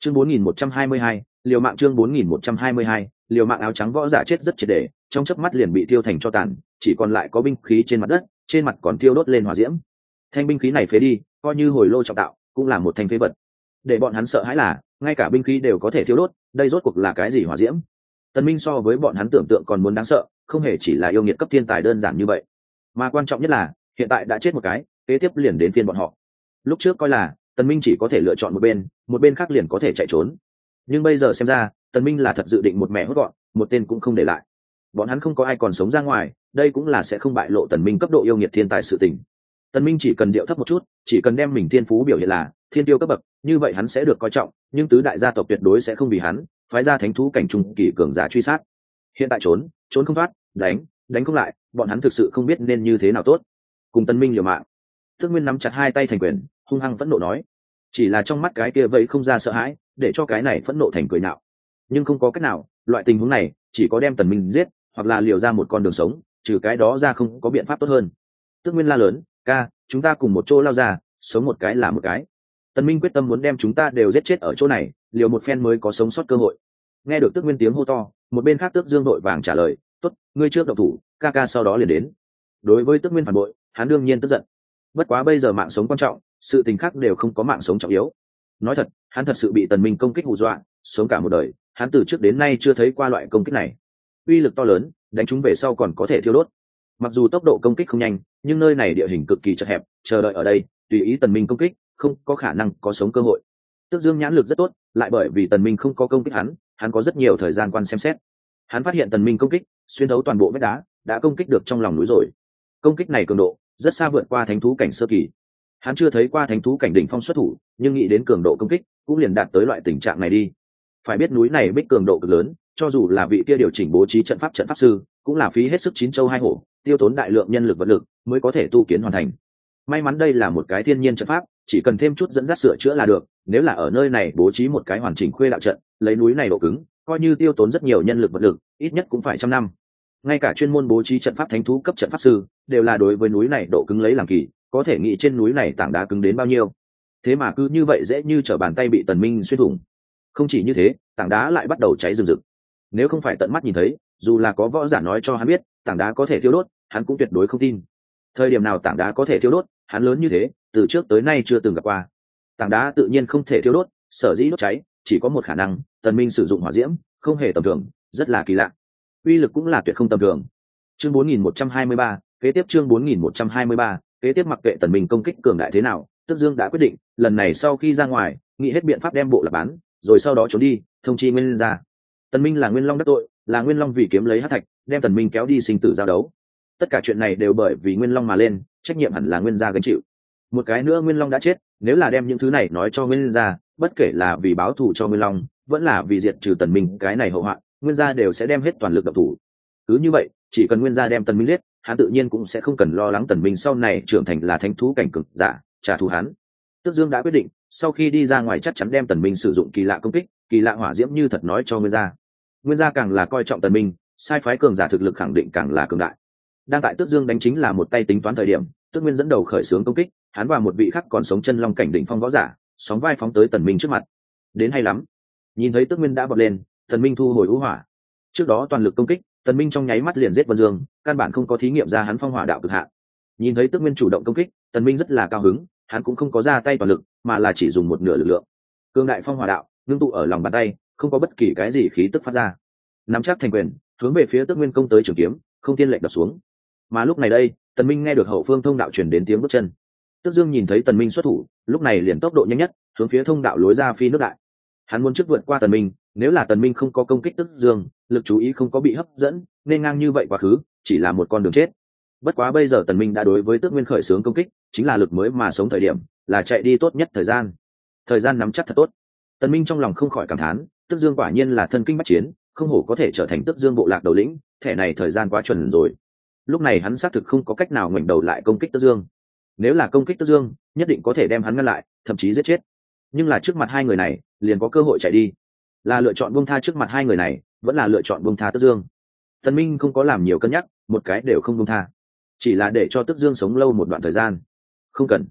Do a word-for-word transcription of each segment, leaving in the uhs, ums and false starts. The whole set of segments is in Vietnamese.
chương bốn nghìn một trăm hai mươi hai, liều mạng chương bốn nghìn một trăm hai mươi hai, liều mạng. Áo trắng võ giả chết rất triệt để, trong chớp mắt liền bị thiêu thành cho tàn, chỉ còn lại có binh khí trên mặt đất, trên mặt còn thiêu đốt lên hỏa diễm. Thanh binh khí này phế đi, coi như hồi lô trọng tạo, cũng là một thanh phế vật. Để bọn hắn sợ hãi là, ngay cả binh khí đều có thể thiêu đốt, đây rốt cuộc là cái gì hỏa diễm? Tần Minh so với bọn hắn tưởng tượng còn muốn đáng sợ, không hề chỉ là yêu nghiệt cấp thiên tài đơn giản như vậy, mà quan trọng nhất là hiện tại đã chết một cái, kế tiếp liền đến phiên bọn họ. Lúc trước coi là Tần Minh chỉ có thể lựa chọn một bên, một bên khác liền có thể chạy trốn, nhưng bây giờ xem ra Tần Minh là thật dự định một mẹ hốt gọn, một tên cũng không để lại. Bọn hắn không có ai còn sống ra ngoài, đây cũng là sẽ không bại lộ Tần Minh cấp độ yêu nghiệt thiên tài sự tình. Tần Minh chỉ cần điệu thấp một chút, chỉ cần đem mình thiên phú biểu hiện là thiên tiêu cấp bậc, như vậy hắn sẽ được coi trọng, nhưng tứ đại gia tộc tuyệt đối sẽ không vì hắn phái ra thánh thú cảnh trung kỳ cường giả truy sát. Hiện tại trốn, trốn không thoát, đánh, đánh không lại, bọn hắn thực sự không biết nên như thế nào tốt. Cùng Tần Minh liều mạng. Tước Nguyên nắm chặt hai tay thành quyền, hung hăng phẫn nộ nói. Chỉ là trong mắt cái kia vậy không ra sợ hãi, để cho cái này phẫn nộ thành cười nhạo. Nhưng không có cách nào, loại tình huống này chỉ có đem Tần Minh giết, hoặc là liều ra một con đường sống, trừ cái đó ra không có biện pháp tốt hơn. Tước Nguyên la lớn, ca, chúng ta cùng một chỗ lao ra, sống một cái là một cái. Tần Minh quyết tâm muốn đem chúng ta đều giết chết ở chỗ này, liều một phen mới có sống sót cơ hội. Nghe được Tước Nguyên tiếng hô to, một bên khác Tước Dương đội vàng trả lời, tốt, ngươi trước động thủ, ca ca sau đó liền đến. Đối với Tước Nguyên phản bội, hắn đương nhiên tức giận. Bất quá bây giờ mạng sống quan trọng, sự tình khác đều không có mạng sống trọng yếu. Nói thật, hắn thật sự bị Tần Minh công kích hù dọa, sống cả một đời, hắn từ trước đến nay chưa thấy qua loại công kích này. Uy lực to lớn, đánh chúng về sau còn có thể thiêu đốt. Mặc dù tốc độ công kích không nhanh, nhưng nơi này địa hình cực kỳ chật hẹp, chờ đợi ở đây, tùy ý Tần Minh công kích, không có khả năng có sống cơ hội. Tước Dương nhãn lực rất tốt, lại bởi vì Tần Minh không có công kích hắn, hắn có rất nhiều thời gian quan xem xét. Hắn phát hiện Tần Minh công kích xuyên thấu toàn bộ vách đá, đã công kích được trong lòng núi rồi. Công kích này cường độ rất xa vượt qua thánh thú cảnh sơ kỳ. Hắn chưa thấy qua thánh thú cảnh đỉnh phong xuất thủ, nhưng nghĩ đến cường độ công kích, cũng liền đạt tới loại tình trạng này đi. Phải biết núi này bích cường độ cực lớn, cho dù là vị kia điều chỉnh bố trí trận pháp trận pháp sư, cũng là phí hết sức chín châu hai hổ, tiêu tốn đại lượng nhân lực vật lực mới có thể tu kiến hoàn thành. May mắn đây là một cái thiên nhiên trận pháp, chỉ cần thêm chút dẫn dắt sửa chữa là được. Nếu là ở nơi này bố trí một cái hoàn chỉnh khuê đạo trận, lấy núi này độ cứng, coi như tiêu tốn rất nhiều nhân lực vật lực, ít nhất cũng phải trăm năm. Ngay cả chuyên môn bố trí trận pháp thánh thú cấp trận pháp sư đều là đối với núi này độ cứng lấy làm kỳ, có thể nghĩ trên núi này tảng đá cứng đến bao nhiêu. Thế mà cứ như vậy dễ như trở bàn tay bị Tần Minh xuyên thủng. Không chỉ như thế, tảng đá lại bắt đầu cháy rừng rực. Nếu không phải tận mắt nhìn thấy, dù là có võ giả nói cho hắn biết tảng đá có thể thiêu đốt, hắn cũng tuyệt đối không tin. Thời điểm nào tảng đá có thể thiêu đốt, hắn lớn như thế, từ trước tới nay chưa từng gặp qua. Tảng đá tự nhiên không thể thiêu đốt, sở dĩ đốt cháy, chỉ có một khả năng, Tần Minh sử dụng hỏa diễm, không hề tầm thường, rất là kỳ lạ. Uy lực cũng là tuyệt không tầm thường. Chương bốn nghìn một trăm hai mươi ba, kế tiếp chương bốn nghìn một trăm hai mươi ba, kế tiếp mặc kệ Tần Minh công kích cường đại thế nào, Tước Dương đã quyết định, lần này sau khi ra ngoài, nghĩ hết biện pháp đem bộ lạc bán, rồi sau đó trốn đi, thông chi Nguyên gia. Tần Minh là Nguyên Long đắc tội, là Nguyên Long vì kiếm lấy hắc thạch, đem Tần Minh kéo đi sinh tử giao đấu. Tất cả chuyện này đều bởi vì Nguyên Long mà lên, trách nhiệm hẳn là Nguyên gia gánh chịu. Một cái nữa Nguyên Long đã chết, nếu là đem những thứ này nói cho Nguyên gia, bất kể là vì báo thù cho Nguyên Long, vẫn là vì diệt trừ Tần Minh cái này hậu họa, Nguyên gia đều sẽ đem hết toàn lực động thủ. Cứ như vậy, chỉ cần Nguyên gia đem Tần Minh giết, hắn tự nhiên cũng sẽ không cần lo lắng Tần Minh sau này trưởng thành là thánh thú cảnh cực giả, trả thù hắn. Tước Dương đã quyết định, sau khi đi ra ngoài chắc chắn đem Tần Minh sử dụng kỳ lạ công kích, kỳ lạ hỏa diễm như thật nói cho Nguyên gia. Nguyên gia càng là coi trọng Tần Minh, sai phái cường giả thực lực khẳng định càng là cường đại. Đang tại Tước Dương đánh chính là một tay tính toán thời điểm, Tước Nguyên dẫn đầu khởi xướng công kích, hắn và một vị khác còn sống chân long cảnh đỉnh phong võ giả, sóng vai phóng tới Tần Minh trước mặt. Đến hay lắm. Nhìn thấy Tước Nguyên đã vọt lên, Tần Minh thu hồi vũ hỏa. Trước đó toàn lực công kích, Tần Minh trong nháy mắt liền giết Vân Dương, căn bản không có thí nghiệm ra hắn phong hỏa đạo cực hạn. Nhìn thấy Tước Nguyên chủ động công kích, Tần Minh rất là cao hứng, hắn cũng không có ra tay toàn lực, mà là chỉ dùng một nửa lực lượng. Cương đại phong hỏa đạo ngưng tụ ở lòng bàn tay, không có bất kỳ cái gì khí tức phát ra. Nắm chắc thành quyền, hướng về phía Tước Nguyên công tới trường kiếm, không thiên lệnh đập xuống. Mà lúc này đây, Tần Minh nghe được hậu phương thông đạo truyền đến tiếng bước chân. Tước Dương nhìn thấy Tần Minh xuất thủ, lúc này liền tốc độ nhanh nhất, hướng phía thông đạo lối ra phi nước đại. Hắn muốn trước vượt qua Tần Minh, nếu là Tần Minh không có công kích Tước Dương, lực chú ý không có bị hấp dẫn, nên ngang như vậy quá khứ, chỉ là một con đường chết. Bất quá bây giờ Tần Minh đã đối với Tước Nguyên khởi xướng công kích, chính là lực mới mà sống thời điểm, là chạy đi tốt nhất thời gian. Thời gian nắm chắc thật tốt. Tần Minh trong lòng không khỏi cảm thán, Tước Dương quả nhiên là thân kinh bách chiến, không hổ có thể trở thành Tước Dương bộ lạc đầu lĩnh, thẻ này thời gian quá chuẩn rồi. Lúc này hắn xác thực không có cách nào ngoảnh đầu lại công kích Tước Dương. Nếu là công kích Tước Dương, nhất định có thể đem hắn ngăn lại, thậm chí giết chết. Nhưng là trước mặt hai người này, liền có cơ hội chạy đi. Là lựa chọn buông tha trước mặt hai người này, vẫn là lựa chọn buông tha Tước Dương. Tần Minh không có làm nhiều cân nhắc, một cái đều không buông tha, chỉ là để cho Tước Dương sống lâu một đoạn thời gian. Không cần.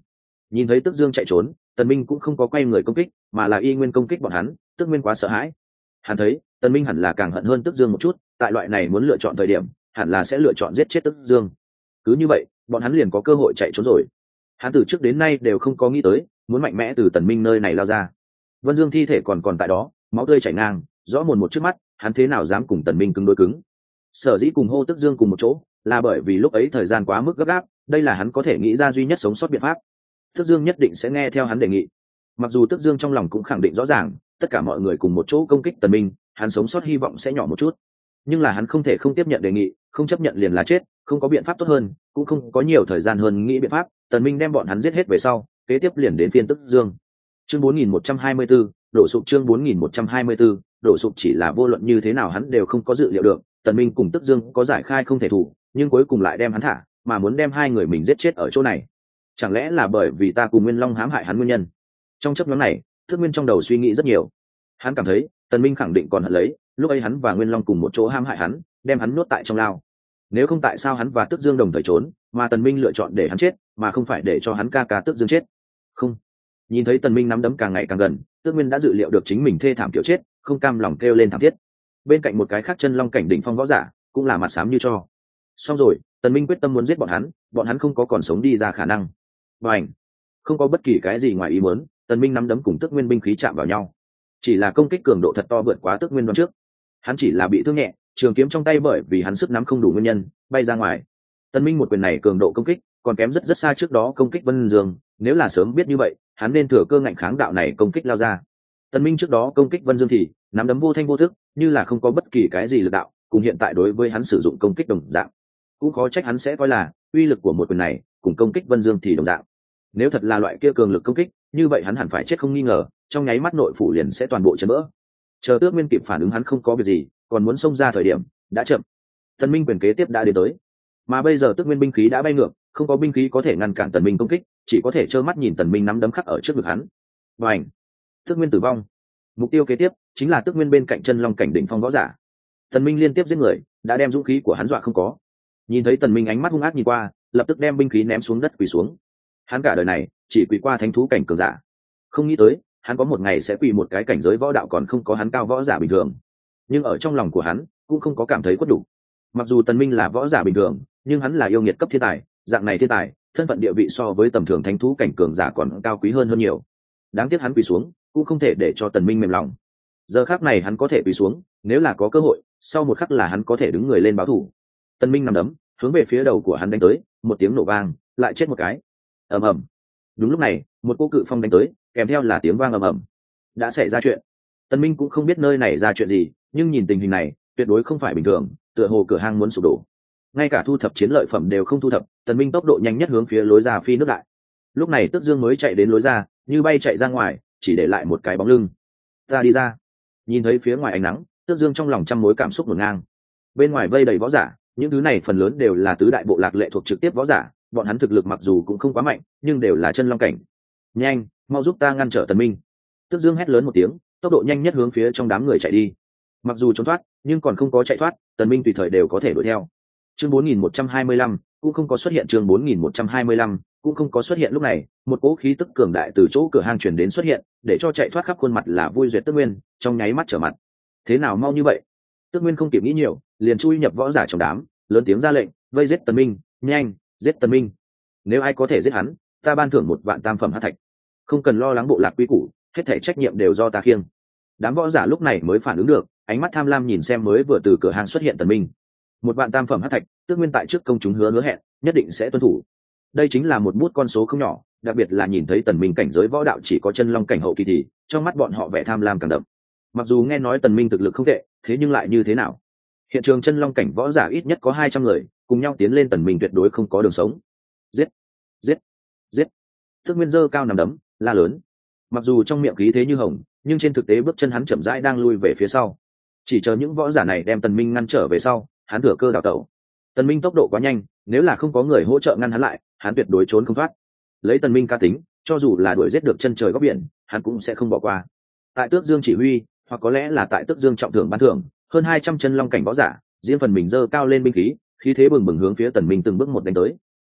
Nhìn thấy Tước Dương chạy trốn, Tần Minh cũng không có quay người công kích, mà là y nguyên công kích bọn hắn. Tước Nguyên quá sợ hãi, hắn thấy Tần Minh hẳn là càng hận hơn Tước Dương một chút, tại loại này muốn lựa chọn thời điểm, hẳn là sẽ lựa chọn giết chết Tước Dương. Cứ như vậy, bọn hắn liền có cơ hội chạy trốn rồi. Hắn từ trước đến nay đều không có nghĩ tới muốn mạnh mẽ từ Tần Minh nơi này lao ra. Vân Dương thi thể còn còn tại đó, máu tươi chảy ngang, rõ mồn một trước mắt, hắn thế nào dám cùng Tần Minh cứng đối cứng. Sở dĩ cùng hô Tước Dương cùng một chỗ, là bởi vì lúc ấy thời gian quá mức gấp gáp, đây là hắn có thể nghĩ ra duy nhất sống sót biện pháp. Tước Dương nhất định sẽ nghe theo hắn đề nghị. Mặc dù Tước Dương trong lòng cũng khẳng định rõ ràng, tất cả mọi người cùng một chỗ công kích Tần Minh, hắn sống sót hy vọng sẽ nhỏ một chút. Nhưng là hắn không thể không tiếp nhận đề nghị, không chấp nhận liền là chết, không có biện pháp tốt hơn, cũng không có nhiều thời gian hơn nghĩ biện pháp. Tần Minh đem bọn hắn giết hết về sau, kế tiếp liền đến phiên Tước Dương. Chương bốn nghìn một trăm hai mươi tư, đổ sụp chương bốn nghìn một trăm hai mươi tư, đổ sụp chỉ là vô luận như thế nào hắn đều không có dự liệu được, Tần Minh cùng Tước Dương có giải khai không thể thủ, nhưng cuối cùng lại đem hắn thả, mà muốn đem hai người mình giết chết ở chỗ này. Chẳng lẽ là bởi vì ta cùng Nguyên Long hãm hại hắn nguyên nhân? Trong chốc ngắn này, Tước Nguyên trong đầu suy nghĩ rất nhiều. Hắn cảm thấy, Tần Minh khẳng định còn hận lấy, lúc ấy hắn và Nguyên Long cùng một chỗ hãm hại hắn, đem hắn nuốt tại trong lao. Nếu không tại sao hắn và Tước Dương đồng thời trốn, mà Tần Minh lựa chọn để hắn chết, mà không phải để cho hắn ca ca Tước Dương chết? Không. Nhìn thấy Tần Minh nắm đấm càng ngày càng gần, Tước Nguyên đã dự liệu được chính mình thê thảm kiểu chết, không cam lòng kêu lên thảm thiết. Bên cạnh một cái khác chân long cảnh đỉnh phong võ giả, cũng là mặt xám như cho. Xong rồi, Tần Minh quyết tâm muốn giết bọn hắn, bọn hắn không có còn sống đi ra khả năng. Bành! Không có bất kỳ cái gì ngoài ý muốn, Tần Minh nắm đấm cùng Tước Nguyên binh khí chạm vào nhau. Chỉ là công kích cường độ thật to vượt quá Tước Nguyên đoán trước. Hắn chỉ là bị thương nhẹ, trường kiếm trong tay bởi vì hắn sức nắm không đủ nguyên nhân, bay ra ngoài. Tần Minh một quyền này cường độ công kích còn kém rất rất xa trước đó công kích Vân Dương, nếu là sớm biết như vậy, hắn nên thừa cơ ngạnh kháng đạo này công kích lao ra. Tần Minh trước đó công kích Vân Dương thì nắm đấm vô thanh vô thức, như là không có bất kỳ cái gì lực đạo, cùng hiện tại đối với hắn sử dụng công kích đồng dạng. Cũng khó trách hắn sẽ coi là uy lực của một quyền này cùng công kích Vân Dương thì đồng dạng. Nếu thật là loại kia cường lực công kích, như vậy hắn hẳn phải chết không nghi ngờ, trong nháy mắt nội phủ liền sẽ toàn bộ chấn vỡ. Chờ Tước Nguyên kịp phản ứng hắn không có việc gì, còn muốn xông ra thời điểm, đã chậm. Tần Minh quyền kế tiếp đã đến tới, mà bây giờ Tước Nguyên binh khí đã bay ngược, không có binh khí có thể ngăn cản Tần Minh công kích, chỉ có thể trơ mắt nhìn Tần Minh nắm đấm khắc ở trước ngực hắn. Bành! Tước Nguyên tử vong. Mục tiêu kế tiếp chính là Tước Nguyên bên cạnh chân long cảnh đỉnh phong võ giả. Tần Minh liên tiếp giết người, đã đem dũng khí của hắn dọa không có. Nhìn thấy Tần Minh ánh mắt hung ác nhìn qua, lập tức đem binh khí ném xuống đất quỳ xuống. Hắn cả đời này chỉ quỳ qua thánh thú cảnh cường giả, không nghĩ tới hắn có một ngày sẽ quỳ một cái cảnh giới võ đạo còn không có hắn cao võ giả bình thường. Nhưng ở trong lòng của hắn cũng không có cảm thấy khuất đủ. Mặc dù Tần Minh là võ giả bình thường, nhưng hắn là yêu nghiệt cấp thiên tài, dạng này thiên tài, thân phận địa vị so với tầm thường thánh thú cảnh cường giả còn cao quý hơn hơn nhiều. Đáng tiếc hắn quỳ xuống, cũng không thể để cho Tần Minh mềm lòng. Giờ khắc này hắn có thể quỳ xuống, nếu là có cơ hội, sau một khắc là hắn có thể đứng người lên báo thù. Tần Minh nằm đấm, hướng về phía đầu của hắn đánh tới, một tiếng nổ vang, lại chết một cái. Ầm ầm. Đúng lúc này, một cô cự phong đánh tới, kèm theo là tiếng vang ầm ầm. Đã xảy ra chuyện. Tần Minh cũng không biết nơi này ra chuyện gì, nhưng nhìn tình hình này, tuyệt đối không phải bình thường, tựa hồ cửa hang muốn sụp đổ. Ngay cả thu thập chiến lợi phẩm đều không thu thập, Tần Minh tốc độ nhanh nhất hướng phía lối ra phi nước đại. Lúc này Tước Dương mới chạy đến lối ra, như bay chạy ra ngoài, chỉ để lại một cái bóng lưng. Ta đi ra. Nhìn thấy phía ngoài ánh nắng, Tước Dương trong lòng trăm mối cảm xúc hỗn ngang. Bên ngoài vây đầy võ giả, những thứ này phần lớn đều là tứ đại bộ lạc lệ thuộc trực tiếp võ giả, bọn hắn thực lực mặc dù cũng không quá mạnh, nhưng đều là chân long cảnh. Nhanh, mau giúp ta ngăn trở Tần Minh. Tước Dương hét lớn một tiếng, tốc độ nhanh nhất hướng phía trong đám người chạy đi. Mặc dù trốn thoát, nhưng còn không có chạy thoát, Tần Minh tùy thời đều có thể đuổi theo. Chương bốn nghìn một trăm hai mươi lăm cũng không có xuất hiện, chương bốn nghìn một trăm hai mươi lăm cũng không có xuất hiện. Lúc này, một cỗ khí tức cường đại từ chỗ cửa hang truyền đến xuất hiện, để cho chạy thoát khắp khuôn mặt là vui duyệt Tước Nguyên, trong nháy mắt trở mặt. Thế nào mau như vậy? Tước Nguyên không kịp nghĩ nhiều, liền chui nhập võ giả trong đám, lớn tiếng ra lệnh, vây giết Tần Minh, nhanh, giết Tần Minh. Nếu ai có thể giết hắn, ta ban thưởng một vạn tam phẩm hắc thạch. Không cần lo lắng bộ lạc quý củ, hết thảy trách nhiệm đều do ta khiêng. Đám võ giả lúc này mới phản ứng được, ánh mắt tham lam nhìn xem mới vừa từ cửa hàng xuất hiện Tần Minh. Một vạn tam phẩm hắc thạch, Tước Nguyên tại trước công chúng hứa hứa hẹn, nhất định sẽ tuân thủ. Đây chính là một bút con số không nhỏ, đặc biệt là nhìn thấy Tần Minh cảnh giới võ đạo chỉ có chân long cảnh hậu kỳ thì, trong mắt bọn họ vẻ tham lam càng đậm. Mặc dù nghe nói Tần Minh thực lực không tệ, thế nhưng lại như thế nào? Hiện trường chân long cảnh võ giả ít nhất có hai trăm người, cùng nhau tiến lên Tần Minh tuyệt đối không có đường sống. Giết, giết, giết. Tước Nguyên giơ cao nằm đấm, la lớn. Mặc dù trong miệng khí thế như hồng, nhưng trên thực tế bước chân hắn chậm rãi đang lui về phía sau. Chỉ chờ những võ giả này đem Tần Minh ngăn trở về sau, hắn thừa cơ đào tẩu. Tần Minh tốc độ quá nhanh, nếu là không có người hỗ trợ ngăn hắn lại, hắn tuyệt đối trốn không thoát. Lấy Tần Minh ca tính, cho dù là đuổi giết được chân trời góc biển, hắn cũng sẽ không bỏ qua. Tại Tước Dương chỉ huy, hoặc có lẽ là tại Tước Dương trọng thưởng ban thưởng, hơn hai trăm chân long cảnh võ giả, riêng phần mình giơ cao lên binh khí, khí thế bừng bừng hướng phía Tần Minh từng bước một đánh tới.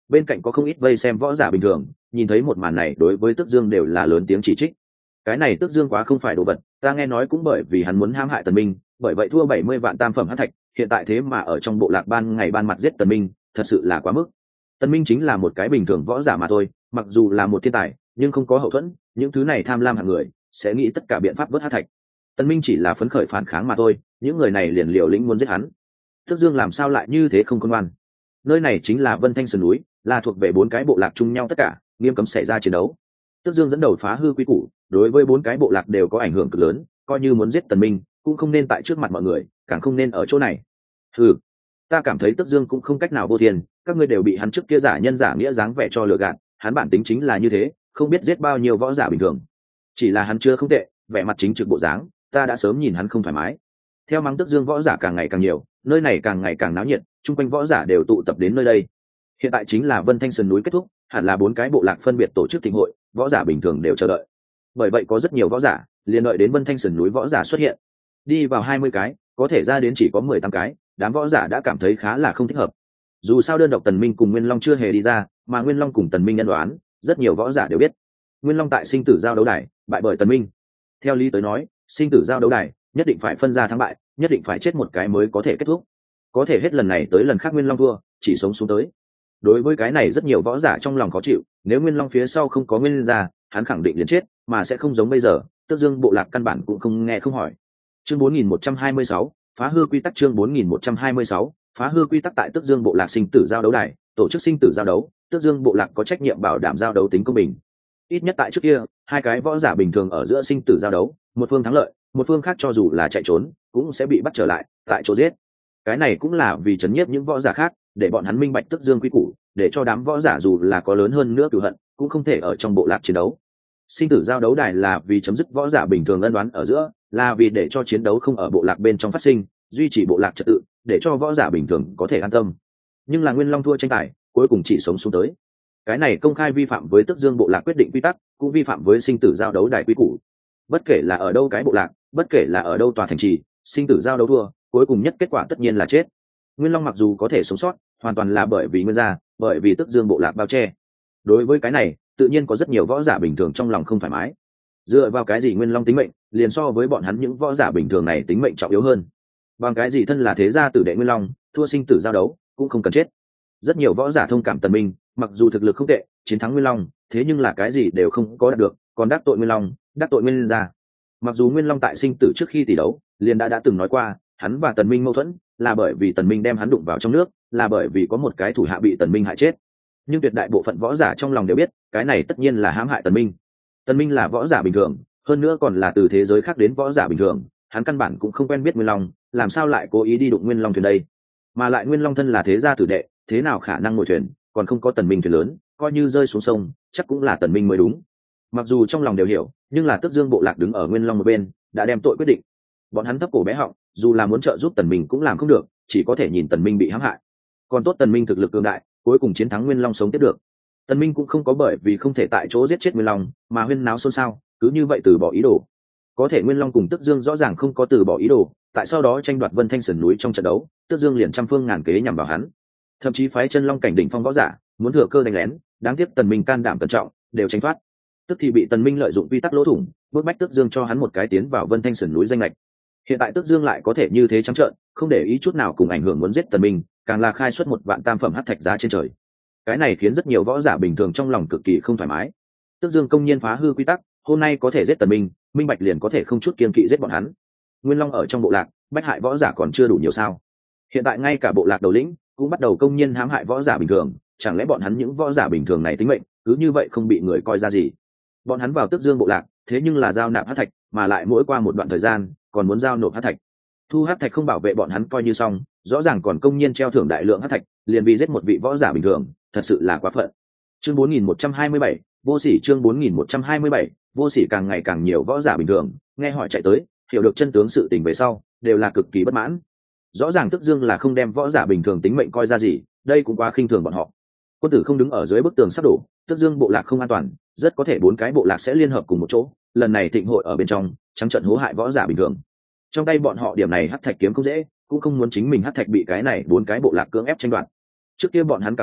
Bên cạnh có không ít vây xem võ giả bình thường, nhìn thấy một màn này đối với Tước Dương đều là lớn tiếng chỉ trích. Cái này Tước Dương quá không phải đồ vật, ta nghe nói cũng bởi vì hắn muốn hãm hại Tần Minh, bởi vậy thua bảy mươi vạn tam phẩm hắc thạch, hiện tại thế mà ở trong bộ lạc ban ngày ban mặt giết Tần Minh, thật sự là quá mức. Tần Minh chính là một cái bình thường võ giả mà thôi, mặc dù là một thiên tài, nhưng không có hậu thuẫn, những thứ này tham lam hạng người sẽ nghĩ tất cả biện pháp vớt hắc thạch. Tần Minh chỉ là phấn khởi phản kháng mà thôi, những người này liền liều lĩnh muốn giết hắn. Tước Dương làm sao lại như thế không khôn ngoan? Nơi này chính là Vân Thanh Sơn núi, là thuộc về bốn cái bộ lạc chung nhau tất cả, nghiêm cấm xảy ra chiến đấu. Tước Dương dẫn đầu phá hư quy củ, đối với bốn cái bộ lạc đều có ảnh hưởng cực lớn, coi như muốn giết Tần Minh, cũng không nên tại trước mặt mọi người, càng không nên ở chỗ này. Hừ, ta cảm thấy Tước Dương cũng không cách nào vô thiên, các ngươi đều bị hắn trước kia giả nhân giả nghĩa dáng vẻ cho lừa gạt, hắn bản tính chính là như thế, không biết giết bao nhiêu võ giả bình thường. Chỉ là hắn chưa không tệ, vẻ mặt chính trực bộ dáng, ta đã sớm nhìn hắn không thoải mái. Theo mắng Tước Dương võ giả càng ngày càng nhiều, nơi này càng ngày càng náo nhiệt, chung quanh võ giả đều tụ tập đến nơi đây. Hiện tại chính là Vân Thanh Sơn núi kết thúc, hẳn là bốn cái bộ lạc phân biệt tổ chức thịnh hội, võ giả bình thường đều chờ đợi. Bởi vậy có rất nhiều võ giả liền đợi đến Vân Thanh Sơn núi võ giả xuất hiện. Đi vào hai mươi cái, có thể ra đến chỉ có mười tám cái, đám võ giả đã cảm thấy khá là không thích hợp. Dù sao đơn độc Tần Minh cùng Nguyên Long chưa hề đi ra, mà Nguyên Long cùng Tần Minh nhân đoán, rất nhiều võ giả đều biết. Nguyên Long tại sinh tử giao đấu đài bại bởi Tần Minh. Theo lý tới nói, sinh tử giao đấu đài nhất định phải phân ra thắng bại, nhất định phải chết một cái mới có thể kết thúc. Có thể hết lần này tới lần khác Nguyên Long thua, chỉ sống xuống tới. Đối với cái này rất nhiều võ giả trong lòng khó chịu, nếu Nguyên Long phía sau không có nguyên ra, hắn khẳng định liền chết, mà sẽ không giống bây giờ, Tước Dương bộ lạc căn bản cũng không nghe không hỏi. Chương bốn nghìn một trăm hai mươi sáu, phá hư quy tắc. Chương bốn nghìn một trăm hai mươi sáu, phá hư quy tắc. Tại Tước Dương bộ lạc sinh tử giao đấu đài, tổ chức sinh tử giao đấu, Tước Dương bộ lạc có trách nhiệm bảo đảm giao đấu tính công bình. Ít nhất tại trước kia, hai cái võ giả bình thường ở giữa sinh tử giao đấu, một phương thắng lợi, một phương khác cho dù là chạy trốn, cũng sẽ bị bắt trở lại, tại chỗ giết. Cái này cũng là vì chấn nhiếp những võ giả khác, để bọn hắn minh bạch Tước Dương quy củ, để cho đám võ giả dù là có lớn hơn nữa cửu hận, cũng không thể ở trong bộ lạc chiến đấu. Sinh tử giao đấu đài là vì chấm dứt võ giả bình thường ân đoán ở giữa, là vì để cho chiến đấu không ở bộ lạc bên trong phát sinh, duy trì bộ lạc trật tự, để cho võ giả bình thường có thể an tâm. Nhưng là Nguyên Long thua tranh tài, cuối cùng chỉ sống xuống tới. Cái này công khai vi phạm với Tước Dương bộ lạc quyết định quy tắc, cũng vi phạm với sinh tử giao đấu đài quy củ. Bất kể là ở đâu cái bộ lạc, bất kể là ở đâu tòa thành trì, sinh tử giao đấu thua, cuối cùng nhất kết quả tất nhiên là chết. Nguyên Long mặc dù có thể sống sót, hoàn toàn là bởi vì Nguyên gia, bởi vì Tước Dương bộ lạc bao che. Đối với cái này, tự nhiên có rất nhiều võ giả bình thường trong lòng không thoải mái. Dựa vào cái gì Nguyên Long tính mệnh, liền so với bọn hắn những võ giả bình thường này tính mệnh trọng yếu hơn? Bằng cái gì thân là thế gia tử đệ Nguyên Long, thua sinh tử giao đấu, cũng không cần chết. Rất nhiều võ giả thông cảm Tần Minh, mặc dù thực lực không tệ, chiến thắng Nguyên Long, thế nhưng là cái gì đều không có đạt được, còn đắc tội Nguyên Long, đắc tội Nguyên gia. Mặc dù Nguyên Long tại sinh tử trước khi tỷ đấu, liền đã đã từng nói qua, hắn và Tần Minh mâu thuẫn, là bởi vì Tần Minh đem hắn đụng vào trong nước, là bởi vì có một cái thủ hạ bị Tần Minh hại chết. Nhưng tuyệt đại bộ phận võ giả trong lòng đều biết, cái này tất nhiên là hãm hại Tần Minh. Tần Minh là võ giả bình thường, hơn nữa còn là từ thế giới khác đến võ giả bình thường, hắn căn bản cũng không quen biết Nguyên Long, làm sao lại cố ý đi đụng Nguyên Long thuyền đây? Mà lại Nguyên Long thân là thế gia tử đệ, thế nào khả năng ngồi thuyền, còn không có Tần Minh thuyền lớn, coi như rơi xuống sông, chắc cũng là Tần Minh mới đúng. Mặc dù trong lòng đều hiểu, nhưng là Tước Dương bộ lạc đứng ở Nguyên Long một bên, đã đem tội quyết định. Bọn hắn thấp cổ bé họng, dù là muốn trợ giúp Tần Minh cũng làm không được, chỉ có thể nhìn Tần Minh bị hãm hại. Còn tốt Tần Minh thực lực cường đại, cuối cùng chiến thắng Nguyên Long sống tiếp được. Tần Minh cũng không có bởi vì không thể tại chỗ giết chết Nguyên Long mà huyên náo xôn xao, cứ như vậy từ bỏ ý đồ. Có thể Nguyên Long cùng Tước Dương rõ ràng không có từ bỏ ý đồ, tại sau đó tranh đoạt Vân Thanh Sơn núi trong trận đấu, Tước Dương liền trăm phương ngàn kế nhằm vào hắn. Thậm chí phái chân long cảnh đỉnh phong võ giả, muốn thừa cơ đánh lén, đáng tiếc Tần Minh can đảm cẩn trọng, đều tránh thoát. Tức thì bị Tần Minh lợi dụng quy tắc lỗ thủng, bước bách Tước Dương cho hắn một cái tiến vào Vân Thanh Sơn núi danh lệch. Hiện tại Tước Dương lại có thể như thế trắng trợn, không để ý chút nào cùng ảnh hưởng muốn giết Tần Minh, càng là khai xuất một vạn tam phẩm hắc thạch giá trên trời. Cái này khiến rất nhiều võ giả bình thường trong lòng cực kỳ không thoải mái. Tước Dương công nhiên phá hư quy tắc, hôm nay có thể giết Tần Minh, Minh Bạch liền có thể không chút kiêng kỵ giết bọn hắn. Nguyên Long ở trong bộ lạc, bách hại võ giả còn chưa đủ nhiều sao? Hiện tại ngay cả bộ lạc đầu lĩnh cũng bắt đầu công nhiên hãm hại võ giả bình thường, chẳng lẽ bọn hắn những võ giả bình thường này tính mệnh cứ như vậy không bị người coi ra gì? Bọn hắn vào Tước Dương bộ lạc, thế nhưng là giao nạp hắc thạch, mà lại mỗi qua một đoạn thời gian còn muốn giao nộp hắc thạch. Thu hắc thạch không bảo vệ bọn hắn coi như xong, rõ ràng còn công nhiên treo thưởng đại lượng hắc thạch, liền vì giết một vị võ giả bình thường, thật sự là quá phận. Chương bốn nghìn một trăm hai mươi bảy, vô sỉ. Chương bốn nghìn một trăm hai mươi bảy, vô sỉ. Càng ngày càng nhiều võ giả bình thường nghe hỏi chạy tới, hiểu được chân tướng sự tình về sau, đều là cực kỳ bất mãn. Rõ ràng Tước Dương là không đem võ giả bình thường tính mệnh coi ra gì, đây cũng quá khinh thường bọn họ. Quân tử không đứng ở dưới bức tường sắp đổ, Tước Dương bộ lạc không an toàn, rất có thể bốn cái bộ lạc sẽ liên hợp cùng một chỗ, lần này thịnh hội ở bên trong, trắng trận hố hại võ giả bình thường. Trong tay bọn họ điểm này hắc thạch kiếm không dễ, cũng không muốn chính mình hắc thạch bị cái này bốn cái bộ lạc cưỡng ép tranh đoạt. Trước kia bọn hắn cảm thấy,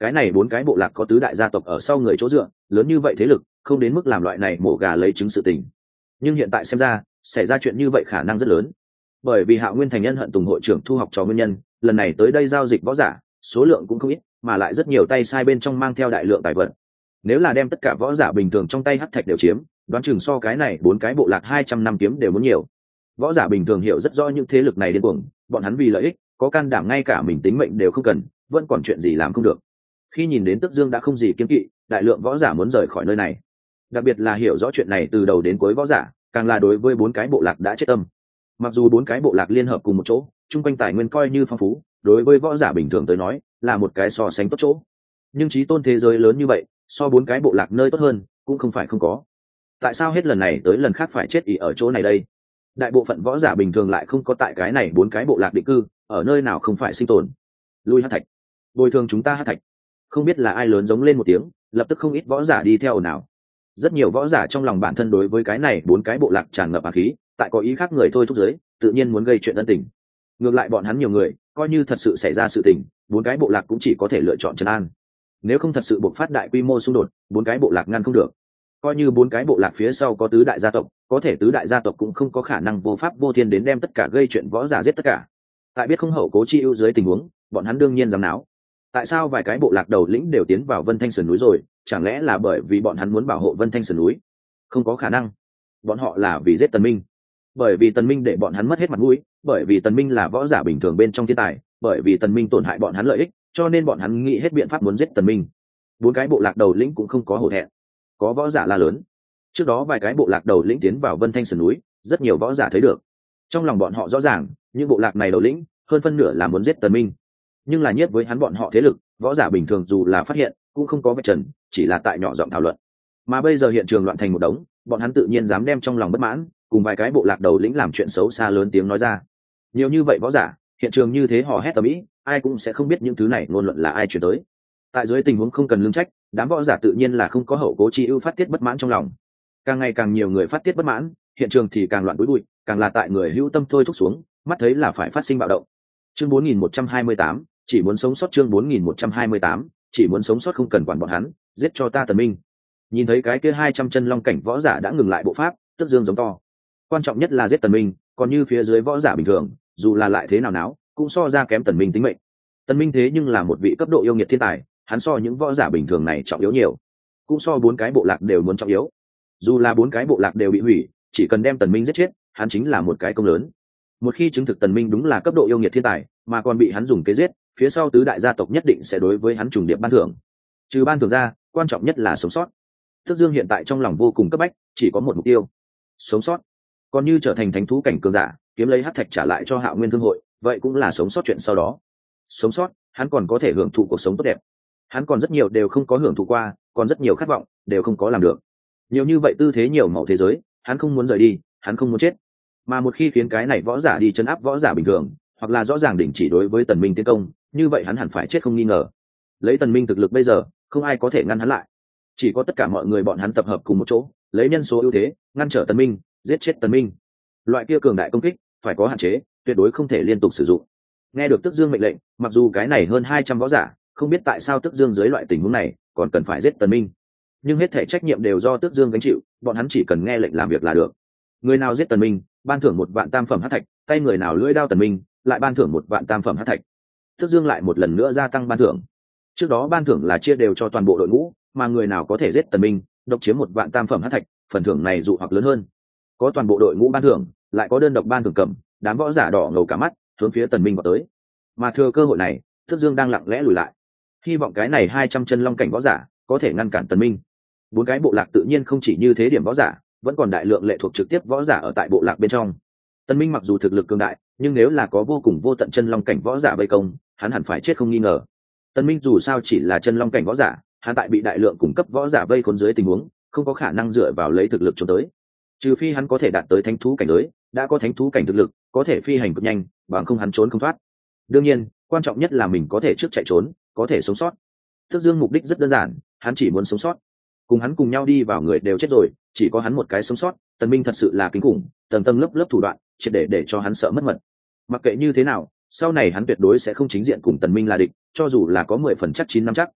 cái này bốn cái bộ lạc có tứ đại gia tộc ở sau người chỗ dựa, lớn như vậy thế lực không đến mức làm loại này mổ gà lấy trứng sự tình. Nhưng hiện tại xem ra xảy ra chuyện như vậy khả năng rất lớn, bởi vì Hạo Nguyên thành nhân hận Tùng hội trưởng thu học trò nguyên nhân, lần này tới đây giao dịch võ giả số lượng cũng không ít, mà lại rất nhiều tay sai bên trong mang theo đại lượng tài vật. Nếu là đem tất cả võ giả bình thường trong tay hắc thạch đều chiếm, đoán chừng so cái này bốn cái bộ lạc hai trăm năm kiếm đều muốn nhiều. Võ giả bình thường hiểu rất rõ những thế lực này điên cuồng, bọn hắn vì lợi ích có can đảm ngay cả mình tính mệnh đều không cần, vẫn còn chuyện gì làm không được. Khi nhìn đến Tước Dương đã không gì kiêng kỵ, đại lượng võ giả muốn rời khỏi nơi này, đặc biệt là hiểu rõ chuyện này từ đầu đến cuối võ giả, càng là đối với bốn cái bộ lạc đã chết tâm. Mặc dù bốn cái bộ lạc liên hợp cùng một chỗ, chung quanh tài nguyên coi như phong phú, đối với võ giả bình thường tới nói là một cái so sánh tốt chỗ, nhưng chí tôn thế giới lớn như vậy, so bốn cái bộ lạc nơi tốt hơn cũng không phải không có. Tại sao hết lần này tới lần khác phải chết ỉ ở chỗ này đây? Đại bộ phận võ giả bình thường lại không có tại cái này bốn cái bộ lạc định cư, ở nơi nào không phải sinh tồn. Lui hắc thạch, bồi thường chúng ta hắc thạch. Không biết là ai lớn giống lên một tiếng, lập tức không ít võ giả đi theo ồn ào. Rất nhiều võ giả trong lòng bản thân đối với cái này bốn cái bộ lạc tràn ngập ác khí, tại có ý khác người thôi thúc giới, tự nhiên muốn gây chuyện ân tình. Ngược lại bọn hắn nhiều người, coi như thật sự xảy ra sự tình, bốn cái bộ lạc cũng chỉ có thể lựa chọn trấn an. Nếu không thật sự bộc phát đại quy mô xung đột, bốn cái bộ lạc ngăn không được. Coi như bốn cái bộ lạc phía sau có tứ đại gia tộc, có thể tứ đại gia tộc cũng không có khả năng vô pháp vô thiên đến đem tất cả gây chuyện võ giả giết tất cả. Tại biết không hậu cố chi ưu dưới tình huống, bọn hắn đương nhiên dám náo. Tại sao vài cái bộ lạc đầu lĩnh đều tiến vào Vân Thanh Sườn núi rồi? Chẳng lẽ là bởi vì bọn hắn muốn bảo hộ Vân Thanh Sườn núi? Không có khả năng. Bọn họ là vì giết Tần Minh. Bởi vì Tần Minh để bọn hắn mất hết mặt mũi, bởi vì Tần Minh là võ giả bình thường bên trong thiên tài, bởi vì Tần Minh tổn hại bọn hắn lợi ích, cho nên bọn hắn nghĩ hết biện pháp muốn giết Tần Minh. Bốn cái bộ lạc đầu lĩnh cũng không có hổ thẹn. Có võ giả la lớn. Trước đó vài cái bộ lạc đầu lĩnh tiến vào Vân Thanh Sườn núi, rất nhiều võ giả thấy được. Trong lòng bọn họ rõ ràng, những bộ lạc này đầu lĩnh, hơn phân nửa là muốn giết Tần Minh. Nhưng là nhiếp với hắn bọn họ thế lực, võ giả bình thường dù là phát hiện, cũng không có vạch trần, chỉ là tại nhỏ giọng thảo luận. Mà bây giờ hiện trường loạn thành một đống, bọn hắn tự nhiên dám đem trong lòng bất mãn, cùng vài cái bộ lạc đầu lĩnh làm chuyện xấu xa lớn tiếng nói ra. Nhiều như vậy võ giả, hiện trường như thế hò hét tầm ĩ, ai cũng sẽ không biết những thứ này ngôn luận là ai truyền tới. Tại dưới tình huống không cần lương trách, đám võ giả tự nhiên là không có hậu cố chi ưu phát tiết bất mãn trong lòng. Càng ngày càng nhiều người phát tiết bất mãn, hiện trường thì càng loạn bối bụi, càng là tại người hữu tâm thôi thúc xuống, mắt thấy là phải phát sinh bạo động. Chương bốn nghìn một trăm hai mươi tám, chỉ muốn sống sót. Chương bốn nghìn một trăm hai mươi tám, chỉ muốn sống sót, không cần quản bọn hắn, giết cho ta Tần Minh. Nhìn thấy cái kia hai trăm chân long cảnh võ giả đã ngừng lại bộ pháp, Tước Dương giống to. Quan trọng nhất là giết Tần Minh, còn như phía dưới võ giả bình thường, dù là lại thế nào náo, cũng so ra kém Tần Minh tính mệnh. Tần Minh thế nhưng là một vị cấp độ yêu nghiệt thiên tài, hắn so những võ giả bình thường này trọng yếu nhiều, cũng so bốn cái bộ lạc đều muốn trọng yếu. Dù là bốn cái bộ lạc đều bị hủy, chỉ cần đem Tần Minh giết chết, hắn chính là một cái công lớn. Một khi chứng thực Tần Minh đúng là cấp độ yêu nghiệt thiên tài, mà còn bị hắn dùng kế giết, phía sau tứ đại gia tộc nhất định sẽ đối với hắn trùng điệp ban thưởng. Trừ ban thưởng ra, quan trọng nhất là sống sót. Tước Dương hiện tại trong lòng vô cùng cấp bách, chỉ có một mục tiêu: sống sót. Còn như trở thành thánh thú cảnh cường giả, kiếm lấy hắc thạch trả lại cho Hạo Nguyên Thương hội, vậy cũng là sống sót chuyện sau đó. Sống sót, hắn còn có thể hưởng thụ cuộc sống tốt đẹp. Hắn còn rất nhiều đều không có hưởng thụ qua, còn rất nhiều khát vọng đều không có làm được. Nhiều như vậy tư thế nhiều màu thế giới, hắn không muốn rời đi, hắn không muốn chết. Mà một khi khiến cái này võ giả đi chấn áp võ giả bình thường, hoặc là rõ ràng đình chỉ đối với Tần Minh tiến công, như vậy hắn hẳn phải chết không nghi ngờ. Lấy Tần Minh thực lực bây giờ, không ai có thể ngăn hắn lại. Chỉ có tất cả mọi người bọn hắn tập hợp cùng một chỗ, lấy nhân số ưu thế, ngăn trở Tần Minh, giết chết Tần Minh. Loại kia cường đại công kích, phải có hạn chế, tuyệt đối không thể liên tục sử dụng. Nghe được Tước Dương mệnh lệnh, mặc dù cái này hơn hai trăm võ giả, không biết tại sao Tước Dương dưới loại tình huống này, còn cần phải giết Tần Minh. Nhưng hết thảy trách nhiệm đều do Tước Dương gánh chịu, bọn hắn chỉ cần nghe lệnh làm việc là được. Người nào giết Tần Minh, ban thưởng một vạn tam phẩm hắc thạch, tay người nào lưỡi đao Tần Minh, lại ban thưởng một vạn tam phẩm hắc thạch. Tước Dương lại một lần nữa gia tăng ban thưởng. Trước đó ban thưởng là chia đều cho toàn bộ đội ngũ, mà người nào có thể giết Tần Minh, độc chiếm một vạn tam phẩm hắc thạch, phần thưởng này dụ hoặc lớn hơn. Có toàn bộ đội ngũ ban thưởng, lại có đơn độc ban thưởng cầm, đám võ giả đỏ ngầu cả mắt, hướng phía Tần Minh vào tới. Mà thừa cơ hội này, Tước Dương đang lặng lẽ lùi lại, hy vọng cái này hai trăm chân long cảnh võ giả có thể ngăn cản Tần Minh. Bốn cái bộ lạc tự nhiên không chỉ như thế điểm võ giả, vẫn còn đại lượng lệ thuộc trực tiếp võ giả ở tại bộ lạc bên trong. Tần Minh mặc dù thực lực cường đại, nhưng nếu là có vô cùng vô tận chân long cảnh võ giả vây công, hắn hẳn phải chết không nghi ngờ. Tần Minh dù sao chỉ là chân long cảnh võ giả, hắn tại bị đại lượng cung cấp võ giả vây khốn dưới tình huống, không có khả năng dựa vào lấy thực lực trốn tới. Trừ phi hắn có thể đạt tới thánh thú cảnh giới, đã có thánh thú cảnh thực lực, có thể phi hành cực nhanh, bằng không hắn trốn không thoát. Đương nhiên, quan trọng nhất là mình có thể trước chạy trốn, có thể sống sót. Tước Dương mục đích rất đơn giản, hắn chỉ muốn sống sót. Cùng hắn cùng nhau đi vào người đều chết rồi, chỉ có hắn một cái sống sót. Tần Minh thật sự là kinh khủng, tầng tầng lớp lớp thủ đoạn, triệt để để cho hắn sợ mất mật. Mặc kệ như thế nào, sau này hắn tuyệt đối sẽ không chính diện cùng Tần Minh là địch, cho dù là có mười phần chắc chín năm chắc.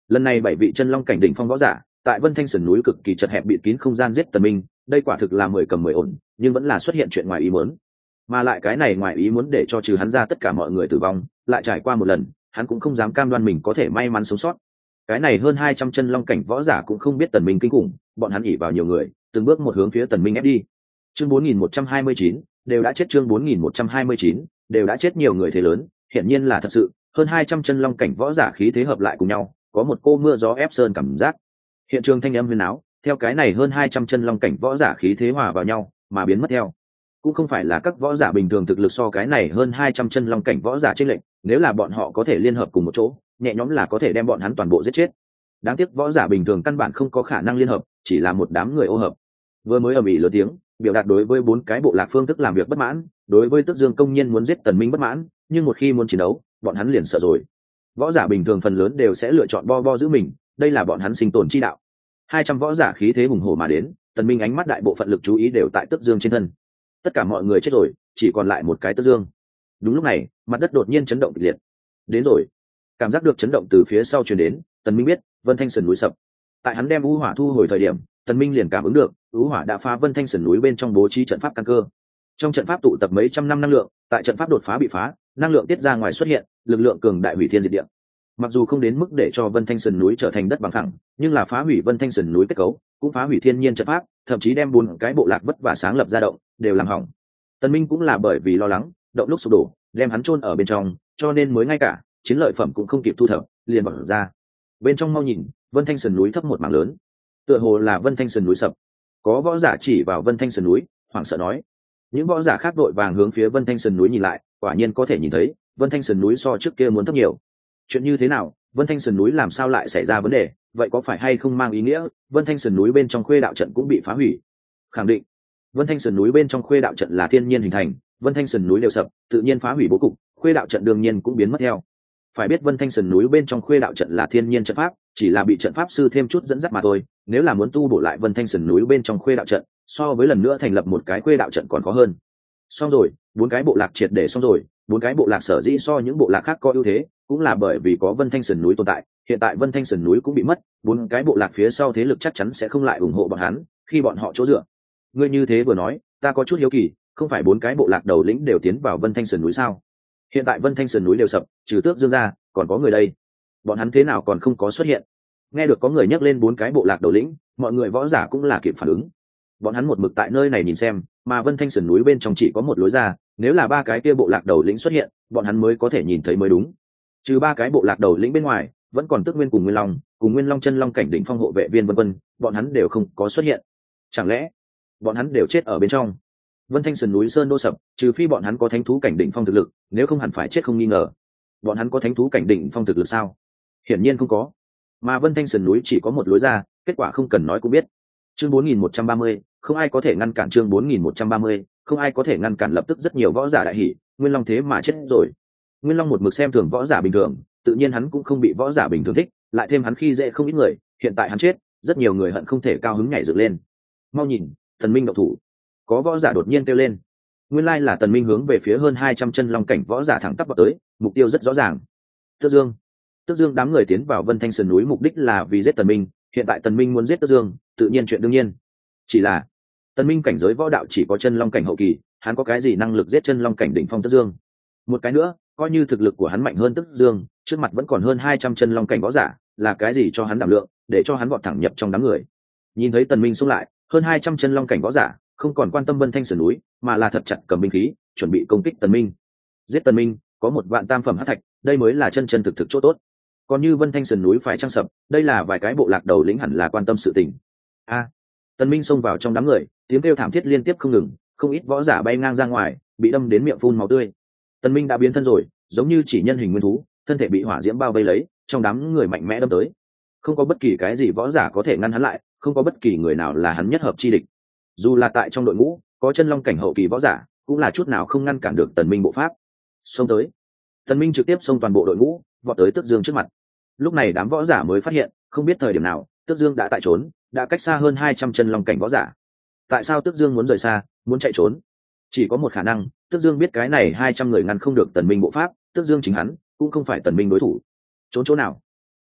Lần này bảy vị chân long cảnh đỉnh phong võ giả tại Vân Thanh sườn núi cực kỳ chật hẹp bịt kín không gian giết Tần Minh, đây quả thực là mười cầm mười ổn, nhưng vẫn là xuất hiện chuyện ngoài ý muốn. Mà lại cái này ngoài ý muốn để cho trừ hắn ra tất cả mọi người tử vong, lại trải qua một lần, hắn cũng không dám cam đoan mình có thể may mắn sống sót. Cái này hơn hai trăm chân long cảnh võ giả cũng không biết Tần Minh kinh khủng, bọn hắn ỷ vào nhiều người, từng bước một hướng phía Tần Minh ép đi. Chương bốn nghìn một trăm hai mươi chín, đều đã chết chương bốn nghìn một trăm hai mươi chín, đều đã chết nhiều người thế lớn, hiển nhiên là thật sự, hơn hai trăm chân long cảnh võ giả khí thế hợp lại cùng nhau, có một cô mưa gió ép sơn cảm giác. Hiện trường thanh âm huyền áo, theo cái này hơn hai trăm chân long cảnh võ giả khí thế hòa vào nhau, mà biến mất theo. Cũng không phải là các võ giả bình thường thực lực so cái này hơn hai trăm chân long cảnh võ giả chênh lệch, nếu là bọn họ có thể liên hợp cùng một chỗ, nhẹ nhõm là có thể đem bọn hắn toàn bộ giết chết. Đáng tiếc võ giả bình thường căn bản không có khả năng liên hợp, chỉ là một đám người ô hợp. Vừa mới ầm ĩ lớn tiếng, biểu đạt đối với bốn cái bộ lạc phương thức làm việc bất mãn, đối với Tước Dương công nhiên muốn giết Tần Minh bất mãn, nhưng một khi muốn chiến đấu, bọn hắn liền sợ rồi. Võ giả bình thường phần lớn đều sẽ lựa chọn bo bo giữ mình, đây là bọn hắn sinh tồn chi đạo. Hai trăm võ giả khí thế hùng hổ mà đến, Tần Minh ánh mắt đại bộ phận lực chú ý đều tại Tước Dương trên thân. Tất cả mọi người chết rồi, chỉ còn lại một cái Tước Dương. Đúng lúc này, mặt đất đột nhiên chấn động kịch liệt. Đến rồi. Cảm giác được chấn động từ phía sau truyền đến, Tần Minh biết, Vân Thanh sườn núi sập. Tại hắn đem u hỏa thu hồi thời điểm, Tần Minh liền cảm ứng được, u hỏa đã phá Vân Thanh sườn núi bên trong bố trí trận pháp căn cơ. Trong trận pháp tụ tập mấy trăm năm năng lượng, tại trận pháp đột phá bị phá, năng lượng tiết ra ngoài xuất hiện, lực lượng cường đại hủy thiên diệt địa. Mặc dù không đến mức để cho Vân Thanh sườn núi trở thành đất bằng phẳng, nhưng là phá hủy Vân Thanh sườn núi kết cấu, cũng phá hủy thiên nhiên trận pháp, thậm chí đem bốn cái bộ lạc vất vả sáng lập ra động, đều làm hỏng. Tần Minh cũng là bởi vì lo lắng, động lúc sụp đổ, đem hắn chôn ở bên trong, cho nên mới ngay cả chiến lợi phẩm cũng không kịp thu thập, liền bỏ ra. Bên trong mau nhìn, Vân Thanh sườn núi thấp một mảng lớn, tựa hồ là Vân Thanh sườn núi sập. Có võ giả chỉ vào Vân Thanh sườn núi, hoảng sợ nói. Những võ giả khác đội vàng hướng phía Vân Thanh sườn núi nhìn lại, quả nhiên có thể nhìn thấy, Vân Thanh sườn núi so trước kia muốn thấp nhiều. Chuyện như thế nào, Vân Thanh sườn núi làm sao lại xảy ra vấn đề, vậy có phải hay không mang ý nghĩa Vân Thanh sườn núi bên trong khuê đạo trận cũng bị phá hủy? Khẳng định, Vân Thanh sườn núi bên trong khuê đạo trận là thiên nhiên hình thành, Vân Thanh sườn núi đều sập, tự nhiên phá hủy bố cục, khuê đạo trận đương nhiên cũng biến mất theo. Phải biết Vân Thanh sườn núi bên trong khuê đạo trận là thiên nhiên trận pháp, chỉ là bị trận pháp sư thêm chút dẫn dắt mà thôi, nếu là muốn tu bổ lại Vân Thanh sườn núi bên trong khuê đạo trận, so với lần nữa thành lập một cái khuê đạo trận còn khó hơn. Xong rồi, bốn cái bộ lạc triệt để xong rồi, bốn cái bộ lạc sở dĩ so những bộ lạc khác có ưu thế, cũng là bởi vì có Vân Thanh sườn núi tồn tại, hiện tại Vân Thanh sườn núi cũng bị mất, bốn cái bộ lạc phía sau thế lực chắc chắn sẽ không lại ủng hộ bọn hắn, khi bọn họ chỗ dựa. Ngươi như thế vừa nói, ta có chút hiếu kỳ, không phải bốn cái bộ lạc đầu lĩnh đều tiến vào Vân Thanh sườn núi sao? Hiện tại Vân Thanh sườn núi đều sập, trừ Tước Dương ra, còn có người đây. Bọn hắn thế nào còn không có xuất hiện? Nghe được có người nhắc lên bốn cái bộ lạc đầu lĩnh, mọi người võ giả cũng là kịp phản ứng. Bọn hắn một mực tại nơi này nhìn xem, mà Vân Thanh sườn núi bên trong chỉ có một lối ra, nếu là ba cái kia bộ lạc đầu lĩnh xuất hiện, bọn hắn mới có thể nhìn thấy mới đúng. Trừ ba cái bộ lạc đầu lĩnh bên ngoài, vẫn còn Tước Nguyên cùng Nguyên Long, cùng Nguyên Long chân long cảnh đỉnh phong hộ vệ viên vân vân, bọn hắn đều không có xuất hiện. Chẳng lẽ bọn hắn đều chết ở bên trong? Vân Thanh sườn núi sơn đô sập, trừ phi bọn hắn có thánh thú cảnh đỉnh phong thực lực, nếu không hẳn phải chết không nghi ngờ. Bọn hắn có thánh thú cảnh đỉnh phong thực lực sao? Hiển nhiên không có. Mà Vân Thanh sườn núi chỉ có một lối ra, kết quả không cần nói cũng biết. Chương bốn nghìn một trăm ba mươi, không ai có thể ngăn cản chương bốn nghìn một trăm ba mươi, không ai có thể ngăn cản lập tức rất nhiều võ giả đại hỉ, Nguyên Long thế mà chết rồi. Nguyên Long một mực xem thường võ giả bình thường, tự nhiên hắn cũng không bị võ giả bình thường thích, lại thêm hắn khi dễ không ít người, hiện tại hắn chết, rất nhiều người hận không thể cao hứng nhảy dựng lên. Mau nhìn, Thần Minh động thủ. Có võ giả đột nhiên kêu lên. Nguyên lai là Tần Minh hướng về phía hơn hai trăm chân long cảnh võ giả thẳng tắp vào tới, mục tiêu rất rõ ràng. Tước Dương. Tước Dương đám người tiến vào Vân Thanh sườn núi mục đích là vì giết Tần Minh, hiện tại Tần Minh muốn giết Tước Dương, tự nhiên chuyện đương nhiên. Chỉ là Tần Minh cảnh giới võ đạo chỉ có chân long cảnh hậu kỳ, hắn có cái gì năng lực giết chân long cảnh đỉnh phong Tước Dương? Một cái nữa, coi như thực lực của hắn mạnh hơn Tước Dương, trước mặt vẫn còn hơn hai trăm chân long cảnh võ giả, là cái gì cho hắn đảm lượng, để cho hắn vọt thẳng nhập trong đám người. Nhìn thấy Tần Minh xông lại, hơn hai trăm chân long cảnh võ giả, không còn quan tâm Vân Thanh sườn núi, mà là thật chặt cầm binh khí, chuẩn bị công kích Tần Minh. Giết Tần Minh, có một vạn tam phẩm hắc thạch, đây mới là chân chân thực thực chỗ tốt. Còn như Vân Thanh sườn núi phải trang sập, đây là vài cái bộ lạc đầu lĩnh hẳn là quan tâm sự tình. A, Tần Minh xông vào trong đám người, tiếng kêu thảm thiết liên tiếp không ngừng, không ít võ giả bay ngang ra ngoài, bị đâm đến miệng phun máu tươi. Tần Minh đã biến thân rồi, giống như chỉ nhân hình nguyên thú, thân thể bị hỏa diễm bao vây lấy, trong đám người mạnh mẽ đâm tới. Không có bất kỳ cái gì võ giả có thể ngăn hắn lại, không có bất kỳ người nào là hắn nhất hợp chi địch. Dù là tại trong đội ngũ có chân long cảnh hậu kỳ võ giả, cũng là chút nào không ngăn cản được Tần Minh bộ pháp. Xông tới, Tần Minh trực tiếp xông toàn bộ đội ngũ, vọt tới Tước Dương trước mặt. Lúc này đám võ giả mới phát hiện, không biết thời điểm nào, Tước Dương đã tại trốn, đã cách xa hơn hai trăm chân long cảnh võ giả. Tại sao Tước Dương muốn rời xa, muốn chạy trốn? Chỉ có một khả năng, Tước Dương biết cái này hai trăm người ngăn không được Tần Minh bộ pháp, Tước Dương chính hắn cũng không phải Tần Minh đối thủ. Trốn chỗ nào?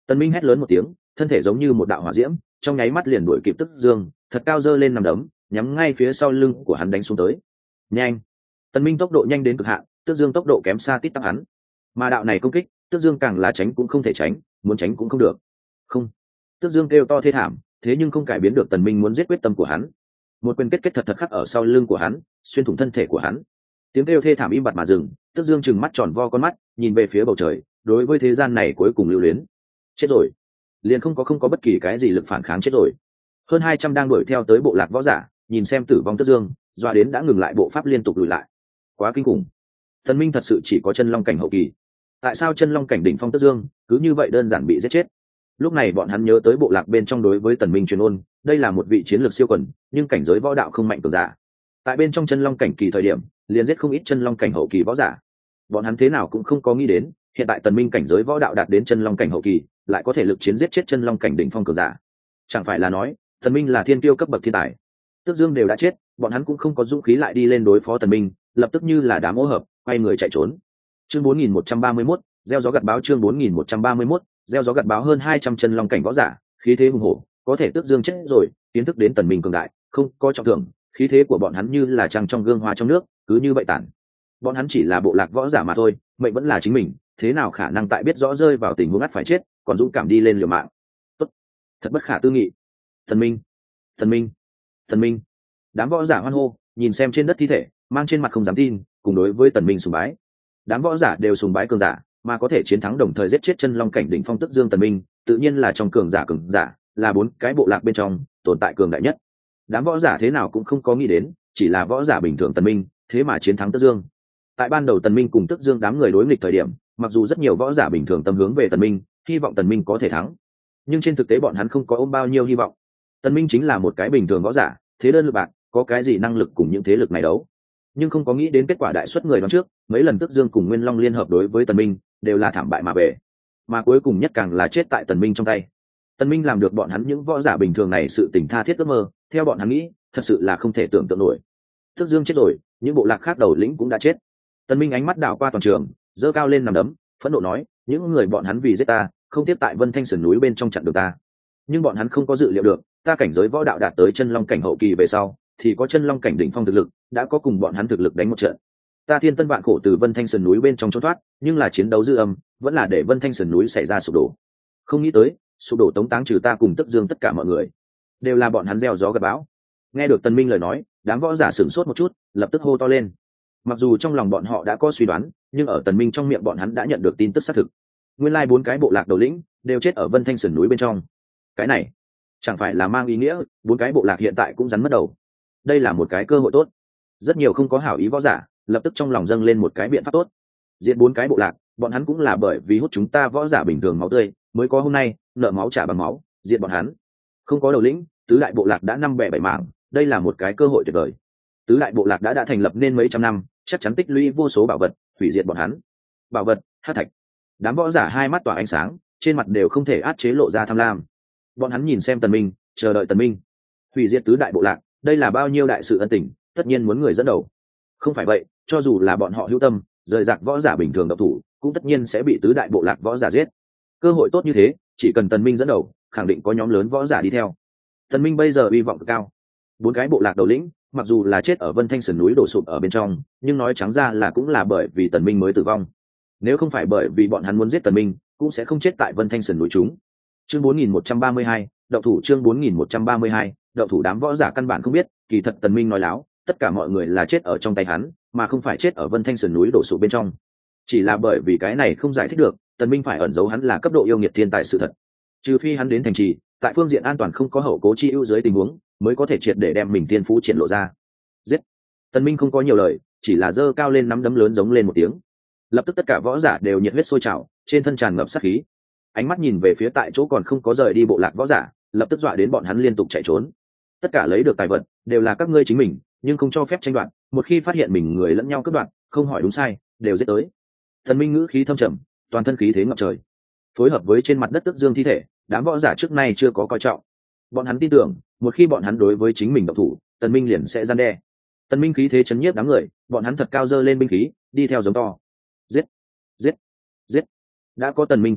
Tần Minh hét lớn một tiếng, thân thể giống như một đạo hỏa diễm, trong nháy mắt liền đuổi kịp Tức Dương, thật cao giơ lên nằm đấm, nhắm ngay phía sau lưng của hắn đánh xuống tới. Nhanh! Tần Minh tốc độ nhanh đến cực hạn, Tức Dương tốc độ kém xa tít tắp hắn. Mà đạo này công kích, Tức Dương càng là tránh cũng không thể tránh, muốn tránh cũng không được. Không! Tức Dương kêu to thê thảm, thế nhưng không cải biến được Tần Minh muốn giết quyết tâm của hắn. Một quyền kết kết thật thật khắc ở sau lưng của hắn, xuyên thủng thân thể của hắn. Tiếng kêu thê thảm im bặt mà dừng, Tức Dương trừng mắt tròn vo con mắt, nhìn về phía bầu trời, đối với thế gian này cuối cùng lưu luyến. Chết rồi! Liền không có không có bất kỳ cái gì lực phản kháng, chết rồi. Hơn hai trăm đang đuổi theo tới bộ lạc võ giả, nhìn xem tử vong Tức Dương, doa đến đã ngừng lại bộ pháp liên tục lùi lại. Quá kinh khủng! Tần Minh thật sự chỉ có chân long cảnh hậu kỳ. Tại sao chân long cảnh đỉnh phong Tức Dương cứ như vậy đơn giản bị giết chết? Lúc này bọn hắn nhớ tới bộ lạc bên trong đối với Tần Minh truyền ôn, đây là một vị chiến lược siêu quần, nhưng cảnh giới võ đạo không mạnh cường giả. Tại bên trong chân long cảnh kỳ thời điểm, liền giết không ít chân long cảnh hậu kỳ võ giả. Bọn hắn thế nào cũng không có nghĩ đến, hiện tại Tần Minh cảnh giới võ đạo đạt đến chân long cảnh hậu kỳ, lại có thể lực chiến giết chết chân long cảnh đỉnh phong cường giả. Chẳng phải là nói, Tần Minh là thiên tiêu cấp bậc thiên tài. Tước Dương đều đã chết, bọn hắn cũng không có dũng khí lại đi lên đối phó Tần Minh, lập tức như là đám ô hợp, quay người chạy trốn. Chương bốn nghìn một trăm ba mươi mốt, gieo gió gặt báo chương bốn nghìn một trăm ba mươi mốt, gieo gió gặt báo hơn hai trăm chân long cảnh võ giả, khí thế hùng hổ, có thể Tước Dương chết rồi, kiến thức đến Tần Minh cường đại, không có trọng thưởng, khí thế của bọn hắn như là trăng trong gương hoa trong nước, cứ như vậy tản. Bọn hắn chỉ là bộ lạc võ giả mà thôi, mệnh vẫn là chính mình, thế nào khả năng tại biết rõ rơi vào tình huống ngắt phải chết, còn dũng cảm đi lên liều mạng. Tốt, thật bất khả tư nghị. Tần Minh, Tần Minh, Tần Minh. Đám võ giả hoan hô, nhìn xem trên đất thi thể, mang trên mặt không dám tin, cùng đối với Tần Minh sùng bái. Đám võ giả đều sùng bái cường giả, mà có thể chiến thắng đồng thời giết chết chân long cảnh đỉnh phong Tức Dương Tần Minh, tự nhiên là trong cường giả cường giả, là bốn cái bộ lạc bên trong tồn tại cường đại nhất. Đám võ giả thế nào cũng không có nghĩ đến, chỉ là võ giả bình thường Tần Minh, thế mà chiến thắng Tức Dương. Tại ban đầu Tần Minh cùng Tức Dương đám người đối nghịch thời điểm, mặc dù rất nhiều võ giả bình thường tâm hướng về Tần Minh, hy vọng Tần Minh có thể thắng, nhưng trên thực tế bọn hắn không có ôm bao nhiêu hy vọng. Tần Minh chính là một cái bình thường võ giả, thế đơn lực bạc, có cái gì năng lực cùng những thế lực này đấu. Nhưng không có nghĩ đến kết quả đại suất người đoán trước, mấy lần Tức Dương cùng Nguyên Long liên hợp đối với Tần Minh, đều là thảm bại mà về. Mà cuối cùng nhất càng là chết tại Tần Minh trong tay. Tần Minh làm được bọn hắn những võ giả bình thường này sự tình tha thiết ước mơ, theo bọn hắn nghĩ, thật sự là không thể tưởng tượng nổi. Tức Dương chết rồi, những bộ lạc khác đầu lĩnh cũng đã chết. Tần Minh ánh mắt đảo qua toàn trường, giơ cao lên nằm đấm, phẫn nộ nói, những người bọn hắn vì giết ta, không tiếp tại Vân Thanh sườn núi bên trong chặn được ta. Nhưng bọn hắn không có dự liệu được, ta cảnh giới võ đạo đạt tới chân long cảnh hậu kỳ về sau, thì có chân long cảnh đỉnh phong thực lực, đã có cùng bọn hắn thực lực đánh một trận. Ta thiên tân vạn khổ từ Vân Thanh sườn núi bên trong trốn thoát, nhưng là chiến đấu dư âm, vẫn là để Vân Thanh sườn núi xảy ra sụp đổ. Không nghĩ tới, sụp đổ tống táng trừ ta cùng Tức Dương tất cả mọi người, đều là bọn hắn gieo gió gặt bão. Nghe được Tần Minh lời nói, đám võ giả sửng sốt một chút, lập tức hô to lên. Mặc dù trong lòng bọn họ đã có suy đoán, nhưng ở Tần Minh trong miệng bọn hắn đã nhận được tin tức xác thực. Nguyên lai bốn cái bộ lạc đầu lĩnh đều chết ở Vân Thanh sườn núi bên trong. Cái này chẳng phải là mang ý nghĩa bốn cái bộ lạc hiện tại cũng rắn mất đầu. Đây là một cái cơ hội tốt. Rất nhiều không có hảo ý võ giả lập tức trong lòng dâng lên một cái biện pháp tốt. Diệt bốn cái bộ lạc, bọn hắn cũng là bởi vì hút chúng ta võ giả bình thường máu tươi mới có hôm nay, nợ máu trả bằng máu, diệt bọn hắn. Không có đầu lĩnh, tứ đại bộ lạc đã năm bẻ bảy mảng, đây là một cái cơ hội tuyệt vời. Tứ đại bộ lạc đã đã thành lập nên mấy trăm năm, chắc chắn tích lũy vô số bảo vật, hủy diệt bọn hắn. Bảo vật, hắc thạch. Đám võ giả hai mắt tỏa ánh sáng, trên mặt đều không thể át chế lộ ra tham lam. Bọn hắn nhìn xem Tần Minh, chờ đợi Tần Minh hủy diệt tứ đại bộ lạc, đây là bao nhiêu đại sự ân tình, tất nhiên muốn người dẫn đầu. Không phải vậy, cho dù là bọn họ hữu tâm rời rạc võ giả bình thường độc thủ, cũng tất nhiên sẽ bị tứ đại bộ lạc võ giả giết. Cơ hội tốt như thế, chỉ cần Tần Minh dẫn đầu, khẳng định có nhóm lớn võ giả đi theo. Tần Minh bây giờ hy vọng cực cao. Bốn cái bộ lạc đầu lĩnh, mặc dù là chết ở Vân Thanh sườn núi đổ sụp ở bên trong, nhưng nói trắng ra là cũng là bởi vì Tần Minh mới tử vong. Nếu không phải bởi vì bọn hắn muốn giết Tần Minh, cũng sẽ không chết tại Vân Thanh sườn núi chúng. Chương bốn nghìn một trăm ba mươi hai, đậu thủ chương bốn nghìn một trăm ba mươi hai, đậu thủ đám võ giả căn bản không biết, kỳ thật Tần Minh nói láo, tất cả mọi người là chết ở trong tay hắn, mà không phải chết ở Vân Thanh sườn núi đổ sụp bên trong. Chỉ là bởi vì cái này không giải thích được, Tần Minh phải ẩn giấu hắn là cấp độ yêu nghiệt thiên tài sự thật. Trừ phi hắn đến thành trì, tại phương diện an toàn không có hậu cố chi ưu dưới tình huống, mới có thể triệt để đem mình tiên phú triển lộ ra. Giết! Tần Minh không có nhiều lời, chỉ là giơ cao lên nắm đấm lớn giống lên một tiếng. Lập tức tất cả võ giả đều nhiệt huyết sôi trào, trên thân tràn ngập sát khí. Ánh mắt nhìn về phía tại chỗ còn không có rời đi bộ lạc võ giả, lập tức dọa đến bọn hắn liên tục chạy trốn. Tất cả lấy được tài vật đều là các ngươi chính mình, nhưng không cho phép tranh đoạt, một khi phát hiện mình người lẫn nhau cướp đoạt, không hỏi đúng sai, đều giết tới. Tần Minh ngữ khí thâm trầm, toàn thân khí thế ngập trời. Phối hợp với trên mặt đất Tức Dương thi thể, đám võ giả trước nay chưa có coi trọng. Bọn hắn tin tưởng, một khi bọn hắn đối với chính mình động thủ, Tần Minh liền sẽ gian đe. Tần Minh khí thế chấn nhiếp đám người, bọn hắn thật cao dơ lên binh khí, đi theo giống to. Giết, giết, giết. Đã có Tần Minh quy phạm,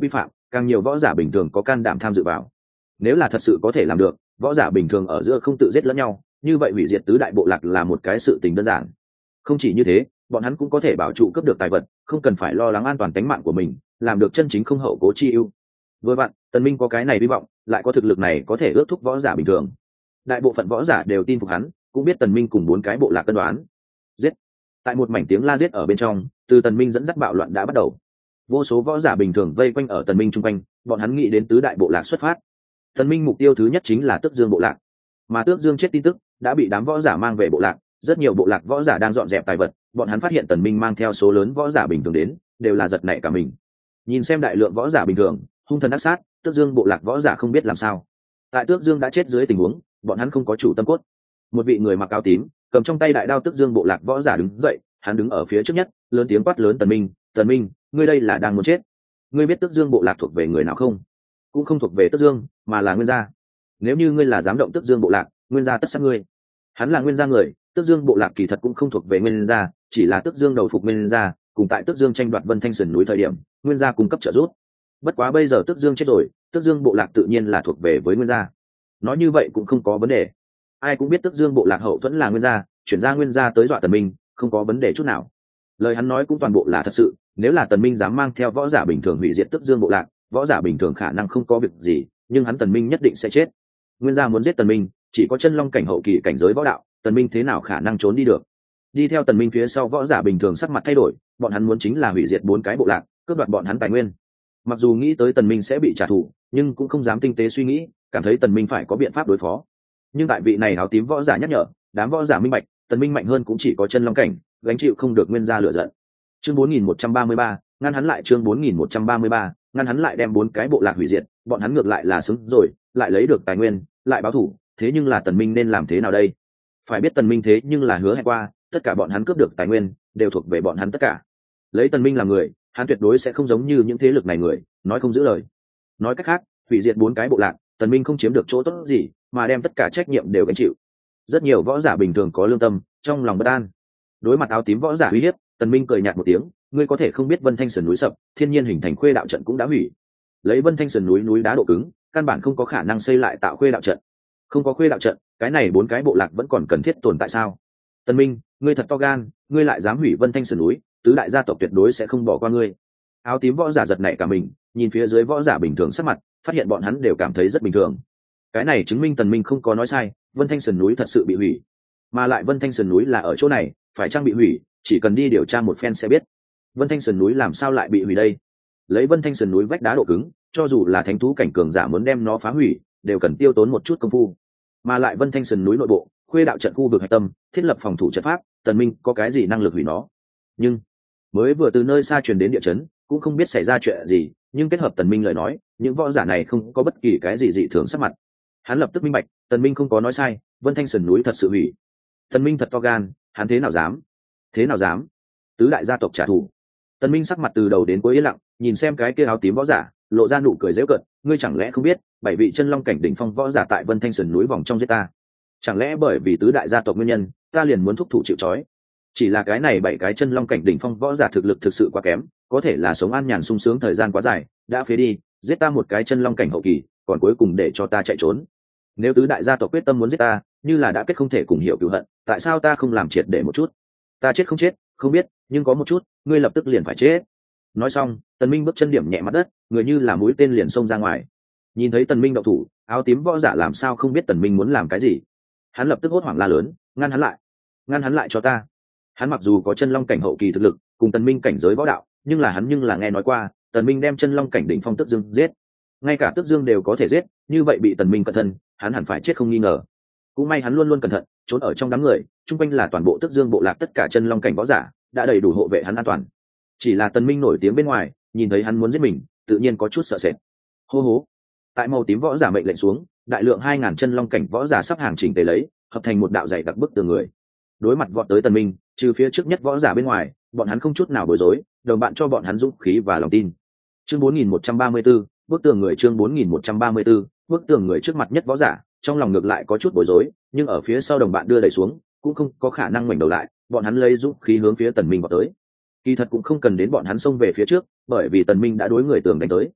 càng nhiều võ giả bình thường có can đảm tham dự vào. Nếu là thật sự có thể làm được, võ giả bình thường ở giữa không tự giết lẫn nhau, như vậy hủy diệt tứ đại bộ lạc là một cái sự tình đơn giản. Không chỉ như thế, bọn hắn cũng có thể bảo trụ cướp được tài vật, không cần phải lo lắng an toàn tính mạng của mình, làm được chân chính không hậu cố chi ưu. Vừa vặn, Tần Minh có cái này hy vọng, lại có thực lực này có thể ước thúc võ giả bình thường. Đại bộ phận võ giả đều tin phục hắn, cũng biết Tần Minh cùng bốn cái bộ lạc cân đoán. Giết! Tại một mảnh tiếng la giết ở bên trong, từ Tần Minh dẫn dắt bạo loạn đã bắt đầu. Vô số võ giả bình thường vây quanh ở Tần Minh trung quanh, bọn hắn nghĩ đến tứ đại bộ lạc xuất phát. Tần Minh mục tiêu thứ nhất chính là Tước Dương bộ lạc, mà Tước Dương chết tin tức đã bị đám võ giả mang về bộ lạc, rất nhiều bộ lạc võ giả đang dọn dẹp tài vật, bọn hắn phát hiện Tần Minh mang theo số lớn võ giả bình thường đến, đều là giật nảy cả mình. Nhìn xem đại lượng võ giả bình thường, hung thần ác sát, Tước Dương bộ lạc võ giả không biết làm sao. Tại Tước Dương đã chết dưới tình huống, bọn hắn không có chủ tâm cốt. Một vị người mặc áo tím, cầm trong tay đại đao Tước Dương bộ lạc võ giả đứng dậy, hắn đứng ở phía trước nhất, lớn tiếng quát lớn Tần Minh, "Tần Minh, ngươi đây là đang muốn chết. Ngươi biết Tước Dương bộ lạc thuộc về người nào không? Cũng không thuộc về Tước Dương, mà là Nguyên gia. Nếu như ngươi là dám động Tước Dương bộ lạc, Nguyên gia tất sát ngươi." Hắn là Nguyên gia người, Tước Dương bộ lạc kỳ thật cũng không thuộc về Nguyên gia, chỉ là Tước Dương đầu phục Nguyên gia, cùng tại Tước Dương tranh đoạt Vân Thanh Sườn núi thời điểm, Nguyên gia cung cấp trợ giúp. Bất quá bây giờ Tước Dương chết rồi, Tước Dương bộ lạc tự nhiên là thuộc về với Nguyên gia. Nói như vậy cũng không có vấn đề. Ai cũng biết Tước Dương bộ lạc hậu thuẫn là Nguyên gia, chuyển ra Nguyên gia tới dọa Tần Minh, không có vấn đề chút nào. Lời hắn nói cũng toàn bộ là thật sự, nếu là Tần Minh dám mang theo võ giả bình thường hủy diệt Tước Dương bộ lạc, võ giả bình thường khả năng không có việc gì, nhưng hắn Tần Minh nhất định sẽ chết. Nguyên gia muốn giết Tần Minh, chỉ có chân long cảnh hậu kỳ cảnh giới võ đạo, Tần Minh thế nào khả năng trốn đi được. Đi theo Tần Minh phía sau võ giả bình thường sắc mặt thay đổi, bọn hắn muốn chính là hủy diệt bốn cái bộ lạc, cướp đoạt bọn hắn tài nguyên. Mặc dù nghĩ tới Tần Minh sẽ bị trả thù, nhưng cũng không dám tinh tế suy nghĩ, cảm thấy Tần Minh phải có biện pháp đối phó. Nhưng tại vị này áo tím võ giả nhắc nhở, đám võ giả minh bạch, Tần Minh mạnh hơn cũng chỉ có chân long cảnh, gánh chịu không được Nguyên gia lửa giận. Chương bốn nghìn một trăm ba mươi ba, ngăn hắn lại chương bốn nghìn một trăm ba mươi ba, ngăn hắn lại đem bốn cái bộ lạc hủy diệt, bọn hắn ngược lại là xứng rồi, lại lấy được tài nguyên, lại báo thủ, thế nhưng là Tần Minh nên làm thế nào đây? Phải biết Tần Minh thế nhưng là hứa hẹn qua, tất cả bọn hắn cướp được tài nguyên đều thuộc về bọn hắn tất cả. Lấy Tần Minh làm người, hắn tuyệt đối sẽ không giống như những thế lực này người, nói không giữ lời. Nói cách khác, hủy diệt bốn cái bộ lạc, Tần Minh không chiếm được chỗ tốt gì, mà đem tất cả trách nhiệm đều gánh chịu. Rất nhiều võ giả bình thường có lương tâm, trong lòng bất an. Đối mặt áo tím võ giả uy hiếp, Tần Minh cười nhạt một tiếng, ngươi có thể không biết Vân Thanh Sườn núi sập, thiên nhiên hình thành khuê đạo trận cũng đã hủy. Lấy Vân Thanh Sườn núi núi đá độ cứng, căn bản không có khả năng xây lại tạo khuê đạo trận. Không có khuê đạo trận, cái này bốn cái bộ lạc vẫn còn cần thiết tồn tại sao? Tần Minh, ngươi thật to gan, ngươi lại dám hủy Vân Thanh Sườn núi, tứ đại gia tộc tuyệt đối sẽ không bỏ qua ngươi. Áo tím võ giả giật nảy cả mình, nhìn phía dưới võ giả bình thường sắc mặt, phát hiện bọn hắn đều cảm thấy rất bình thường. Cái này chứng minh Tần Minh không có nói sai, Vân Thanh Sườn núi thật sự bị hủy. Mà lại Vân Thanh Sườn núi là ở chỗ này, phải chăng bị hủy, chỉ cần đi điều tra một phen sẽ biết. Vân Thanh Sườn núi làm sao lại bị hủy đây? Lấy Vân Thanh Sườn núi vách đá độ cứng, cho dù là thánh thú cảnh cường giả muốn đem nó phá hủy, đều cần tiêu tốn một chút công phu. Mà lại Vân Thanh Sườn núi nội bộ, khuê đạo trận khu vực hạch tâm, thiết lập phòng thủ trận pháp, Tần Minh có cái gì năng lực hủy nó? Nhưng mới vừa từ nơi xa truyền đến địa chấn, cũng không biết xảy ra chuyện gì, nhưng kết hợp Tần Minh lời nói, những võ giả này không có bất kỳ cái gì dị thường sắc mặt. Hắn lập tức minh bạch, Tần Minh không có nói sai, Vân Thanh Sườn núi thật sự hủy. Tần Minh thật to gan, hắn thế nào dám? Thế nào dám? Tứ đại gia tộc trả thù. Tần Minh sắc mặt từ đầu đến cuối yên lặng, nhìn xem cái kia áo tím võ giả, lộ ra nụ cười giễu cợt, ngươi chẳng lẽ không biết, bảy vị chân long cảnh đỉnh phong võ giả tại Vân Thanh Sườn núi vòng trong giết ta? Chẳng lẽ bởi vì tứ đại gia tộc nguyên nhân, ta liền muốn thúc thủ chịu trói? Chỉ là cái này bảy cái chân long cảnh đỉnh phong võ giả thực lực thực sự quá kém, có thể là sống an nhàn sung sướng thời gian quá dài, đã phế đi, giết ta một cái chân long cảnh hậu kỳ, còn cuối cùng để cho ta chạy trốn. Nếu tứ đại gia tộc quyết tâm muốn giết ta, như là đã kết không thể cùng hiểu cửu hận, tại sao ta không làm triệt để một chút? Ta chết không chết, không biết, nhưng có một chút, ngươi lập tức liền phải chết. Nói xong, Tần Minh bước chân điểm nhẹ mặt đất, người như là mũi tên liền xông ra ngoài. Nhìn thấy Tần Minh động thủ, áo tím võ giả làm sao không biết Tần Minh muốn làm cái gì? Hắn lập tức hốt hoảng la lớn, ngăn hắn lại, ngăn hắn lại cho ta. Hắn mặc dù có chân long cảnh hậu kỳ thực lực, cùng Tần Minh cảnh giới võ đạo, nhưng là hắn nhưng là nghe nói qua, Tần Minh đem chân long cảnh đỉnh phong Tức Dương giết, ngay cả Tức Dương đều có thể giết, như vậy bị Tần Minh cẩn thận, hắn hẳn phải chết không nghi ngờ. Cũng may hắn luôn luôn cẩn thận, trốn ở trong đám người, trung quanh là toàn bộ Tức Dương bộ lạc tất cả chân long cảnh võ giả, đã đầy đủ hộ vệ hắn an toàn. Chỉ là Tần Minh nổi tiếng bên ngoài, nhìn thấy hắn muốn giết mình, tự nhiên có chút sợ sệt. Hô hố! Tại màu tím võ giả mệnh lệnh xuống, đại lượng hai ngàn chân long cảnh võ giả sắp hàng chỉnh tề lấy, hợp thành một đạo dày đặc bức tường người. Đối mặt vọt tới Tần Minh, trừ phía trước nhất võ giả bên ngoài, bọn hắn không chút nào bối rối, đồng bạn cho bọn hắn dũng khí và lòng tin. Chương bốn nghìn một trăm ba mươi 4, bức tường người chương bốn nghìn một trăm ba mươi 4, bức tường người trước mặt nhất võ giả, trong lòng ngược lại có chút bối rối, nhưng ở phía sau đồng bạn đưa đẩy xuống, cũng không có khả năng ngoảnh đầu lại, bọn hắn lấy dũng khí hướng phía Tần Minh vọt tới. Kỳ thật cũng không cần đến bọn hắn xông về phía trước, bởi vì Tần Minh đã đối người tường đánh tới.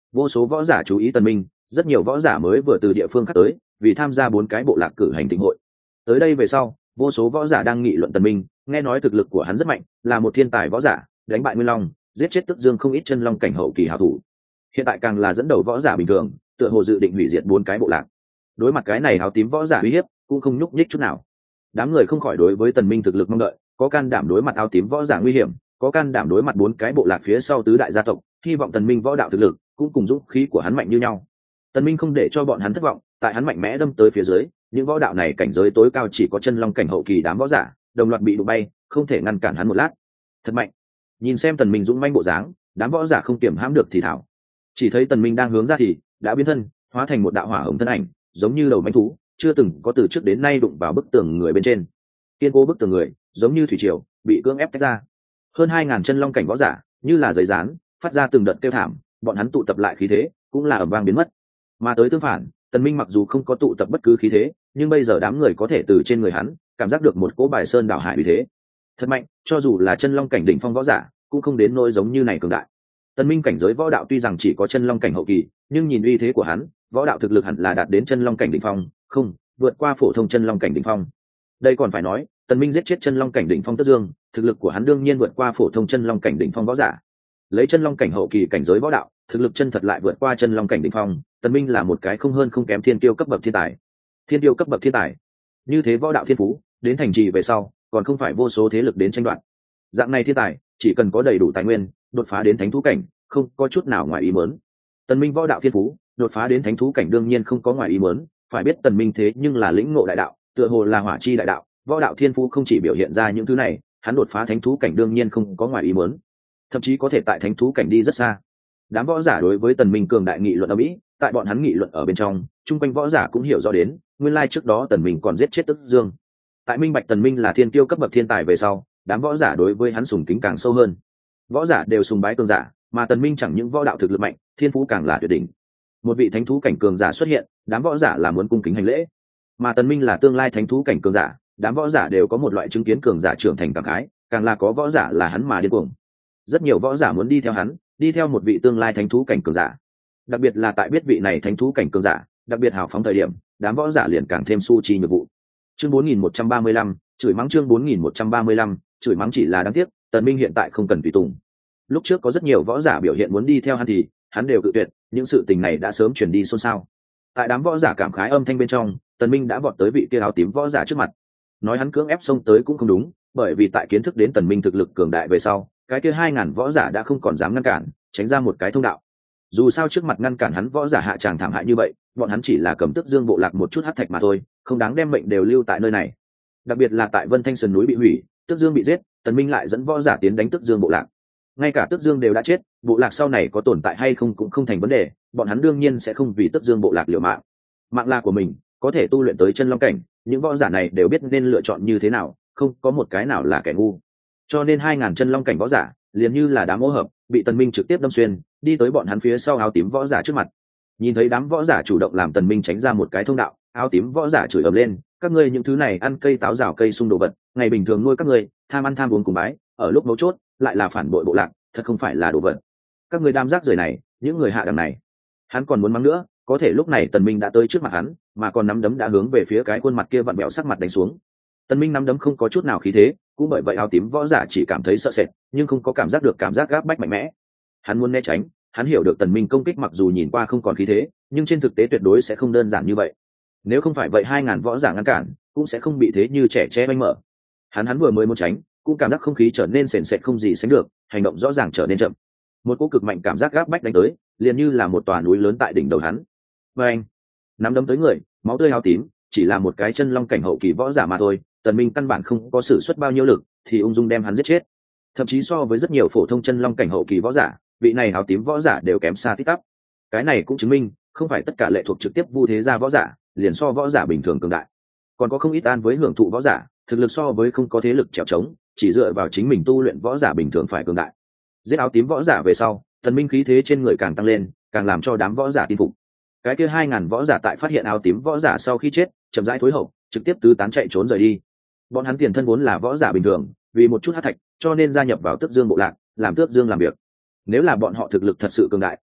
Vô số võ giả chú ý Tần Minh, rất nhiều võ giả mới vừa từ địa phương khác tới, vì tham gia bốn cái bộ lạc cử hành thịnh hội. Tới đây về sau, vô số võ giả đang nghị luận Tần Minh, nghe nói thực lực của hắn rất mạnh, là một thiên tài võ giả, đánh bại Nguyên Long, giết chết Tức Dương không ít chân long cảnh hậu kỳ hảo thủ. Hiện tại càng là dẫn đầu võ giả bình thường, tựa hồ dự định hủy diệt bốn cái bộ lạc. Đối mặt cái này áo tím võ giả uy hiếp, cũng không nhúc nhích chút nào. Đám người không khỏi đối với Tần Minh thực lực mong đợi, có can đảm đối mặt áo tím võ giả nguy hiểm, có can đảm đối mặt bốn cái bộ lạc phía sau tứ đại gia tộc, hy vọng Tần Minh võ đạo thực lực cũng cùng dũng khí của hắn mạnh như nhau. Tần Minh không để cho bọn hắn thất vọng, tại hắn mạnh mẽ đâm tới phía dưới, những võ đạo này cảnh giới tối cao chỉ có chân long cảnh hậu kỳ đám võ giả, đồng loạt bị đụng bay, không thể ngăn cản hắn một lát. Thật mạnh. Nhìn xem Tần Minh dũng mãnh bộ dáng, đám võ giả không kiềm hãm được thì thảo. Chỉ thấy Tần Minh đang hướng ra thì đã biến thân, hóa thành một đạo hỏa hồng thân ảnh, giống như đầu mãnh thú, chưa từng có từ trước đến nay đụng vào bức tường người bên trên. Kiên cố bức tường người, giống như thủy triều, bị cưỡng ép tách ra. Hơn hai ngàn chân long cảnh võ giả, như là giấy dán, phát ra từng đợt kêu thảm, bọn hắn tụ tập lại khí thế, cũng là ầm vang biến mất. Mà tới tương phản, Tần Minh mặc dù không có tụ tập bất cứ khí thế, nhưng bây giờ đám người có thể từ trên người hắn cảm giác được một cỗ bài sơn đảo hải uy thế. Thật mạnh, cho dù là chân long cảnh đỉnh phong võ giả, cũng không đến nỗi giống như này cường đại. Tần Minh cảnh giới võ đạo tuy rằng chỉ có chân long cảnh hậu kỳ, nhưng nhìn uy thế của hắn, võ đạo thực lực hẳn là đạt đến chân long cảnh đỉnh phong, không, vượt qua phổ thông chân long cảnh đỉnh phong. Đây còn phải nói, Tần Minh giết chết chân long cảnh đỉnh phong Tất Dương, thực lực của hắn đương nhiên vượt qua phổ thông chân long cảnh đỉnh phong võ giả. Lấy chân long cảnh hậu kỳ cảnh giới võ đạo, thực lực chân thật lại vượt qua chân long cảnh đỉnh phong, Tần Minh là một cái không hơn không kém thiên tiêu cấp bậc thiên tài. Thiên tiêu cấp bậc thiên tài. Như thế võ đạo thiên phú, đến thành trì về sau, còn không phải vô số thế lực đến tranh đoạt. Dạng này thiên tài, chỉ cần có đầy đủ tài nguyên, đột phá đến thánh thú cảnh, không có chút nào ngoài ý muốn. Tần Minh võ đạo thiên phú, đột phá đến thánh thú cảnh đương nhiên không có ngoài ý muốn, phải biết Tần Minh thế nhưng là lĩnh ngộ đại đạo, tựa hồ là hỏa chi đại đạo, võ đạo thiên phú không chỉ biểu hiện ra những thứ này, hắn đột phá thánh thú cảnh đương nhiên không có ngoài ý muốn, thậm chí có thể tại thánh thú cảnh đi rất xa. Đám võ giả đối với Tần Minh cường đại nghị luận ở mỹ, tại bọn hắn nghị luận ở bên trong, trung quanh võ giả cũng hiểu rõ đến, nguyên lai trước đó Tần Minh còn giết chết Tức Dương. Tại minh bạch Tần Minh là thiên tiêu cấp bậc thiên tài về sau, đám võ giả đối với hắn sùng kính càng sâu hơn. Võ giả đều sùng bái cường giả, mà Tần Minh chẳng những võ đạo thực lực mạnh, thiên phú càng là tuyệt đỉnh. Một vị thánh thú cảnh cường giả xuất hiện, đám võ giả là muốn cung kính hành lễ. Mà Tần Minh là tương lai thánh thú cảnh cường giả, đám võ giả đều có một loại chứng kiến cường giả trưởng thành cảm khái, càng là có võ giả là hắn mà điên cuồng. Rất nhiều võ giả muốn đi theo hắn, đi theo một vị tương lai thánh thú cảnh cường giả. Đặc biệt là tại biết vị này thánh thú cảnh cường giả, đặc biệt hào phóng thời điểm, đám võ giả liền càng thêm su chi nhược vụ. Chương bốn nghìn một trăm ba mươi lăm, chửi mắng chương bốn nghìn một trăm ba mươi lăm, chửi mắng chỉ là đáng tiếc, Tần Minh hiện tại không cần tùy tùng. Lúc trước có rất nhiều võ giả biểu hiện muốn đi theo hắn thì, hắn đều cự tuyệt, những sự tình này đã sớm truyền đi xôn xao. Tại đám võ giả cảm khái âm thanh bên trong, Tần Minh đã vọt tới vị kia áo tím võ giả trước mặt. Nói hắn cưỡng ép xông tới cũng không đúng, bởi vì tại kiến thức đến Tần Minh thực lực cường đại về sau, cái kia hai ngàn võ giả đã không còn dám ngăn cản, tránh ra một cái thông đạo. Dù sao trước mặt ngăn cản hắn võ giả hạ tràng thảm hại như vậy, bọn hắn chỉ là cầm Tức Dương bộ lạc một chút hắc thạch mà thôi, không đáng đem mệnh đều lưu tại nơi này. Đặc biệt là tại Vân Thanh Sơn núi bị hủy, Tức Dương bị giết, Tần Minh lại dẫn võ giả tiến đánh Tức Dương bộ lạc. Ngay cả Tức Dương đều đã chết, bộ lạc sau này có tồn tại hay không cũng không thành vấn đề, bọn hắn đương nhiên sẽ không vì Tức Dương bộ lạc liều mạng. Mạng là của mình, có thể tu luyện tới chân long cảnh, những võ giả này đều biết nên lựa chọn như thế nào, không có một cái nào là kẻ ngu. Cho nên hai ngàn chân long cảnh võ giả, liền như là đám ô hợp, bị Tần Minh trực tiếp đâm xuyên, đi tới bọn hắn phía sau áo tím võ giả trước mặt. Nhìn thấy đám võ giả chủ động làm Tần Minh tránh ra một cái thông đạo, áo tím võ giả chửi ầm lên, các ngươi những thứ này ăn cây táo rào cây sung đồ vật, ngày bình thường nuôi các ngươi, tham ăn tham uống cùng bái, ở lúc mấu chốt lại là phản bội bộ lạc, thật không phải là đồ vật. Các ngươi đam giác rời này, những người hạ đẳng này. Hắn còn muốn mắng nữa, có thể lúc này Tần Minh đã tới trước mặt hắn, mà còn nắm đấm đã hướng về phía cái khuôn mặt kia vặn bẹo sắc mặt đánh xuống. Tần Minh nắm đấm không có chút nào khí thế, cũng bởi vậy áo tím võ giả chỉ cảm thấy sợ sệt, nhưng không có cảm giác được cảm giác gáp bách mạnh mẽ. Hắn muốn né tránh, hắn hiểu được Tần Minh công kích mặc dù nhìn qua không còn khí thế, nhưng trên thực tế tuyệt đối sẽ không đơn giản như vậy. Nếu không phải vậy hai ngàn võ giả ngăn cản, cũng sẽ không bị thế như trẻ tre banh mở. Hắn hắn vừa mới muốn tránh, cũng cảm giác không khí trở nên sền sệt không gì sánh được, hành động rõ ràng trở nên chậm. Một cú cực mạnh cảm giác gáp bách đánh tới, liền như là một tòa núi lớn tại đỉnh đầu hắn. Và anh, nắm đấm tới người, máu tươi áo tím, chỉ là một cái chân long cảnh hậu kỳ võ giả mà thôi, Tần Minh căn bản không có sử xuất bao nhiêu lực, thì ung dung đem hắn giết chết. Thậm chí so với rất nhiều phổ thông chân long cảnh hậu kỳ võ giả, vị này áo tím võ giả đều kém xa tít tắp. Cái này cũng chứng minh, không phải tất cả lệ thuộc trực tiếp vu thế gia võ giả, liền so võ giả bình thường cường đại. Còn có không ít an với hưởng thụ võ giả, thực lực so với không có thế lực trèo trống, chỉ dựa vào chính mình tu luyện võ giả bình thường phải cường đại. Giết áo tím võ giả về sau, Tần Minh khí thế trên người càng tăng lên, càng làm cho đám võ giả tin phục. Cái kia hai ngàn võ giả tại phát hiện áo tím võ giả sau khi chết, chậm rãi thối hậu, trực tiếp tứ tán chạy trốn rời đi. Bọn hắn tiền thân vốn là võ giả bình thường, vì một chút hắc thạch, cho nên gia nhập vào Tước Dương bộ lạc, làm Tước Dương làm việc. Nếu là bọn họ thực lực thật sự cường đại,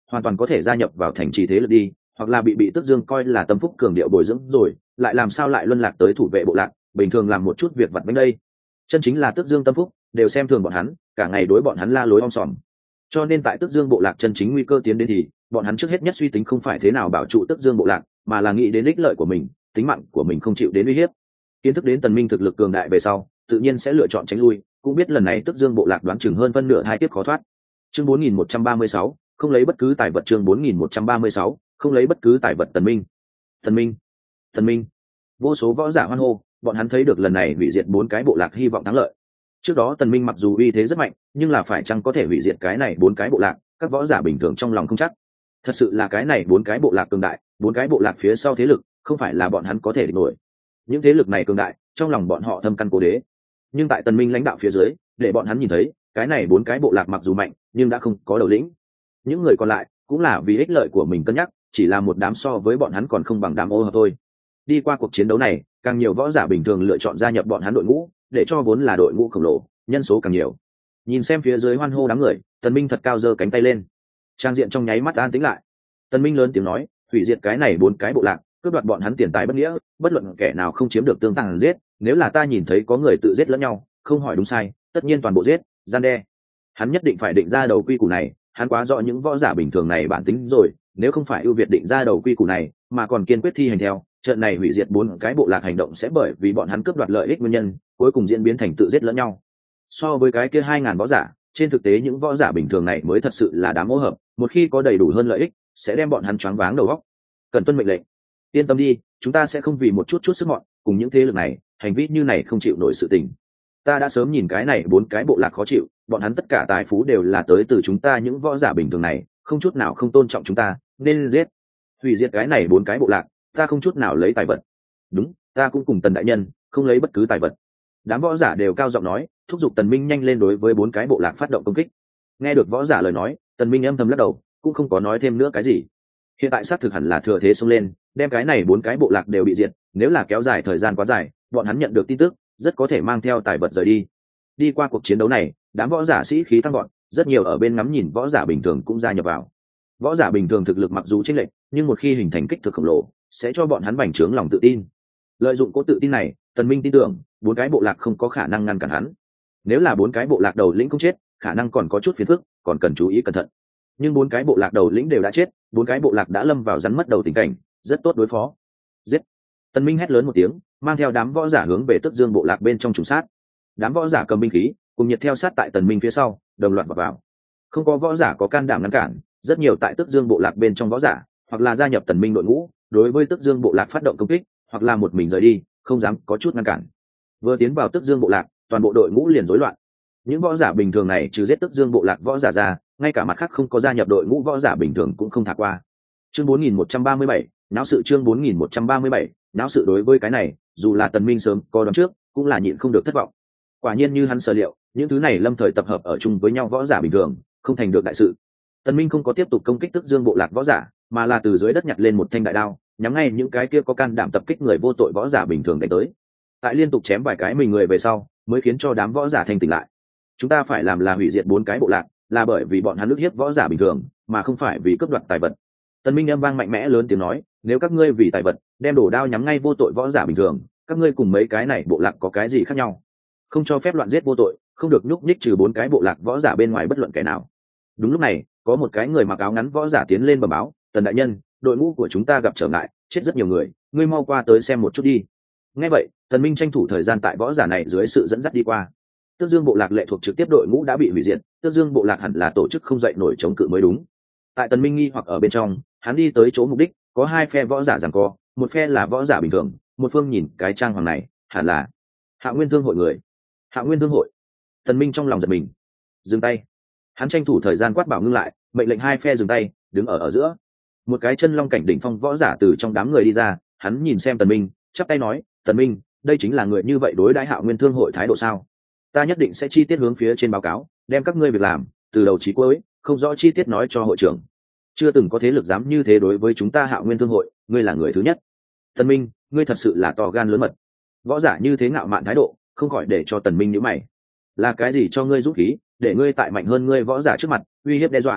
hoàn toàn có thể gia nhập vào thành trì thế lực đi, hoặc là bị bị Tước Dương coi là tâm phúc cường điệu bồi dưỡng rồi, lại làm sao lại luân lạc tới thủ vệ bộ lạc, bình thường làm một chút việc vặt bánh đây. Chân chính là Tước Dương tâm phúc, đều xem thường bọn hắn, cả ngày đối bọn hắn la lối om sòm. Cho nên tại Tước Dương bộ lạc chân chính nguy cơ tiến đến thì, bọn hắn trước hết nhất suy tính không phải thế nào bảo trụ Tước Dương bộ lạc, mà là nghĩ đến ích lợi của mình, tính mạng của mình không chịu đến uy hiếp. Kiến thức đến Tần Minh thực lực cường đại về sau, tự nhiên sẽ lựa chọn tránh lui, cũng biết lần này Tước Dương bộ lạc đoán chừng hơn phân nửa hai tiếp khó thoát. Chương bốn nghìn một trăm ba mươi sáu, không lấy bất cứ tài vật. Chương bốn nghìn một trăm ba mươi sáu, không lấy bất cứ tài vật. Tần Minh, Tần Minh, Tần Minh. Vô số võ giả hoan hô, bọn hắn thấy được lần này hủy diệt bốn cái bộ lạc hy vọng thắng lợi. Trước đó Tần Minh mặc dù uy thế rất mạnh, nhưng là phải chăng có thể hủy diệt cái này bốn cái bộ lạc, các võ giả bình thường trong lòng không chắc. Thật sự là cái này bốn cái bộ lạc cường đại, bốn cái bộ lạc phía sau thế lực, không phải là bọn hắn có thể địch nổi. Những thế lực này cường đại, trong lòng bọn họ thâm căn cố đế. Nhưng tại Tần Minh lãnh đạo phía dưới, để bọn hắn nhìn thấy, cái này bốn cái bộ lạc mặc dù mạnh, nhưng đã không có đầu lĩnh. Những người còn lại cũng là vì ích lợi của mình cân nhắc, chỉ là một đám so với bọn hắn còn không bằng đám ô hợp thôi. Đi qua cuộc chiến đấu này, càng nhiều võ giả bình thường lựa chọn gia nhập bọn hắn đội ngũ, để cho vốn là đội ngũ khổng lồ, nhân số càng nhiều. Nhìn xem phía dưới hoan hô đám người, Tần Minh thật cao giơ cánh tay lên. Trang diện trong nháy mắt an tĩnh lại. Tần Minh lớn tiếng nói, hủy diệt cái này bốn cái bộ lạc, cướp đoạt bọn hắn tiền tài bất nghĩa, bất luận kẻ nào không chiếm được tương tàn giết, nếu là ta nhìn thấy có người tự giết lẫn nhau, không hỏi đúng sai, tất nhiên toàn bộ giết, gian đe. Hắn nhất định phải định ra đầu quy củ này, hắn quá rõ những võ giả bình thường này bản tính rồi, nếu không phải ưu việt định ra đầu quy củ này, mà còn kiên quyết thi hành theo, trận này hủy diệt bốn cái bộ lạc hành động sẽ bởi vì bọn hắn cướp đoạt lợi ích nguyên nhân, cuối cùng diễn biến thành tự giết lẫn nhau. So với cái kia hai ngàn võ giả, trên thực tế những võ giả bình thường này mới thật sự là đám ô hợp, một khi có đầy đủ hơn lợi ích, sẽ đem bọn hắn choáng váng đầu óc. Cần tuân mệnh lệnh. Yên tâm đi, chúng ta sẽ không vì một chút chút sức mọn, cùng những thế lực này, hành vi như này không chịu nổi sự tình. Ta đã sớm nhìn cái này bốn cái bộ lạc khó chịu, bọn hắn tất cả tài phú đều là tới từ chúng ta những võ giả bình thường này, không chút nào không tôn trọng chúng ta, nên giết. Hủy diệt cái này bốn cái bộ lạc, ta không chút nào lấy tài vật. Đúng, ta cũng cùng Tần đại nhân, không lấy bất cứ tài vật. Đám võ giả đều cao giọng nói, thúc giục Tần Minh nhanh lên đối với bốn cái bộ lạc phát động công kích. Nghe được võ giả lời nói, Tần Minh âm thầm lắc đầu, cũng không có nói thêm nữa cái gì. Hiện tại xác thực hẳn là thừa thế xông lên, đem cái này bốn cái bộ lạc đều bị diệt, nếu là kéo dài thời gian quá dài, bọn hắn nhận được tin tức, rất có thể mang theo tài vật rời đi. Đi qua cuộc chiến đấu này, đám võ giả sĩ khí tăng vọt, rất nhiều ở bên ngắm nhìn võ giả bình thường cũng gia nhập vào. Võ giả bình thường thực lực mặc dù chênh lệch, nhưng một khi hình thành kích thước khổng lồ, sẽ cho bọn hắn bành trướng lòng tự tin. Lợi dụng cố tự tin này, Tần Minh tin tưởng, bốn cái bộ lạc không có khả năng ngăn cản hắn. Nếu là bốn cái bộ lạc đầu lĩnh không chết, khả năng còn có chút phiền phức, còn cần chú ý cẩn thận. Nhưng bốn cái bộ lạc đầu lĩnh đều đã chết, bốn cái bộ lạc đã lâm vào rắn mất đầu tình cảnh, rất tốt đối phó. Giết! Tần Minh hét lớn một tiếng, mang theo đám võ giả hướng về Tước Dương bộ lạc bên trong trùng sát. Đám võ giả cầm binh khí, cùng nhiệt theo sát tại Tần Minh phía sau, đồng loạt vào vào. Không có võ giả có can đảm ngăn cản, rất nhiều tại Tước Dương bộ lạc bên trong võ giả, hoặc là gia nhập Tần Minh đội ngũ, đối với Tước Dương bộ lạc phát động công kích, hoặc là một mình rời đi, không dám có chút ngăn cản. Vừa tiến vào Tước Dương bộ lạc, toàn bộ đội ngũ liền rối loạn. Những võ giả bình thường này trừ giết Tước Dương bộ lạc võ giả ra, ngay cả mặt khác không có gia nhập đội ngũ võ giả bình thường cũng không thả qua. Chương bốn nghìn một trăm ba mươi bảy, náo sự. Chương bốn nghìn một trăm ba mươi bảy, náo sự. Đối với cái này, dù là Tần Minh sớm có đoán trước, cũng là nhịn không được thất vọng. Quả nhiên như hắn sở liệu, những thứ này lâm thời tập hợp ở chung với nhau võ giả bình thường, không thành được đại sự. Tần Minh không có tiếp tục công kích Tước Dương bộ lạc võ giả, mà là từ dưới đất nhặt lên một thanh đại đao, nhắm ngay những cái kia có can đảm tập kích người vô tội võ giả bình thường đánh tới. Tại liên tục chém vài cái mình người về sau, mới khiến cho đám võ giả thanh tỉnh lại. Chúng ta phải làm là hủy diệt bốn cái bộ lạc, là bởi vì bọn hắn ức hiếp võ giả bình thường, mà không phải vì cướp đoạt tài vật. Tần Minh âm vang mạnh mẽ lớn tiếng nói, nếu các ngươi vì tài vật đem đổ đao nhắm ngay vô tội võ giả bình thường, các ngươi cùng mấy cái này bộ lạc có cái gì khác nhau? Không cho phép loạn giết vô tội, không được nhúc nhích trừ bốn cái bộ lạc võ giả bên ngoài bất luận kẻ nào. Đúng lúc này, có một cái người mặc áo ngắn võ giả tiến lên bẩm báo, Tần đại nhân, đội ngũ của chúng ta gặp trở ngại, chết rất nhiều người, ngươi mau qua tới xem một chút đi. Nghe vậy, Tần Minh tranh thủ thời gian tại võ giả này dưới sự dẫn dắt đi qua. Tước Dương bộ lạc lệ thuộc trực tiếp đội ngũ đã bị hủy diệt, Tước Dương bộ lạc hẳn là tổ chức không dậy nổi chống cự mới đúng. Tại Tần Minh nghi hoặc ở bên trong, hắn đi tới chỗ mục đích, có hai phe võ giả giằng co, một phe là võ giả bình thường, một phương nhìn cái trang hoàng này, hẳn là Hạ Nguyên Thương hội người. Hạ Nguyên Thương hội. Tần Minh trong lòng giật mình, dừng tay. Hắn tranh thủ thời gian quát bảo ngưng lại, mệnh lệnh hai phe dừng tay, đứng ở ở giữa. Một cái chân long cảnh đỉnh phong võ giả từ trong đám người đi ra, hắn nhìn xem Tần Minh, chắp tay nói, Tần Minh, đây chính là người như vậy đối đãi Hạ Nguyên Thương hội thái độ sao? Ta nhất định sẽ chi tiết hướng phía trên báo cáo, đem các ngươi việc làm từ đầu chí cuối, không rõ chi tiết nói cho hội trưởng. Chưa từng có thế lực dám như thế đối với chúng ta Hạ Nguyên Thương hội, ngươi là người thứ nhất. Tần Minh, ngươi thật sự là to gan lớn mật. Võ giả như thế ngạo mạn thái độ, không khỏi để cho Tần Minh nhíu mày. Là cái gì cho ngươi dũng khí, để ngươi tại mạnh hơn ngươi võ giả trước mặt uy hiếp đe dọa?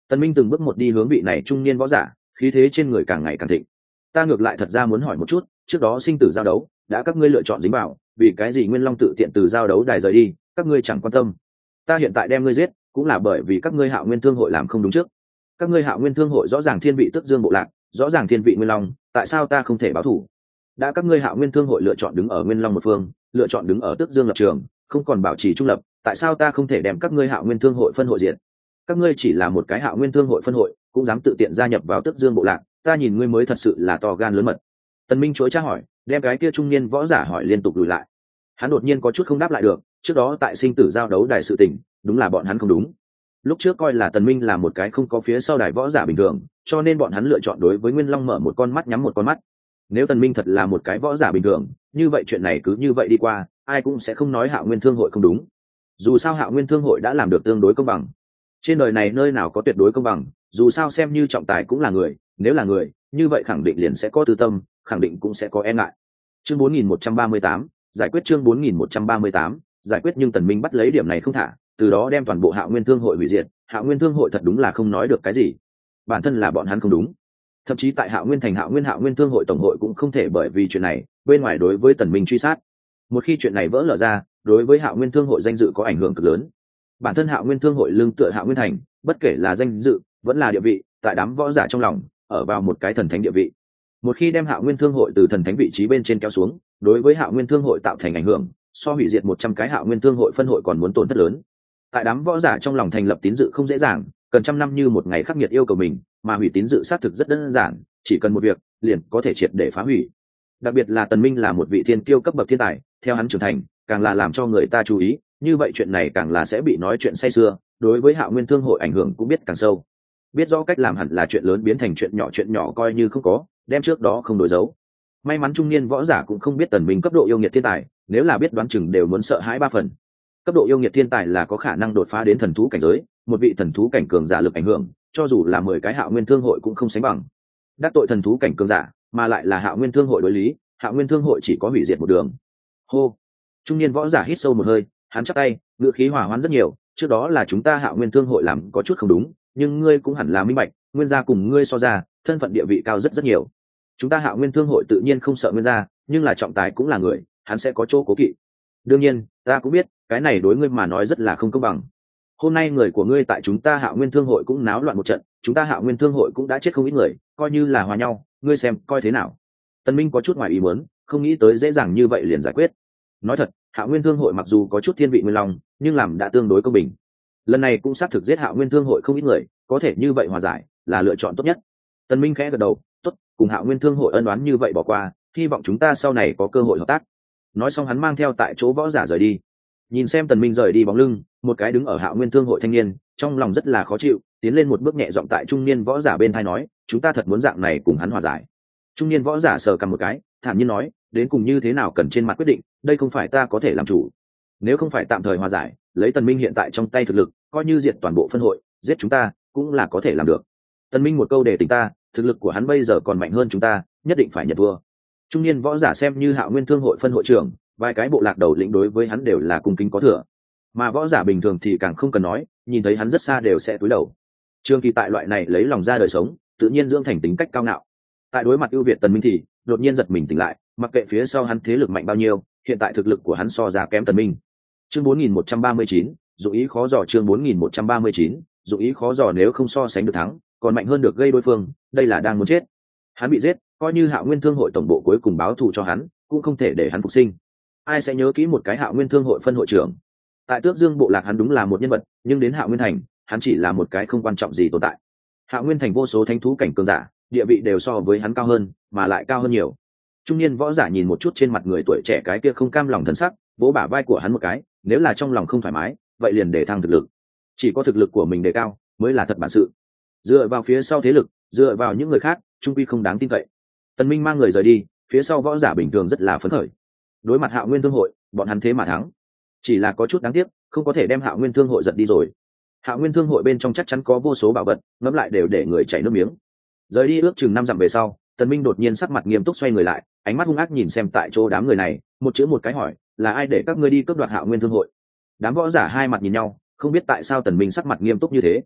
Tần Minh từng bước một đi hướng vị này trung niên võ giả, khí thế trên người càng ngày càng thịnh. Ta ngược lại thật ra muốn hỏi một chút, trước đó sinh tử giao đấu đã các ngươi lựa chọn dính vào, vì cái gì Nguyên Long tự tiện từ giao đấu đài rời đi, các ngươi chẳng quan tâm. Ta hiện tại đem ngươi giết cũng là bởi vì các ngươi Hạo Nguyên Thương hội làm không đúng trước. Các ngươi Hạo Nguyên Thương hội rõ ràng thiên vị Tước Dương bộ lạc, rõ ràng thiên vị Nguyên Long, tại sao ta không thể báo thù? Đã các ngươi Hạo Nguyên Thương hội lựa chọn đứng ở Nguyên Long một phương, lựa chọn đứng ở Tước Dương lập trường, không còn bảo trì trung lập, tại sao ta không thể đem các ngươi Hạo Nguyên Thương hội phân hội diệt? Các ngươi chỉ là một cái Hạo Nguyên Thương hội phân hội, cũng dám tự tiện gia nhập vào Tước Dương bộ lạc, ta nhìn ngươi mới thật sự là to gan lớn mật. Tần Minh chối tra hỏi, đem cái kia trung niên võ giả hỏi liên tục lùi lại. Hắn đột nhiên có chút không đáp lại được, trước đó tại sinh tử giao đấu đài sự tình, đúng là bọn hắn không đúng. Lúc trước coi là Tần Minh là một cái không có phía sau đài võ giả bình thường, cho nên bọn hắn lựa chọn đối với Nguyên Long mở một con mắt nhắm một con mắt. Nếu Tần Minh thật là một cái võ giả bình thường, như vậy chuyện này cứ như vậy đi qua, ai cũng sẽ không nói Hạo Nguyên Thương hội không đúng. Dù sao Hạo Nguyên Thương hội đã làm được tương đối công bằng. Trên đời này nơi nào có tuyệt đối công bằng, dù sao xem như trọng tài cũng là người, nếu là người, như vậy khẳng định liền sẽ có tư tâm, khẳng định cũng sẽ có e ngại. Chương bốn nghìn một trăm ba mươi tám, giải quyết chương bốn nghìn một trăm ba mươi tám, giải quyết nhưng Tần Minh bắt lấy điểm này không thả, từ đó đem toàn bộ Hạo Nguyên Thương hội hủy diệt. Hạo Nguyên Thương hội thật đúng là không nói được cái gì, bản thân là bọn hắn không đúng. Thậm chí tại Hạo Nguyên thành Hạo Nguyên Hạo Nguyên Thương hội tổng hội cũng không thể bởi vì chuyện này, bên ngoài đối với Tần Minh truy sát. Một khi chuyện này vỡ lở ra, đối với Hạo Nguyên Thương hội danh dự có ảnh hưởng cực lớn. Bản thân Hạo Nguyên Thương hội lương tựa Hạo Nguyên thành, bất kể là danh dự, vẫn là địa vị, tại đám võ giả trong lòng, ở vào một cái thần thánh địa vị. Một khi đem Hạo Nguyên Thương hội từ thần thánh vị trí bên trên kéo xuống, đối với Hạo Nguyên Thương hội tạo thành ảnh hưởng, so hủy diệt một trăm cái Hạo Nguyên Thương hội phân hội còn muốn tổn thất lớn. Tại đám võ giả trong lòng thành lập tín dự không dễ dàng, cần trăm năm như một ngày khắc nghiệt yêu cầu mình, mà hủy tín dự xác thực rất đơn giản, chỉ cần một việc, liền có thể triệt để phá hủy. Đặc biệt là Tần Minh là một vị thiên kiêu cấp bậc thiên tài, theo hắn trưởng thành, càng là làm cho người ta chú ý, như vậy chuyện này càng là sẽ bị nói chuyện say sưa, đối với Hạo Nguyên Thương hội ảnh hưởng cũng biết càng sâu. Biết rõ cách làm hẳn là chuyện lớn biến thành chuyện nhỏ, chuyện nhỏ coi như không có, đem trước đó không đối dấu. May mắn trung niên võ giả cũng không biết Tần Minh cấp độ yêu nghiệt thiên tài, nếu là biết đoán chừng đều muốn sợ hãi ba phần. Cấp độ yêu nghiệt thiên tài là có khả năng đột phá đến thần thú cảnh giới, một vị thần thú cảnh cường giả lực ảnh hưởng, cho dù là mười cái Hạo Nguyên Thương hội cũng không sánh bằng. Đắc tội thần thú cảnh cường giả, mà lại là Hạo Nguyên Thương hội đối lý, Hạo Nguyên Thương hội chỉ có hủy diệt một đường. Hô. Trung niên võ giả hít sâu một hơi, hắn chắp tay, ngữ khí hòa hoãn rất nhiều, trước đó là chúng ta Hạo Nguyên Thương hội làm có chút không đúng, nhưng ngươi cũng hẳn là minh bạch, Nguyên gia cùng ngươi so ra, thân phận địa vị cao rất rất nhiều. Chúng ta Hạo Nguyên Thương hội tự nhiên không sợ Nguyên gia, nhưng là trọng tài cũng là người, hắn sẽ có chỗ cố kỵ. Đương nhiên, ta cũng biết, cái này đối ngươi mà nói rất là không công bằng. Hôm nay người của ngươi tại chúng ta Hạo Nguyên Thương hội cũng náo loạn một trận, chúng ta Hạo Nguyên Thương hội cũng đã chết không ít người, coi như là hòa nhau, ngươi xem coi thế nào. Tần Minh có chút ngoài ý muốn, không nghĩ tới dễ dàng như vậy liền giải quyết. Nói thật, Hạo Nguyên Thương hội mặc dù có chút thiên vị Nguyên Long, nhưng làm đã tương đối công bình. Lần này cũng xác thực giết Hạo Nguyên Thương hội không ít người, có thể như vậy hòa giải là lựa chọn tốt nhất. Tần Minh khẽ gật đầu, tốt, cùng Hạo Nguyên Thương hội ân oán như vậy bỏ qua, hy vọng chúng ta sau này có cơ hội hợp tác. Nói xong hắn mang theo tại chỗ võ giả rời đi. Nhìn xem Tần Minh rời đi bóng lưng, một cái đứng ở Hạo Nguyên Thương hội thanh niên, trong lòng rất là khó chịu, tiến lên một bước nhẹ giọng tại trung niên võ giả bên tai nói, chúng ta thật muốn dạng này cùng hắn hòa giải. Trung niên võ giả sờ cằm một cái, thản nhiên nói, đến cùng như thế nào cần trên mặt quyết định, đây không phải ta có thể làm chủ. Nếu không phải tạm thời hòa giải, lấy Tần Minh hiện tại trong tay thực lực, coi như diệt toàn bộ phân hội, giết chúng ta cũng là có thể làm được. Tần Minh một câu để tỉnh ta, thực lực của hắn bây giờ còn mạnh hơn chúng ta, nhất định phải nhận thua. Trung niên võ giả xem như Hạo Nguyên Thương hội phân hội trưởng, vài cái bộ lạc đầu lĩnh đối với hắn đều là cung kính có thừa, mà võ giả bình thường thì càng không cần nói, nhìn thấy hắn rất xa đều sẽ cúi đầu. Trương Kỳ tại loại này lấy lòng ra đời sống, tự nhiên dưỡng thành tính cách cao ngạo. Tại đối mặt ưu việt Tần Minh thì đột nhiên giật mình tỉnh lại, mặc kệ phía sau hắn thế lực mạnh bao nhiêu, hiện tại thực lực của hắn so ra kém Tần Minh. Chương bốn nghìn một trăm ba mươi chín, dụng ý khó dò chương bốn nghìn một trăm ba mươi chín, dụng ý khó dò nếu không so sánh được thắng, còn mạnh hơn được gây đối phương, đây là đang muốn chết. Hắn bị giết, coi như Hạo Nguyên Thương hội tổng bộ cuối cùng báo thù cho hắn, cũng không thể để hắn phục sinh. Ai sẽ nhớ kỹ một cái Hạo Nguyên Thương hội phân hội trưởng? Tại Tước Dương bộ lạc hắn đúng là một nhân vật, nhưng đến Hạo Nguyên thành, hắn chỉ là một cái không quan trọng gì tồn tại. Hạo Nguyên thành vô số thánh thú cảnh cường giả, địa vị đều so với hắn cao hơn, mà lại cao hơn nhiều. Trung niên võ giả nhìn một chút trên mặt người tuổi trẻ cái kia không cam lòng thần sắc, vỗ bả vai của hắn một cái, nếu là trong lòng không thoải mái, vậy liền để thăng thực lực. Chỉ có thực lực của mình đề cao, mới là thật bản sự. Dựa vào phía sau thế lực, dựa vào những người khác, trung quy không đáng tin cậy. Tần Minh mang người rời đi, phía sau võ giả bình thường rất là phấn khởi. Đối mặt Hạo Nguyên Thương hội, bọn hắn thế mà thắng. Chỉ là có chút đáng tiếc, không có thể đem Hạo Nguyên Thương hội giật đi rồi. Hạo Nguyên Thương hội bên trong chắc chắn có vô số bảo vật, ngẫm lại đều để người chảy nước miếng. Rời đi ước chừng năm dặm về sau, Tần Minh đột nhiên sắc mặt nghiêm túc xoay người lại, ánh mắt hung ác nhìn xem tại chỗ đám người này, một chữ một cái hỏi, là ai để các ngươi đi cướp đoạt Hạo Nguyên Thương hội? Đám võ giả hai mặt nhìn nhau, không biết tại sao Tần Minh sắc mặt nghiêm túc như thế.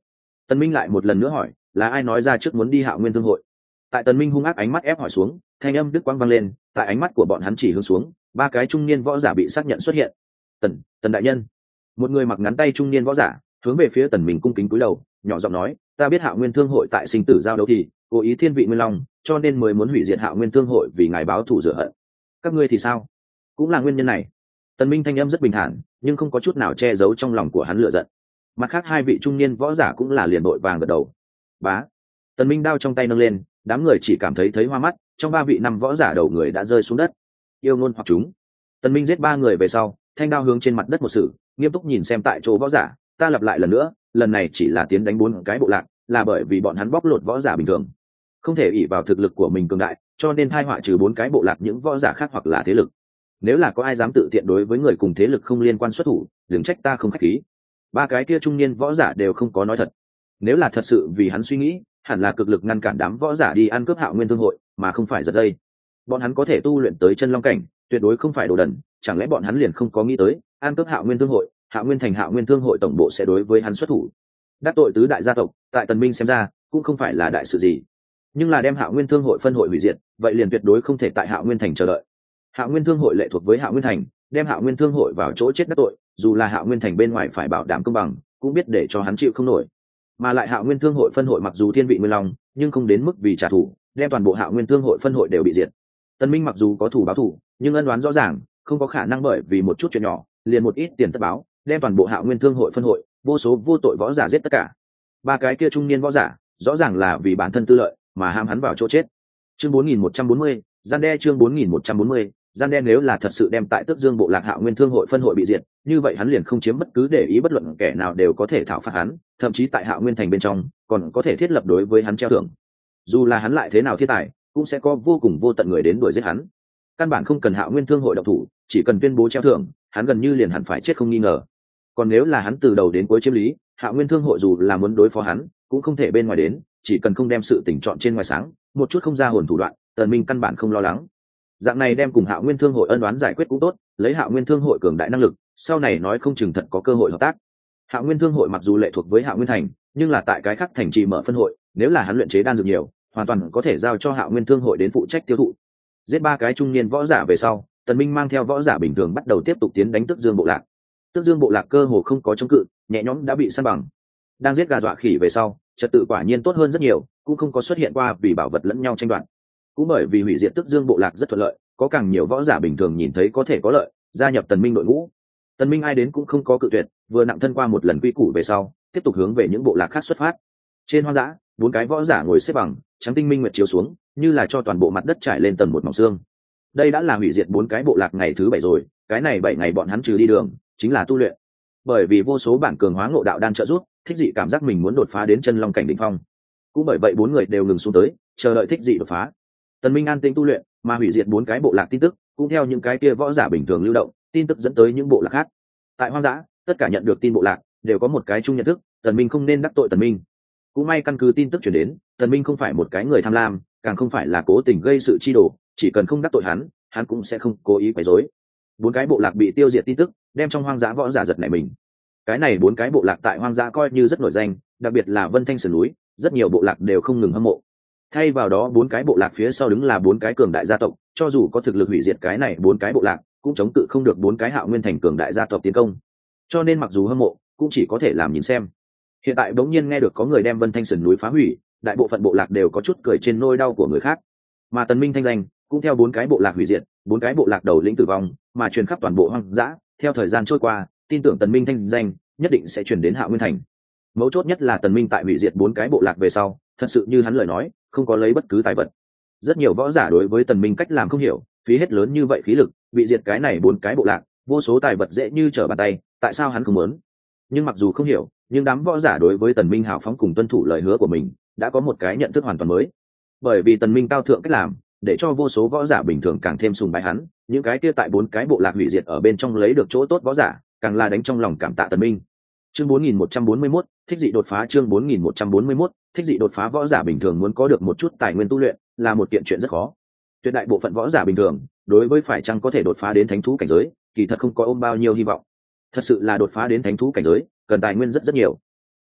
Tần Minh lại một lần nữa hỏi, là ai nói ra trước muốn đi Hạo Nguyên Thương hội? Tại Tần Minh hung ác ánh mắt ép hỏi xuống, thanh âm đứt quãng vang lên, tại ánh mắt của bọn hắn chỉ hướng xuống, ba cái trung niên võ giả bị xác nhận xuất hiện. Tần, Tần đại nhân. Một người mặc ngắn tay trung niên võ giả hướng về phía Tần Minh cung kính cúi đầu, nhỏ giọng nói, ta biết Hạo Nguyên Thương hội tại sinh tử giao đấu thì cố ý thiên vị Nguyên Long, cho nên mới muốn hủy diệt Hạo Nguyên Thương hội vì ngài báo thù rửa hận. Các ngươi thì sao? Cũng là nguyên nhân này. Tần Minh thanh âm rất bình thản, nhưng không có chút nào che giấu trong lòng của hắn lửa giận. Mặt khác hai vị trung niên võ giả cũng là liền đội vàng gật đầu. Bá. Tần Minh đao trong tay nâng lên, đám người chỉ cảm thấy thấy hoa mắt, trong ba vị năm võ giả đầu người đã rơi xuống đất. Yêu ngôn hoặc chúng. Tần Minh giết ba người về sau, thanh đao hướng trên mặt đất một sử, nghiêm túc nhìn xem tại chỗ võ giả, ta lặp lại lần nữa, lần này chỉ là tiến đánh bốn cái bộ lạc, là bởi vì bọn hắn bóc lột võ giả bình thường, không thể ỷ vào thực lực của mình cường đại, cho nên thai họa trừ bốn cái bộ lạc những võ giả khác hoặc là thế lực. Nếu là có ai dám tự tiện đối với người cùng thế lực không liên quan xuất thủ, đừng trách ta không khách khí. Ba cái kia trung niên võ giả đều không có nói thật. Nếu là thật sự vì hắn suy nghĩ, hẳn là cực lực ngăn cản đám võ giả đi ăn cướp Hạo Nguyên Thương hội, mà không phải giật dây. Bọn hắn có thể tu luyện tới chân long cảnh, tuyệt đối không phải đồ đần, chẳng lẽ bọn hắn liền không có nghĩ tới, ăn cướp Hạo Nguyên Thương hội, Hạo Nguyên thành Hạo Nguyên Thương hội tổng bộ sẽ đối với hắn xuất thủ. Đắc tội tứ đại gia tộc, tại Tần Minh xem ra, cũng không phải là đại sự gì. Nhưng là đem Hạo Nguyên Thương hội phân hội hủy diệt, vậy liền tuyệt đối không thể tại Hạo Nguyên thành chờ đợi. Hạo Nguyên Thương hội lệ thuộc với Hạo Nguyên thành, đem Hạo Nguyên Thương hội vào chỗ chết đắc tội, dù là Hạo Nguyên thành bên ngoài phải bảo đảm công bằng, cũng biết để cho hắn chịu không nổi. Mà lại Hạo Nguyên Thương hội phân hội mặc dù thiên vị Nguyên Long, nhưng không đến mức vì trả thù, đem toàn bộ Hạo Nguyên Thương hội phân hội đều bị diệt. Tần Minh mặc dù có thủ báo thủ, nhưng ân oán rõ ràng, không có khả năng bởi vì một chút chuyện nhỏ, liền một ít tiền tất báo, đem toàn bộ Hạo Nguyên Thương hội phân hội, vô số vô tội võ giả giết tất cả. Ba cái kia trung niên võ giả, rõ ràng là vì bản thân tư lợi, mà ham hắn vào chỗ chết. Chương bốn nghìn một trăm bốn mươi, gian đe chương bốn nghìn một trăm bốn mươi, gian đe nếu là thật sự đem tại Tước Dương bộ lạc Hạo Nguyên Thương hội phân hội bị diệt, như vậy hắn liền không chiếm bất cứ để ý bất luận kẻ nào đều có thể thảo phạt hắn, thậm chí tại Hạo Nguyên thành bên trong, còn có thể thiết lập đối với hắn treo thưởng. Dù là hắn lại thế nào thiên tài, cũng sẽ có vô cùng vô tận người đến đuổi giết hắn. Căn bản không cần Hạo Nguyên Thương hội động thủ, chỉ cần tuyên bố treo thưởng, hắn gần như liền hẳn phải chết không nghi ngờ. Còn nếu là hắn từ đầu đến cuối chiếm lý, Hạo Nguyên Thương hội dù là muốn đối phó hắn, cũng không thể bên ngoài đến, chỉ cần không đem sự tình chọn trên ngoài sáng, một chút không ra hồn thủ đoạn, Tần Minh căn bản không lo lắng. Dạng này đem cùng Hạo Nguyên Thương hội ân oán giải quyết cũng tốt, lấy Hạo Nguyên Thương hội cường đại năng lực, sau này nói không chừng thật có cơ hội hợp tác. Hạo Nguyên Thương hội mặc dù lệ thuộc với Hạo Nguyên thành, nhưng là tại cái khác thành trì mở phân hội, nếu là hắn luyện chế đan dược nhiều, hoàn toàn có thể giao cho Hạo Nguyên Thương hội đến phụ trách tiêu thụ. Giết ba cái trung niên võ giả về sau, Tần Minh mang theo võ giả bình thường bắt đầu tiếp tục tiến đánh Tước Dương bộ lạc. Tước Dương bộ lạc cơ hồ không có chống cự, nhẹ nhõm đã bị săn bằng. Đang giết gà dọa khỉ về sau, trật tự quả nhiên tốt hơn rất nhiều, cũng không có xuất hiện qua vì bảo vật lẫn nhau tranh đoạt. Cũng bởi vì hủy diệt Tước Dương bộ lạc rất thuận lợi, có càng nhiều võ giả bình thường nhìn thấy có thể có lợi, gia nhập Tần Minh đội ngũ. Tần Minh ai đến cũng không có cự tuyệt, vừa nặng thân qua một lần quy củ về sau, tiếp tục hướng về những bộ lạc khác xuất phát. Trên hoang dã, bốn cái võ giả ngồi xếp bằng, trắng tinh minh nguyệt chiếu xuống, như là cho toàn bộ mặt đất trải lên tầng một mỏng xương. Đây đã là hủy diệt bốn cái bộ lạc ngày thứ bảy rồi, cái này bảy ngày bọn hắn trừ đi đường, chính là tu luyện. Bởi vì vô số bản cường hóa ngộ đạo đan trợ giúp, thích dị cảm giác mình muốn đột phá đến chân long cảnh đỉnh phong. Cũng bởi vậy bốn người đều ngừng xuống tới, chờ đợi thích dị đột phá. Tần Minh an tĩnh tu luyện, mà hủy diệt bốn cái bộ lạc tin tức, cũng theo những cái kia võ giả bình thường lưu động, tin tức dẫn tới những bộ lạc khác. Tại hoang dã, tất cả nhận được tin bộ lạc đều có một cái chung nhận thức, Tần Minh không nên đắc tội Tần Minh. Cũng may căn cứ tin tức truyền đến, Tần Minh không phải một cái người tham lam, càng không phải là cố tình gây sự chi đồ, chỉ cần không đắc tội hắn, hắn cũng sẽ không cố ý quấy rối. Bốn cái bộ lạc bị tiêu diệt tin tức, đem trong hoang dã võ giả giật nảy mình. Cái này bốn cái bộ lạc tại hoang dã coi như rất nổi danh, đặc biệt là Vân Thanh sườn núi, rất nhiều bộ lạc đều không ngừng hâm mộ. Thay vào đó bốn cái bộ lạc phía sau đứng là bốn cái cường đại gia tộc, cho dù có thực lực hủy diệt cái này bốn cái bộ lạc, cũng chống cự không được bốn cái Hạo Nguyên thành cường đại gia tộc tiến công. Cho nên mặc dù hâm mộ, cũng chỉ có thể làm nhìn xem. Hiện tại bỗng nhiên nghe được có người đem Vân Thanh sườn núi phá hủy, đại bộ phận bộ lạc đều có chút cười trên nỗi đau của người khác. Mà Tần Minh thanh danh cũng theo bốn cái bộ lạc hủy diệt, bốn cái bộ lạc đầu lĩnh tử vong, mà truyền khắp toàn bộ hoang dã. Theo thời gian trôi qua, tin tưởng Tần Minh thanh danh nhất định sẽ truyền đến Hạo Nguyên thành. Mấu chốt nhất là Tần Minh tại hủy diệt bốn cái bộ lạc về sau, thật sự như hắn lời nói, không có lấy bất cứ tài vật. Rất nhiều võ giả đối với Tần Minh cách làm không hiểu, phí hết lớn như vậy khí lực, bị diệt cái này bốn cái bộ lạc, vô số tài vật dễ như trở bàn tay, tại sao hắn không muốn? Nhưng mặc dù không hiểu, nhưng đám võ giả đối với Tần Minh hào phóng cùng tuân thủ lời hứa của mình, đã có một cái nhận thức hoàn toàn mới. Bởi vì Tần Minh cao thượng cách làm, để cho vô số võ giả bình thường càng thêm sùng bái hắn, những cái kia tại bốn cái bộ lạc hủy diệt ở bên trong lấy được chỗ tốt võ giả, càng là đánh trong lòng cảm tạ Tần Minh. Chương bốn nghìn một trăm bốn mươi mốt, thích dị đột phá chương bốn nghìn một trăm bốn mươi mốt, thích dị đột phá võ giả bình thường muốn có được một chút tài nguyên tu luyện, là một kiện chuyện rất khó. Tuyệt đại bộ phận võ giả bình thường, đối với phải chăng có thể đột phá đến thánh thú cảnh giới, kỳ thật không có ôm bao nhiêu hy vọng. Thật sự là đột phá đến thánh thú cảnh giới, cần tài nguyên rất rất nhiều.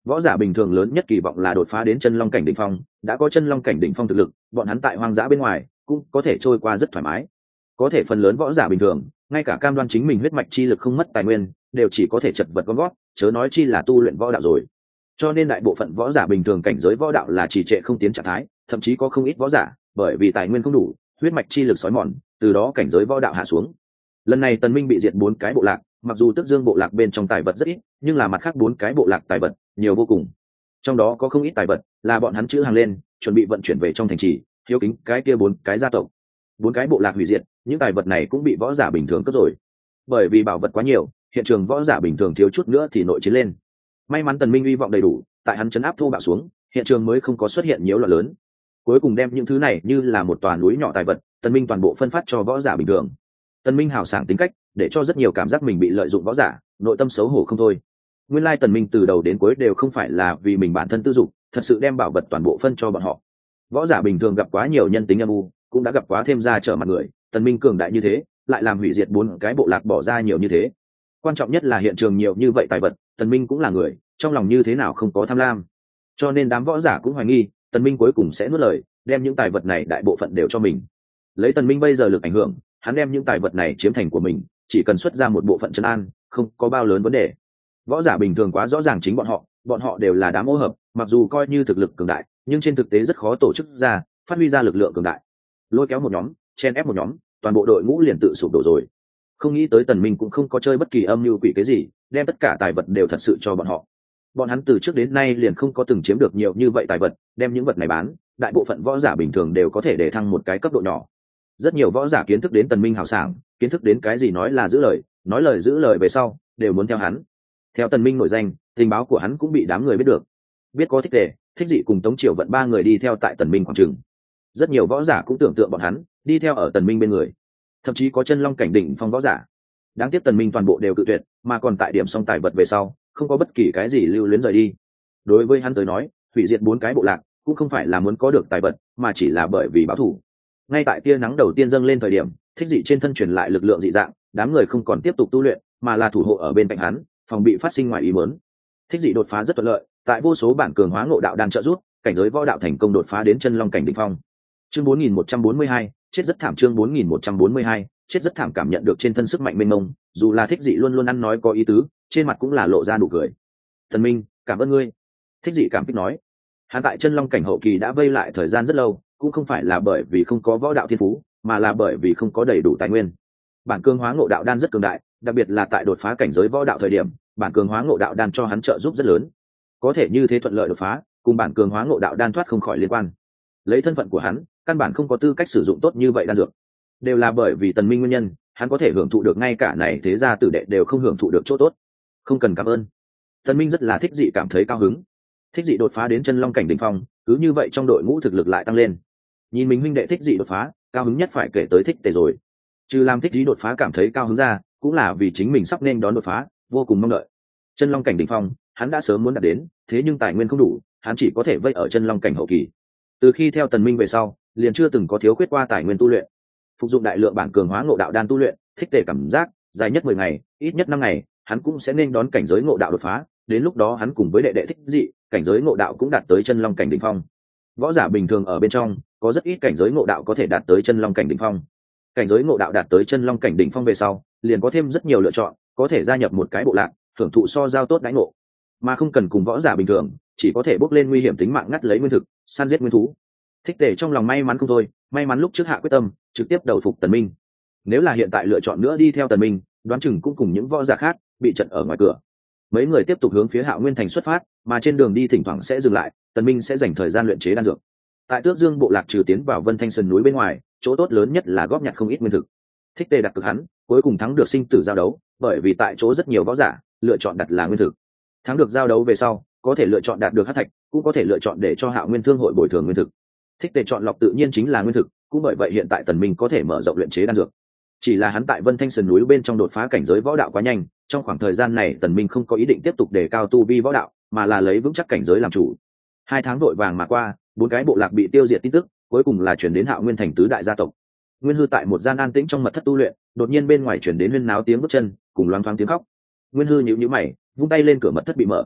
Võ giả bình thường lớn nhất kỳ vọng là đột phá đến chân long cảnh đỉnh phong, đã có chân long cảnh đỉnh phong thực lực, bọn hắn tại hoang dã bên ngoài cũng có thể trôi qua rất thoải mái. Có thể phần lớn võ giả bình thường, ngay cả cam đoan chính mình huyết mạch chi lực không mất tài nguyên, đều chỉ có thể chật vật gom gót, chớ nói chi là tu luyện võ đạo rồi. Cho nên đại bộ phận võ giả bình thường cảnh giới võ đạo là trì trệ không tiến trạng thái, thậm chí có không ít võ giả bởi vì tài nguyên không đủ, huyết mạch chi lực sói mòn, từ đó cảnh giới võ đạo hạ xuống. Lần này Tần Minh bị diệt bốn cái bộ lạc, mặc dù Tức Dương bộ lạc bên trong tài vật rất ít, nhưng là mặt khác bốn cái bộ lạc tài vật nhiều vô cùng. Trong đó có không ít tài vật là bọn hắn chữ hàng lên, chuẩn bị vận chuyển về trong thành trì, hiếu kính cái kia bốn cái gia tộc. Bốn cái bộ lạc hủy diệt, những tài vật này cũng bị võ giả bình thường cướp rồi. Bởi vì bảo vật quá nhiều, hiện trường võ giả bình thường thiếu chút nữa thì nội chiến lên. May mắn Tần Minh hy vọng đầy đủ, tại hắn chấn áp thô bạo xuống, hiện trường mới không có xuất hiện nhiễu loạn lớn. Cuối cùng đem những thứ này như là một tòa núi nhỏ tài vật, Tần Minh toàn bộ phân phát cho võ giả bình thường. Tần Minh hào sảng tính cách, để cho rất nhiều cảm giác mình bị lợi dụng võ giả, nội tâm xấu hổ không thôi. Nguyên lai Tần Minh từ đầu đến cuối đều không phải là vì mình bản thân tư dục, thật sự đem bảo vật toàn bộ phân cho bọn họ. Võ giả bình thường gặp quá nhiều nhân tính âm u, cũng đã gặp quá thêm ra trở mặt người, Tần Minh cường đại như thế, lại làm hủy diệt bốn cái bộ lạc bỏ ra nhiều như thế. Quan trọng nhất là hiện trường nhiều như vậy tài vật, Tần Minh cũng là người, trong lòng như thế nào không có tham lam. Cho nên đám võ giả cũng hoài nghi, Tần Minh cuối cùng sẽ nuốt lời, đem những tài vật này đại bộ phận đều cho mình. Lấy Tần Minh bây giờ lực ảnh hưởng, hắn đem những tài vật này chiếm thành của mình, chỉ cần xuất ra một bộ phận trấn an, không có bao lớn vấn đề. Võ giả bình thường quá rõ ràng chính bọn họ, bọn họ đều là đám ô hợp, mặc dù coi như thực lực cường đại, nhưng trên thực tế rất khó tổ chức ra, phát huy ra lực lượng cường đại. Lôi kéo một nhóm, chen ép một nhóm, toàn bộ đội ngũ liền tự sụp đổ rồi. Không nghĩ tới Tần Minh cũng không có chơi bất kỳ âm mưu quỷ cái gì, đem tất cả tài vật đều thật sự cho bọn họ. Bọn hắn từ trước đến nay liền không có từng chiếm được nhiều như vậy tài vật, đem những vật này bán, đại bộ phận võ giả bình thường đều có thể để thăng một cái cấp độ nhỏ. Rất nhiều võ giả kiến thức đến Tần Minh hào sảng, kiến thức đến cái gì nói là giữ lời, nói lời giữ lời về sau, đều muốn theo hắn. Theo Tần Minh nổi danh, tình báo của hắn cũng bị đám người biết được. Biết có Thích Tề, Thích Dị cùng Tống Triều Vận ba người đi theo tại Tần Minh khoảng trường. Rất nhiều võ giả cũng tưởng tượng bọn hắn đi theo ở Tần Minh bên người, thậm chí có chân long cảnh đỉnh phong võ giả. Đáng tiếc Tần Minh toàn bộ đều cự tuyệt, mà còn tại điểm xong tài vật về sau, không có bất kỳ cái gì lưu luyến rời đi. Đối với hắn tới nói, hủy diệt bốn cái bộ lạc cũng không phải là muốn có được tài vật, mà chỉ là bởi vì báo thù. Ngay tại tia nắng đầu tiên dâng lên thời điểm, Thích Dị trên thân truyền lại lực lượng dị dạng, đám người không còn tiếp tục tu luyện, mà là thủ hộ ở bên cạnh hắn, phòng bị phát sinh ngoài ý muốn. Thích Dị đột phá rất thuận lợi, tại vô số bản cường hóa ngộ đạo đan trợ giúp, cảnh giới võ đạo thành công đột phá đến chân long cảnh đỉnh phong. Chương bốn nghìn một trăm bốn mươi hai, chết rất thảm. Chương bốn nghìn một trăm bốn mươi hai, chết rất thảm. Cảm nhận được trên thân sức mạnh mênh mông, dù là Thích Dị luôn luôn ăn nói có ý tứ, trên mặt cũng là lộ ra nụ cười. Thần Minh, cảm ơn ngươi. Thích Dị cảm kích nói. Hắn tại chân long cảnh hậu kỳ đã vây lại thời gian rất lâu, cũng không phải là bởi vì không có võ đạo thiên phú, mà là bởi vì không có đầy đủ tài nguyên. Bản cường hóa ngộ đạo đan rất cường đại, đặc biệt là tại đột phá cảnh giới võ đạo thời điểm, bản cường hóa ngộ đạo đan cho hắn trợ giúp rất lớn. Có thể như thế thuận lợi đột phá, cùng bản cường hóa ngộ đạo đan thoát không khỏi liên quan. Lấy thân phận của hắn, căn bản không có tư cách sử dụng tốt như vậy đan dược. Đều là bởi vì Tần Minh nguyên nhân, hắn có thể hưởng thụ được, ngay cả này thế gia tử đệ đều không hưởng thụ được chỗ tốt. Không cần cảm ơn. Tần Minh rất là Thích Dị cảm thấy cao hứng. Thích Dị đột phá đến chân long cảnh đỉnh phong, cứ như vậy trong đội ngũ thực lực lại tăng lên. Nhìn mình huynh đệ Thích Dị đột phá, cao hứng nhất phải kể tới Thích Tề rồi. Trừ làm Thích Dị đột phá cảm thấy cao hứng ra, cũng là vì chính mình sắp nên đón đột phá, vô cùng mong đợi. Chân long cảnh đỉnh phong, hắn đã sớm muốn đạt đến, thế nhưng tài nguyên không đủ, hắn chỉ có thể vây ở chân long cảnh hậu kỳ. Từ khi theo Tần Minh về sau, liền chưa từng có thiếu khuyết qua tài nguyên tu luyện. Phục dụng đại lượng bản cường hóa ngộ đạo đan tu luyện, Thích Tề cảm giác, dài nhất mười ngày, ít nhất năm ngày, hắn cũng sẽ nên đón cảnh giới ngộ đạo đột phá, đến lúc đó hắn cùng với đệ đệ Thích Dị, cảnh giới ngộ đạo cũng đạt tới chân long cảnh đỉnh phong. Võ giả bình thường ở bên trong, có rất ít cảnh giới ngộ đạo có thể đạt tới chân long cảnh đỉnh phong. Cảnh giới ngộ đạo đạt tới chân long cảnh đỉnh phong về sau, liền có thêm rất nhiều lựa chọn, có thể gia nhập một cái bộ lạc, hưởng thụ so giao tốt đãi ngộ, mà không cần cùng võ giả bình thường, chỉ có thể bước lên nguy hiểm tính mạng ngắt lấy nguyên thực, săn giết nguyên thú. Thích Tề trong lòng may mắn không thôi, may mắn lúc trước hạ quyết tâm, trực tiếp đầu phục Tần Minh. Nếu là hiện tại lựa chọn nữa đi theo Tần Minh, đoán chừng cũng cùng những võ giả khác bị chặn ở ngoài cửa. Mấy người tiếp tục hướng phía Hạo Nguyên thành xuất phát, mà trên đường đi thỉnh thoảng sẽ dừng lại, Tần Minh sẽ dành thời gian luyện chế đan dược. Tại Tước Dương bộ lạc trừ tiến vào Vân Thanh Sơn núi bên ngoài, chỗ tốt lớn nhất là góp nhặt không ít nguyên thực. Thích Tề đặt cược hắn, cuối cùng thắng được sinh tử giao đấu, bởi vì tại chỗ rất nhiều võ giả lựa chọn đặt là nguyên thực. Thắng được giao đấu về sau, có thể lựa chọn đạt được hắc thạch, cũng có thể lựa chọn để cho Hạo Nguyên thương hội bồi thường nguyên thực. Thích Tề chọn lọc tự nhiên chính là nguyên thực, cũng bởi vậy hiện tại Tần Minh có thể mở rộng luyện chế đan dược. Chỉ là hắn tại Vân Thanh Sơn núi bên trong đột phá cảnh giới võ đạo quá nhanh, trong khoảng thời gian này Tần Minh không có ý định tiếp tục đề cao tu vi võ đạo, mà là lấy vững chắc cảnh giới làm chủ. Hai tháng vội vàng mà qua, bốn cái bộ lạc bị tiêu diệt tin tức, cuối cùng là truyền đến Hạo Nguyên thành tứ đại gia tộc. Nguyên Hư tại một gian an tĩnh trong mật thất tu luyện, đột nhiên bên ngoài truyền đến huyên náo tiếng bước chân, cùng loáng thoáng tiếng khóc. Nguyên Hư nhíu nhíu mày, vung tay lên, cửa mật thất bị mở.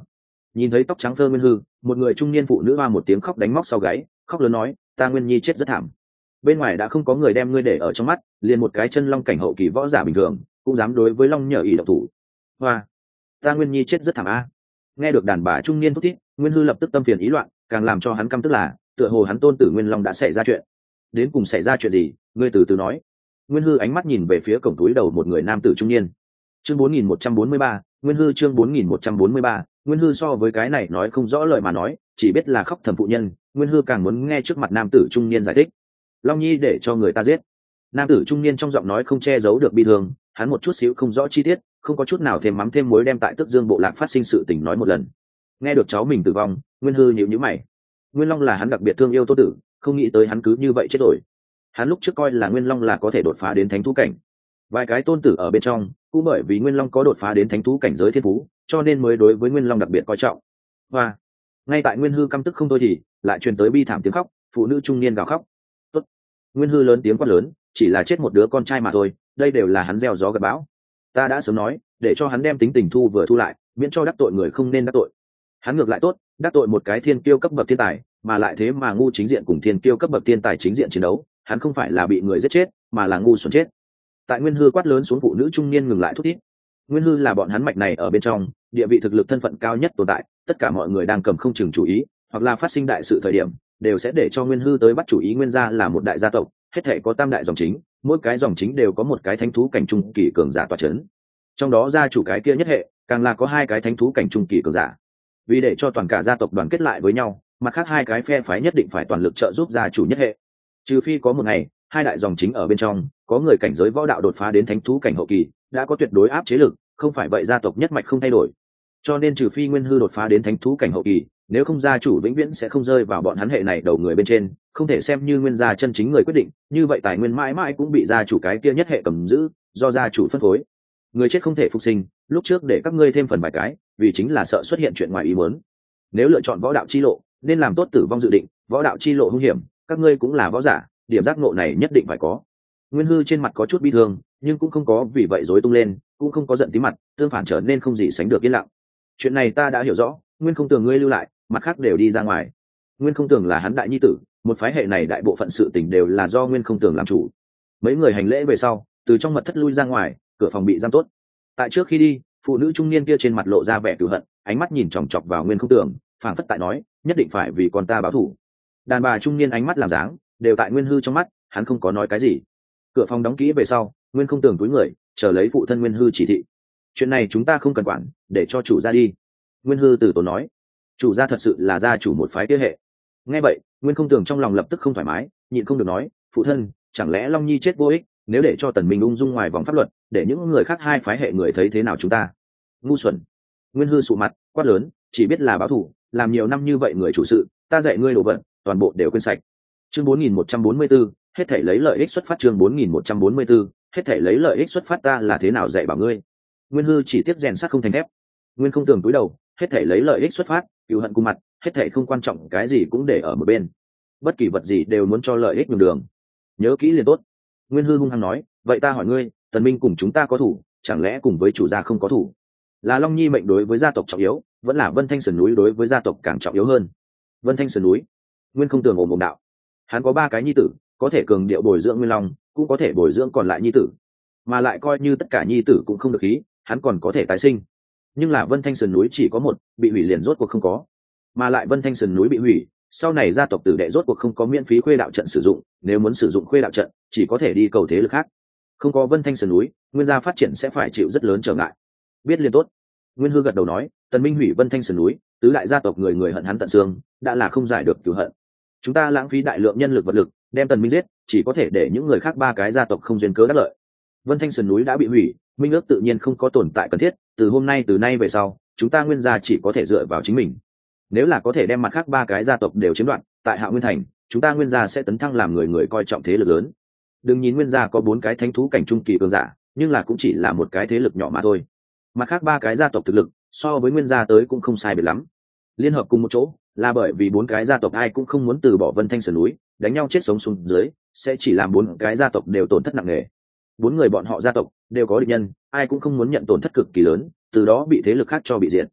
Nhìn thấy tóc trắng phơ Nguyên Hư, một người trung niên phụ nữ hoa một tiếng khóc đánh móc sau gáy, khóc lớn nói, ta Nguyên Nhi chết rất thảm. Bên ngoài đã không có người đem ngươi để ở trong mắt, liền một cái chân long cảnh hậu kỳ võ giả bình thường cũng dám đối với Long Nhờ ý độc thủ. Hoa, ta Nguyên Nhi chết rất thảm a. Nghe được đàn bà trung niên thúc thít, Nguyên Hư lập tức tâm phiền ý loạn, càng làm cho hắn căm tức là tựa hồ hắn tôn tử Nguyên Long đã xảy ra chuyện. Đến cùng xảy ra chuyện gì, ngươi từ từ nói. Nguyên Hư ánh mắt nhìn về phía cổng túi đầu một người nam tử trung niên. Chương bốn nghìn một trăm bốn mươi ba, Nguyên Hư chương bốn nghìn một trăm bốn mươi ba, Nguyên Hư so với cái này nói không rõ lời mà nói, chỉ biết là khóc thầm phụ nhân, Nguyên Hư càng muốn nghe trước mặt nam tử trung niên giải thích. Long Nhi để cho người ta giết. Nam tử trung niên trong giọng nói không che giấu được bi thương, hắn một chút xíu không rõ chi tiết, không có chút nào thêm mắm thêm muối đem tại Tức Dương bộ lạc phát sinh sự tình nói một lần. Nghe được cháu mình tử vong, Nguyên Hư nhíu nhíu mày. Nguyên Long là hắn đặc biệt thương yêu Tô Tử, không nghĩ tới hắn cứ như vậy chết rồi. Hắn lúc trước coi là Nguyên Long là có thể đột phá đến thánh thú cảnh, vài cái tôn tử ở bên trong cũng bởi vì Nguyên Long có đột phá đến thánh thú cảnh giới thiên phú, cho nên mới đối với Nguyên Long đặc biệt coi trọng. Và ngay tại Nguyên Hư căm tức không thôi thì lại truyền tới bi thảm tiếng khóc, phụ nữ trung niên gào khóc. Tốt. Nguyên Hư lớn tiếng quát lớn, chỉ là chết một đứa con trai mà thôi, đây đều là hắn gieo gió gặt bão. Ta đã sớm nói, để cho hắn đem tính tình thu vừa thu lại, miễn cho đắc tội người không nên đắc tội. Hắn ngược lại tốt, đắc tội một cái thiên kiêu cấp bậc thiên tài, mà lại thế mà ngu chính diện cùng thiên kiêu cấp bậc thiên tài chính diện chiến đấu, hắn không phải là bị người giết chết, mà là ngu xuẩn chết. Tại Nguyên Hư quát lớn xuống, phụ nữ trung niên ngừng lại thúc thiết. Nguyên Hư là bọn hắn mạch này ở bên trong địa vị thực lực thân phận cao nhất tồn tại, tất cả mọi người đang cầm không chừng chủ ý, hoặc là phát sinh đại sự thời điểm, đều sẽ để cho Nguyên Hư tới bắt chủ ý. Nguyên gia là một đại gia tộc, hết thảy có tam đại dòng chính, mỗi cái dòng chính đều có một cái thánh thú cảnh trung kỳ cường giả tọa chấn. Trong đó gia chủ cái kia nhất hệ, càng là có hai cái thánh thú cảnh trung kỳ cường giả. Vì để cho toàn cả gia tộc đoàn kết lại với nhau, mặt khác hai cái phe phái nhất định phải toàn lực trợ giúp gia chủ nhất hệ. Trừ phi có một ngày, hai đại dòng chính ở bên trong có người cảnh giới võ đạo đột phá đến thánh thú cảnh hậu kỳ, đã có tuyệt đối áp chế lực, không phải vậy gia tộc nhất mạch không thay đổi. Cho nên trừ phi Nguyên Hư đột phá đến thánh thú cảnh hậu kỳ, nếu không gia chủ vĩnh viễn sẽ không rơi vào bọn hắn hệ này đầu người bên trên, không thể xem như nguyên gia chân chính người quyết định, như vậy tài nguyên mãi mãi cũng bị gia chủ cái kia nhất hệ cầm giữ, do gia chủ phân phối. Người chết không thể phục sinh, lúc trước để các ngươi thêm phần vài cái, vì chính là sợ xuất hiện chuyện ngoài ý muốn. Nếu lựa chọn võ đạo chi lộ, nên làm tốt tử vong dự định, võ đạo chi lộ hung hiểm, các ngươi cũng là võ giả, điểm giác ngộ này nhất định phải có. Nguyên Hư trên mặt có chút bi thương, nhưng cũng không có vì vậy rối tung lên, cũng không có giận tí mặt, tương phản trở nên không gì sánh được yên lặng. Chuyện này ta đã hiểu rõ, Nguyên Không Tường ngươi lưu lại, mặt khác đều đi ra ngoài. Nguyên Không Tường là hắn đại nhi tử, một phái hệ này đại bộ phận sự tình đều là do Nguyên Không Tường làm chủ. Mấy người hành lễ về sau, từ trong mật thất lui ra ngoài, cửa phòng bị giam tốt. Tại trước khi đi, phụ nữ trung niên kia trên mặt lộ ra vẻ cừu hận, ánh mắt nhìn chòng chọc vào Nguyên Không Tường, phảng phất tại nói, nhất định phải vì con ta báo thù. Đàn bà trung niên ánh mắt làm dáng, đều tại Nguyên Hư trong mắt, hắn không có nói cái gì. Cửa phòng đóng kỹ về sau, Nguyên Không Tường túi người, chờ lấy phụ thân Nguyên Hư chỉ thị. Chuyện này chúng ta không cần quản, để cho chủ gia đi. Nguyên Hư từ tốn nói, chủ gia thật sự là gia chủ một phái kia hệ. Nghe vậy, Nguyên Không Tường trong lòng lập tức không thoải mái, nhịn không được nói, phụ thân, chẳng lẽ Long Nhi chết vô ích, nếu để cho Tần Minh ung dung ngoài vòng pháp luật, để những người khác hai phái hệ người thấy thế nào chúng ta? Ngu xuẩn. Nguyên Hư sụ mặt, quát lớn, chỉ biết là báo thù, làm nhiều năm như vậy người chủ sự, ta dạy ngươi đồ vật, toàn bộ đều quên sạch. Chương bốn nghìn một trăm bốn mươi 4, hết thảy lấy lợi ích xuất phát. Chương bốn nghìn một trăm bốn mươi 4, hết thảy lấy lợi ích xuất phát. Ta là thế nào dạy bảo ngươi? Nguyên Hư chỉ tiếc rèn sắt không thành thép. Nguyên Không Tường cúi đầu, hết thảy lấy lợi ích xuất phát, cừu hận cùng mặt, hết thảy không quan trọng, cái gì cũng để ở một bên. Bất kỳ vật gì đều muốn cho lợi ích nhường đường. Nhớ kỹ liền tốt. Nguyên Hư hung hăng nói, vậy ta hỏi ngươi, Tần Minh cùng chúng ta có thủ, chẳng lẽ cùng với chủ gia không có thủ? Là Long Nhi mệnh đối với gia tộc trọng yếu, vẫn là Vân Thanh Sườn núi đối với gia tộc càng trọng yếu hơn? Vân Thanh Sườn núi. Nguyên Không Tường ồm ồm đạo, hắn có ba cái nhi tử, có thể cường điệu bồi dưỡng Nguyên Long, cũng có thể bồi dưỡng còn lại nhi tử, mà lại coi như tất cả nhi tử cũng không được khí, hắn còn có thể tái sinh. Nhưng là Vân Thanh Sườn núi chỉ có một, bị hủy liền rốt cuộc không có, mà lại Vân Thanh Sườn núi bị hủy, sau này gia tộc tử đệ rốt cuộc không có miễn phí khuê đạo trận sử dụng, nếu muốn sử dụng khuê đạo trận, chỉ có thể đi cầu thế lực khác. Không có Vân Thanh Sườn núi, nguyên gia phát triển sẽ phải chịu rất lớn trở ngại. Biết liền tốt. Nguyên Hư gật đầu nói, Tần Minh hủy Vân Thanh Sườn núi, tứ đại gia tộc người người hận hắn tận xương, đã là không giải được cửu hận. Chúng ta lãng phí đại lượng nhân lực vật lực, đem Tần Minh giết, chỉ có thể để những người khác ba cái gia tộc không duyên cớ đắc lợi. Vân Thanh Sườn núi đã bị hủy, minh ước tự nhiên không có tồn tại cần thiết, từ hôm nay từ nay về sau, chúng ta Nguyên gia chỉ có thể dựa vào chính mình. Nếu là có thể đem mặt khác ba cái gia tộc đều chiếm đoạt, tại Hạ Nguyên thành, chúng ta Nguyên gia sẽ tấn thăng làm người người coi trọng thế lực lớn. Đừng nhìn Nguyên gia có bốn cái thánh thú cảnh trung kỳ cường giả, nhưng là cũng chỉ là một cái thế lực nhỏ mà thôi. Mặt khác ba cái gia tộc thực lực so với Nguyên gia tới cũng không sai biệt lắm. Liên hợp cùng một chỗ, là bởi vì bốn cái gia tộc ai cũng không muốn từ bỏ Vân Thanh Sườn núi, đánh nhau chết sống xuống dưới, sẽ chỉ làm bốn cái gia tộc đều tổn thất nặng nề. Bốn người bọn họ gia tộc đều có địch nhân, ai cũng không muốn nhận tổn thất cực kỳ lớn, từ đó bị thế lực khác cho bị diệt.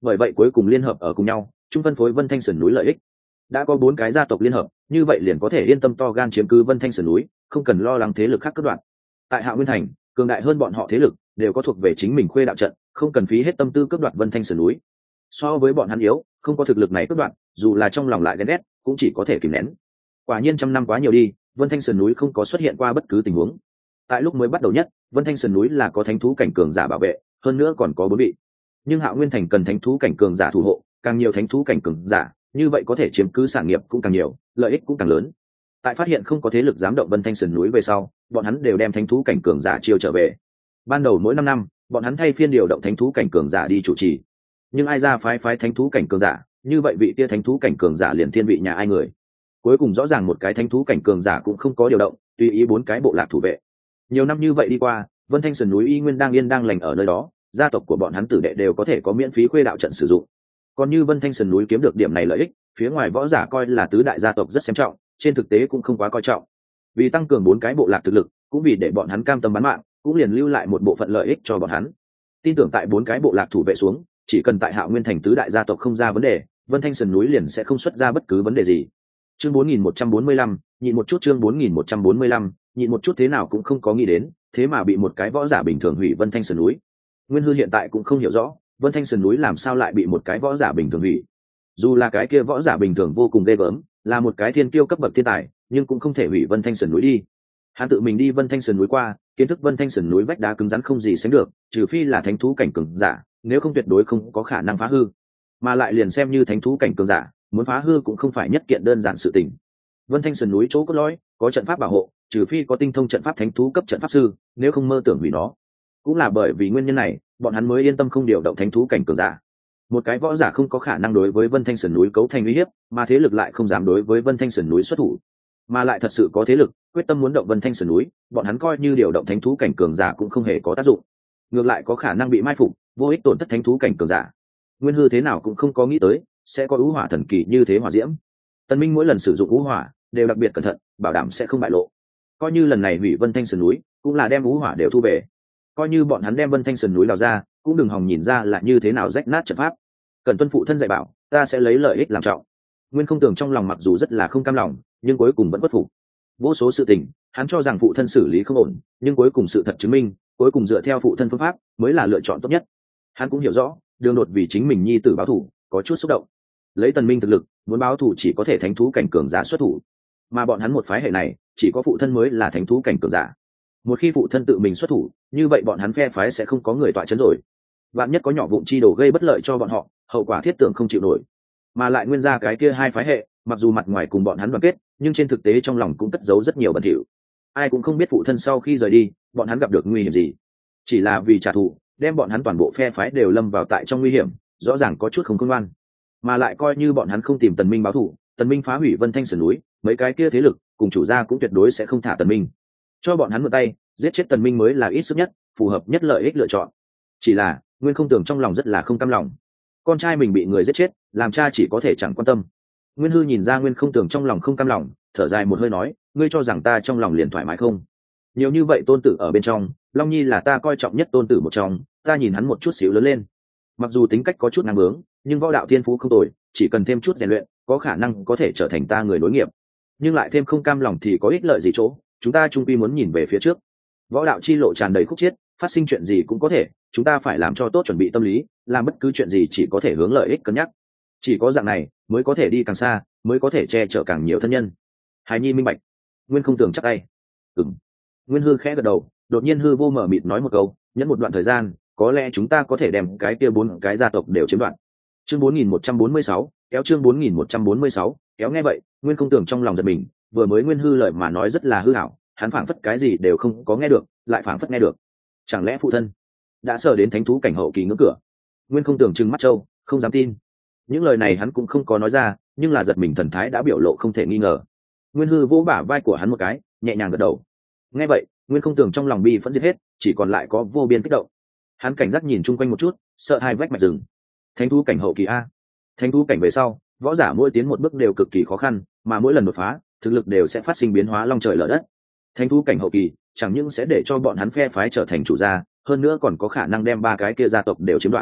bởi vậy cuối cùng liên hợp ở cùng nhau chung phân phối Vân Thanh sườn núi lợi ích. Đã có bốn cái gia tộc liên hợp, như vậy liền có thể yên tâm to gan chiếm cứ Vân Thanh sườn núi, không cần lo lắng thế lực khác cướp đoạt. Tại Hạo Nguyên thành, cường đại hơn bọn họ thế lực đều có thuộc về chính mình khuê đạo trận, không cần phí hết tâm tư cướp đoạt Vân Thanh sườn núi. So với bọn hắn yếu, không có thực lực này cướp đoạt, dù là trong lòng lại ghen ghét, cũng chỉ có thể kìm nén. Quả nhiên trăm năm quá nhiều đi, Vân Thanh sườn núi không có xuất hiện qua bất cứ tình huống. Tại lúc mới bắt đầu nhất, Vân Thanh sườn núi là có thánh thú cảnh cường giả bảo vệ, hơn nữa còn có bốn vị. Nhưng Hạo Nguyên thành cần thánh thú cảnh cường giả thủ hộ, càng nhiều thánh thú cảnh cường giả, như vậy có thể chiếm cứ sản nghiệp cũng càng nhiều, lợi ích cũng càng lớn. Tại phát hiện không có thế lực dám động Vân Thanh sườn núi về sau, bọn hắn đều đem thánh thú cảnh cường giả chiêu trở về. Ban đầu mỗi năm năm, bọn hắn thay phiên điều động thánh thú cảnh cường giả đi chủ trì. Nhưng ai ra phái phái thánh thú cảnh cường giả, như vậy vị kia thánh thú cảnh cường giả liền thiên vị nhà ai người. Cuối cùng rõ ràng một cái thánh thú cảnh cường giả cũng không có điều động, tùy ý bốn cái bộ lạc thủ vệ. Nhiều năm như vậy đi qua, Vân Thanh sườn núi y nguyên đang yên đang lành ở nơi đó, gia tộc của bọn hắn tử đệ đều có thể có miễn phí khuê đạo trận sử dụng. Còn như Vân Thanh sườn núi kiếm được điểm này lợi ích, phía ngoài võ giả coi là tứ đại gia tộc rất xem trọng, trên thực tế cũng không quá coi trọng. Vì tăng cường bốn cái bộ lạc thực lực, cũng vì để bọn hắn cam tâm bán mạng, cũng liền lưu lại một bộ phận lợi ích cho bọn hắn. Tin tưởng tại bốn cái bộ lạc thủ vệ xuống, chỉ cần tại Hạo Nguyên thành tứ đại gia tộc không ra vấn đề, Vân Thanh sườn núi liền sẽ không xuất ra bất cứ vấn đề gì. Chương bốn nghìn một trăm bốn mươi lăm, nhịn một chút chương bốn nghìn một trăm bốn mươi lăm, nhịn một chút thế nào cũng không có nghĩ đến, thế mà bị một cái võ giả bình thường hủy Vân Thanh sườn núi. Nguyên Hư hiện tại cũng không hiểu rõ, Vân Thanh sườn núi làm sao lại bị một cái võ giả bình thường hủy. Dù là cái kia võ giả bình thường vô cùng ghê gớm, là một cái thiên kiêu cấp bậc thiên tài, nhưng cũng không thể hủy Vân Thanh sườn núi đi. Hắn tự mình đi Vân Thanh sườn núi qua, kiến thức Vân Thanh sườn núi vách đá cứng rắn không gì sánh được, trừ phi là thánh thú cảnh cường giả, nếu không tuyệt đối không có khả năng phá hư. Mà lại liền xem như thánh thú cảnh cường giả, muốn phá hư cũng không phải nhất kiện đơn giản sự tình. Vân Thanh sườn núi chỗ cốt lõi có trận pháp bảo hộ, trừ phi có tinh thông trận pháp thánh thú cấp trận pháp sư, nếu không mơ tưởng hủy nó. Cũng là bởi vì nguyên nhân này, bọn hắn mới yên tâm không điều động thánh thú cảnh cường giả. Một cái võ giả không có khả năng đối với Vân Thanh sườn núi cấu thành uy hiếp, mà thế lực lại không dám đối với Vân Thanh sườn núi xuất thủ. Mà lại thật sự có thế lực quyết tâm muốn động Vân Thanh sườn núi, bọn hắn coi như điều động thánh thú cảnh cường giả cũng không hề có tác dụng, ngược lại có khả năng bị mai phục, vô ích tổn thất thánh thú cảnh cường giả. Nguyên Hư thế nào cũng không có nghĩ tới sẽ có ưu hỏa thần kỳ như thế hỏa diễm. Tân Minh mỗi lần sử dụng ưu hỏa đều đặc biệt cẩn thận, bảo đảm sẽ không bại lộ. Coi như lần này hủy Vân Thanh sườn núi, cũng là đem ưu hỏa đều thu về. Coi như bọn hắn đem Vân Thanh sườn núi đào ra, cũng đừng hòng nhìn ra là như thế nào rách nát trận pháp. Cần tuân phụ thân dạy bảo, ta sẽ lấy lợi ích làm trọng. Nguyên Không Tường trong lòng mặc dù rất là không cam lòng, nhưng cuối cùng vẫn bất phục. Vô số sự tình, hắn cho rằng phụ thân xử lý không ổn, nhưng cuối cùng sự thật chứng minh, cuối cùng dựa theo phụ thân phương pháp mới là lựa chọn tốt nhất. Hắn cũng hiểu rõ, Đường Đột vì chính mình nhi tử báo thù, có chút xúc động. Lấy Tần Minh thực lực, muốn báo thù chỉ có thể thánh thú cảnh cường giả xuất thủ, mà bọn hắn một phái hệ này, chỉ có phụ thân mới là thánh thú cảnh cường giả. Một khi phụ thân tự mình xuất thủ, như vậy bọn hắn phe phái sẽ không có người tọa chấn rồi. Vạn nhất có nhỏ vụn chi đồ gây bất lợi cho bọn họ, hậu quả thiết tưởng không chịu nổi. Mà lại nguyên ra cái kia hai phái hệ, mặc dù mặt ngoài cùng bọn hắn đoàn kết, nhưng trên thực tế trong lòng cũng cất giấu rất nhiều bẩn thỉu. Ai cũng không biết phụ thân sau khi rời đi, bọn hắn gặp được nguy hiểm gì. Chỉ là vì trả thù, đem bọn hắn toàn bộ phe phái đều lâm vào tại trong nguy hiểm, rõ ràng có chút không khôn ngoan. Mà lại coi như bọn hắn không tìm Tần Minh báo thù, Tần Minh phá hủy Vân Thanh sườn núi, mấy cái kia thế lực cùng chủ gia cũng tuyệt đối sẽ không thả Tần Minh. Cho bọn hắn mượn tay, giết chết Tần Minh mới là ít sức nhất, phù hợp nhất lợi ích lựa chọn. Chỉ là, Nguyên Không Tường trong lòng rất là không cam lòng. Con trai mình bị người giết chết, làm cha chỉ có thể chẳng quan tâm. Nguyên Hư nhìn ra Nguyên Không Tường trong lòng không cam lòng, thở dài một hơi nói, ngươi cho rằng ta trong lòng liền thoải mái không? Nhiều như vậy tôn tử ở bên trong, Long Nhi là ta coi trọng nhất tôn tử một trong, ta nhìn hắn một chút xíu lớn lên. Mặc dù tính cách có chút năng bướng, nhưng võ đạo thiên phú không tồi, chỉ cần thêm chút rèn luyện, có khả năng có thể trở thành ta người nối nghiệp. Nhưng lại thêm không cam lòng thì có ích lợi gì chỗ, chúng ta chung quy muốn nhìn về phía trước. Võ đạo chi lộ tràn đầy khúc chiết, phát sinh chuyện gì cũng có thể, chúng ta phải làm cho tốt chuẩn bị tâm lý, làm bất cứ chuyện gì chỉ có thể hướng lợi ích cân nhắc. Chỉ có dạng này mới có thể đi càng xa, mới có thể che chở càng nhiều thân nhân. Hải Nhi minh bạch. Nguyên Không Tường chắc tay. Ừm. Nguyên Hư khẽ gật đầu, đột nhiên hư vô mở mịt nói một câu, nhẫn một đoạn thời gian, có lẽ chúng ta có thể đem cái kia bốn cái gia tộc đều chiếm đoạt. Chương bốn nghìn một trăm bốn mươi sáu, kéo chương bốn nghìn một trăm bốn mươi sáu, kéo nghe vậy, Nguyên Không Tường trong lòng giật mình, vừa mới Nguyên Hư lời mà nói rất là hư ảo, hắn phảng phất cái gì đều không có nghe được, lại phảng phất nghe được. Chẳng lẽ phụ thân đã sợ đến thánh thú cảnh hậu kỳ ngưỡng cửa? Nguyên Không Tường trừng mắt trâu, không dám tin. Những lời này hắn cũng không có nói ra, nhưng là giật mình thần thái đã biểu lộ không thể nghi ngờ. Nguyên Hư vỗ bả vai của hắn một cái, nhẹ nhàng gật đầu. Nghe vậy, Nguyên Không Tường trong lòng bi phẫn giết hết, chỉ còn lại có vô biên kích động. Hắn cảnh giác nhìn chung quanh một chút, sợ hai vách mạch rừng. Thánh thú cảnh hậu kỳ a. Thánh thú cảnh về sau, võ giả mỗi tiến một bước đều cực kỳ khó khăn, mà mỗi lần đột phá, thực lực đều sẽ phát sinh biến hóa long trời lở đất. Thánh thú cảnh hậu kỳ, chẳng những sẽ để cho bọn hắn phe phái trở thành chủ gia, hơn nữa còn có khả năng đem ba cái kia gia tộc đều chiếm đoạt.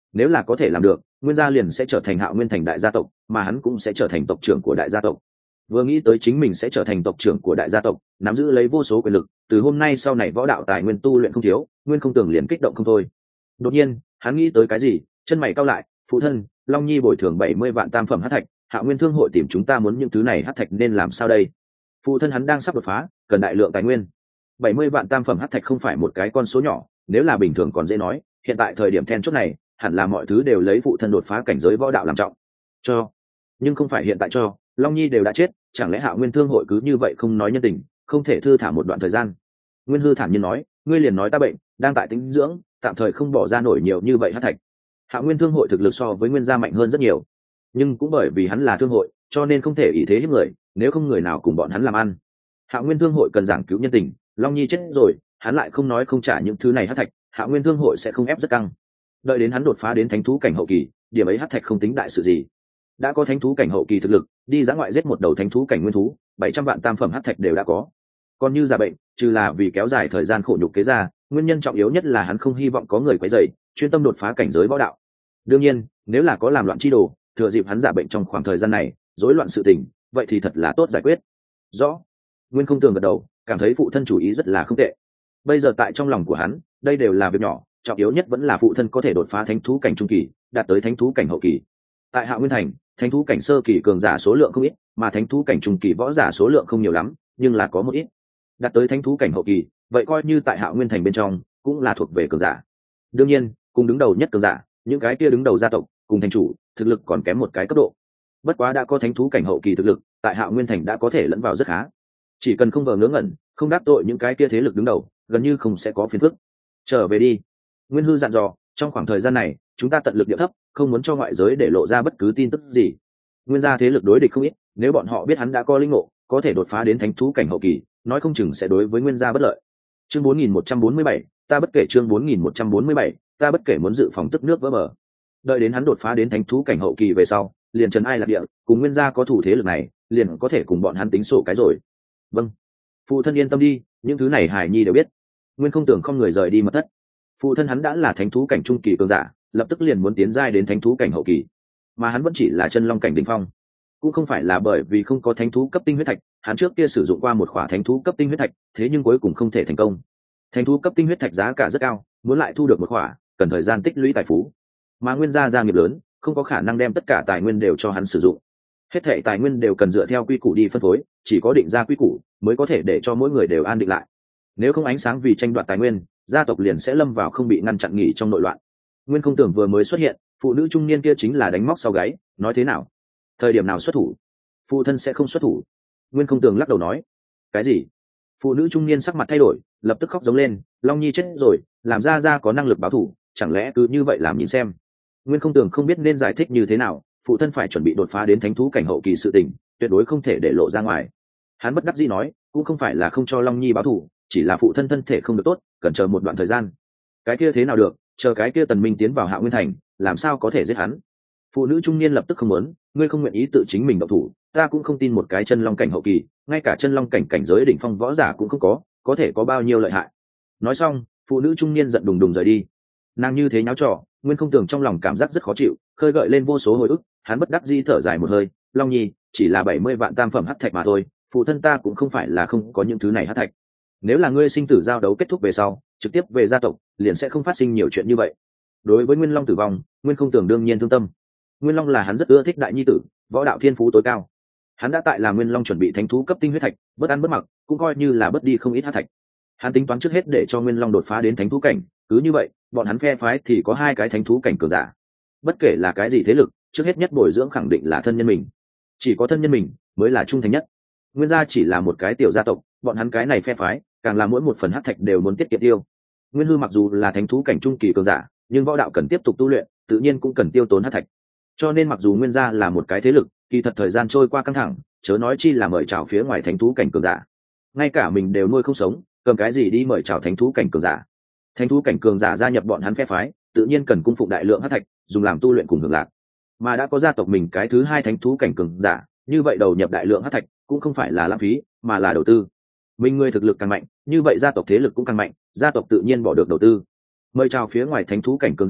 nếu là có thể làm được, nguyên gia liền sẽ trở thành Hạo Nguyên thành đại gia tộc, mà hắn cũng sẽ trở thành tộc trưởng của đại gia tộc. Vừa nghĩ tới chính mình sẽ trở thành tộc trưởng của đại gia tộc, nắm giữ lấy vô số quyền lực, từ hôm nay sau này võ đạo tài nguyên tu luyện không thiếu, Nguyên Không Tưởng liền kích động không thôi. Đột nhiên hắn nghĩ tới cái gì, chân mày cau lại. Phụ thân, Long Nhi bồi thường bảy mươi vạn tam phẩm hắc thạch, Hạo Nguyên thương hội tìm chúng ta muốn những thứ này hắc thạch nên làm sao đây? Phụ thân hắn đang sắp đột phá, cần đại lượng tài nguyên. bảy mươi vạn tam phẩm hắc thạch không phải một cái con số nhỏ, nếu là bình thường còn dễ nói, hiện tại thời điểm then chốt này, hẳn là mọi thứ đều lấy phụ thân đột phá cảnh giới võ đạo làm trọng. Cho, nhưng không phải hiện tại cho, Long Nhi đều đã chết, chẳng lẽ Hạo Nguyên thương hội cứ như vậy không nói nhân tình, không thể thư thả một đoạn thời gian? Nguyên Hư thản nhiên nói, ngươi liền nói ta bệnh, đang tại tĩnh dưỡng, tạm thời không bỏ ra nổi nhiều như vậy hắc thạch. Hạo Nguyên thương hội thực lực so với Nguyên gia mạnh hơn rất nhiều, nhưng cũng bởi vì hắn là thương hội, cho nên không thể ý thế hiếp người, nếu không người nào cùng bọn hắn làm ăn. Hạo Nguyên thương hội cần giảng cứu nhân tình, Long Nhi chết rồi, hắn lại không nói không trả những thứ này hắc thạch, Hạo Nguyên thương hội sẽ không ép rất căng. Đợi đến hắn đột phá đến thánh thú cảnh hậu kỳ, điểm ấy hắc thạch không tính đại sự gì. Đã có thánh thú cảnh hậu kỳ thực lực, đi dã ngoại giết một đầu thánh thú cảnh nguyên thú, bảy trăm vạn tam phẩm hắc thạch đều đã có. Còn như già bệnh, trừ là vì kéo dài thời gian khổ nhục kế ra, nguyên nhân trọng yếu nhất là hắn không hy vọng có người quấy rầy, chuyên tâm đột phá cảnh giới võ đạo. Đương nhiên, nếu là có làm loạn chi đồ, thừa dịp hắn giả bệnh trong khoảng thời gian này, rối loạn sự tình, vậy thì thật là tốt giải quyết. Rõ. Nguyên Không Tường gật đầu, cảm thấy phụ thân chủ ý rất là không tệ. Bây giờ tại trong lòng của hắn, đây đều là việc nhỏ, trọng yếu nhất vẫn là phụ thân có thể đột phá thánh thú cảnh trung kỳ, đạt tới thánh thú cảnh hậu kỳ. Tại Hạo Nguyên thành, thánh thú cảnh sơ kỳ cường giả số lượng không ít, mà thánh thú cảnh trung kỳ võ giả số lượng không nhiều lắm, nhưng là có một ít. Đạt tới thánh thú cảnh hậu kỳ, vậy coi như tại Hạo Nguyên thành bên trong, cũng là thuộc về cường giả. Đương nhiên, cùng đứng đầu nhất cường giả, những cái kia đứng đầu gia tộc, cùng thành chủ, thực lực còn kém một cái cấp độ. Bất quá đã có thánh thú cảnh hậu kỳ thực lực, tại Hạo Nguyên thành đã có thể lẫn vào rất khá. Chỉ cần không vờ ngớ ngẩn, không đáp tội những cái kia thế lực đứng đầu, gần như không sẽ có phiền phức. Trở về đi. Nguyên Hư dặn dò, trong khoảng thời gian này, chúng ta tận lực điệu thấp, không muốn cho ngoại giới để lộ ra bất cứ tin tức gì. Nguyên gia thế lực đối địch không ít, nếu bọn họ biết hắn đã có linh ngộ, có thể đột phá đến thánh thú cảnh hậu kỳ, nói không chừng sẽ đối với Nguyên gia bất lợi. Chương bốn nghìn một trăm bốn mươi bảy, ta bất kể chương bốn nghìn một trăm bốn mươi bảy, ta bất kể muốn dự phòng tức nước vỡ bờ. Đợi đến hắn đột phá đến thánh thú cảnh hậu kỳ về sau, liền trấn ai lạc địa, cùng Nguyên gia có thủ thế lực này, liền có thể cùng bọn hắn tính sổ cái rồi. Vâng, phụ thân yên tâm đi, những thứ này Hải Nhi đều biết. Nguyên Không Tưởng không người rời đi mật thất. Phụ thân hắn đã là thánh thú cảnh trung kỳ cường giả, lập tức liền muốn tiến giai đến thánh thú cảnh hậu kỳ, mà hắn vẫn chỉ là chân long cảnh đỉnh phong. Cũng không phải là bởi vì không có thánh thú cấp tinh huyết thạch, hắn trước kia sử dụng qua một khỏa thánh thú cấp tinh huyết thạch, thế nhưng cuối cùng không thể thành công. Thánh thú cấp tinh huyết thạch giá cả rất cao, muốn lại thu được một khỏa, cần thời gian tích lũy tài phú. Mà Nguyên gia gia nghiệp lớn, không có khả năng đem tất cả tài nguyên đều cho hắn sử dụng. Hết thảy tài nguyên đều cần dựa theo quy củ đi phân phối, chỉ có định ra quy củ mới có thể để cho mỗi người đều an định lại. Nếu không ánh sáng vì tranh đoạt tài nguyên, gia tộc liền sẽ lâm vào không bị ngăn chặn nghỉ trong nội loạn. Nguyên Không Tưởng vừa mới xuất hiện, phụ nữ trung niên kia chính là đánh móc sau gáy, nói thế nào? Thời điểm nào xuất thủ? Phụ thân sẽ không xuất thủ. Nguyên Không Tưởng lắc đầu nói. Cái gì? Phụ nữ trung niên sắc mặt thay đổi, lập tức khóc giống lên, Long Nhi chết rồi, làm ra ra có năng lực báo thù, chẳng lẽ cứ như vậy làm nhìn xem? Nguyên Không Tưởng không biết nên giải thích như thế nào, phụ thân phải chuẩn bị đột phá đến thánh thú cảnh hậu kỳ sự tình, tuyệt đối không thể để lộ ra ngoài. Hắn bất đắc dĩ nói, cũng không phải là không cho Long Nhi báo thù, chỉ là phụ thân thân thể không được tốt, cần chờ một đoạn thời gian. Cái kia thế nào được, chờ cái kia Tần Minh tiến vào Hạo Nguyên thành, làm sao có thể giết hắn? Phụ nữ trung niên lập tức không muốn, ngươi không nguyện ý tự chính mình động thủ, ta cũng không tin một cái chân long cảnh hậu kỳ, ngay cả chân long cảnh cảnh giới đỉnh phong võ giả cũng không có, có thể có bao nhiêu lợi hại? Nói xong, phụ nữ trung niên giận đùng đùng rời đi. Nàng như thế nháo trò, Nguyên Không Tưởng trong lòng cảm giác rất khó chịu, khơi gợi lên vô số hồi ức, hắn bất đắc dĩ thở dài một hơi, Long Nhi, chỉ là bảy mươi vạn tam phẩm hắc thạch mà thôi, phụ thân ta cũng không phải là không có những thứ này hắc thạch. Nếu là ngươi sinh tử giao đấu kết thúc về sau, trực tiếp về gia tộc, liền sẽ không phát sinh nhiều chuyện như vậy. Đối với Nguyên Long tử vong, Nguyên Không Tưởng đương nhiên thương tâm. Nguyên Long là hắn rất ưa thích đại nhi tử, võ đạo thiên phú tối cao. Hắn đã tại là Nguyên Long chuẩn bị thánh thú cấp tinh huyết thạch, bất ăn bất mặc, cũng coi như là bất đi không ít hắc thạch. Hắn tính toán trước hết để cho Nguyên Long đột phá đến thánh thú cảnh, cứ như vậy, bọn hắn phe phái thì có hai cái thánh thú cảnh cường giả. Bất kể là cái gì thế lực, trước hết nhất bồi dưỡng khẳng định là thân nhân mình. Chỉ có thân nhân mình mới là trung thành nhất. Nguyên gia chỉ là một cái tiểu gia tộc, bọn hắn cái này phe phái, càng là mỗi một phần hắc thạch đều muốn tiết kiệm tiêu. Nguyên Hư mặc dù là thánh thú cảnh trung kỳ cường giả, nhưng võ đạo cần tiếp tục tu luyện, tự nhiên cũng cần tiêu tốn hắc thạch. Cho nên mặc dù Nguyên gia là một cái thế lực, kỳ thật thời gian trôi qua căng thẳng, chớ nói chi là mời chào phía ngoài thánh thú cảnh cường giả. Ngay cả mình đều nuôi không sống, cầm cái gì đi mời chào thánh thú cảnh cường giả? Thánh thú cảnh cường giả gia nhập bọn hắn phe phái, tự nhiên cần cung phụng đại lượng hắc thạch, dùng làm tu luyện cùng hưởng lạc. Mà đã có gia tộc mình cái thứ hai thánh thú cảnh cường giả, như vậy đầu nhập đại lượng hắc thạch cũng không phải là lãng phí, mà là đầu tư. Mình người thực lực càng mạnh, như vậy gia tộc thế lực cũng càng mạnh, gia tộc tự nhiên bỏ được đầu tư. Mời chào phía ngoài thánh thú cảnh cường giả,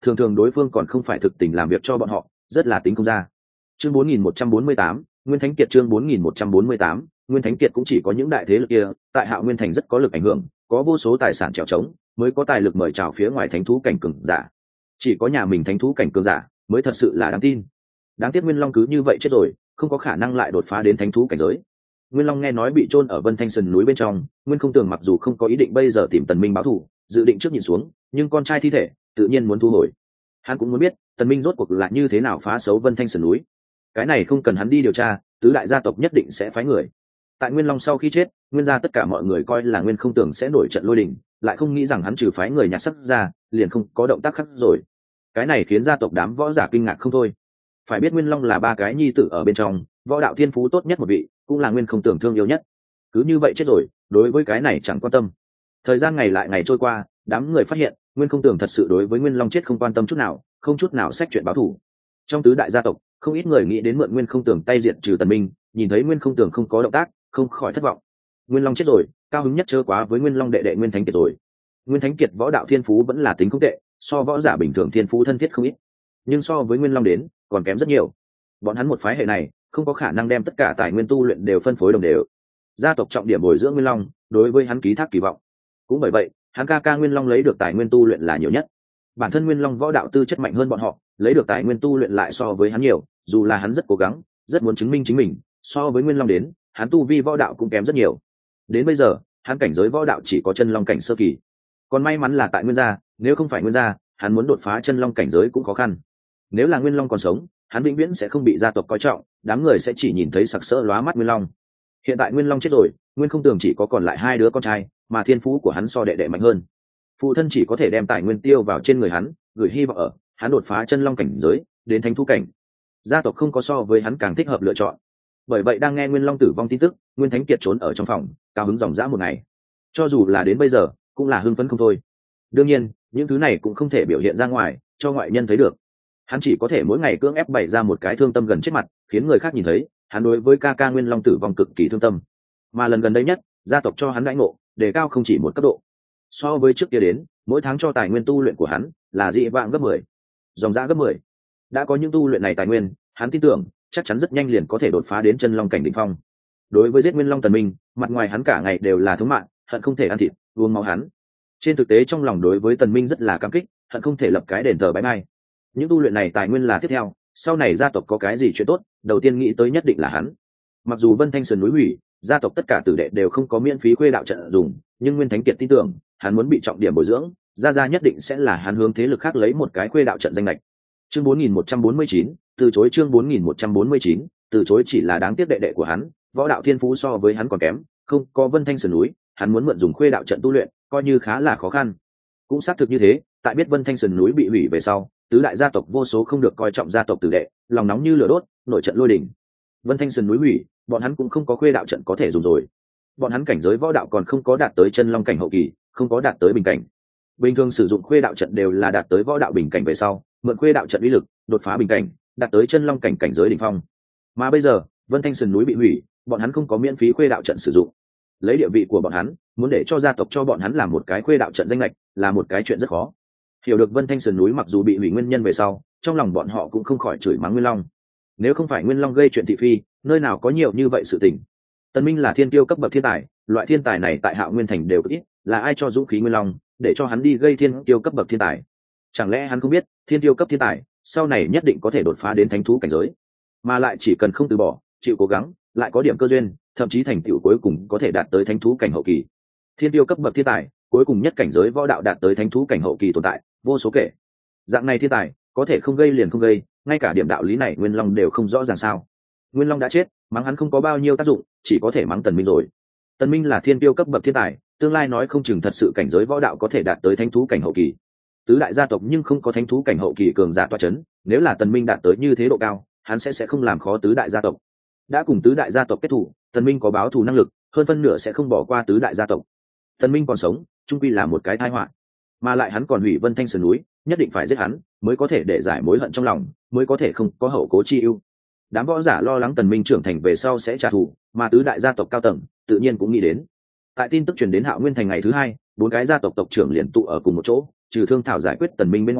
thường thường đối phương còn không phải thực tình làm việc cho bọn họ, rất là tính không ra. Chương bốn nghìn một trăm bốn mươi tám, Nguyên Thánh Kiệt. Chương bốn nghìn một trăm bốn mươi tám, Nguyên Thánh Kiệt cũng chỉ có những đại thế lực kia, tại Hạo Nguyên Thành rất có lực ảnh hưởng, có vô số tài sản trèo trống, mới có tài lực mời chào phía ngoài thánh thú cảnh cường giả. Chỉ có nhà mình thánh thú cảnh cường giả mới thật sự là đáng tin. Đáng tiếc Nguyên Long cứ như vậy chết rồi, không có khả năng lại đột phá đến thánh thú cảnh giới. Nguyên Long nghe nói bị chôn ở Vân Thanh Sơn núi bên trong, Nguyên Không Tường mặc dù không có ý định bây giờ tìm Tần Minh báo thù, dự định trước nhìn xuống, nhưng con trai thi thể tự nhiên muốn thu hồi. Hắn cũng muốn biết Tần Minh rốt cuộc là như thế nào phá xấu Vân Thanh Sơn núi. Cái này không cần hắn đi điều tra, tứ đại gia tộc nhất định sẽ phái người. Tại Nguyên Long sau khi chết, Nguyên gia tất cả mọi người coi là Nguyên Không Tường sẽ nổi trận lôi đình, lại không nghĩ rằng hắn trừ phái người nhặt sắc ra, liền không có động tác khác rồi. Cái này khiến gia tộc đám võ giả kinh ngạc không thôi. Phải biết Nguyên Long là ba cái nhi tử ở bên trong, võ đạo thiên phú tốt nhất một vị, cũng là Nguyên Không Tường thương yêu nhất. Cứ như vậy chết rồi, đối với cái này chẳng quan tâm. Thời gian ngày lại ngày trôi qua, đám người phát hiện Nguyên Không Tường thật sự đối với Nguyên Long chết không quan tâm chút nào, không chút nào xét chuyện báo thù. Trong tứ đại gia tộc, không ít người nghĩ đến mượn Nguyên Không Tường tay diệt trừ Tần Minh, nhìn thấy Nguyên Không Tường không có động tác, không khỏi thất vọng. Nguyên Long chết rồi, cao hứng nhất chớ quá với Nguyên Long đệ đệ Nguyên Thánh Kiệt rồi. Nguyên Thánh Kiệt võ đạo thiên phú vẫn là tính không tệ, so võ giả bình thường thiên phú thân thiết không ít, nhưng so với Nguyên Long đến còn kém rất nhiều. Bọn hắn một phái hệ này không có khả năng đem tất cả tài nguyên tu luyện đều phân phối đồng đều. Gia tộc trọng điểm bồi dưỡng Nguyên Long, đối với hắn ký thác kỳ vọng. Cũng bởi vậy, hắn ca ca Nguyên Long lấy được tài nguyên tu luyện là nhiều nhất. Bản thân Nguyên Long võ đạo tư chất mạnh hơn bọn họ, lấy được tài nguyên tu luyện lại so với hắn nhiều, dù là hắn rất cố gắng, rất muốn chứng minh chính mình, so với Nguyên Long đến, hắn tu vi võ đạo cũng kém rất nhiều. Đến bây giờ, hắn cảnh giới võ đạo chỉ có chân long cảnh sơ kỳ. Còn may mắn là tại Nguyên gia, nếu không phải Nguyên gia, hắn muốn đột phá chân long cảnh giới cũng khó khăn. Nếu là Nguyên Long còn sống, hắn vĩnh viễn sẽ không bị gia tộc coi trọng, đám người sẽ chỉ nhìn thấy sặc sỡ lóa mắt Nguyên Long. Hiện tại Nguyên Long chết rồi, Nguyên Không Tường chỉ có còn lại hai đứa con trai, mà thiên phú của hắn so đệ đệ mạnh hơn. Phụ thân chỉ có thể đem tài nguyên tiêu vào trên người hắn, gửi hy vọng ở hắn đột phá chân long cảnh giới, đến thánh thú cảnh. Gia tộc không có so với hắn càng thích hợp lựa chọn. Bởi vậy đang nghe Nguyên Long tử vong tin tức, Nguyên Thánh Kiệt trốn ở trong phòng, cao hứng ròng rã một ngày. Cho dù là đến bây giờ, cũng là hưng phấn không thôi. Đương nhiên, những thứ này cũng không thể biểu hiện ra ngoài, cho ngoại nhân thấy được. Hắn chỉ có thể mỗi ngày cưỡng ép bày ra một cái thương tâm gần chết mặt, khiến người khác nhìn thấy hắn đối với ca ca Nguyên Long tử vong cực kỳ thương tâm. Mà lần gần đây nhất, gia tộc cho hắn đãi ngộ đề cao không chỉ một cấp độ. So với trước kia đến, mỗi tháng cho tài nguyên tu luyện của hắn là dị vãng gấp mười, dòng dã gấp mười. Đã có những tu luyện này tài nguyên, hắn tin tưởng chắc chắn rất nhanh liền có thể đột phá đến chân long cảnh đỉnh phong. Đối với giết Nguyên Long Tần Minh, mặt ngoài hắn cả ngày đều là thống mạng, hận không thể ăn thịt, uống máu hắn. Trên thực tế trong lòng đối với Tần Minh rất là cảm kích, hận không thể lập cái đền thờ bái mai. Những tu luyện này tài nguyên là tiếp theo, sau này gia tộc có cái gì chuyện tốt, đầu tiên nghĩ tới nhất định là hắn. Mặc dù Vân Thanh Sơn núi hủy, gia tộc tất cả tử đệ đều không có miễn phí khuê đạo trận dùng, nhưng Nguyên Thánh Kiệt tin tưởng, hắn muốn bị trọng điểm bồi dưỡng, gia gia nhất định sẽ là hắn hướng thế lực khác lấy một cái khuê đạo trận danh lệch. Chương bốn nghìn một trăm bốn mươi chín, từ chối. Chương bốn nghìn một trăm bốn mươi chín, từ chối. Chỉ là đáng tiếc đệ đệ của hắn, võ đạo thiên phú so với hắn còn kém, không có Vân Thanh Sơn núi, hắn muốn mượn dùng khuê đạo trận tu luyện, coi như khá là khó khăn. Cũng xác thực như thế, tại biết Vân Thanh Sơn núi bị hủy về sau, tứ đại gia tộc vô số không được coi trọng gia tộc tử đệ, lòng nóng như lửa đốt, nổi trận lôi đình. Vân Thanh Sơn núi hủy, bọn hắn cũng không có khuê đạo trận có thể dùng rồi. Bọn hắn cảnh giới võ đạo còn không có đạt tới chân long cảnh hậu kỳ, không có đạt tới bình cảnh. Bình thường sử dụng khuê đạo trận đều là đạt tới võ đạo bình cảnh về sau, mượn khuê đạo trận uy lực, đột phá bình cảnh, đạt tới chân long cảnh cảnh giới đỉnh phong. Mà bây giờ, Vân Thanh Sơn núi bị hủy, bọn hắn không có miễn phí khuê đạo trận sử dụng. Lấy địa vị của bọn hắn, muốn để cho gia tộc cho bọn hắn làm một cái khuê đạo trận danh lệch, là một cái chuyện rất khó. Hiểu được Vân Thanh Sơn núi mặc dù bị hủy nguyên nhân về sau, trong lòng bọn họ cũng không khỏi chửi mắng Nguyên Long. Nếu không phải Nguyên Long gây chuyện thị phi, nơi nào có nhiều như vậy sự tình. Tần Minh là thiên tiêu cấp bậc thiên tài, loại thiên tài này tại Hạo Nguyên Thành đều cực ít, là ai cho dũng khí Nguyên Long để cho hắn đi gây thiên tiêu cấp bậc thiên tài? Chẳng lẽ hắn không biết, thiên tiêu cấp thiên tài sau này nhất định có thể đột phá đến thánh thú cảnh giới, mà lại chỉ cần không từ bỏ, chịu cố gắng, lại có điểm cơ duyên, thậm chí thành tựu cuối cùng có thể đạt tới thánh thú cảnh hậu kỳ. Thiên tiêu cấp bậc thiên tài, cuối cùng nhất cảnh giới võ đạo đạt tới thánh thú cảnh hậu kỳ tồn tại, vô số kể. Dạng này thiên tài, có thể không gây liền không gây, ngay cả điểm đạo lý này Nguyên Long đều không rõ ràng sao? Nguyên Long đã chết, mắng hắn không có bao nhiêu tác dụng, chỉ có thể mắng Tần Minh rồi. Tần Minh là thiên tiêu cấp bậc thiên tài, tương lai nói không chừng thật sự cảnh giới võ đạo có thể đạt tới thánh thú cảnh hậu kỳ. Tứ đại gia tộc nhưng không có thánh thú cảnh hậu kỳ cường giả tọa chấn, nếu là Tần Minh đạt tới như thế độ cao, hắn sẽ sẽ không làm khó tứ đại gia tộc. Đã cùng tứ đại gia tộc kết thủ, Tần Minh có báo thù năng lực, hơn phân nửa sẽ không bỏ qua tứ đại gia tộc. Tần Minh còn sống, chung quy là một cái tai họa, mà lại hắn còn hủy Vân Thanh Sơn núi, nhất định phải giết hắn, mới có thể để giải mối hận trong lòng, mới có thể không có hậu cố chi ưu. Đám võ giả lo lắng Tần Minh trưởng thành về sau sẽ trả thù, mà tứ đại gia tộc cao tầng tự nhiên cũng nghĩ đến. Tại tin tức truyền đến Hạo Nguyên Thành ngày thứ hai, bốn cái gia tộc tộc trưởng liền tụ ở cùng một chỗ, trừ thương thảo giải quyết Tần Minh bên ngoài,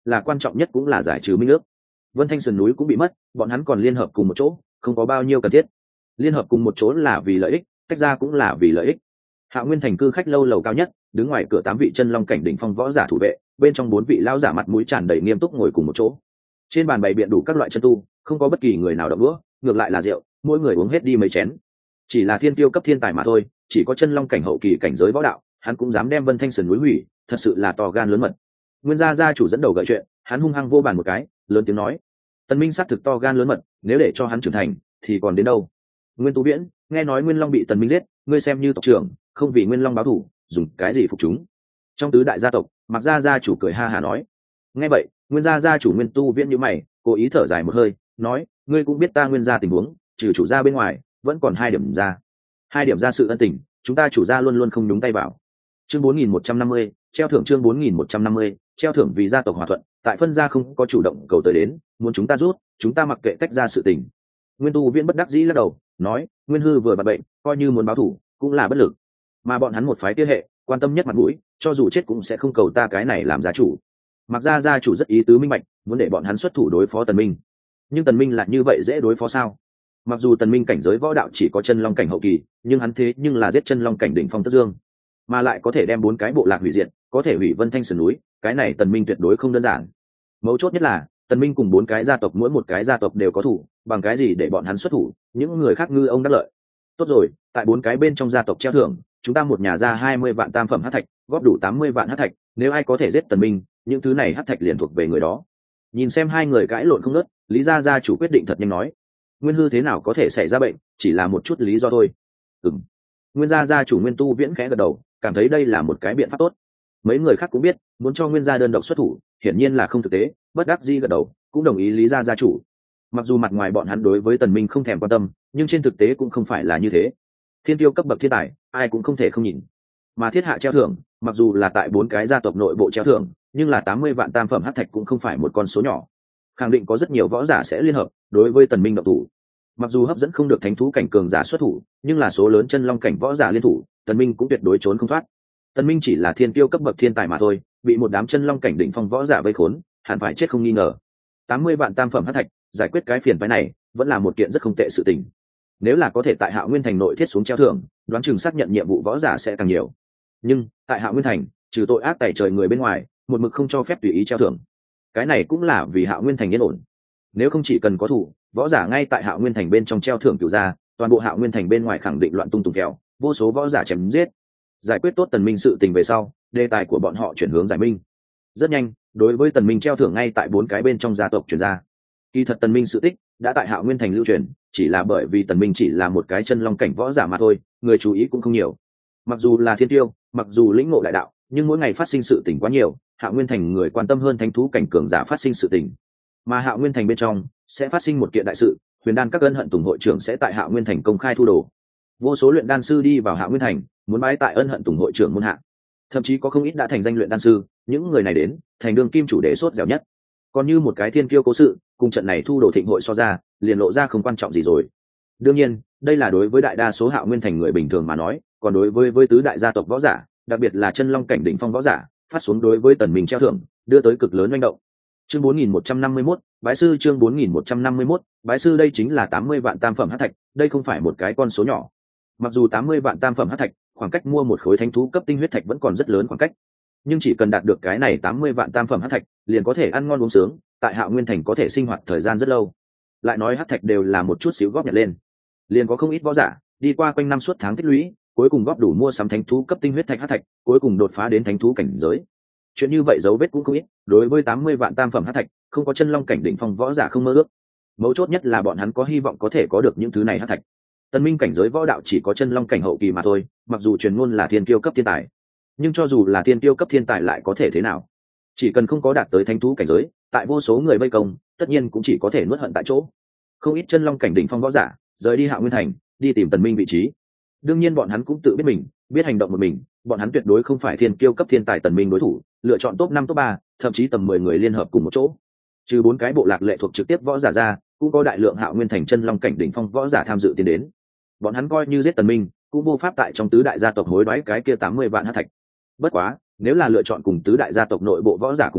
là quan trọng nhất cũng là giải trừ minh ước. Vân Thanh sườn núi cũng bị mất, bọn hắn còn liên hợp cùng một chỗ, không có bao nhiêu cần thiết. Liên hợp cùng một chỗ là vì lợi ích, tách ra cũng là vì lợi ích. Hạo Nguyên thành cư khách lâu lầu cao nhất, đứng ngoài cửa tám vị chân long cảnh đỉnh phong võ giả thủ vệ, bên trong bốn vị lão giả mặt mũi tràn đầy nghiêm túc ngồi cùng một chỗ. Trên bàn bày biện đủ các loại chân tu, không có bất kỳ người nào động đũa, ngược lại là rượu, mỗi người uống hết đi mấy chén. Chỉ là thiên tiêu cấp thiên tài mà thôi, chỉ có chân long cảnh hậu kỳ cảnh giới võ đạo, hắn cũng dám đem Vân Thanh sườn núi hủy, thật sự là to gan lớn mật. Nguyên gia gia chủ dẫn đầu gợi chuyện, hắn hung hăng vô bàn một cái, lớn tiếng nói: Tần Minh xác thực to gan lớn mật, nếu để cho hắn trưởng thành, thì còn đến đâu? Nguyên Tu Viễn, nghe nói Nguyên Long bị Tần Minh giết, ngươi xem như tộc trưởng, không vì Nguyên Long báo thù, dùng cái gì phục chúng? Trong tứ đại gia tộc, Mạc gia gia chủ cười ha hà nói. Nghe vậy, Nguyên gia gia chủ Nguyên Tu Viễn nhíu mày, cố ý thở dài một hơi, nói: ngươi cũng biết ta Nguyên gia tình huống, trừ chủ gia bên ngoài, vẫn còn hai điểm gia. Hai điểm gia sự ân tình, chúng ta chủ gia luôn luôn không nhúng tay vào. Chương bốn nghìn một trăm năm mươi, treo thưởng chương bốn nghìn một trăm năm mươi, treo thưởng vì gia tộc hòa thuận, tại phân gia không có chủ động cầu tới đến, muốn chúng ta rút, chúng ta mặc kệ tách ra sự tình. Nguyên Tu Viễn bất đắc dĩ lắc đầu, nói: Nguyên hư vừa bạt bệnh, coi như muốn báo thù, cũng là bất lực. Mà bọn hắn một phái kia hệ, quan tâm nhất mặt mũi, cho dù chết cũng sẽ không cầu ta cái này làm gia chủ. Mặc ra gia chủ rất ý tứ minh bạch, muốn để bọn hắn xuất thủ đối phó Tần Minh. Nhưng Tần Minh lại như vậy dễ đối phó sao? Mặc dù Tần Minh cảnh giới võ đạo chỉ có chân long cảnh hậu kỳ, nhưng hắn thế nhưng là giết chân long cảnh đỉnh phong tất dương, mà lại có thể đem bốn cái bộ lạc hủy diệt, có thể hủy Vân Thanh sườn núi, cái này Tần Minh tuyệt đối không đơn giản. Mấu chốt nhất là Tần Minh cùng bốn cái gia tộc mỗi một cái gia tộc đều có thủ, bằng cái gì để bọn hắn xuất thủ, những người khác ngư ông đắc lợi. Tốt rồi, tại bốn cái bên trong gia tộc treo thưởng, chúng ta một nhà ra hai mươi vạn tam phẩm hắc thạch, góp đủ tám mươi vạn hắc thạch, nếu ai có thể giết Tần Minh, những thứ này hắc thạch liền thuộc về người đó. Nhìn xem hai người cãi lộn không ngớt, Lý gia gia chủ quyết định thật nhanh nói: Nguyên hư thế nào có thể xảy ra bệnh, chỉ là một chút lý do thôi. Ừm. Nguyên gia gia chủ Nguyên Tu Viễn khẽ gật đầu, cảm thấy đây là một cái biện pháp tốt. Mấy người khác cũng biết, muốn cho Nguyên gia đơn độc xuất thủ, hiển nhiên là không thực tế, bất đắc dĩ gật đầu, cũng đồng ý Lý gia gia chủ. Mặc dù mặt ngoài bọn hắn đối với Tần Minh không thèm quan tâm, nhưng trên thực tế cũng không phải là như thế. Thiên tiêu cấp bậc thiên tài, ai cũng không thể không nhìn. Mà thiết hạ treo thưởng, mặc dù là tại bốn cái gia tộc nội bộ treo thưởng, nhưng là tám mươi vạn tam phẩm hắc thạch cũng không phải một con số nhỏ. Khẳng định có rất nhiều võ giả sẽ liên hợp đối với Tần Minh động thủ. Mặc dù hấp dẫn không được thánh thú cảnh cường giả xuất thủ, nhưng là số lớn chân long cảnh võ giả liên thủ, Tần Minh cũng tuyệt đối trốn không thoát. Tần Minh chỉ là thiên tiêu cấp bậc thiên tài mà thôi, bị một đám chân long cảnh đỉnh phong võ giả vây khốn, hẳn phải chết không nghi ngờ. tám mươi vạn tam phẩm hắc thạch, giải quyết cái phiền phức này, vẫn là một kiện rất không tệ sự tình. Nếu là có thể tại Hạo Nguyên thành nội thiết xuống treo thưởng, đoán chừng xác nhận nhiệm vụ võ giả sẽ càng nhiều. Nhưng tại Hạo Nguyên thành, trừ tội ác tày trời người bên ngoài, một mực không cho phép tùy ý treo thưởng. Cái này cũng là vì Hạo Nguyên thành yên ổn. Nếu không chỉ cần có thủ, võ giả ngay tại Hạo Nguyên thành bên trong treo thưởng cửu gia, toàn bộ Hạo Nguyên thành bên ngoài khẳng định loạn tung tung kẹo, vô số võ giả chém giết. Giải quyết tốt Tần Minh sự tình về sau, đề tài của bọn họ chuyển hướng giải minh. Rất nhanh, đối với Tần Minh treo thưởng ngay tại bốn cái bên trong gia tộc truyền ra. Kỳ thật Tần Minh sự tích đã tại Hạo Nguyên thành lưu truyền, chỉ là bởi vì Tần Minh chỉ là một cái chân long cảnh võ giả mà thôi, người chú ý cũng không nhiều. Mặc dù là thiên tiêu, mặc dù lĩnh ngộ đại đạo, nhưng mỗi ngày phát sinh sự tình quá nhiều, Hạo Nguyên thành người quan tâm hơn thánh thú cảnh cường giả phát sinh sự tình. Mà Hạo Nguyên thành bên trong sẽ phát sinh một kiện đại sự, Huyền Đan các ân hận Tùng hội trưởng sẽ tại Hạo Nguyên thành công khai thu đồ. Vô số luyện đan sư đi vào Hạo Nguyên thành, muốn bái tại ân hận Tùng hội trưởng môn hạ. Thậm chí có không ít đã thành danh luyện đan sư, những người này đến, thành đương kim chủ đề sốt dẻo nhất. Còn như một cái thiên kiêu cố sự, cùng trận này thu đồ thịnh hội so ra, liền lộ ra không quan trọng gì rồi. Đương nhiên, đây là đối với đại đa số Hạo Nguyên thành người bình thường mà nói, còn đối với với tứ đại gia tộc võ giả, đặc biệt là chân long cảnh đỉnh phong võ giả, phát xuống đối với Tần Minh treo thưởng, đưa tới cực lớn manh động. Chương bốn nghìn một trăm năm mươi mốt, bái sư chương bốn nghìn một trăm năm mươi mốt, bái sư đây chính là tám mươi vạn tam phẩm hắc thạch, đây không phải một cái con số nhỏ. Mặc dù tám mươi vạn tam phẩm hắc thạch, khoảng cách mua một khối thánh thú cấp tinh huyết thạch vẫn còn rất lớn khoảng cách, nhưng chỉ cần đạt được cái này tám mươi vạn tam phẩm hắc thạch, liền có thể ăn ngon uống sướng, tại Hạo Nguyên thành có thể sinh hoạt thời gian rất lâu. Lại nói hắc thạch đều là một chút xíu góp nhặt lên, liền có không ít võ giả đi qua quanh năm suốt tháng tích lũy, cuối cùng góp đủ mua sắm thánh thú cấp tinh huyết thạch hắc thạch, cuối cùng đột phá đến thánh thú cảnh giới. Chuyện như vậy dấu vết cũng không ít, đối với tám mươi vạn tam phẩm hắc thạch, không có chân long cảnh đỉnh phong võ giả không mơ ước. Mấu chốt nhất là bọn hắn có hy vọng có thể có được những thứ này hắc thạch. Tần Minh cảnh giới võ đạo chỉ có chân long cảnh hậu kỳ mà thôi, mặc dù truyền ngôn là thiên kiêu cấp thiên tài, nhưng cho dù là thiên kiêu cấp thiên tài lại có thể thế nào? Chỉ cần không có đạt tới thánh thú cảnh giới, tại vô số người vây công, tất nhiên cũng chỉ có thể nuốt hận tại chỗ. Không ít chân long cảnh đỉnh phong võ giả rời đi Hạo Nguyên thành, đi tìm Tần Minh vị trí. Đương nhiên bọn hắn cũng tự biết mình, biết hành động một mình, bọn hắn tuyệt đối không phải thiên kiêu cấp thiên tài Tần Minh đối thủ, lựa chọn top năm top ba, thậm chí tầm mười người liên hợp cùng một chỗ. Trừ bốn cái bộ lạc lệ thuộc trực tiếp võ giả ra, cũng có đại lượng Hạo Nguyên thành chân long cảnh đỉnh phong võ giả tham dự tiến đến. Bọn hắn coi như giết Tần Minh, cũng vô pháp tại trong tứ đại gia tộc hối đoái cái kia tám mươi vạn hắc thạch. Bất quá, nếu là lựa chọn cùng tứ đại gia tộc nội bộ võ giả cùng đi,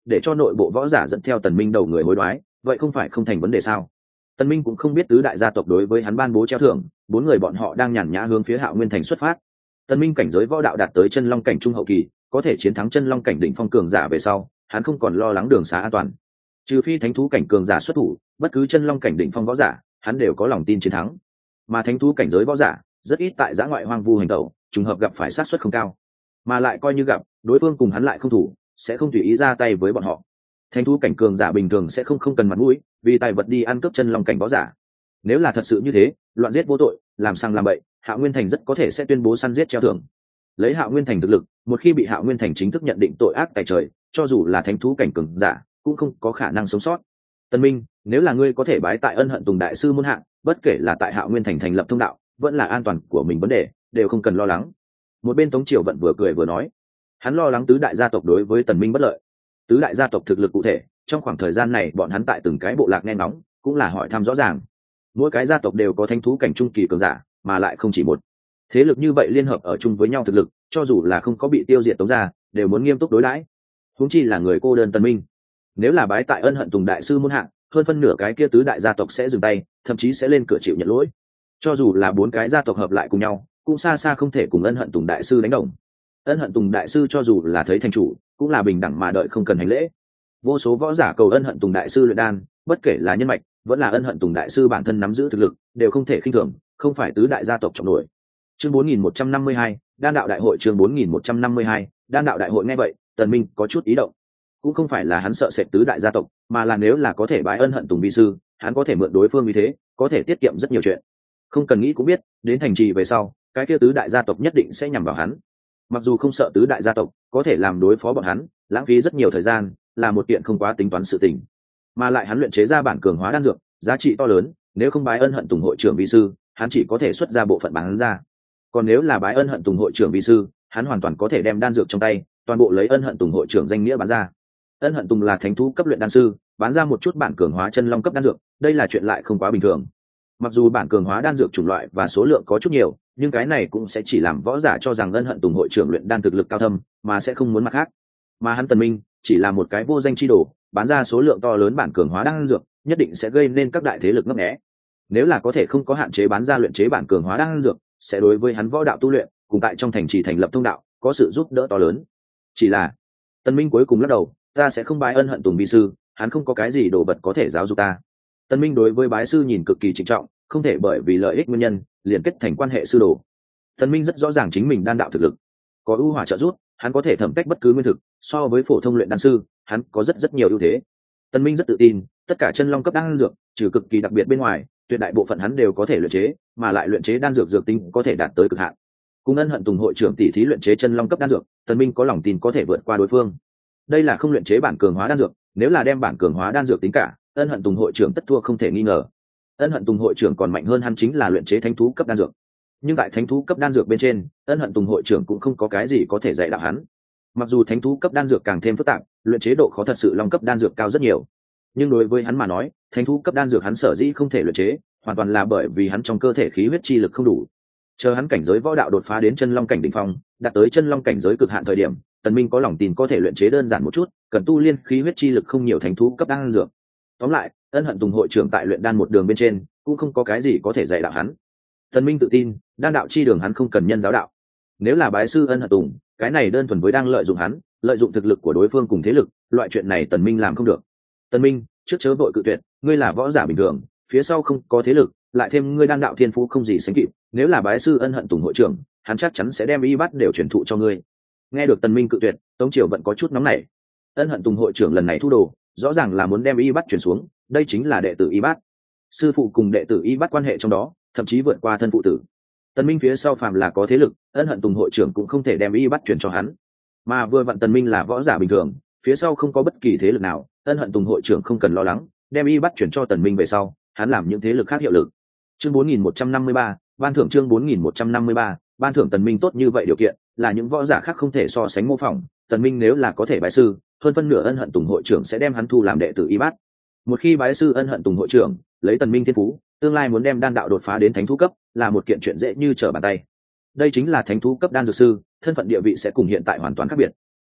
để cho nội bộ võ giả dẫn theo tần minh đầu người hối đoái, vậy không phải không thành vấn đề sao? Tần minh cũng không biết tứ đại gia tộc đối với hắn ban bố treo thưởng, bốn người bọn họ đang nhàn nhã hướng phía Hạo Nguyên thành xuất phát. Tần minh cảnh giới võ đạo đạt tới chân long cảnh trung hậu kỳ, có thể chiến thắng chân long cảnh đỉnh phong cường giả về sau, hắn không còn lo lắng đường xá an toàn. Trừ phi thánh thú cảnh cường giả xuất thủ, bất cứ chân long cảnh đỉnh phong võ giả, hắn đều có lòng tin chiến thắng. Mà thánh thú cảnh giới võ giả, rất ít tại giã ngoại hoang vu hành động, trùng hợp gặp phải sát suất không cao. Mà lại coi như gặp, đối phương cùng hắn lại không thủ, sẽ không tùy ý ra tay với bọn họ. Thánh thú cảnh cường giả bình thường sẽ không không cần mặt mũi, vì tài vật đi ăn cướp chân long cảnh võ giả. Nếu là thật sự như thế, loạn giết vô tội, làm sang làm bậy, Hạo Nguyên thành rất có thể sẽ tuyên bố săn giết treo thưởng. Lấy Hạo Nguyên thành thực lực, một khi bị Hạo Nguyên thành chính thức nhận định tội ác tại trời, cho dù là thánh thú cảnh cường giả, cũng không có khả năng sống sót. Tân Minh, nếu là ngươi có thể bái tại Ân Hận Tùng đại sư môn hạng, bất kể là tại Hạo Nguyên thành thành lập thông đạo, vẫn là an toàn của mình vấn đề, đều không cần lo lắng. Một bên Tống Triều Vận vừa cười vừa nói, hắn lo lắng tứ đại gia tộc đối với Tần Minh bất lợi. Tứ đại gia tộc thực lực cụ thể, trong khoảng thời gian này bọn hắn tại từng cái bộ lạc nghe ngóng, cũng là hỏi thăm rõ ràng. Mỗi cái gia tộc đều có thánh thú cảnh trung kỳ cường giả, mà lại không chỉ một. Thế lực như vậy liên hợp ở chung với nhau thực lực, cho dù là không có bị tiêu diệt Tống gia, đều muốn nghiêm túc đối đãi. Huống chi là người cô đơn Tần Minh. Nếu là bái tại Ân Hận Tùng đại sư môn hạng, hơn phân nửa cái kia tứ đại gia tộc sẽ dừng tay, thậm chí sẽ lên cửa chịu nhận lỗi. Cho dù là bốn cái gia tộc hợp lại cùng nhau, cũng xa xa không thể cùng Ân Hận Tùng đại sư đánh đồng. Ân Hận Tùng đại sư cho dù là thấy thành chủ, cũng là bình đẳng mà đợi không cần hành lễ. Vô số võ giả cầu Ân Hận Tùng đại sư luyện đan, bất kể là nhân mạch, vẫn là Ân Hận Tùng đại sư bản thân nắm giữ thực lực, đều không thể khinh thường, không phải tứ đại gia tộc trọng nổi. Chương bốn nghìn một trăm năm mươi hai, Đan đạo đại hội. Chương bốn nghìn một trăm năm mươi hai, Đan đạo đại hội. Nghe vậy, Tần Minh có chút ý động. Cũng không phải là hắn sợ sệt tứ đại gia tộc, mà là nếu là có thể bái Ân Hận Tùng vi sư, hắn có thể mượn đối phương như thế, có thể tiết kiệm rất nhiều chuyện. Không cần nghĩ cũng biết, đến thành trì về sau, cái kia tứ đại gia tộc nhất định sẽ nhằm vào hắn. Mặc dù không sợ tứ đại gia tộc, có thể làm đối phó bọn hắn, lãng phí rất nhiều thời gian, là một kiện không quá tính toán sự tình. Mà lại hắn luyện chế ra bản cường hóa đan dược, giá trị to lớn, nếu không bái Ân Hận Tùng hội trưởng vi sư, hắn chỉ có thể xuất ra bộ phận bán ra. Còn nếu là bái Ân Hận Tùng hội trưởng vi sư, hắn hoàn toàn có thể đem đan dược trong tay, toàn bộ lấy Ân Hận Tùng hội trưởng danh nghĩa bán ra. Ân Hận Tùng là thánh thú cấp luyện đan sư, bán ra một chút bản cường hóa chân long cấp đan dược, đây là chuyện lại không quá bình thường. Mặc dù bản cường hóa đan dược chủng loại và số lượng có chút nhiều, nhưng cái này cũng sẽ chỉ làm võ giả cho rằng Ân Hận Tùng hội trưởng luyện đan thực lực cao thâm, mà sẽ không muốn mặt khác. Mà hắn Tần Minh chỉ là một cái vô danh chi đồ, bán ra số lượng to lớn bản cường hóa đan dược, nhất định sẽ gây nên các đại thế lực ngấp nghé. Nếu là có thể không có hạn chế bán ra luyện chế bản cường hóa đan dược, sẽ đối với hắn võ đạo tu luyện, cùng tại trong thành trì thành lập thông đạo, có sự giúp đỡ to lớn. Chỉ là, Tần Minh cuối cùng lắc đầu, ta sẽ không bái Ân Hận Tùng vi sư, hắn không có cái gì đồ vật có thể giáo dục ta. Tần Minh đối với bái sư nhìn cực kỳ trịnh trọng, không thể bởi vì lợi ích nguyên nhân liền kết thành quan hệ sư đồ. Tần Minh rất rõ ràng chính mình đan đạo thực lực, có ưu hỏa trợ giúp, hắn có thể thẩm cách bất cứ nguyên thực, so với phổ thông luyện đan sư, hắn có rất rất nhiều ưu thế. Tần Minh rất tự tin, tất cả chân long cấp đan dược, trừ cực kỳ đặc biệt bên ngoài, tuyệt đại bộ phận hắn đều có thể luyện chế, mà lại luyện chế đan dược dược tính có thể đạt tới cực hạn. Cùng Ân Hận Tùng hội trưởng tỷ thí luyện chế chân long cấp đan dược, Tần Minh có lòng tin có thể vượt qua đối phương. Đây là không luyện chế bản cường hóa đan dược, nếu là đem bản cường hóa đan dược tính cả, Ân Hận Tùng hội trưởng tất thua không thể nghi ngờ. Ân Hận Tùng hội trưởng còn mạnh hơn hắn chính là luyện chế thánh thú cấp đan dược. Nhưng tại thánh thú cấp đan dược bên trên, Ân Hận Tùng hội trưởng cũng không có cái gì có thể dạy đạo hắn. Mặc dù thánh thú cấp đan dược càng thêm phức tạp, luyện chế độ khó thật sự long cấp đan dược cao rất nhiều. Nhưng đối với hắn mà nói, thánh thú cấp đan dược hắn sở dĩ không thể luyện chế, hoàn toàn là bởi vì hắn trong cơ thể khí huyết chi lực không đủ. Chờ hắn cảnh giới võ đạo đột phá đến chân long cảnh đỉnh phong, đạt tới chân long cảnh giới cực hạn thời điểm, Tần Minh có lòng tin có thể luyện chế đơn giản một chút, cần tu liên khí huyết chi lực không nhiều thánh thú cấp đan dược. Tóm lại, Ân Hận Tùng hội trưởng tại luyện đan một đường bên trên, cũng không có cái gì có thể dạy đạo hắn. Tần Minh tự tin, đan đạo chi đường hắn không cần nhân giáo đạo. Nếu là bái sư Ân Hận Tùng, cái này đơn thuần với đang lợi dụng hắn, lợi dụng thực lực của đối phương cùng thế lực, loại chuyện này Tần Minh làm không được. Tần Minh, trước chớ vội cự tuyệt, ngươi là võ giả bình thường, phía sau không có thế lực, lại thêm ngươi đan đạo thiên phú không gì sánh kịp, nếu là bái sư Ân Hận Tùng hội trưởng, hắn chắc chắn sẽ đem y bát đều truyền thụ cho ngươi. Nghe được Tần Minh cự tuyệt, Tống Triều vẫn có chút nóng nảy. Ân Hận Tùng hội trưởng lần này thu đồ, rõ ràng là muốn đem y bát truyền xuống, đây chính là đệ tử y bát. Sư phụ cùng đệ tử y bát quan hệ trong đó, thậm chí vượt qua thân phụ tử. Tần Minh phía sau phàm là có thế lực, Ân Hận Tùng hội trưởng cũng không thể đem y bát truyền cho hắn. Mà vừa vặn Tần Minh là võ giả bình thường, phía sau không có bất kỳ thế lực nào, Ân Hận Tùng hội trưởng không cần lo lắng, đem y bát truyền cho Tần Minh về sau, hắn làm những thế lực khác hiệu lực. Chương bốn nghìn một trăm năm mươi ba, ban thưởng. Chương bốn nghìn một trăm năm mươi ba, ban thưởng. Tần Minh tốt như vậy điều kiện, là những võ giả khác không thể so sánh mô phỏng. Tần Minh nếu là có thể bái sư, hơn phân nửa Ân Hận Tùng hội trưởng sẽ đem hắn thu làm đệ tử y bát. Một khi bái sư Ân Hận Tùng hội trưởng, lấy Tần Minh thiên phú, tương lai muốn đem đan đạo đột phá đến thánh thú cấp, là một kiện chuyện dễ như trở bàn tay. Đây chính là thánh thú cấp đan dược sư, thân phận địa vị sẽ cùng hiện tại hoàn toàn khác biệt.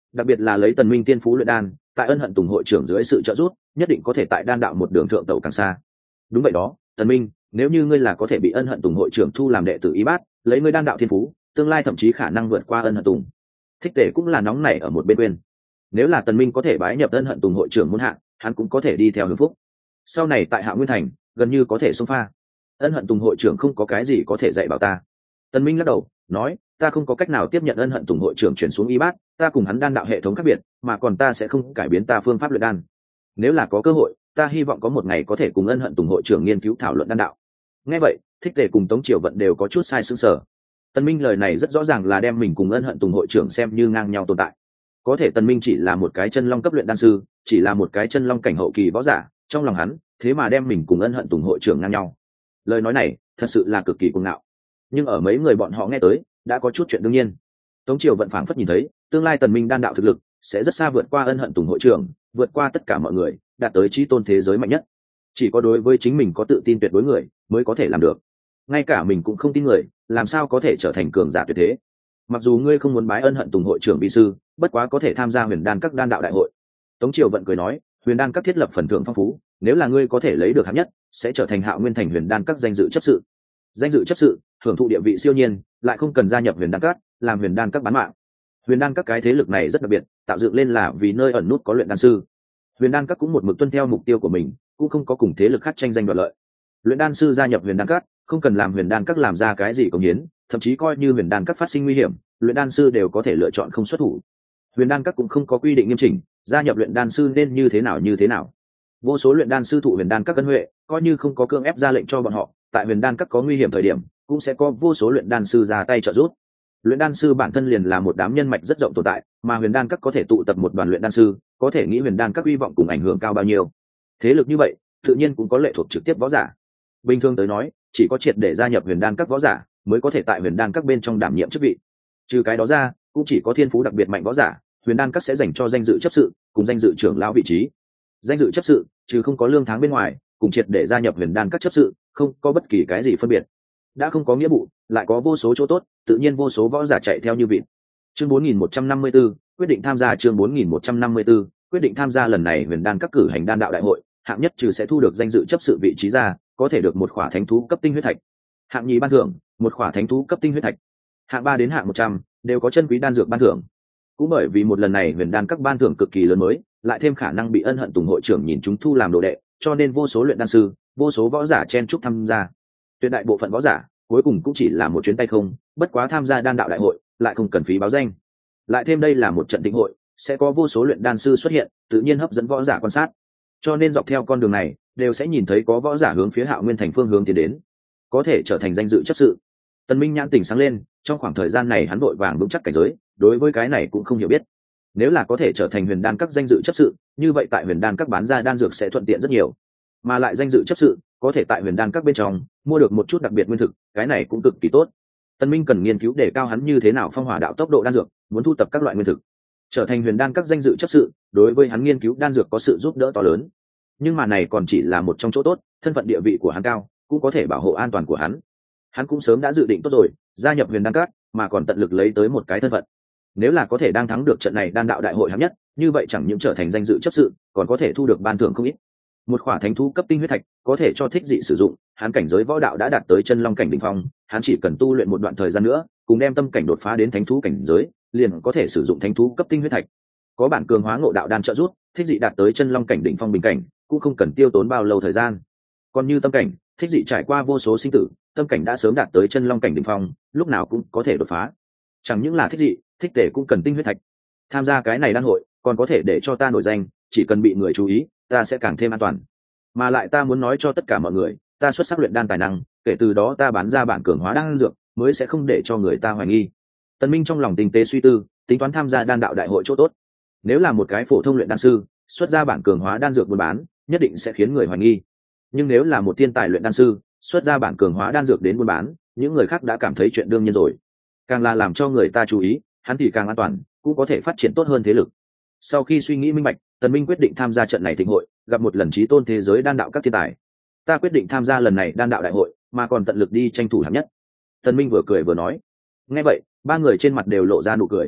đặc biệt là lấy Tần Minh tiên phú luyện đan, tại Ân Hận Tùng hội trưởng dưới sự trợ giúp, nhất định có thể tại đan đạo một đường thượng tẩu càng xa. Đúng vậy đó, Tần Minh, nếu như ngươi là có thể bị Ân Hận Tùng hội trưởng thu làm đệ tử y bát, lấy ngươi đan đạo thiên phú, tương lai thậm chí khả năng vượt qua Ân Hận Tùng. Thích Tề cũng là nóng nảy ở một bên quên. Nếu là Tần Minh có thể bái nhập Ân Hận Tùng hội trưởng môn hạ, hắn cũng có thể đi theo hướng phúc. Sau này tại Hạ Nguyên Thành, gần như có thể xông pha. Ân Hận Tùng hội trưởng không có cái gì có thể dạy bảo ta. Tần Minh lắc đầu, nói, ta không có cách nào tiếp nhận Ân Hận Tùng hội trưởng chuyển xuống y bát, ta cùng hắn đan đạo hệ thống khác biệt, mà còn ta sẽ không cải biến ta phương pháp luyện đan. Nếu là có cơ hội, ta hy vọng có một ngày có thể cùng Ân Hận Tùng hội trưởng nghiên cứu thảo luận đan đạo. Nghe vậy, Thích Tề cùng Tống Triều Vận đều có chút sai sững sờ. Tần Minh lời này rất rõ ràng là đem mình cùng Ân Hận Tùng hội trưởng xem như ngang nhau tồn tại. Có thể Tần Minh chỉ là một cái chân long cấp luyện đan sư, chỉ là một cái chân long cảnh hậu kỳ võ giả, trong lòng hắn, thế mà đem mình cùng Ân Hận Tùng hội trưởng ngang nhau. Lời nói này, thật sự là cực kỳ cuồng ngạo. Nhưng ở mấy người bọn họ nghe tới, đã có chút chuyện đương nhiên. Tống Triều Vận phảng phất nhìn thấy, tương lai Tần Minh đan đạo thực lực sẽ rất xa vượt qua Ân Hận Tùng hội trưởng, vượt qua tất cả mọi người, đạt tới chí tôn thế giới mạnh nhất. Chỉ có đối với chính mình có tự tin tuyệt đối người, mới có thể làm được. Ngay cả mình cũng không tin người, làm sao có thể trở thành cường giả tuyệt thế. Mặc dù ngươi không muốn bái Ân Hận Tùng hội trưởng vi sư, bất quá có thể tham gia Huyền Đan các đan đạo đại hội. Tống Triều Vận cười nói, Huyền Đan các thiết lập phần thưởng phong phú, nếu là ngươi có thể lấy được hạng nhất, sẽ trở thành Hạo Nguyên Thành Huyền Đan các danh dự chấp sự. Danh dự chấp sự, hưởng thụ địa vị siêu nhiên, lại không cần gia nhập Huyền Đan các, làm Huyền Đan các bán mạng. Huyền Đan các cái thế lực này rất đặc biệt, tạo dựng lên là vì nơi ẩn nút có luyện đan sư. Huyền Đan các cũng một mực tuân theo mục tiêu của mình, cũng không có cùng thế lực khác tranh giành đoạt lợi. Luyện đan sư gia nhập Huyền Đan các, không cần làm Huyền Đan các làm ra cái gì công hiến, thậm chí coi như Huyền Đan các phát sinh nguy hiểm, luyện đan sư đều có thể lựa chọn không xuất thủ. Huyền Đan các cũng không có quy định nghiêm chỉnh, gia nhập luyện đan sư nên như thế nào như thế nào. Vô số luyện đan sư thụ Huyền Đan các ân huệ, coi như không có cưỡng ép ra lệnh cho bọn họ, tại Huyền Đan các có nguy hiểm thời điểm, cũng sẽ có vô số luyện đan sư ra tay trợ giúp. Luyện đan sư bản thân liền là một đám nhân mạch rất rộng tồn tại, mà Huyền Đan các có thể tụ tập một đoàn luyện đan sư, có thể nghĩ Huyền Đan các hy vọng cùng ảnh hưởng cao bao nhiêu. Thế lực như vậy, tự nhiên cũng có lệ thuộc trực tiếp võ giả. Bình thường tới nói, chỉ có triệt để gia nhập Huyền Đan các võ giả mới có thể tại Huyền Đan các bên trong đảm nhiệm chức vị. Trừ cái đó ra, cũng chỉ có thiên phú đặc biệt mạnh võ giả, Huyền Đan các sẽ dành cho danh dự chấp sự, cùng danh dự trưởng lão vị trí. Danh dự chấp sự, trừ không có lương tháng bên ngoài, cùng triệt để gia nhập Huyền Đan các chấp sự, không có bất kỳ cái gì phân biệt. Đã không có nghĩa vụ, lại có vô số chỗ tốt, tự nhiên vô số võ giả chạy theo như vịt. Chương bốn nghìn một trăm năm mươi tư, quyết định tham gia chương bốn nghìn một trăm năm mươi tư, quyết định tham gia lần này Huyền Đan các cử hành đan đạo đại hội, hạng nhất trừ sẽ thu được danh dự chấp sự vị trí ra, có thể được một khỏa thánh thú cấp tinh huyết thạch. Hạng nhì ban thưởng, một khỏa thánh thú cấp tinh huyết thạch. Hạng ba đến hạng một trăm đều có chân quý đan dược ban thưởng. Cũng bởi vì một lần này Huyền Đan các ban thưởng cực kỳ lớn mới, lại thêm khả năng bị Ân Hận Tùng hội trưởng nhìn chúng thu làm đồ đệ, cho nên vô số luyện đan sư, vô số võ giả chen chúc tham gia. Tuyệt đại bộ phận võ giả, cuối cùng cũng chỉ là một chuyến tay không, bất quá tham gia đan đạo đại hội, lại không cần phí báo danh. Lại thêm đây là một trận tịnh hội, sẽ có vô số luyện đan sư xuất hiện, tự nhiên hấp dẫn võ giả quan sát. Cho nên dọc theo con đường này, đều sẽ nhìn thấy có võ giả hướng phía Hạo Nguyên Thành phương hướng tiến đến, có thể trở thành danh dự chấp sự. Tần Minh nhãn tỉnh sáng lên, trong khoảng thời gian này hắn vội vàng vững chắc cảnh giới, đối với cái này cũng không hiểu biết. Nếu là có thể trở thành Huyền Đan các danh dự chấp sự, như vậy tại Huyền Đan các bán ra đan dược sẽ thuận tiện rất nhiều. Mà lại danh dự chấp sự, có thể tại Huyền Đan các bên trong mua được một chút đặc biệt nguyên thực, cái này cũng cực kỳ tốt. Tần Minh cần nghiên cứu để cao hắn như thế nào phong hỏa đạo tốc độ đan dược, muốn thu tập các loại nguyên thực. Trở thành Huyền Đan các danh dự chấp sự, đối với hắn nghiên cứu đan dược có sự giúp đỡ to lớn. Nhưng mà này còn chỉ là một trong chỗ tốt, thân phận địa vị của hắn cao, cũng có thể bảo hộ an toàn của hắn. Hắn cũng sớm đã dự định tốt rồi, gia nhập Huyền Đan các, mà còn tận lực lấy tới một cái thân phận. Nếu là có thể đang thắng được trận này đan đạo đại hội hạng nhất, như vậy chẳng những trở thành danh dự chấp sự, còn có thể thu được ban thưởng không ít. Một khỏa thánh thú cấp tinh huyết thạch, có thể cho thích dị sử dụng, hắn cảnh giới võ đạo đã đạt tới chân long cảnh đỉnh phong, hắn chỉ cần tu luyện một đoạn thời gian nữa, cùng đem tâm cảnh đột phá đến thánh thú cảnh giới, liền có thể sử dụng thánh thú cấp tinh huyết thạch. Có bản cường hóa ngộ đạo đan trợ giúp, thích dị đạt tới chân long cảnh đỉnh phong bình cảnh, cũng không cần tiêu tốn bao lâu thời gian. Còn như tâm cảnh, thích dị trải qua vô số sinh tử, tâm cảnh đã sớm đạt tới chân long cảnh đỉnh phong, lúc nào cũng có thể đột phá. Chẳng những là thích dị, thích tể cũng cần tinh huyết thạch. Tham gia cái này đan hội, còn có thể để cho ta nổi danh, chỉ cần bị người chú ý, ta sẽ càng thêm an toàn. Mà lại ta muốn nói cho tất cả mọi người, ta xuất sắc luyện đan tài năng, kể từ đó ta bán ra bản cường hóa đan dược, mới sẽ không để cho người ta hoài nghi. Tần Minh trong lòng tinh tế suy tư, tính toán tham gia đan đạo đại hội chỗ tốt. Nếu là một cái phổ thông luyện đan sư, xuất ra bản cường hóa đan dược buôn bán, nhất định sẽ khiến người hoài nghi. Nhưng nếu là một thiên tài luyện đan sư, xuất ra bản cường hóa đan dược đến buôn bán, những người khác đã cảm thấy chuyện đương nhiên rồi. Càng là làm cho người ta chú ý, hắn thì càng an toàn, cũng có thể phát triển tốt hơn thế lực. Sau khi suy nghĩ minh bạch, Tần Minh quyết định tham gia trận này thịnh hội, gặp một lần chí tôn thế giới đan đạo các thiên tài. Ta quyết định tham gia lần này đan đạo đại hội, mà còn tận lực đi tranh thủ hạng nhất. Tần Minh vừa cười vừa nói. Nghe vậy, ba người trên mặt đều lộ ra nụ cười.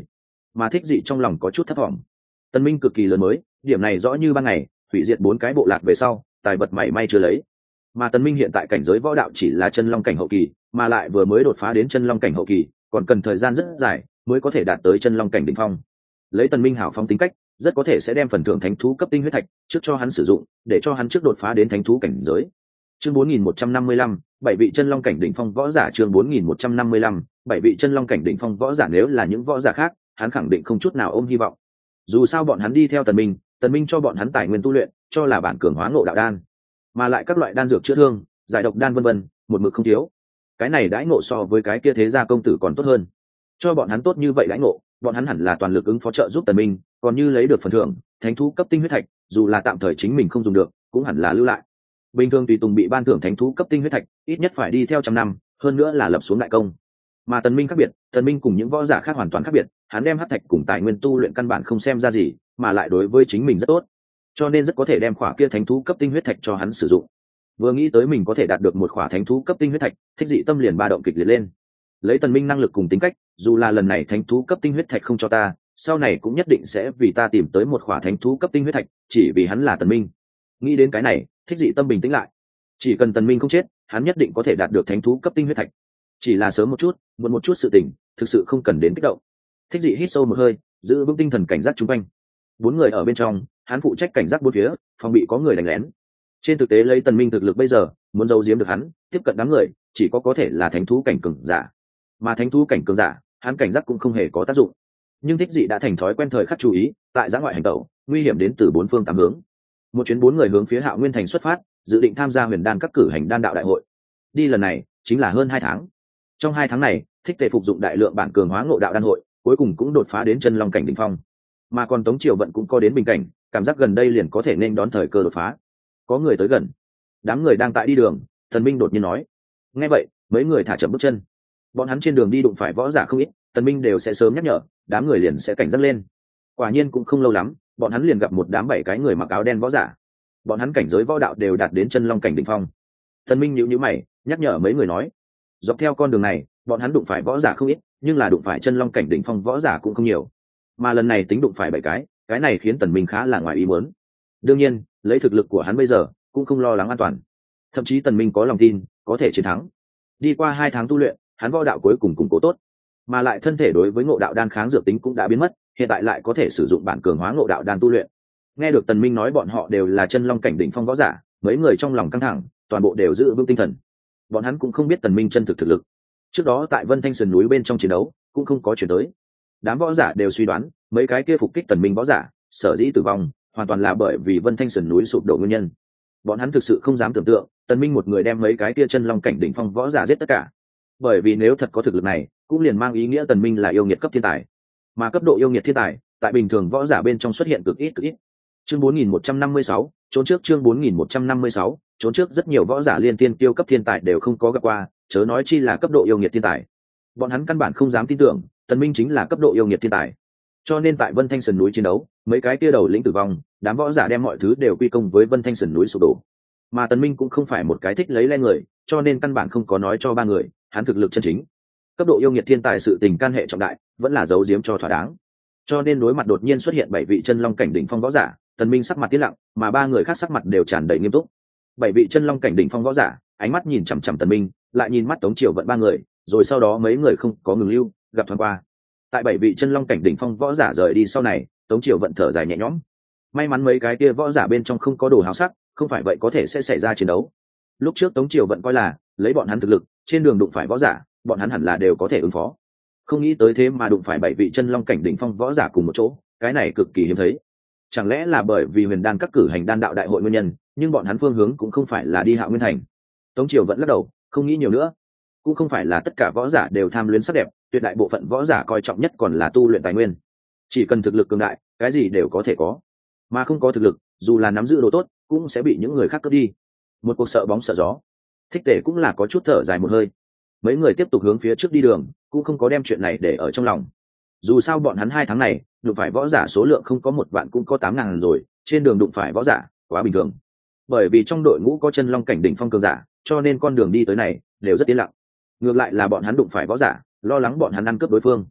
mà thích dị trong lòng có chút thấp thỏm. Tần Minh cực kỳ lớn mới, điểm này rõ như ban ngày, hủy diệt bốn cái bộ lạc về sau, tài vật mảy may chưa lấy. Mà Tần Minh hiện tại cảnh giới võ đạo chỉ là chân long cảnh hậu kỳ, mà lại vừa mới đột phá đến chân long cảnh hậu kỳ, còn cần thời gian rất dài mới có thể đạt tới chân long cảnh đỉnh phong. Lấy Tần Minh hảo phong tính cách, rất có thể sẽ đem phần thưởng thánh thú cấp tinh huyết thạch trước cho hắn sử dụng, để cho hắn trước đột phá đến thánh thú cảnh giới. Chương bốn nghìn một trăm năm mươi lăm, bảy vị chân long cảnh đỉnh phong võ giả. Chương bốn nghìn một trăm năm mươi lăm, bảy vị chân long cảnh đỉnh phong võ giả. Nếu là những võ giả khác, hắn khẳng định không chút nào ôm hy vọng. Dù sao bọn hắn đi theo Tần Minh, Tần Minh cho bọn hắn tài nguyên tu luyện, cho là bản cường hóa ngộ đạo đan, mà lại các loại đan dược chữa thương, giải độc đan vân vân, một mực không thiếu. Cái này đãi ngộ so với cái kia thế gia công tử còn tốt hơn. Cho bọn hắn tốt như vậy đãi ngộ, bọn hắn hẳn là toàn lực ứng phó trợ giúp Tần Minh, còn như lấy được phần thưởng, thánh thú cấp tinh huyết thạch, dù là tạm thời chính mình không dùng được, cũng hẳn là lưu lại. Bình thường tùy tùng bị ban thưởng thánh thú cấp tinh huyết thạch, ít nhất phải đi theo trăm năm, hơn nữa là lập xuống đại công. Mà Tần Minh khác biệt, Tần Minh cùng những võ giả khác hoàn toàn khác biệt, hắn đem hắc thạch cùng tài nguyên tu luyện căn bản không xem ra gì, mà lại đối với chính mình rất tốt, cho nên rất có thể đem khỏa kia thánh thú cấp tinh huyết thạch cho hắn sử dụng. Vừa nghĩ tới mình có thể đạt được một khỏa thánh thú cấp tinh huyết thạch, thích dị tâm liền ba động kịch liệt lên. Lấy Tần Minh năng lực cùng tính cách, dù là lần này thánh thú cấp tinh huyết thạch không cho ta, sau này cũng nhất định sẽ vì ta tìm tới một khỏa thánh thú cấp tinh huyết thạch, chỉ vì hắn là Tần Minh. Nghĩ đến cái này, thích dị tâm bình tĩnh lại. Chỉ cần Tần Minh không chết, hắn nhất định có thể đạt được thánh thú cấp tinh huyết thạch. Chỉ là sớm một chút, muộn một chút sự tình, thực sự không cần đến kích động. Thích dị hít sâu một hơi, giữ vững tinh thần cảnh giác chung quanh. Bốn người ở bên trong, hắn phụ trách cảnh giác bốn phía, phòng bị có người đánh lén. Trên thực tế lấy Tần Minh thực lực bây giờ, muốn giấu giếm được hắn, tiếp cận đám người, chỉ có có thể là thánh thú cảnh cường giả. Mà thánh thú cảnh cường giả, hắn cảnh giác cũng không hề có tác dụng. Nhưng thích dị đã thành thói quen thời khắc chú ý, tại giã ngoại hành tẩu, nguy hiểm đến từ bốn phương tám hướng. Một chuyến bốn người hướng phía Hạo Nguyên thành xuất phát, dự định tham gia Huyền Đan các cử hành đan đạo đại hội. Đi lần này chính là hơn hai tháng. Trong hai tháng này, thích tề phục dụng đại lượng bản cường hóa ngộ đạo đan hội, cuối cùng cũng đột phá đến chân long cảnh đỉnh phong. Mà còn Tống Triều Vận cũng có đến bình cảnh, cảm giác gần đây liền có thể nên đón thời cơ đột phá. Có người tới gần, đám người đang tại đi đường, Tần Minh đột nhiên nói. Nghe vậy, mấy người thả chậm bước chân. Bọn hắn trên đường đi đụng phải võ giả không ít, Tần Minh đều sẽ sớm nhắc nhở, đám người liền sẽ cảnh giác lên. Quả nhiên cũng không lâu lắm, bọn hắn liền gặp một đám bảy cái người mặc áo đen võ giả. Bọn hắn cảnh giới võ đạo đều đạt đến chân long cảnh đỉnh phong. Tần Minh nhíu nhíu mày, nhắc nhở mấy người nói, dọc theo con đường này, bọn hắn đụng phải võ giả không ít, nhưng là đụng phải chân long cảnh đỉnh phong võ giả cũng không nhiều. Mà lần này tính đụng phải bảy cái, cái này khiến Tần Minh khá là ngoài ý muốn. Đương nhiên, lấy thực lực của hắn bây giờ, cũng không lo lắng an toàn. Thậm chí Tần Minh có lòng tin, có thể chiến thắng. Đi qua hai tháng tu luyện, hắn võ đạo cuối cùng củng cố tốt, mà lại thân thể đối với ngộ đạo đan kháng dược tính cũng đã biến mất, hiện tại lại có thể sử dụng bản cường hóa ngộ đạo đan tu luyện. Nghe được Tần Minh nói bọn họ đều là chân long cảnh đỉnh phong võ giả, mấy người trong lòng căng thẳng, toàn bộ đều giữ vững tinh thần. Bọn hắn cũng không biết Tần Minh chân thực thực lực. Trước đó tại Vân Thanh Sườn núi bên trong chiến đấu, cũng không có chuyển tới. Đám võ giả đều suy đoán, mấy cái kia phục kích Tần Minh võ giả, sở dĩ tử vong, hoàn toàn là bởi vì Vân Thanh Sườn núi sụp đổ nguyên nhân. Bọn hắn thực sự không dám tưởng tượng, Tần Minh một người đem mấy cái kia chân long cảnh đỉnh phong võ giả giết tất cả. Bởi vì nếu thật có thực lực này, cũng liền mang ý nghĩa Tần Minh là yêu nghiệt cấp thiên tài. Mà cấp độ yêu nghiệt thiên tài, tại bình thường võ giả bên trong xuất hiện cực ít cực ít. Chương bốn nghìn một trăm năm mươi sáu, trốn trước. Chương bốn nghìn một trăm năm mươi sáu, trốn trước. Rất nhiều võ giả liên tiên tiêu cấp thiên tài đều không có gặp qua, chớ nói chi là cấp độ yêu nghiệt thiên tài. Bọn hắn căn bản không dám tin tưởng, Tần Minh chính là cấp độ yêu nghiệt thiên tài. Cho nên tại Vân Thanh Sườn núi chiến đấu, mấy cái kia đầu lĩnh tử vong, đám võ giả đem mọi thứ đều quy công với Vân Thanh Sườn núi sụp đổ. Mà Tần Minh cũng không phải một cái thích lấy le người, cho nên căn bản không có nói cho ba người, hắn thực lực chân chính. Cấp độ yêu nghiệt thiên tài sự tình can hệ trọng đại, vẫn là giấu giếm cho thỏa đáng. Cho nên đối mặt đột nhiên xuất hiện bảy vị chân long cảnh đỉnh phong võ giả, Tần Minh sắc mặt tiến lặng, mà ba người khác sắc mặt đều tràn đầy nghiêm túc. Bảy vị chân long cảnh đỉnh phong võ giả, ánh mắt nhìn chằm chằm Tần Minh, lại nhìn mắt Tống Triều Vận ba người, rồi sau đó mấy người không có ngừng lưu, gặp thoáng qua. Tại bảy vị chân long cảnh đỉnh phong võ giả rời đi sau này, Tống Triều Vận thở dài nhẹ nhõm. May mắn mấy cái kia võ giả bên trong không có đồ háo sắc, không phải vậy có thể sẽ xảy ra chiến đấu. Lúc trước Tống Triều Vận coi là lấy bọn hắn thực lực, trên đường đụng phải võ giả, bọn hắn hẳn là đều có thể ứng phó. Không nghĩ tới thế mà đụng phải bảy vị chân long cảnh đỉnh phong võ giả cùng một chỗ, cái này cực kỳ hiếm thấy. Chẳng lẽ là bởi vì Huyền Đan các cử hành đan đạo đại hội nguyên nhân, nhưng bọn hắn phương hướng cũng không phải là đi Hạo Nguyên thành. Tống Triều Vận lắc đầu, không nghĩ nhiều nữa. Cũng không phải là tất cả võ giả đều tham luyến sắc đẹp, tuyệt đại bộ phận võ giả coi trọng nhất còn là tu luyện tài nguyên. Chỉ cần thực lực cường đại, cái gì đều có thể có. Mà không có thực lực, dù là nắm giữ đồ tốt, cũng sẽ bị những người khác cướp đi. Một cuộc sợ bóng sợ gió. Thích Tề cũng là có chút thở dài một hơi. Mấy người tiếp tục hướng phía trước đi đường, cũng không có đem chuyện này để ở trong lòng. Dù sao bọn hắn hai tháng này đụng phải võ giả số lượng không có một vạn cũng có tám ngàn rồi, trên đường đụng phải võ giả quá bình thường. Bởi vì trong đội ngũ có chân long cảnh đỉnh phong cường giả, cho nên con đường đi tới này đều rất yên lặng. Ngược lại là bọn hắn đụng phải võ giả, lo lắng bọn hắn ăn cướp đối phương.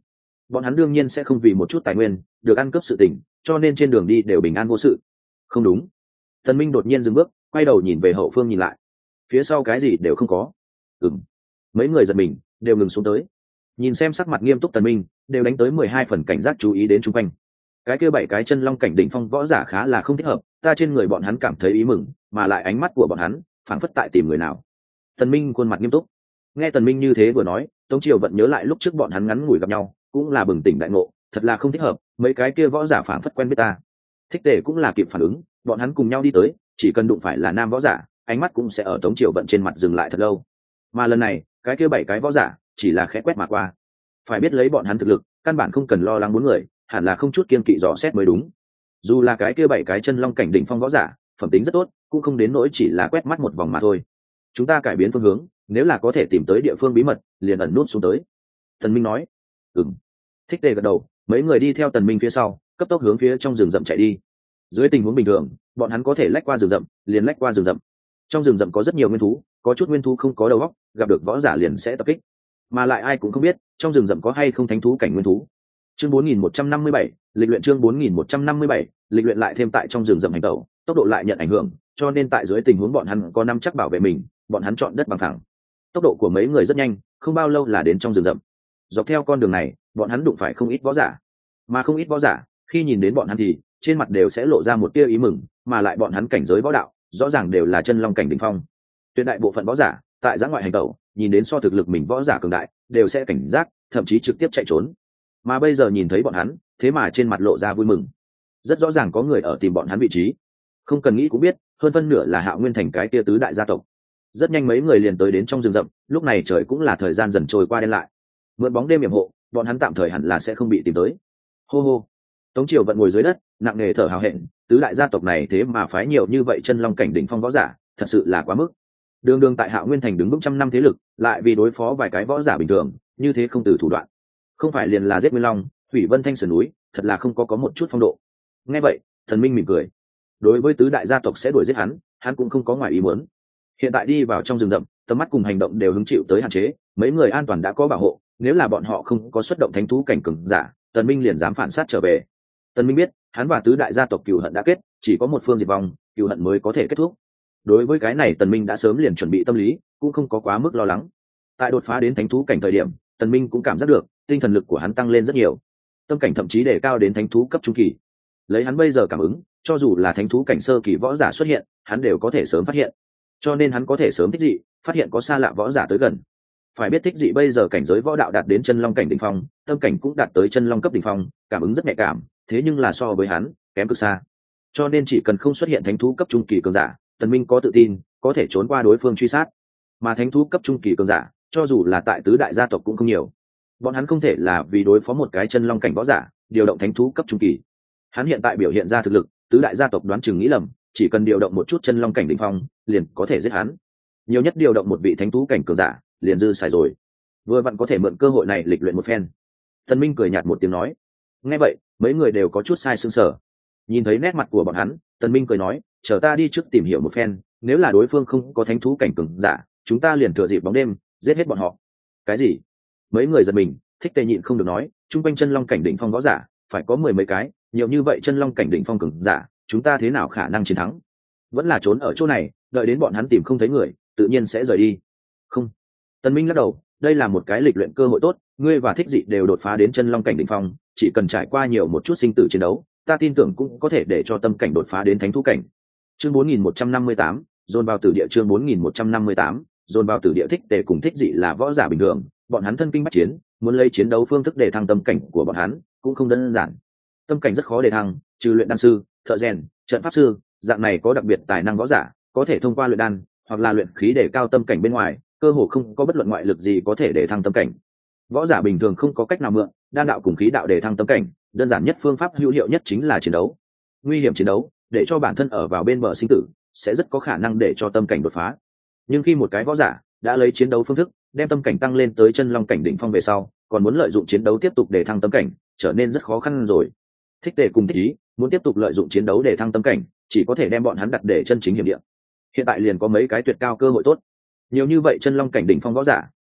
bọn hắn đương nhiên sẽ không vì một chút tài nguyên được ăn cướp sự tình, cho nên trên đường đi đều bình an vô sự. Không đúng. Tần Minh đột nhiên dừng bước, quay đầu nhìn về hậu phương nhìn lại, phía sau cái gì đều không có. Ừm. Mấy người giật mình, đều ngừng xuống tới, nhìn xem sắc mặt nghiêm túc Tần Minh, đều đánh tới mười hai phần cảnh giác chú ý đến xung quanh. Cái kia bảy cái chân long cảnh đỉnh phong võ giả khá là không thích hợp, ta trên người bọn hắn cảm thấy ý mừng, mà lại ánh mắt của bọn hắn phảng phất tại tìm người nào. Tần Minh khuôn mặt nghiêm túc. Nghe Tần Minh như thế vừa nói, Tống Triều vẫn nhớ lại lúc trước bọn hắn ngắn ngủi gặp nhau, cũng là bừng tỉnh đại ngộ, thật là không thích hợp, mấy cái kia võ giả phảng phất quen biết ta. Thích Tề cũng là kịp phản ứng, bọn hắn cùng nhau đi tới, chỉ cần đụng phải là nam võ giả, ánh mắt cũng sẽ ở Tống Triều vận trên mặt dừng lại thật lâu. Mà lần này, cái kia bảy cái võ giả chỉ là khẽ quét mà qua. Phải biết lấy bọn hắn thực lực, căn bản không cần lo lắng bốn người, hẳn là không chút kiên kỵ dò xét mới đúng. Dù là cái kia bảy cái chân long cảnh đỉnh phong võ giả, phẩm tính rất tốt, cũng không đến nỗi chỉ là quét mắt một vòng mà thôi. Chúng ta cải biến phương hướng, nếu là có thể tìm tới địa phương bí mật, liền ẩn nút xuống tới. Tần Minh nói. Ừm. Thích Tề gật đầu, mấy người đi theo Tần Minh phía sau, cấp tốc hướng phía trong rừng rậm chạy đi. Dưới tình huống bình thường, bọn hắn có thể lách qua rừng rậm, liền lách qua rừng rậm. Trong rừng rậm có rất nhiều nguyên thú, có chút nguyên thú không có đầu óc, gặp được võ giả liền sẽ tập kích. Mà lại ai cũng không biết, trong rừng rậm có hay không thánh thú cảnh nguyên thú. Chương bốn nghìn một trăm năm mươi bảy, lịch luyện chương bốn nghìn một trăm năm mươi bảy, lịch luyện lại thêm tại trong rừng rậm hành tẩu, tốc độ lại nhận ảnh hưởng, cho nên tại dưới tình huống bọn hắn có năm chắc bảo vệ mình, bọn hắn chọn đất bằng phẳng. Tốc độ của mấy người rất nhanh, không bao lâu là đến trong rừng rậm. Dọc theo con đường này, bọn hắn đụng phải không ít võ giả, mà không ít võ giả khi nhìn đến bọn hắn thì trên mặt đều sẽ lộ ra một tia ý mừng, mà lại bọn hắn cảnh giới võ đạo rõ ràng đều là chân long cảnh đỉnh phong. Tuyệt đại bộ phận võ giả tại giã ngoại hành tẩu, nhìn đến so thực lực mình võ giả cường đại, đều sẽ cảnh giác, thậm chí trực tiếp chạy trốn. Mà bây giờ nhìn thấy bọn hắn, thế mà trên mặt lộ ra vui mừng. Rất rõ ràng có người ở tìm bọn hắn vị trí. Không cần nghĩ cũng biết, hơn phân nửa là Hạo Nguyên thành cái tia tứ đại gia tộc. Rất nhanh mấy người liền tới đến trong rừng rậm, lúc này trời cũng là thời gian dần trôi qua đen lại. Mượn bóng đêm yểm hộ, bọn hắn tạm thời hẳn là sẽ không bị tìm tới. Hô hô. Tống Triều vận ngồi dưới đất, nặng nề thở hào hẹn, tứ đại gia tộc này thế mà phái nhiều như vậy chân long cảnh đỉnh phong võ giả, thật sự là quá mức. Đường đường tại Hạo Nguyên thành đứng vững trăm năm thế lực, lại vì đối phó vài cái võ giả bình thường, như thế không từ thủ đoạn. Không phải liền là giết Nguyên Long, hủy Vân Thanh sườn núi, thật là không có có một chút phong độ. Nghe vậy, Thần Minh mỉm cười. Đối với tứ đại gia tộc sẽ đuổi giết hắn, hắn cũng không có ngoài ý muốn. Hiện tại đi vào trong rừng rậm, tầm mắt cùng hành động đều hứng chịu tới hạn chế, mấy người an toàn đã có bảo hộ, nếu là bọn họ không có xuất động thánh thú cảnh cường giả, Tần Minh liền dám phản sát trở về. Tần Minh biết, hắn và tứ đại gia tộc cừu hận đã kết, chỉ có một phương diệt vong, cừu hận mới có thể kết thúc. Đối với cái này Tần Minh đã sớm liền chuẩn bị tâm lý, cũng không có quá mức lo lắng. Tại đột phá đến thánh thú cảnh thời điểm, Tần Minh cũng cảm giác được tinh thần lực của hắn tăng lên rất nhiều, tâm cảnh thậm chí đề cao đến thánh thú cấp trung kỳ. Lấy hắn bây giờ cảm ứng, cho dù là thánh thú cảnh sơ kỳ võ giả xuất hiện, hắn đều có thể sớm phát hiện. Cho nên hắn có thể sớm thích dị, phát hiện có xa lạ võ giả tới gần. Phải biết thích dị bây giờ cảnh giới võ đạo đạt đến chân long cảnh đỉnh phong, tâm cảnh cũng đạt tới chân long cấp đỉnh phong, cảm ứng rất nhạy cảm, thế nhưng là so với hắn, kém cực xa. Cho nên chỉ cần không xuất hiện thánh thú cấp trung kỳ cường giả, Tần Minh có tự tin có thể trốn qua đối phương truy sát. Mà thánh thú cấp trung kỳ cường giả, cho dù là tại tứ đại gia tộc cũng không nhiều. Bọn hắn không thể là vì đối phó một cái chân long cảnh võ giả, điều động thánh thú cấp trung kỳ. Hắn hiện tại biểu hiện ra thực lực, tứ đại gia tộc đoán chừng nghĩ lầm, chỉ cần điều động một chút chân long cảnh đỉnh phong, liền có thể giết hắn. Nhiều nhất điều động một vị thánh thú cảnh cường giả, liền dư xài rồi. Vừa vặn có thể mượn cơ hội này lịch luyện một phen. Tần Minh cười nhạt một tiếng nói. Nghe vậy, mấy người đều có chút sai sương sở. Nhìn thấy nét mặt của bọn hắn, Tần Minh cười nói, chờ ta đi trước tìm hiểu một phen, nếu là đối phương không có thánh thú cảnh cường giả, chúng ta liền thừa dịp bóng đêm, giết hết bọn họ. Cái gì? Mấy người giật mình, Thích Tề nhịn không được nói, trung quanh chân long cảnh đỉnh phong võ giả, phải có mười mấy cái, nhiều như vậy chân long cảnh đỉnh phong cường giả, chúng ta thế nào khả năng chiến thắng? Vẫn là trốn ở chỗ này, đợi đến bọn hắn tìm không thấy người, tự nhiên sẽ rời đi. Không. Tần Minh lắc đầu, đây là một cái lịch luyện cơ hội tốt, ngươi và Thích Dị đều đột phá đến chân long cảnh đỉnh phong, chỉ cần trải qua nhiều một chút sinh tử chiến đấu, ta tin tưởng cũng có thể để cho tâm cảnh đột phá đến thánh thú cảnh. Chương bốn nghìn một trăm năm mươi tám, dồn vào tử địa chương bốn nghìn một trăm năm mươi tám, dồn vào tử địa. Thích Tề cùng Thích Dị là võ giả bình thường, bọn hắn thân kinh bách chiến, muốn lấy chiến đấu phương thức để thăng tâm cảnh của bọn hắn, cũng không đơn giản. Tâm cảnh rất khó để thăng, trừ luyện đan sư, thợ rèn, trận pháp sư, dạng này có đặc biệt tài năng võ giả, có thể thông qua luyện đan hoặc là luyện khí để cao tâm cảnh bên ngoài, cơ hồ không có bất luận ngoại lực gì có thể để thăng tâm cảnh. Võ giả bình thường không có cách nào mượn đan đạo cùng khí đạo để thăng tâm cảnh, đơn giản nhất phương pháp hữu hiệu nhất chính là chiến đấu. Nguy hiểm chiến đấu, để cho bản thân ở vào bên bờ sinh tử, sẽ rất có khả năng để cho tâm cảnh đột phá. Nhưng khi một cái võ giả đã lấy chiến đấu phương thức đem tâm cảnh tăng lên tới chân long cảnh đỉnh phong về sau, còn muốn lợi dụng chiến đấu tiếp tục để thăng tâm cảnh, trở nên rất khó khăn rồi. Thích Tề cùng Thích Ý muốn tiếp tục lợi dụng chiến đấu để thăng tâm cảnh, chỉ có thể đem bọn hắn đặt để chân chính hiểm địa. Hiện tại liền có mấy cái tuyệt cao cơ hội tốt. Nhiều như vậy chân long cảnh đỉnh phong võ giả,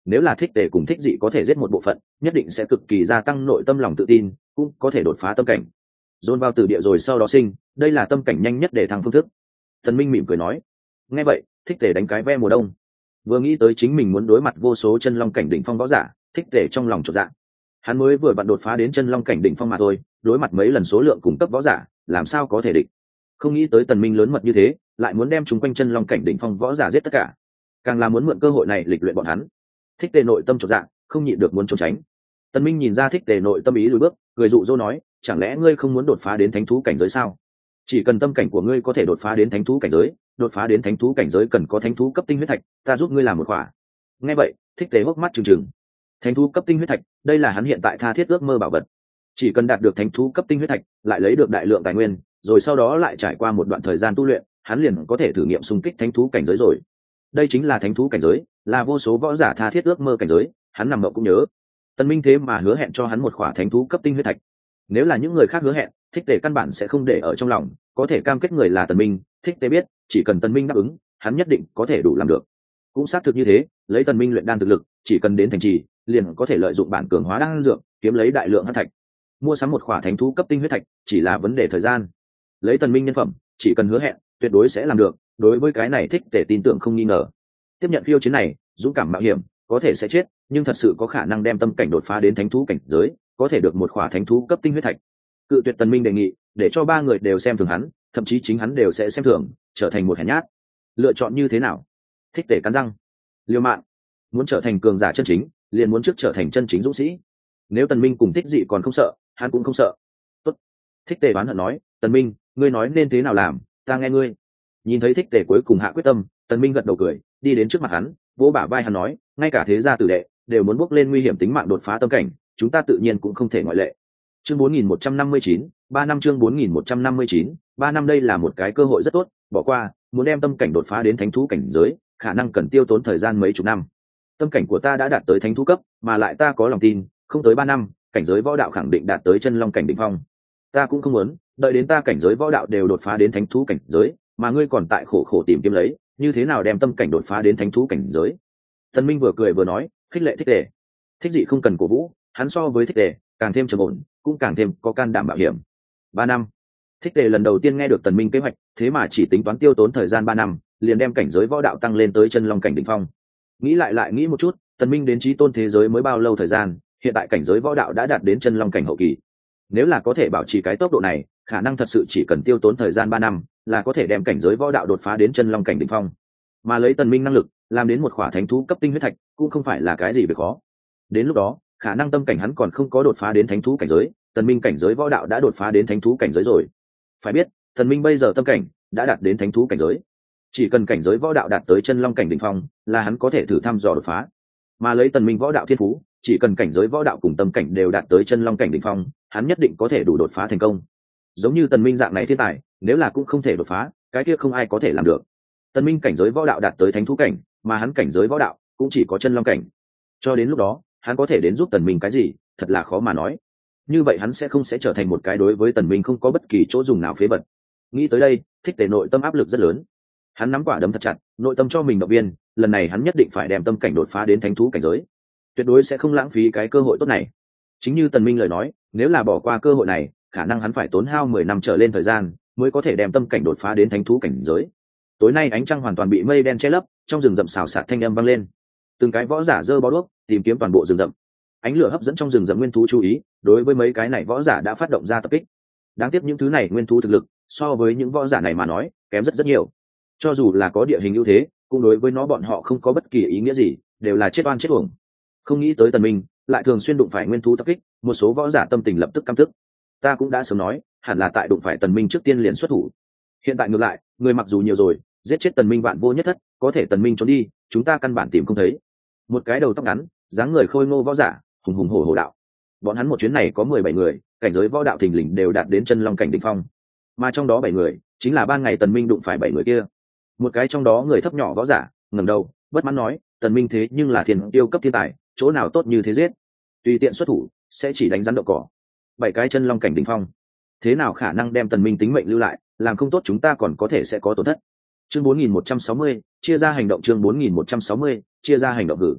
nếu là thích tề cùng thích dị có thể giết một bộ phận, nhất định sẽ cực kỳ gia tăng nội tâm lòng tự tin, cũng có thể đột phá tâm cảnh. Dồn vào tử địa rồi sau đó sinh, đây là tâm cảnh nhanh nhất để thăng phương thức. Tần Minh mỉm cười nói. Nghe vậy, thích tề đánh cái ve mùa đông. Vừa nghĩ tới chính mình muốn đối mặt vô số chân long cảnh đỉnh phong võ giả, thích tề trong lòng chột dạ. Hắn mới vừa vặn đột phá đến chân long cảnh đỉnh phong mà thôi, đối mặt mấy lần số lượng cùng cấp võ giả, làm sao có thể địch. Không nghĩ tới Tần Minh lớn mật như thế, lại muốn đem chúng quanh chân long cảnh đỉnh phong võ giả giết tất cả, càng là muốn mượn cơ hội này lịch luyện bọn hắn. Thích tề nội tâm chột dạ, không nhịn được muốn trốn tránh. Tần Minh nhìn ra thích tề nội tâm ý lùi bước, cười dụ dỗ nói, chẳng lẽ ngươi không muốn đột phá đến thánh thú cảnh giới sao? Chỉ cần tâm cảnh của ngươi có thể đột phá đến thánh thú cảnh giới, đột phá đến thánh thú cảnh giới cần có thánh thú cấp tinh huyết thạch, ta giúp ngươi làm một khỏa. Nghe vậy, thích tề hốc mắt trừng trừng. Thánh thú cấp tinh huyết thạch, đây là hắn hiện tại tha thiết ước mơ bảo vật. Chỉ cần đạt được thánh thú cấp tinh huyết thạch, lại lấy được đại lượng tài nguyên, rồi sau đó lại trải qua một đoạn thời gian tu luyện, hắn liền có thể thử nghiệm xung kích thánh thú cảnh giới rồi. Đây chính là thánh thú cảnh giới, là vô số võ giả tha thiết ước mơ cảnh giới, hắn nằm mộng cũng nhớ. Tần Minh thế mà hứa hẹn cho hắn một khỏa thánh thú cấp tinh huyết thạch. Nếu là những người khác hứa hẹn, thích tề căn bản sẽ không để ở trong lòng, có thể cam kết người là Tần Minh, thích tề biết, chỉ cần Tần Minh đáp ứng, hắn nhất định có thể đủ làm được. Cũng xác thực như thế, lấy Tần Minh luyện đan thực lực, chỉ cần đến thành trì, liền có thể lợi dụng bản cường hóa đan dược, kiếm lấy đại lượng hắc thạch. Mua sắm một khỏa thánh thú cấp tinh huyết thạch, chỉ là vấn đề thời gian. Lấy Tần Minh nhân phẩm, chỉ cần hứa hẹn, tuyệt đối sẽ làm được, đối với cái này thích tề tin tưởng không nghi ngờ. Tiếp nhận khiêu chiến này, dũng cảm mạo hiểm, có thể sẽ chết, nhưng thật sự có khả năng đem tâm cảnh đột phá đến thánh thú cảnh giới, có thể được một khỏa thánh thú cấp tinh huyết thạch. Cự tuyệt Tần Minh đề nghị, để cho ba người đều xem thường hắn, thậm chí chính hắn đều sẽ xem thường, trở thành một hèn nhát. Lựa chọn như thế nào? Thích tề cắn răng. Liều mạng. Muốn trở thành cường giả chân chính, liền muốn trước trở thành chân chính dũng sĩ. Nếu Tần Minh cùng thích dị còn không sợ, hắn cũng không sợ. Tốt. Thích tề đoán hận nói, Tần Minh, ngươi nói nên thế nào làm, ta nghe ngươi. Nhìn thấy thích tề cuối cùng hạ quyết tâm, Tần Minh gật đầu cười, đi đến trước mặt hắn, vỗ bả vai hắn nói, ngay cả thế gia tử đệ đều muốn bước lên nguy hiểm tính mạng đột phá tâm cảnh, chúng ta tự nhiên cũng không thể ngoại lệ. Chương bốn nghìn một trăm năm mươi chín, ba năm chương bốn nghìn một trăm năm mươi chín, ba năm đây là một cái cơ hội rất tốt, bỏ qua, muốn đem tâm cảnh đột phá đến thánh thú cảnh giới, khả năng cần tiêu tốn thời gian mấy chục năm. Tâm cảnh của ta đã đạt tới thánh thú cấp, mà lại ta có lòng tin, không tới ba năm, cảnh giới võ đạo khẳng định đạt tới chân long cảnh đỉnh phong. Ta cũng không muốn, đợi đến ta cảnh giới võ đạo đều đột phá đến thánh thú cảnh giới, mà ngươi còn tại khổ khổ tìm kiếm lấy, như thế nào đem tâm cảnh đột phá đến thánh thú cảnh giới? Tần Minh vừa cười vừa nói, khích lệ thích tề. Thích dị không cần cổ vũ, hắn so với thích tề càng thêm trầm ổn, cũng càng thêm có can đảm mạo hiểm. Ba năm. Thích tề lần đầu tiên nghe được Tần Minh kế hoạch, thế mà chỉ tính toán tiêu tốn thời gian ba năm, liền đem cảnh giới võ đạo tăng lên tới chân long cảnh đỉnh phong. Nghĩ lại lại nghĩ một chút, Tần Minh đến chí tôn thế giới mới bao lâu thời gian, hiện tại cảnh giới võ đạo đã đạt đến chân long cảnh hậu kỳ. Nếu là có thể bảo trì cái tốc độ này, khả năng thật sự chỉ cần tiêu tốn thời gian ba năm, là có thể đem cảnh giới võ đạo đột phá đến chân long cảnh đỉnh phong. Mà lấy Tần Minh năng lực, làm đến một khỏa thánh thú cấp tinh huyết thạch, cũng không phải là cái gì việc khó. Đến lúc đó, khả năng tâm cảnh hắn còn không có đột phá đến thánh thú cảnh giới, Tần Minh cảnh giới võ đạo đã đột phá đến thánh thú cảnh giới rồi. Phải biết, Tần Minh bây giờ tâm cảnh đã đạt đến thánh thú cảnh giới. Chỉ cần cảnh giới võ đạo đạt tới chân long cảnh đỉnh phong, là hắn có thể thử thăm dò đột phá. Mà lấy Tần Minh võ đạo thiên phú, chỉ cần cảnh giới võ đạo cùng tâm cảnh đều đạt tới chân long cảnh đỉnh phong, hắn nhất định có thể đủ đột phá thành công. Giống như Tần Minh dạng này thiên tài, nếu là cũng không thể đột phá, cái kia không ai có thể làm được. Tần Minh cảnh giới võ đạo đạt tới thánh thú cảnh, mà hắn cảnh giới võ đạo cũng chỉ có chân long cảnh. Cho đến lúc đó, hắn có thể đến giúp Tần Minh cái gì, thật là khó mà nói. Như vậy hắn sẽ không sẽ trở thành một cái đối với Tần Minh không có bất kỳ chỗ dùng nào phế vật. Nghĩ tới đây, thích tề nội tâm áp lực rất lớn. Hắn nắm quả đấm thật chặt, nội tâm cho mình động viên, lần này hắn nhất định phải đem tâm cảnh đột phá đến thánh thú cảnh giới. Tuyệt đối sẽ không lãng phí cái cơ hội tốt này. Chính như Tần Minh lời nói, nếu là bỏ qua cơ hội này, khả năng hắn phải tốn hao mười năm trở lên thời gian, mới có thể đem tâm cảnh đột phá đến thánh thú cảnh giới. Tối nay ánh trăng hoàn toàn bị mây đen che lấp, trong rừng rậm xào xạc thanh âm vang lên. Từng cái võ giả giơ bó đuốc, tìm kiếm toàn bộ rừng rậm. Ánh lửa hấp dẫn trong rừng rậm nguyên thú chú ý, đối với mấy cái này võ giả đã phát động ra tập kích. Đáng tiếc những thứ này nguyên thú thực lực, so với những võ giả này mà nói, kém rất rất nhiều. Cho dù là có địa hình ưu thế, cũng đối với nó bọn họ không có bất kỳ ý nghĩa gì, đều là chết oan chết uổng. Không nghĩ tới Tần Minh lại thường xuyên đụng phải nguyên thú tập kích, một số võ giả tâm tình lập tức căm tức. Ta cũng đã sớm nói, hẳn là tại đụng phải Tần Minh trước tiên liền xuất thủ. Hiện tại ngược lại, người mặc dù nhiều rồi, giết chết Tần Minh vạn vô nhất thất, có thể Tần Minh trốn đi, chúng ta căn bản tìm không thấy. Một cái đầu tóc ngắn, dáng người khôi ngô võ giả, hùng hùng hổ hổ đạo. Bọn hắn một chuyến này có mười bảy người, cảnh giới võ đạo thình lình đều đạt đến chân long cảnh đỉnh phong. Mà trong đó bảy người, chính là ban ngày Tần Minh đụng phải bảy người kia. Một cái trong đó người thấp nhỏ võ giả, ngẩng đầu, bất mãn nói, Tần Minh thế nhưng là thiên tiêu cấp thiên tài, chỗ nào tốt như thế giết. Tùy tiện xuất thủ, sẽ chỉ đánh rắn đậu cỏ. Bảy cái chân long cảnh đỉnh phong, thế nào khả năng đem Tần Minh tính mệnh lưu lại, làm không tốt chúng ta còn có thể sẽ có tổn thất. Chương bốn nghìn một trăm sáu mươi, chia ra hành động chương bốn nghìn một trăm sáu mươi, chia ra hành động hử.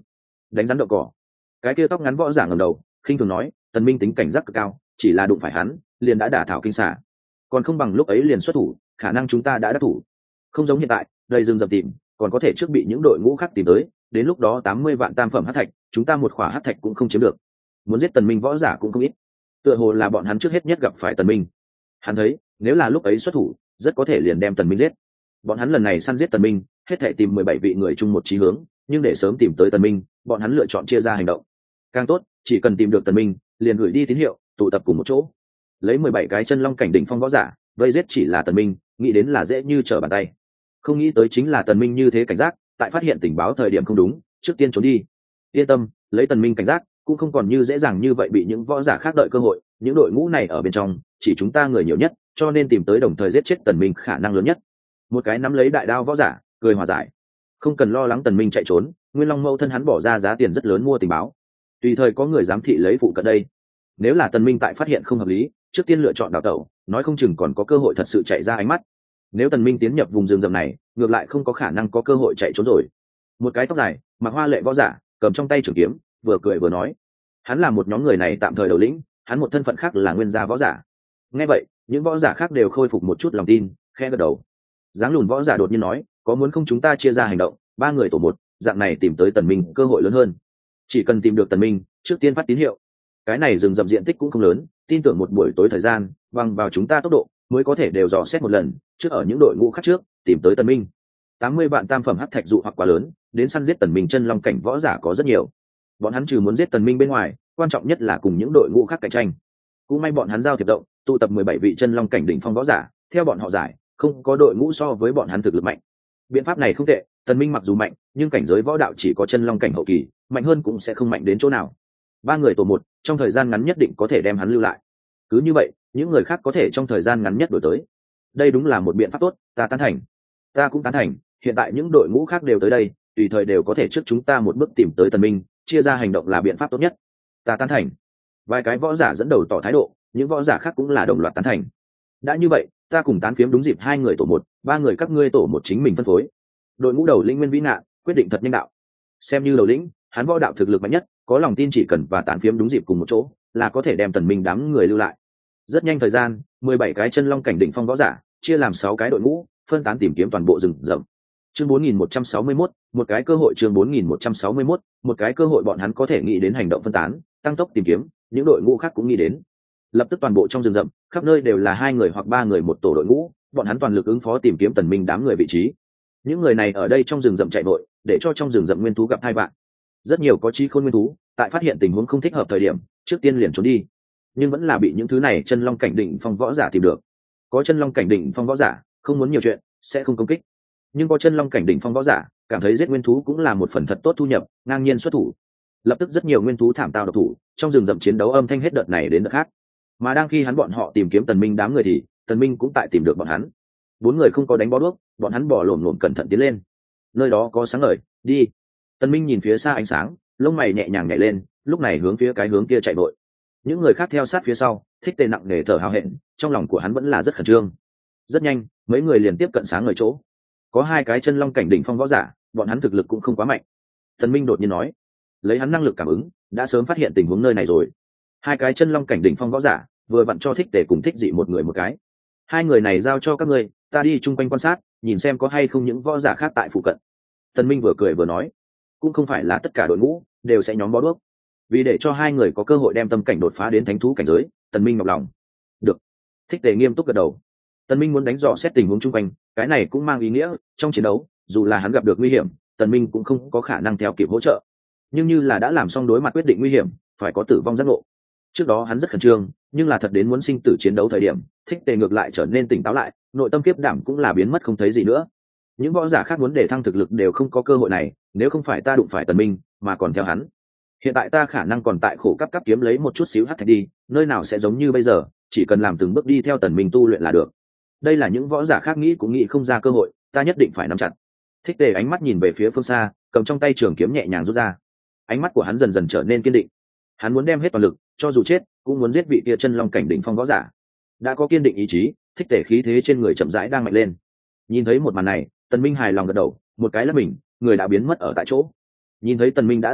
đánh rắn đậu cỏ. Cái kia tóc ngắn võ giả ngẩng đầu khinh thường nói, tần minh tính cảnh giác cực cao, chỉ là đụng phải hắn liền đã đả thảo kinh xả, còn không bằng lúc ấy liền xuất thủ, khả năng chúng ta đã đắc thủ. Không giống hiện tại đầy rừng rậm tìm, còn có thể trước bị những đội ngũ khác tìm tới, đến lúc đó tám mươi vạn tam phẩm hắc thạch chúng ta một khỏa hắc thạch cũng không chiếm được. Muốn giết tần minh võ giả cũng không ít, tựa hồ là bọn hắn trước hết nhất gặp phải tần minh. Hắn thấy nếu là lúc ấy xuất thủ rất có thể liền đem tần minh giết. Bọn hắn lần này săn giết tần minh hết thảy tìm mười bảy vị người chung một chí hướng, nhưng để sớm tìm tới tần minh bọn hắn lựa chọn chia ra hành động càng tốt, chỉ cần tìm được tần minh liền gửi đi tín hiệu tụ tập cùng một chỗ, lấy mười bảy cái chân long cảnh đỉnh phong võ giả vây giết chỉ là tần minh, nghĩ đến là dễ như trở bàn tay. Không nghĩ tới chính là tần minh như thế cảnh giác, tại phát hiện tình báo thời điểm không đúng trước tiên trốn đi. Yên tâm, lấy tần minh cảnh giác cũng không còn như dễ dàng như vậy bị những võ giả khác đợi cơ hội, những đội ngũ này ở bên trong chỉ chúng ta người nhiều nhất, cho nên tìm tới đồng thời giết chết tần minh khả năng lớn nhất. Một cái nắm lấy đại đao võ giả cười hòa giải, không cần lo lắng tần minh chạy trốn, nguyên long mẫu thân hắn bỏ ra giá tiền rất lớn mua tình báo, tùy thời có người giám thị lấy phụ cận đây. Nếu là tần minh tại phát hiện không hợp lý trước tiên lựa chọn đào tẩu, nói không chừng còn có cơ hội thật sự chạy ra ánh mắt. Nếu tần minh tiến nhập vùng rừng rậm này ngược lại không có khả năng có cơ hội chạy trốn rồi. Một cái tóc dài mặc hoa lệ võ giả cầm trong tay trường kiếm vừa cười vừa nói, hắn là một nhóm người này tạm thời đầu lĩnh, hắn một thân phận khác là nguyên gia võ giả. Nghe vậy những võ giả khác đều khôi phục một chút lòng tin, khẽ gật đầu. Dáng lùn võ giả đột nhiên nói, có muốn không chúng ta chia ra hành động, ba người tổ một, dạng này tìm tới tần minh cơ hội lớn hơn. Chỉ cần tìm được tần minh trước tiên phát tín hiệu. Cái này rừng rậm diện tích cũng không lớn, tin tưởng một buổi tối thời gian bằng vào chúng ta tốc độ mới có thể đều dò xét một lần trước ở những đội ngũ khác trước tìm tới tần minh. Tám mươi vạn tam phẩm hắc thạch dụ hoặc quá lớn, đến săn giết tần minh chân long cảnh võ giả có rất nhiều, bọn hắn trừ muốn giết tần minh bên ngoài quan trọng nhất là cùng những đội ngũ khác cạnh tranh. Cũng may bọn hắn giao thiệp động tụ tập mười bảy vị chân long cảnh đỉnh phong võ giả, theo bọn họ giải không có đội ngũ so với bọn hắn thực lực mạnh. Biện pháp này không tệ, tần minh mặc dù mạnh nhưng cảnh giới võ đạo chỉ có chân long cảnh hậu kỳ, mạnh hơn cũng sẽ không mạnh đến chỗ nào. Ba người tổ một, trong thời gian ngắn nhất định có thể đem hắn lưu lại. Cứ như vậy những người khác có thể trong thời gian ngắn nhất đổi tới. Đây đúng là một biện pháp tốt, ta tán thành. Ta cũng tán thành, hiện tại những đội ngũ khác đều tới đây, tùy thời đều có thể trước chúng ta một bước tìm tới tần minh, chia ra hành động là biện pháp tốt nhất. Ta tán thành. Vài cái võ giả dẫn đầu tỏ thái độ, những võ giả khác cũng là đồng loạt tán thành. Đã như vậy ta cùng tán phiếm đúng dịp hai người tổ một, ba người các ngươi tổ một chính mình phân phối. Đội ngũ đầu lĩnh Nguyên Vĩ Ngạn quyết định thật nhanh đạo, xem như đầu lĩnh hắn võ đạo thực lực mạnh nhất, có lòng tin chỉ cần và tán phiếm đúng dịp cùng một chỗ là có thể đem tần minh đám người lưu lại. Rất nhanh thời gian mười bảy cái chân long cảnh đỉnh phong võ giả chia làm sáu cái đội ngũ phân tán tìm kiếm toàn bộ rừng rậm. Chương bốn nghìn một trăm sáu mươi mốt, một cái cơ hội. Chương bốn nghìn một trăm sáu mươi mốt, một cái cơ hội. Bọn hắn có thể nghĩ đến hành động phân tán tăng tốc tìm kiếm, những đội ngũ khác cũng nghĩ đến. Lập tức toàn bộ trong rừng rậm khắp nơi đều là hai người hoặc ba người một tổ đội ngũ, bọn hắn toàn lực ứng phó tìm kiếm tần minh đám người vị trí. Những người này ở đây trong rừng rậm chạy vội, để cho trong rừng rậm nguyên thú gặp tai vạn. Rất nhiều có trí khôn nguyên thú tại phát hiện tình huống không thích hợp thời điểm trước tiên liền trốn đi, nhưng vẫn là bị những thứ này chân long cảnh đỉnh phong võ giả tìm được. Có chân long cảnh đỉnh phong võ giả không muốn nhiều chuyện sẽ không công kích, nhưng có chân long cảnh đỉnh phong võ giả cảm thấy giết nguyên thú cũng là một phần thật tốt thu nhập, ngang nhiên xuất thủ. Lập tức rất nhiều nguyên thú thảm tao độc thủ, trong rừng rậm chiến đấu âm thanh hết đợt này đến đợt khác. Mà đang khi hắn bọn họ tìm kiếm tần minh đám người thì tần minh cũng tại tìm được bọn hắn. Bốn người không có đánh bó đuốc, bọn hắn bỏ lổm lổm cẩn thận tiến lên. Nơi đó có sáng ngời, đi. Tần minh nhìn phía xa ánh sáng, lông mày nhẹ nhàng nhảy lên, lúc này hướng phía cái hướng kia chạy vội. Những người khác theo sát phía sau, thích tề nặng nề thở hào hẹn, trong lòng của hắn vẫn là rất khẩn trương. Rất nhanh mấy người liền tiếp cận sáng ngời chỗ, có hai cái chân long cảnh đỉnh phong võ giả, bọn hắn thực lực cũng không quá mạnh. Tần minh đột nhiên nói, lấy hắn năng lực cảm ứng đã sớm phát hiện tình huống nơi này rồi. Hai cái chân long cảnh đỉnh phong võ giả vừa vặn cho thích tề cùng thích dị một người một cái. Hai người này giao cho các ngươi, ta đi chung quanh quan sát nhìn xem có hay không những võ giả khác tại phụ cận. Tần minh vừa cười vừa nói, cũng không phải là tất cả đội ngũ đều sẽ nhóm bó đuốc, vì để cho hai người có cơ hội đem tâm cảnh đột phá đến thánh thú cảnh giới. Tần minh nhọc lòng. Được. Thích tề nghiêm túc gật đầu. Tần minh muốn đánh dò xét tình huống chung quanh, cái này cũng mang ý nghĩa trong chiến đấu dù là hắn gặp được nguy hiểm tần minh cũng không có khả năng theo kịp hỗ trợ, nhưng như là đã làm xong đối mặt quyết định nguy hiểm phải có tử vong giác ngộ. Trước đó hắn rất khẩn trương, nhưng là thật đến muốn sinh tử chiến đấu thời điểm thích tề ngược lại trở nên tỉnh táo lại, nội tâm kiếp đảm cũng là biến mất không thấy gì nữa. Những võ giả khác muốn để thăng thực lực đều không có cơ hội này, nếu không phải ta đụng phải tần minh mà còn theo hắn, hiện tại ta khả năng còn tại khổ cấp cấp kiếm lấy một chút xíu hắc thạch đi, nơi nào sẽ giống như bây giờ, chỉ cần làm từng bước đi theo tần minh tu luyện là được. Đây là những võ giả khác nghĩ cũng nghĩ không ra cơ hội, ta nhất định phải nắm chặt. Thích tề ánh mắt nhìn về phía phương xa, cầm trong tay trường kiếm nhẹ nhàng rút ra. Ánh mắt của hắn dần dần trở nên kiên định, hắn muốn đem hết toàn lực, cho dù chết cũng muốn giết vị kia chân long cảnh đỉnh phong võ giả. Đã có kiên định ý chí, thích tề khí thế trên người chậm rãi đang mạnh lên. Nhìn thấy một màn này tần minh hài lòng gật đầu, một cái là mình người đã biến mất ở tại chỗ. Nhìn thấy tần minh đã rời đi,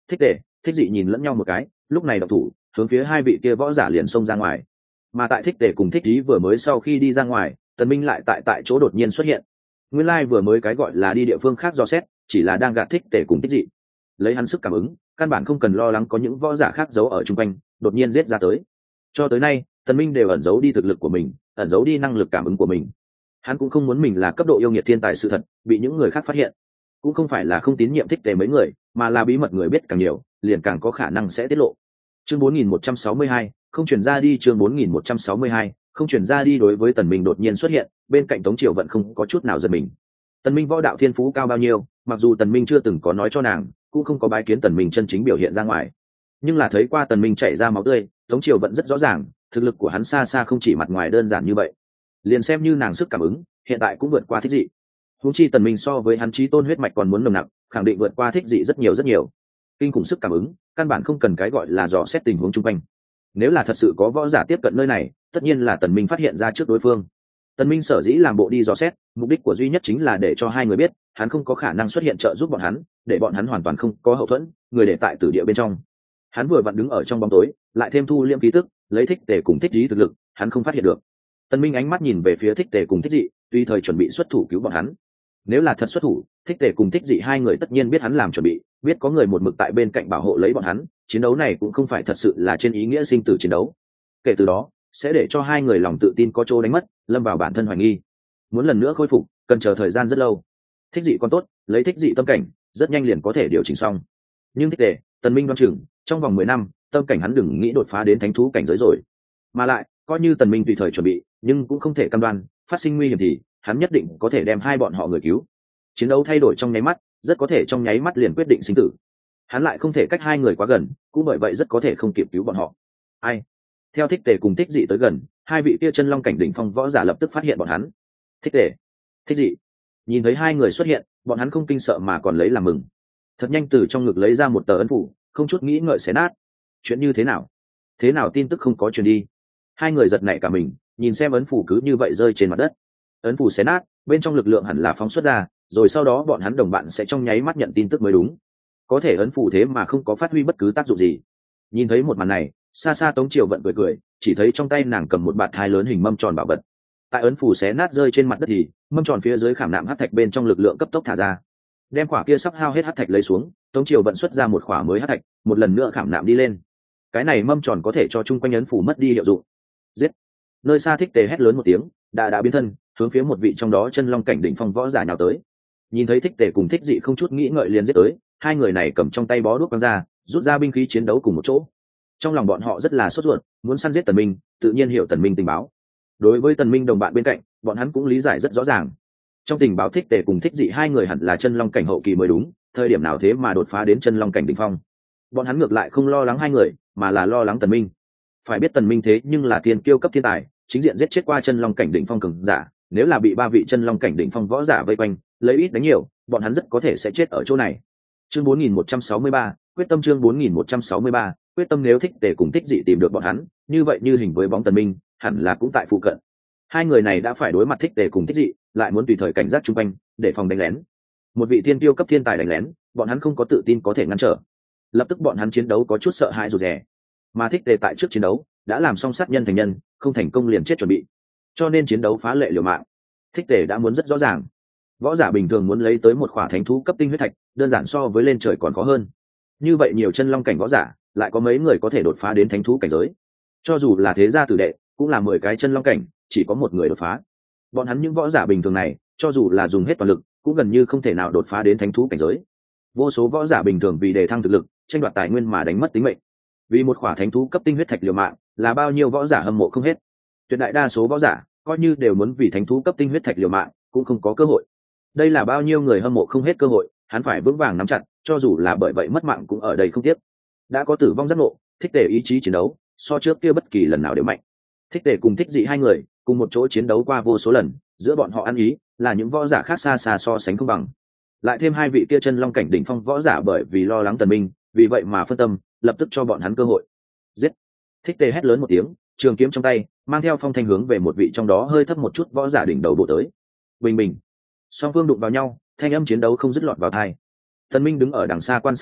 thích tề thích dị nhìn lẫn nhau một cái, lúc này độc thủ hướng phía hai vị kia võ giả liền xông ra ngoài. Mà tại thích tề cùng thích ý vừa mới sau khi đi ra ngoài, tần minh lại tại tại chỗ đột nhiên xuất hiện. Nguyên lai like vừa mới cái gọi là đi địa phương khác do xét, chỉ là đang gạt thích tề cùng thích dị. Lấy hắn sức cảm ứng, căn bản không cần lo lắng có những võ giả khác giấu ở trung quanh đột nhiên giết ra tới. Cho tới nay tần minh đều ẩn giấu đi thực lực của mình, ẩn giấu đi năng lực cảm ứng của mình. Hắn cũng không muốn mình là cấp độ yêu nghiệt thiên tài sự thật bị những người khác phát hiện. Cũng không phải là không tín nhiệm thích tề mấy người, mà là bí mật người biết càng nhiều liền càng có khả năng sẽ tiết lộ. Chương bốn nghìn một trăm sáu mươi hai, không truyền ra đi. Chương bốn nghìn một trăm sáu mươi hai, không truyền ra đi. Đối với tần minh đột nhiên xuất hiện, bên cạnh Tống Triều Vận không có chút nào giật mình. Tần minh võ đạo thiên phú cao bao nhiêu, mặc dù tần minh chưa từng có nói cho nàng, cũng không có bái kiến tần minh chân chính biểu hiện ra ngoài, nhưng là thấy qua tần minh chảy ra máu tươi, Tống Triều Vận rất rõ ràng thực lực của hắn xa xa không chỉ mặt ngoài đơn giản như vậy. Liền xem như nàng sức cảm ứng hiện tại cũng vượt qua thích dị, huống chi tần minh so với hắn chí tôn huyết mạch còn muốn nồng nặc, khẳng định vượt qua thích dị rất nhiều rất nhiều. Kinh khủng sức cảm ứng căn bản không cần cái gọi là dò xét tình huống chung quanh. Nếu là thật sự có võ giả tiếp cận nơi này, tất nhiên là tần minh phát hiện ra trước đối phương. Tần minh sở dĩ làm bộ đi dò xét, mục đích của duy nhất chính là để cho hai người biết hắn không có khả năng xuất hiện trợ giúp bọn hắn, để bọn hắn hoàn toàn không có hậu thuẫn, người để tại tử địa bên trong. Hắn vừa vặn đứng ở trong bóng tối, lại thêm thu liễm khí tức, lấy thích tề cùng thích dị thực lực, hắn không phát hiện được. Tần minh ánh mắt nhìn về phía thích tề cùng thích dị, tùy thời chuẩn bị xuất thủ cứu bọn hắn. Nếu là thật xuất thủ, thích tề cùng thích dị hai người tất nhiên biết hắn làm chuẩn bị, biết có người một mực tại bên cạnh bảo hộ lấy bọn hắn, chiến đấu này cũng không phải thật sự là trên ý nghĩa sinh tử chiến đấu. Kể từ đó sẽ để cho hai người lòng tự tin có chỗ đánh mất, lâm vào bản thân hoài nghi. Muốn lần nữa khôi phục cần chờ thời gian rất lâu. Thích dị còn tốt, lấy thích dị tâm cảnh rất nhanh liền có thể điều chỉnh xong, nhưng thích tề tần minh đoán chừng trong vòng mười năm tâm cảnh hắn đừng nghĩ đột phá đến thánh thú cảnh giới rồi. Mà lại coi như tần minh tùy thời chuẩn bị, nhưng cũng không thể cam đoan phát sinh nguy hiểm thì hắn nhất định có thể đem hai bọn họ người cứu. Chiến đấu thay đổi trong nháy mắt, rất có thể trong nháy mắt liền quyết định sinh tử. Hắn lại không thể cách hai người quá gần, cũng bởi vậy rất có thể không kịp cứu bọn họ. Ai? Theo thích tề cùng thích dị tới gần, hai vị kia chân long cảnh đỉnh phong võ giả lập tức phát hiện bọn hắn. Thích tề, thích dị nhìn thấy hai người xuất hiện, bọn hắn không kinh sợ mà còn lấy làm mừng. Thật nhanh từ trong ngực lấy ra một tờ ấn phủ, không chút nghĩ ngợi xé nát. Chuyện như thế nào? Thế nào tin tức không có truyền đi? Hai người giật nảy cả mình, nhìn xem ấn phủ cứ như vậy rơi trên mặt đất. Ấn phủ xé nát, bên trong lực lượng hẳn là phóng xuất ra, rồi sau đó bọn hắn đồng bạn sẽ trong nháy mắt nhận tin tức mới đúng. Có thể ấn phủ thế mà không có phát huy bất cứ tác dụng gì. Nhìn thấy một màn này, xa xa Tống Triều Vận cười cười, chỉ thấy trong tay nàng cầm một bạt thai lớn hình mâm tròn bảo vật. Tại ấn phủ xé nát rơi trên mặt đất thì mâm tròn phía dưới khảm nạm hắc thạch bên trong lực lượng cấp tốc thả ra. Đem khỏa kia sắp hao hết hắc thạch lấy xuống, Tống Triều Vận xuất ra một khỏa mới hắc thạch, một lần nữa khảm nạm đi lên. Cái này mâm tròn có thể cho chung quanh ấn phủ mất đi hiệu dụng. Giết! Nơi xa thích tề hét lớn một tiếng, đã đã biến thân, hướng phía một vị trong đó chân long cảnh đỉnh phong võ giả nhào tới. Nhìn thấy thích tề cùng thích dị không chút nghĩ ngợi liền giết tới, hai người này cầm trong tay bó đuốc quăng ra, rút ra binh khí chiến đấu cùng một chỗ. Trong lòng bọn họ rất là sốt ruột, muốn săn giết tần minh, tự nhiên hiểu tần minh tình báo. Đối với tần minh đồng bạn bên cạnh, bọn hắn cũng lý giải rất rõ ràng. Trong tình báo thích tề cùng thích dị hai người hẳn là chân long cảnh hậu kỳ mới đúng, thời điểm nào thế mà đột phá đến chân long cảnh đỉnh phong. Bọn hắn ngược lại không lo lắng hai người, mà là lo lắng tần minh. Phải biết tần minh thế nhưng là thiên kiêu cấp thiên tài, chính diện giết chết qua chân long cảnh đỉnh phong cường giả, nếu là bị ba vị chân long cảnh đỉnh phong võ giả vây quanh, lấy ít đánh nhiều, bọn hắn rất có thể sẽ chết ở chỗ này. Chương bốn nghìn một trăm sáu mươi ba, quyết tâm. Chương bốn nghìn một trăm sáu mươi ba, quyết tâm. Nếu thích tề cùng thích dị tìm được bọn hắn, như vậy như hình với bóng tần minh, hẳn là cũng tại phụ cận. Hai người này đã phải đối mặt thích tề cùng thích dị, lại muốn tùy thời cảnh giác chung quanh, để phòng đánh lén. Một vị thiên tiêu cấp thiên tài đánh lén, bọn hắn không có tự tin có thể ngăn trở. Lập tức bọn hắn chiến đấu có chút sợ hãi rụt rè. Mà thích tề tại trước chiến đấu đã làm xong sát nhân thành nhân, không thành công liền chết chuẩn bị, cho nên chiến đấu phá lệ liều mạng. Thích tề đã muốn rất rõ ràng, võ giả bình thường muốn lấy tới một khỏa thánh thú cấp tinh huyết thạch, đơn giản so với lên trời còn khó hơn. Như vậy nhiều chân long cảnh võ giả, lại có mấy người có thể đột phá đến thánh thú cảnh giới? Cho dù là thế gia tử đệ, cũng là mười cái chân long cảnh, chỉ có một người đột phá. Bọn hắn những võ giả bình thường này, cho dù là dùng hết toàn lực, cũng gần như không thể nào đột phá đến thánh thú cảnh giới. Vô số võ giả bình thường vì đề thăng thực lực, tranh đoạt tài nguyên mà đánh mất tính mệnh. Vì một khỏa thánh thú cấp tinh huyết thạch liều mạng, là bao nhiêu võ giả hâm mộ không hết. Tuyệt đại đa số võ giả, coi như đều muốn vì thánh thú cấp tinh huyết thạch liều mạng, cũng không có cơ hội. Đây là bao nhiêu người hâm mộ không hết cơ hội, hắn phải vững vàng nắm chặt, cho dù là bởi vậy mất mạng cũng ở đây không tiếc. Đã có tử vong giác ngộ, thích tề ý chí chiến đấu, so trước kia bất kỳ lần nào đều mạnh. Thích tề cùng thích dị hai người, cùng một chỗ chiến đấu qua vô số lần, giữa bọn họ ăn ý, là những võ giả khác xa xa so sánh không bằng. Lại thêm hai vị kia chân long cảnh đỉnh phong võ giả bởi vì lo lắng tần minh, vì vậy mà phân tâm, lập tức cho bọn hắn cơ hội. Giết! Thích tề hét lớn một tiếng, trường kiếm trong tay, mang theo phong thanh hướng về một vị trong đó hơi thấp một chút võ giả đỉnh đầu bộ tới. Bình bình, song phương đụng vào nhau, thanh âm chiến đấu không dứt lọt vào tai. Tần minh đứng ở đằng xa quan sát đến,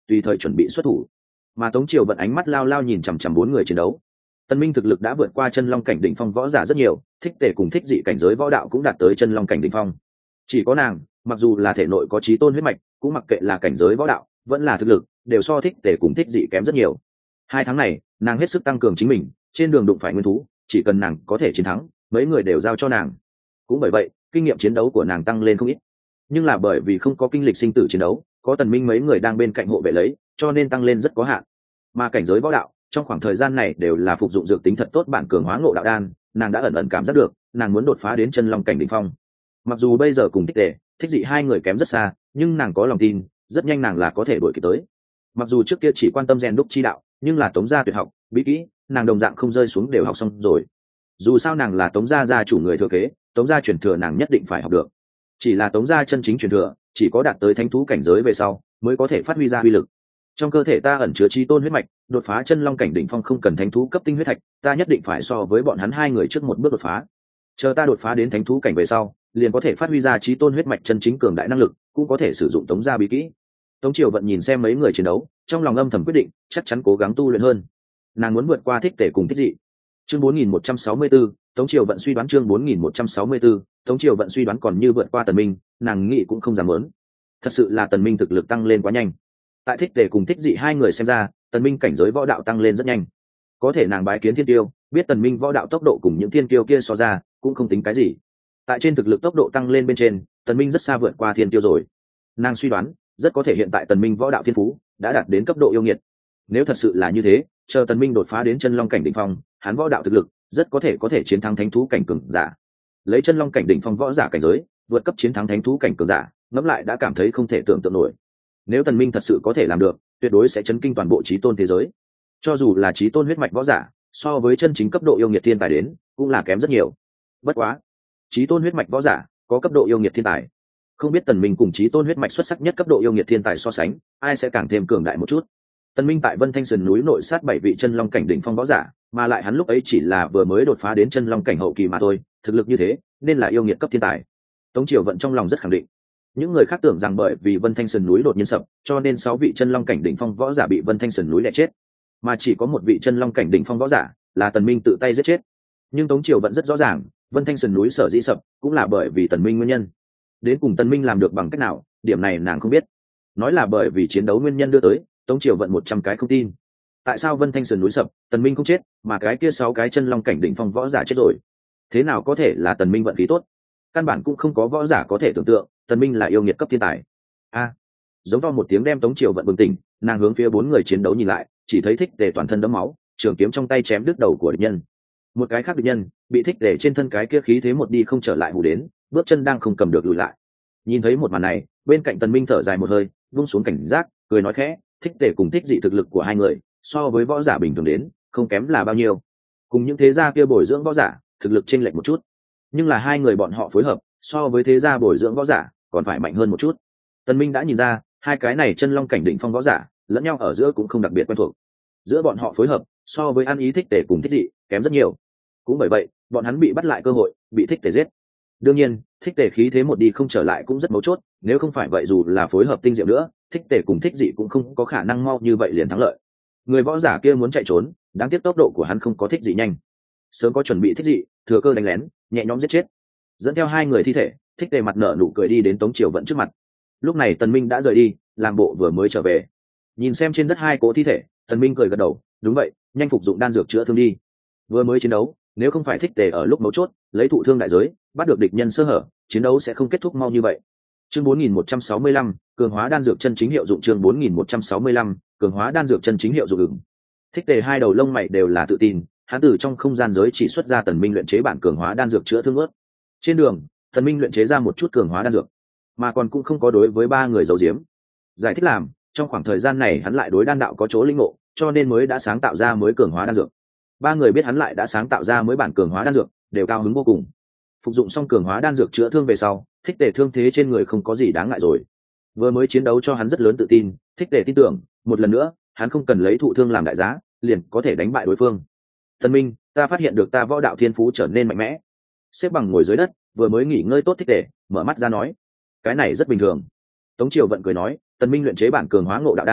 tùy thời chuẩn bị xuất thủ. Mà Tống Triều Vận ánh mắt lao lao nhìn chằm chằm bốn người chiến đấu. Tần Minh thực lực đã vượt qua chân long cảnh đỉnh phong võ giả rất nhiều, thích tể cùng thích dị cảnh giới võ đạo cũng đạt tới chân long cảnh đỉnh phong. Chỉ có nàng, mặc dù là thể nội có chí tôn huyết mạch, cũng mặc kệ là cảnh giới võ đạo, vẫn là thực lực, đều so thích tể cùng thích dị kém rất nhiều. Hai tháng này, nàng hết sức tăng cường chính mình, trên đường đụng phải nguyên thú, chỉ cần nàng có thể chiến thắng, mấy người đều giao cho nàng. Cũng bởi vậy, kinh nghiệm chiến đấu của nàng tăng lên không ít. Nhưng là bởi vì không có kinh lịch sinh tử chiến đấu, có Tần Minh mấy người đang bên cạnh hộ vệ lấy, cho nên tăng lên rất có hạn. Mà cảnh giới võ đạo, trong khoảng thời gian này đều là phục dụng dược tính thật tốt bản cường hóa ngộ đạo đan, nàng đã ẩn ẩn cảm giác được, nàng muốn đột phá đến chân long cảnh đỉnh phong. Mặc dù bây giờ cùng thích tề, thích dị hai người kém rất xa, nhưng nàng có lòng tin, rất nhanh nàng là có thể đuổi kịp tới. Mặc dù trước kia chỉ quan tâm rèn đúc chi đạo, nhưng là Tống gia tuyệt học, bí kỹ, nàng đồng dạng không rơi xuống đều học xong rồi. Dù sao nàng là Tống gia gia chủ người thừa kế, Tống gia truyền thừa nàng nhất định phải học được. Chỉ là Tống gia chân chính truyền thừa, chỉ có đạt tới thánh thú cảnh giới về sau, mới có thể phát huy ra uy lực. Trong cơ thể ta ẩn chứa chí tôn huyết mạch, đột phá chân long cảnh đỉnh phong không cần thánh thú cấp tinh huyết thạch, ta nhất định phải so với bọn hắn hai người trước một bước đột phá. Chờ ta đột phá đến thánh thú cảnh về sau, liền có thể phát huy ra chí tôn huyết mạch chân chính cường đại năng lực, cũng có thể sử dụng Tống gia bí kỹ. Tống Triều Vận nhìn xem mấy người chiến đấu, trong lòng âm thầm quyết định, chắc chắn cố gắng tu luyện hơn. Nàng muốn vượt qua thích tể cùng thích dị. Chương bốn nghìn một trăm sáu mươi tư, Tống Triều Vận suy đoán chương bốn nghìn một trăm sáu mươi tư, Tống Triều Vận suy đoán còn như vượt qua Tần Minh, nàng nghĩ cũng không dám muốn. Thật sự là Tần Minh thực lực tăng lên quá nhanh. Tại thích tể cùng thích dị hai người xem ra, Tần Minh cảnh giới võ đạo tăng lên rất nhanh. Có thể nàng bái kiến thiên tiêu, biết Tần Minh võ đạo tốc độ cùng những thiên tiêu kia so ra, cũng không tính cái gì. Tại trên thực lực tốc độ tăng lên bên trên, Tần Minh rất xa vượt qua thiên tiêu rồi. Nàng suy đoán, rất có thể hiện tại Tần Minh võ đạo thiên phú đã đạt đến cấp độ yêu nghiệt. Nếu thật sự là như thế, chờ Tần Minh đột phá đến chân long cảnh đỉnh phong, hắn võ đạo thực lực rất có thể có thể chiến thắng thánh thú cảnh cường giả. Lấy chân long cảnh đỉnh phong võ giả cảnh giới, vượt cấp chiến thắng thánh thú cảnh cường giả, ngẫm lại đã cảm thấy không thể tưởng tượng nổi. Nếu Tần Minh thật sự có thể làm được, tuyệt đối sẽ chấn kinh toàn bộ chí tôn thế giới. Cho dù là chí tôn huyết mạch võ giả, so với chân chính cấp độ yêu nghiệt thiên tài đến, cũng là kém rất nhiều. Bất quá, chí tôn huyết mạch võ giả có cấp độ yêu nghiệt thiên tài, không biết Tần Minh cùng chí tôn huyết mạch xuất sắc nhất cấp độ yêu nghiệt thiên tài so sánh, ai sẽ càng thêm cường đại một chút. Tần Minh tại Vân Thanh Sơn núi nội sát bảy vị chân long cảnh đỉnh phong võ giả, mà lại hắn lúc ấy chỉ là vừa mới đột phá đến chân long cảnh hậu kỳ mà thôi, thực lực như thế, nên là yêu nghiệt cấp thiên tài. Tống Triều Vận trong lòng rất khẳng định. Những người khác tưởng rằng bởi vì Vân Thanh Sơn núi đột nhiên sập, cho nên sáu vị chân long cảnh đỉnh phong võ giả bị Vân Thanh Sơn núi đè chết, mà chỉ có một vị chân long cảnh đỉnh phong võ giả là Tần Minh tự tay giết chết. Nhưng Tống Triều Vận rất rõ ràng, Vân Thanh Sơn núi sở dĩ sập, cũng là bởi vì Tần Minh nguyên nhân. Đến cùng Tần Minh làm được bằng cách nào, điểm này nàng không biết. Nói là bởi vì chiến đấu nguyên nhân đưa tới, Tống Triều Vận một trăm cái không tin. Tại sao Vân Thanh Sơn núi sập, Tần Minh không chết, mà cái kia sáu cái chân long cảnh đỉnh phong võ giả chết rồi? Thế nào có thể là Tần Minh vận khí tốt? Căn bản cũng không có võ giả có thể tưởng tượng, Tần Minh là yêu nghiệt cấp thiên tài. A! Giống to một tiếng đem Tống Triều Vận bừng tỉnh, nàng hướng phía bốn người chiến đấu nhìn lại, chỉ thấy thích tề toàn thân đẫm máu, trường kiếm trong tay chém đứt đầu của địch nhân. Một cái khác địch nhân bị thích tề trên thân cái kia khí thế một đi không trở lại hù đến, bước chân đang không cầm được lùi lại. Nhìn thấy một màn này, bên cạnh Tần Minh thở dài một hơi, vung xuống cảnh giác, cười nói khẽ, thích tề cùng thích dị thực lực của hai người, so với võ giả bình thường đến, không kém là bao nhiêu. Cùng những thế gia kia bồi dưỡng võ giả, thực lực chênh lệch một chút, nhưng là hai người bọn họ phối hợp, so với thế gia bồi dưỡng võ giả, còn phải mạnh hơn một chút. Tần Minh đã nhìn ra, hai cái này chân long cảnh đỉnh phong võ giả, lẫn nhau ở giữa cũng không đặc biệt quen thuộc. Giữa bọn họ phối hợp, so với ăn ý thích tề cùng thích dị, kém rất nhiều. Cũng bởi vậy, bọn hắn bị bắt lại cơ hội, bị thích tề giết. Đương nhiên, thích tề khí thế một đi không trở lại cũng rất mấu chốt, nếu không phải vậy dù là phối hợp tinh diệu nữa, thích tề cùng thích dị cũng không có khả năng mau như vậy liền thắng lợi. Người võ giả kia muốn chạy trốn, đáng tiếc tốc độ của hắn không có thích dị nhanh. Sớm có chuẩn bị thích dị, thừa cơ đánh lén, nhẹ nhõm giết chết. Dẫn theo hai người thi thể, thích tề mặt nở nụ cười đi đến Tống Triều Vận trước mặt. Lúc này Tần Minh đã rời đi, làm bộ vừa mới trở về. Nhìn xem trên đất hai cỗ thi thể, Tần Minh cười gật đầu, đúng vậy, nhanh phục dụng đan dược chữa thương đi. Vừa mới chiến đấu, nếu không phải thích tề ở lúc mấu chốt, lấy thụ thương đại giới, bắt được địch nhân sơ hở, chiến đấu sẽ không kết thúc mau như vậy. Chương bốn nghìn một trăm sáu mươi lăm, cường hóa đan dược chân chính hiệu dụng chương bốn nghìn một trăm sáu mươi lăm, cường hóa đan dược chân chính hiệu dụng ứng. Thích tề hai đầu lông mày đều là tự tin, hắn từ trong không gian giới chỉ xuất ra Tần Minh luyện chế bản cường hóa đan dược chữa thương ướt. Trên đường, Tần Minh luyện chế ra một chút cường hóa đan dược, mà còn cũng không có đối với ba người giấu giếm. Giải thích làm, trong khoảng thời gian này hắn lại đối đan đạo có chỗ linh ngộ, cho nên mới đã sáng tạo ra mới cường hóa đan dược. Ba người biết hắn lại đã sáng tạo ra mới bản cường hóa đan dược, đều cao hứng vô cùng. Phục dụng xong cường hóa đan dược chữa thương về sau, thích tề thương thế trên người không có gì đáng ngại rồi. Vừa mới chiến đấu cho hắn rất lớn tự tin, thích tề tin tưởng, một lần nữa, hắn không cần lấy thụ thương làm đại giá, liền có thể đánh bại đối phương. Tần Minh, ta phát hiện được ta võ đạo thiên phú trở nên mạnh mẽ. Xếp bằng ngồi dưới đất, vừa mới nghỉ ngơi tốt thích tề, mở mắt ra nói, cái này rất bình thường. Tống Triều Vận cười nói, Tần Minh luyện chế bản cường hóa ngộ đạo đan,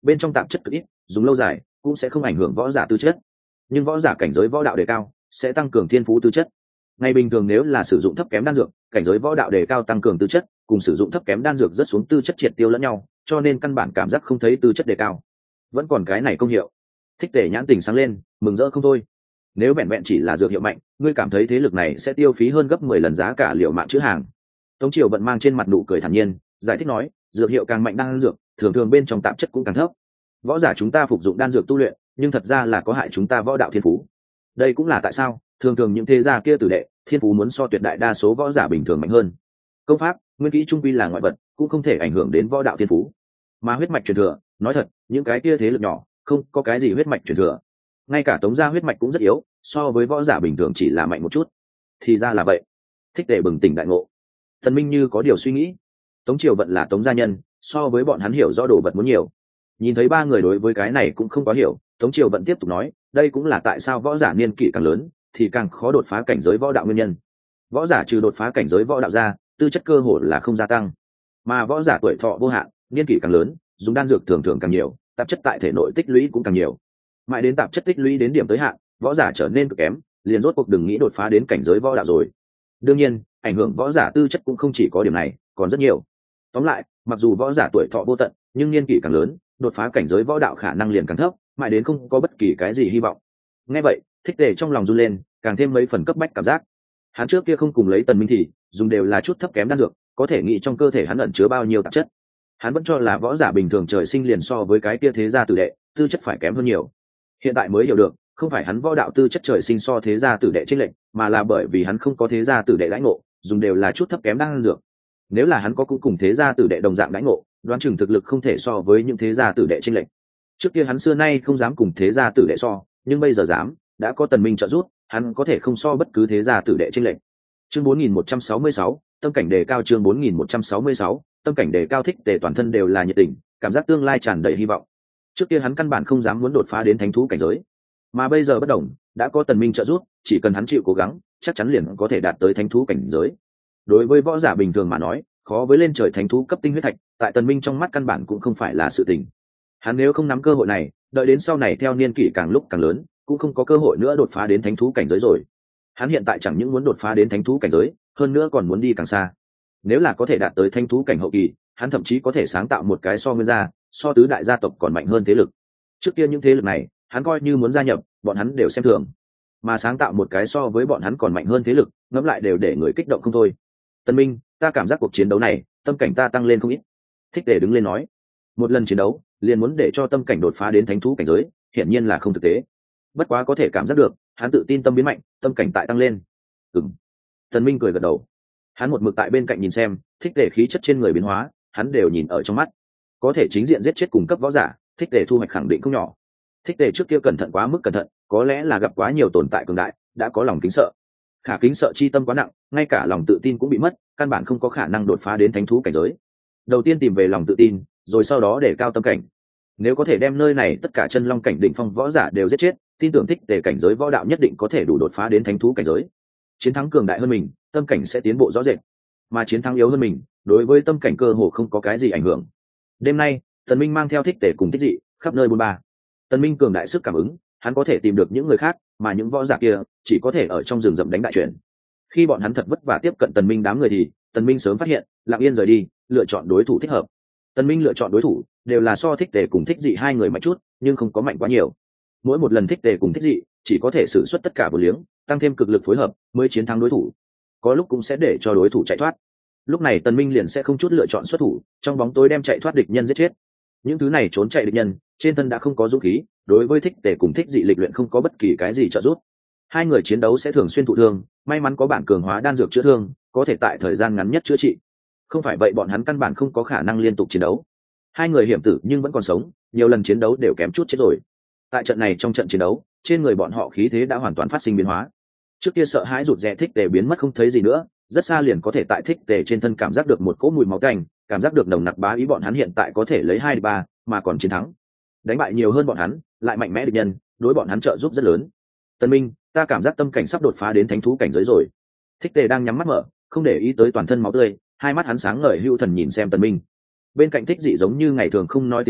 bên trong tạp chất cực ít, dùng lâu dài cũng sẽ không ảnh hưởng võ giả tư chất, nhưng võ giả cảnh giới võ đạo đề cao sẽ tăng cường thiên phú tư chất. Ngày bình thường nếu là sử dụng thấp kém đan dược, cảnh giới võ đạo đề cao tăng cường tư chất, cùng sử dụng thấp kém đan dược rất xuống tư chất triệt tiêu lẫn nhau, cho nên căn bản cảm giác không thấy tư chất đề cao. Vẫn còn cái này công hiệu. Thích Tề nhãn tình sáng lên, mừng rỡ không thôi. Nếu vẹn vẹn chỉ là dược hiệu mạnh, ngươi cảm thấy thế lực này sẽ tiêu phí hơn gấp mười lần giá cả liệu mạng chữ hàng. Tống Triều Vận mang trên mặt nụ cười thản nhiên, giải thích nói, dược hiệu càng mạnh đan dược, thường thường bên trong tạp chất cũng càng thấp. Võ giả chúng ta phục dụng đan dược tu luyện, nhưng thật ra là có hại chúng ta võ đạo thiên phú. Đây cũng là tại sao thường thường những thế gia kia tử đệ thiên phú muốn so tuyệt đại đa số võ giả bình thường mạnh hơn. Công pháp nguyên kỹ trung quy là ngoại vật, cũng không thể ảnh hưởng đến võ đạo thiên phú. Mà huyết mạch truyền thừa, nói thật, những cái kia thế lực nhỏ không có cái gì huyết mạch truyền thừa. Ngay cả Tống gia huyết mạch cũng rất yếu, so với võ giả bình thường chỉ là mạnh một chút. Thì ra là vậy. Thích Tề bừng tỉnh đại ngộ. Thần Minh như có điều suy nghĩ. Tống Triều Vận là Tống gia nhân, so với bọn hắn hiểu rõ đồ vật muốn nhiều. Nhìn thấy ba người đối với cái này cũng không có hiểu, Tống Triều Vận tiếp tục nói, đây cũng là tại sao võ giả niên kỷ càng lớn thì càng khó đột phá cảnh giới võ đạo nguyên nhân. Võ giả trừ đột phá cảnh giới võ đạo ra, tư chất cơ hội là không gia tăng, mà võ giả tuổi thọ vô hạn, niên kỷ càng lớn, dùng đan dược thường thường càng nhiều, tạp chất tại thể nội tích lũy cũng càng nhiều. Mãi đến tạp chất tích lũy đến điểm tới hạn, võ giả trở nên cực kém, liền rốt cuộc đừng nghĩ đột phá đến cảnh giới võ đạo rồi. Đương nhiên, ảnh hưởng võ giả tư chất cũng không chỉ có điểm này, còn rất nhiều. Tóm lại, mặc dù võ giả tuổi thọ vô tận, nhưng niên kỷ càng lớn, đột phá cảnh giới võ đạo khả năng liền càng thấp, mãi đến không có bất kỳ cái gì hy vọng. Nghe vậy, Thích Tề trong lòng run lên, càng thêm mấy phần cấp bách cảm giác. Hắn trước kia không cùng lấy Tần Minh thì dùng đều là chút thấp kém đan dược, có thể nghĩ trong cơ thể hắn ẩn chứa bao nhiêu tạp chất. Hắn vẫn cho là võ giả bình thường trời sinh liền so với cái kia thế gia tử đệ tư chất phải kém hơn nhiều. Hiện tại mới hiểu được, không phải hắn võ đạo tư chất trời sinh so thế gia tử đệ chênh lệch, mà là bởi vì hắn không có thế gia tử đệ đãi ngộ, dùng đều là chút thấp kém đan dược. Nếu là hắn có cũng cùng thế gia tử đệ đồng dạng đãi ngộ, đoán chừng thực lực không thể so với những thế gia tử đệ chênh lệch. Trước kia hắn xưa nay không dám cùng thế gia tử đệ so, nhưng bây giờ dám, đã có Tần Minh trợ giúp, hắn có thể không so bất cứ thế gia tử đệ chênh lệch. Chương bốn nghìn một trăm sáu mươi sáu, tâm cảnh đề cao. Chương bốn nghìn một trăm sáu mươi sáu, tâm cảnh đề cao. Thích Tề toàn thân đều là nhiệt tình, cảm giác tương lai tràn đầy hy vọng. Trước kia hắn căn bản không dám muốn đột phá đến thánh thú cảnh giới, mà bây giờ bất đồng, đã có Tần Minh trợ giúp, chỉ cần hắn chịu cố gắng, chắc chắn liền có thể đạt tới thánh thú cảnh giới. Đối với võ giả bình thường mà nói, khó với lên trời thánh thú cấp tinh huyết thạch, tại Tần Minh trong mắt căn bản cũng không phải là sự tình. Hắn nếu không nắm cơ hội này, đợi đến sau này theo niên kỷ càng lúc càng lớn, cũng không có cơ hội nữa đột phá đến thánh thú cảnh giới rồi. Hắn hiện tại chẳng những muốn đột phá đến thánh thú cảnh giới, hơn nữa còn muốn đi càng xa. Nếu là có thể đạt tới thánh thú cảnh hậu kỳ, hắn thậm chí có thể sáng tạo một cái so nguyên gia, so tứ đại gia tộc còn mạnh hơn thế lực. Trước kia những thế lực này, hắn coi như muốn gia nhập, bọn hắn đều xem thường. Mà sáng tạo một cái so với bọn hắn còn mạnh hơn thế lực, ngẫm lại đều để người kích động không thôi. Tân Minh, ta cảm giác cuộc chiến đấu này, tâm cảnh ta tăng lên không ít. Thích Tề đứng lên nói, một lần chiến đấu, liền muốn để cho tâm cảnh đột phá đến thánh thú cảnh giới, hiển nhiên là không thực tế. Bất quá có thể cảm giác được, hắn tự tin tâm biến mạnh, tâm cảnh tại tăng lên. Ừm. Tần Minh cười gật đầu. Hắn một mực tại bên cạnh nhìn xem, Thích Tề khí chất trên người biến hóa, hắn đều nhìn ở trong mắt. Có thể chính diện giết chết cùng cấp võ giả, Thích Tề thu hoạch khẳng định không nhỏ. Thích Tề trước kia cẩn thận quá mức cẩn thận, có lẽ là gặp quá nhiều tồn tại cường đại, đã có lòng kính sợ. Khả kính sợ chi tâm quá nặng, ngay cả lòng tự tin cũng bị mất, căn bản không có khả năng đột phá đến thánh thú cảnh giới. Đầu tiên tìm về lòng tự tin, rồi sau đó để cao tâm cảnh. Nếu có thể đem nơi này tất cả chân long cảnh đỉnh phong võ giả đều giết chết, tin tưởng Thích Tề cảnh giới võ đạo nhất định có thể đủ đột phá đến thánh thú cảnh giới. Chiến thắng cường đại hơn mình, tâm cảnh sẽ tiến bộ rõ rệt, mà chiến thắng yếu hơn mình, đối với tâm cảnh cơ hồ không có cái gì ảnh hưởng. Đêm nay, Tần Minh mang theo Thích Tề cùng Thích Dị khắp nơi buôn ba. Tần Minh cường đại sức cảm ứng, hắn có thể tìm được những người khác, mà những võ giả kia chỉ có thể ở trong rừng rậm đánh đại truyền. Khi bọn hắn thật vất vả tiếp cận Tần Minh đám người thì Tần Minh sớm phát hiện, lặng yên rời đi, lựa chọn đối thủ thích hợp. Tần Minh lựa chọn đối thủ đều là so Thích Tề cùng Thích Dị hai người mạnh chút, nhưng không có mạnh quá nhiều. Mỗi một lần Thích Tề cùng Thích Dị chỉ có thể sử xuất tất cả vô liếng, tăng thêm cực lực phối hợp mới chiến thắng đối thủ. Có lúc cũng sẽ để cho đối thủ chạy thoát. Lúc này Tần Minh liền sẽ không chút lựa chọn xuất thủ, trong bóng tối đem chạy thoát địch nhân giết chết. Những thứ này trốn chạy địch nhân, trên thân đã không có dũng khí, đối với Thích Tề cùng Thích Dị lịch luyện không có bất kỳ cái gì trợ giúp. Hai người chiến đấu sẽ thường xuyên thụ thương, may mắn có bản cường hóa đan dược chữa thương, có thể tại thời gian ngắn nhất chữa trị. Không phải vậy bọn hắn căn bản không có khả năng liên tục chiến đấu. Hai người hiểm tử nhưng vẫn còn sống, nhiều lần chiến đấu đều kém chút chết rồi. Tại trận này trong trận chiến đấu, trên người bọn họ khí thế đã hoàn toàn phát sinh biến hóa. Trước kia sợ hãi rụt rè Thích Tề biến mất không thấy gì nữa, rất xa liền có thể tại Thích Tề trên thân cảm giác được một cỗ mùi máu tanh, cảm giác được nồng nặc bá ý, bọn hắn hiện tại có thể lấy hai ba mà còn chiến thắng, đánh bại nhiều hơn bọn hắn, lại mạnh mẽ địch nhân, đối bọn hắn trợ giúp rất lớn. Tần Minh, ta cảm giác tâm cảnh sắp đột phá đến thánh thú cảnh giới rồi. Thích Tề đang nhắm mắt mở, không để ý tới toàn thân máu tươi, hai mắt hắn sáng ngời hưu thần nhìn xem Tần Minh. Bên cạnh Thích Dị giống như ngày thường không nói tiếng nào,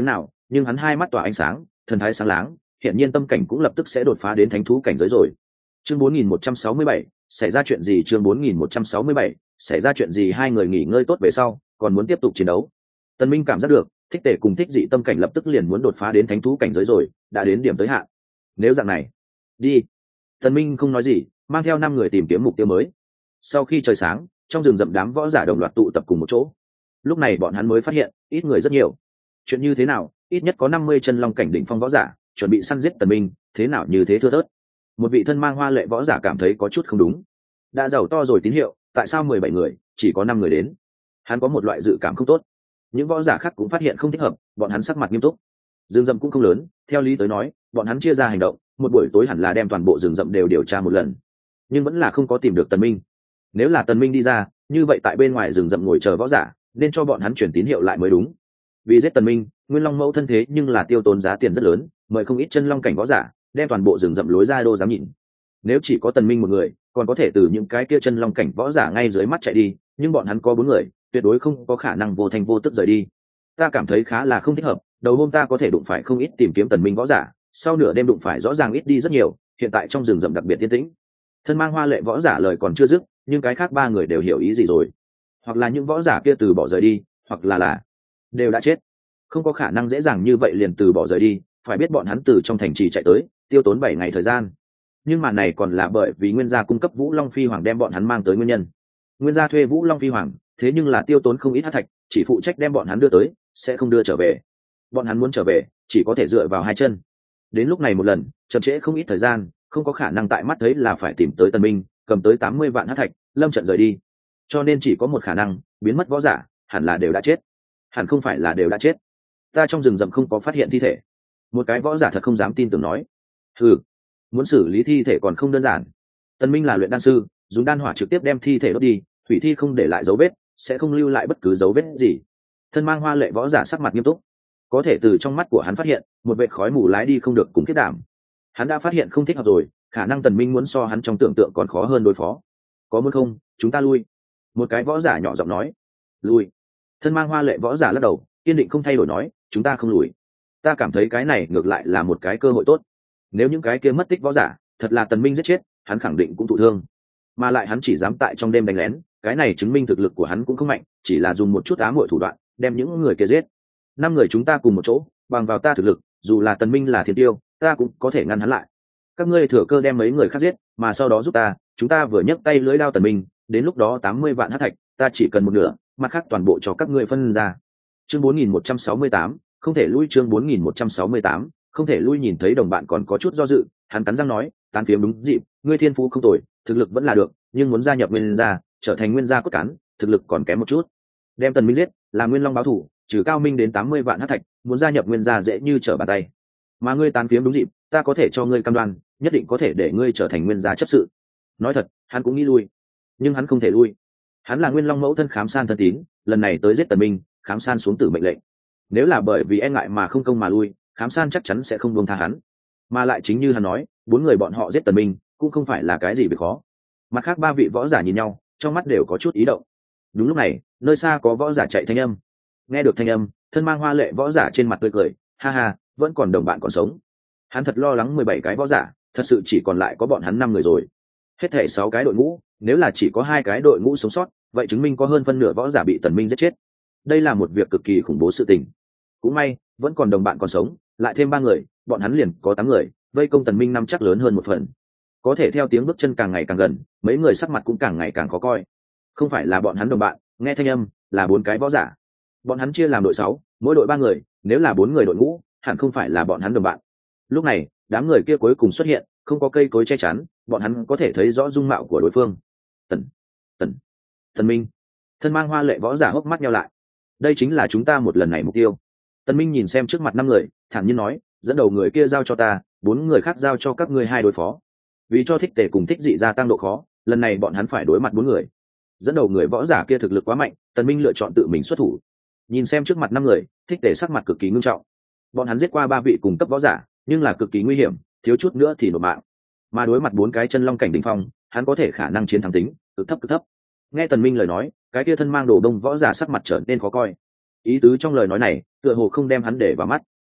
nhưng hắn hai mắt tỏa ánh sáng, thần thái sáng láng, hiện nhiên tâm cảnh cũng lập tức sẽ đột phá đến thánh thú cảnh giới rồi. Chương bốn nghìn một trăm sáu mươi bảy, xảy ra chuyện gì? Chương bốn nghìn một trăm sáu mươi bảy, xảy ra chuyện gì? Hai người nghỉ ngơi tốt về sau, còn muốn tiếp tục chiến đấu. Tần Minh cảm giác được, thích tể cùng thích dị tâm cảnh lập tức liền muốn đột phá đến thánh thú cảnh giới rồi, đã đến điểm tới hạn. Nếu dạng này, đi. Tần Minh không nói gì, mang theo năm người tìm kiếm mục tiêu mới. Sau khi trời sáng, trong rừng rậm đám võ giả đồng loạt tụ tập cùng một chỗ. Lúc này bọn hắn mới phát hiện, ít người rất nhiều. Chuyện như thế nào? Ít nhất có năm mươi chân long cảnh đỉnh phong võ giả, chuẩn bị săn giết Tần Minh, thế nào như thế thưa thớt. Một vị thân mang hoa lệ võ giả cảm thấy có chút không đúng. Đã giàu to rồi tín hiệu, tại sao mười bảy người, chỉ có năm người đến? Hắn có một loại dự cảm không tốt. Những võ giả khác cũng phát hiện không thích hợp, bọn hắn sắc mặt nghiêm túc. Rừng rậm cũng không lớn, theo lý tới nói, bọn hắn chia ra hành động, một buổi tối hẳn là đem toàn bộ rừng rậm đều điều tra một lần, nhưng vẫn là không có tìm được Tần Minh. Nếu là Tần Minh đi ra, như vậy tại bên ngoài rừng rậm ngồi chờ võ giả, nên cho bọn hắn chuyển tín hiệu lại mới đúng. Vì giết Tần Minh, Nguyên Long mẫu thân thế nhưng là tiêu tốn giá tiền rất lớn, mời không ít chân long cảnh võ giả, đem toàn bộ rừng rậm lối ra đô dám nhìn. Nếu chỉ có Tần Minh một người, còn có thể từ những cái kia chân long cảnh võ giả ngay dưới mắt chạy đi, nhưng bọn hắn có bốn người, tuyệt đối không có khả năng vô thành vô tức rời đi. Ta cảm thấy khá là không thích hợp, đầu hôm ta có thể đụng phải không ít tìm kiếm Tần Minh võ giả, sau nửa đêm đụng phải rõ ràng ít đi rất nhiều, hiện tại trong rừng rậm đặc biệt yên tĩnh. Thân mang hoa lệ võ giả lời còn chưa dứt, nhưng cái khác ba người đều hiểu ý gì rồi. Hoặc là những võ giả kia từ bỏ rời đi, hoặc là là đều đã chết. Không có khả năng dễ dàng như vậy liền từ bỏ rời đi, phải biết bọn hắn từ trong thành trì chạy tới, tiêu tốn bảy ngày thời gian. Nhưng mà này còn là bởi vì Nguyên gia cung cấp Vũ Long Phi Hoàng đem bọn hắn mang tới nguyên nhân. Nguyên gia thuê Vũ Long Phi Hoàng, thế nhưng là tiêu tốn không ít hắc thạch, chỉ phụ trách đem bọn hắn đưa tới, sẽ không đưa trở về. Bọn hắn muốn trở về, chỉ có thể dựa vào hai chân. Đến lúc này một lần, chậm trễ không ít thời gian, không có khả năng tại mắt thấy là phải tìm tới Tần Minh, cầm tới tám mươi vạn hắc thạch, lâm trận rời đi. Cho nên chỉ có một khả năng, biến mất võ giả, hẳn là đều đã chết. Hẳn không phải là đều đã chết. Ta trong rừng rậm không có phát hiện thi thể. Một cái võ giả thật không dám tin tưởng nói. Hừ, muốn xử lý thi thể còn không đơn giản. Tần Minh là luyện đan sư, dùng đan hỏa trực tiếp đem thi thể đốt đi, thủy thi không để lại dấu vết, sẽ không lưu lại bất cứ dấu vết gì. Thân mang hoa lệ võ giả sắc mặt nghiêm túc, có thể từ trong mắt của hắn phát hiện một vệt khói mù lái đi không được cùng kết đảm. Hắn đã phát hiện không thích hợp rồi, khả năng Tần Minh muốn so hắn trong tưởng tượng còn khó hơn đối phó. Có muốn không, chúng ta lui. Một cái võ giả nhỏ giọng nói. Lui. Thân mang hoa lệ võ giả lắc đầu, kiên định không thay đổi nói, chúng ta không lùi. Ta cảm thấy cái này ngược lại là một cái cơ hội tốt. Nếu những cái kia mất tích võ giả thật là Tần Minh giết chết, hắn khẳng định cũng thụ thương. Mà lại hắn chỉ dám tại trong đêm đánh lén, cái này chứng minh thực lực của hắn cũng không mạnh, chỉ là dùng một chút ám muội thủ đoạn đem những người kia giết. Năm người chúng ta cùng một chỗ, bằng vào ta thực lực, dù là Tần Minh là thiên tiêu, ta cũng có thể ngăn hắn lại. Các ngươi thừa cơ đem mấy người khác giết, mà sau đó giúp ta, chúng ta vừa nhấc tay lưỡi đao Tần Minh, đến lúc đó tám mươi vạn hắc thạch, ta chỉ cần một nửa, mặt khác toàn bộ cho các ngươi phân ra. Chương bốn nghìn một trăm sáu mươi tám, không thể lui. Chương bốn nghìn một trăm sáu mươi tám, không thể lui. Nhìn thấy đồng bạn còn có chút do dự, hắn cắn răng nói, tán phiếm đúng dịp, ngươi thiên phú không tồi, thực lực vẫn là được, nhưng muốn gia nhập Nguyên gia, trở thành Nguyên gia cốt cán, thực lực còn kém một chút. Đem Tần Minh giết, là Nguyên Long báo thủ, trừ Cao Minh đến tám mươi vạn hắc thạch, muốn gia nhập Nguyên gia dễ như trở bàn tay. Mà ngươi tán phiếm đúng dịp, ta có thể cho ngươi cam đoan, nhất định có thể để ngươi trở thành Nguyên gia chấp sự. Nói thật, hắn cũng nghĩ lui, nhưng hắn không thể lui. Hắn là Nguyên Long mẫu thân Khám San thân tín, lần này tới giết Tần Minh, Khám San xuống tử mệnh lệnh. Nếu là bởi vì e ngại mà không công mà lui, Khám San chắc chắn sẽ không buông tha hắn. Mà lại chính như hắn nói, bốn người bọn họ giết Tần Minh cũng không phải là cái gì việc khó. Mặt khác ba vị võ giả nhìn nhau, trong mắt đều có chút ý động. Đúng lúc này, nơi xa có võ giả chạy thanh âm. Nghe được thanh âm, thân mang hoa lệ võ giả trên mặt tươi cười, ha ha, vẫn còn đồng bạn còn sống. Hắn thật lo lắng mười bảy cái võ giả, thật sự chỉ còn lại có bọn hắn năm người rồi. Hết thảy sáu cái đội ngũ, nếu là chỉ có hai cái đội ngũ sống sót, vậy chứng minh có hơn phân nửa võ giả bị Tần Minh giết chết. Đây là một việc cực kỳ khủng bố sự tình. Cũng may, vẫn còn đồng bạn còn sống, lại thêm ba người, bọn hắn liền có tám người, vây công Tần Minh năm chắc lớn hơn một phần. Có thể theo tiếng bước chân càng ngày càng gần, mấy người sắc mặt cũng càng ngày càng khó coi. Không phải là bọn hắn đồng bạn, nghe thanh âm, là bốn cái võ giả. Bọn hắn chia làm đội sáu, mỗi đội ba người, nếu là bốn người đội ngũ, hẳn không phải là bọn hắn đồng bạn. Lúc này, đám người kia cuối cùng xuất hiện, không có cây cối che chắn, bọn hắn có thể thấy rõ dung mạo của đối phương. Tần, Tần, Tần Minh. Thân mang hoa lệ võ giả hốc mắt nheo lại. Đây chính là chúng ta một lần này mục tiêu. Tần Minh nhìn xem trước mặt năm người, thản nhiên nói, dẫn đầu người kia giao cho ta, bốn người khác giao cho các ngươi hai đối phó. Vì cho thích tề cùng thích dị gia tăng độ khó, lần này bọn hắn phải đối mặt bốn người. Dẫn đầu người võ giả kia thực lực quá mạnh, Tần Minh lựa chọn tự mình xuất thủ. Nhìn xem trước mặt năm người, thích tề sắc mặt cực kỳ nghiêm trọng. Bọn hắn giết qua ba vị cùng cấp võ giả, nhưng là cực kỳ nguy hiểm, thiếu chút nữa thì nộp mạng. Mà đối mặt bốn cái chân long cảnh đỉnh phong, hắn có thể khả năng chiến thắng tính cực thấp cực thấp. Nghe Tần Minh lời nói, cái kia thân mang đồ đông võ giả sắc mặt trở nên khó coi. Ý tứ trong lời nói này, tựa hồ không đem hắn để vào mắt.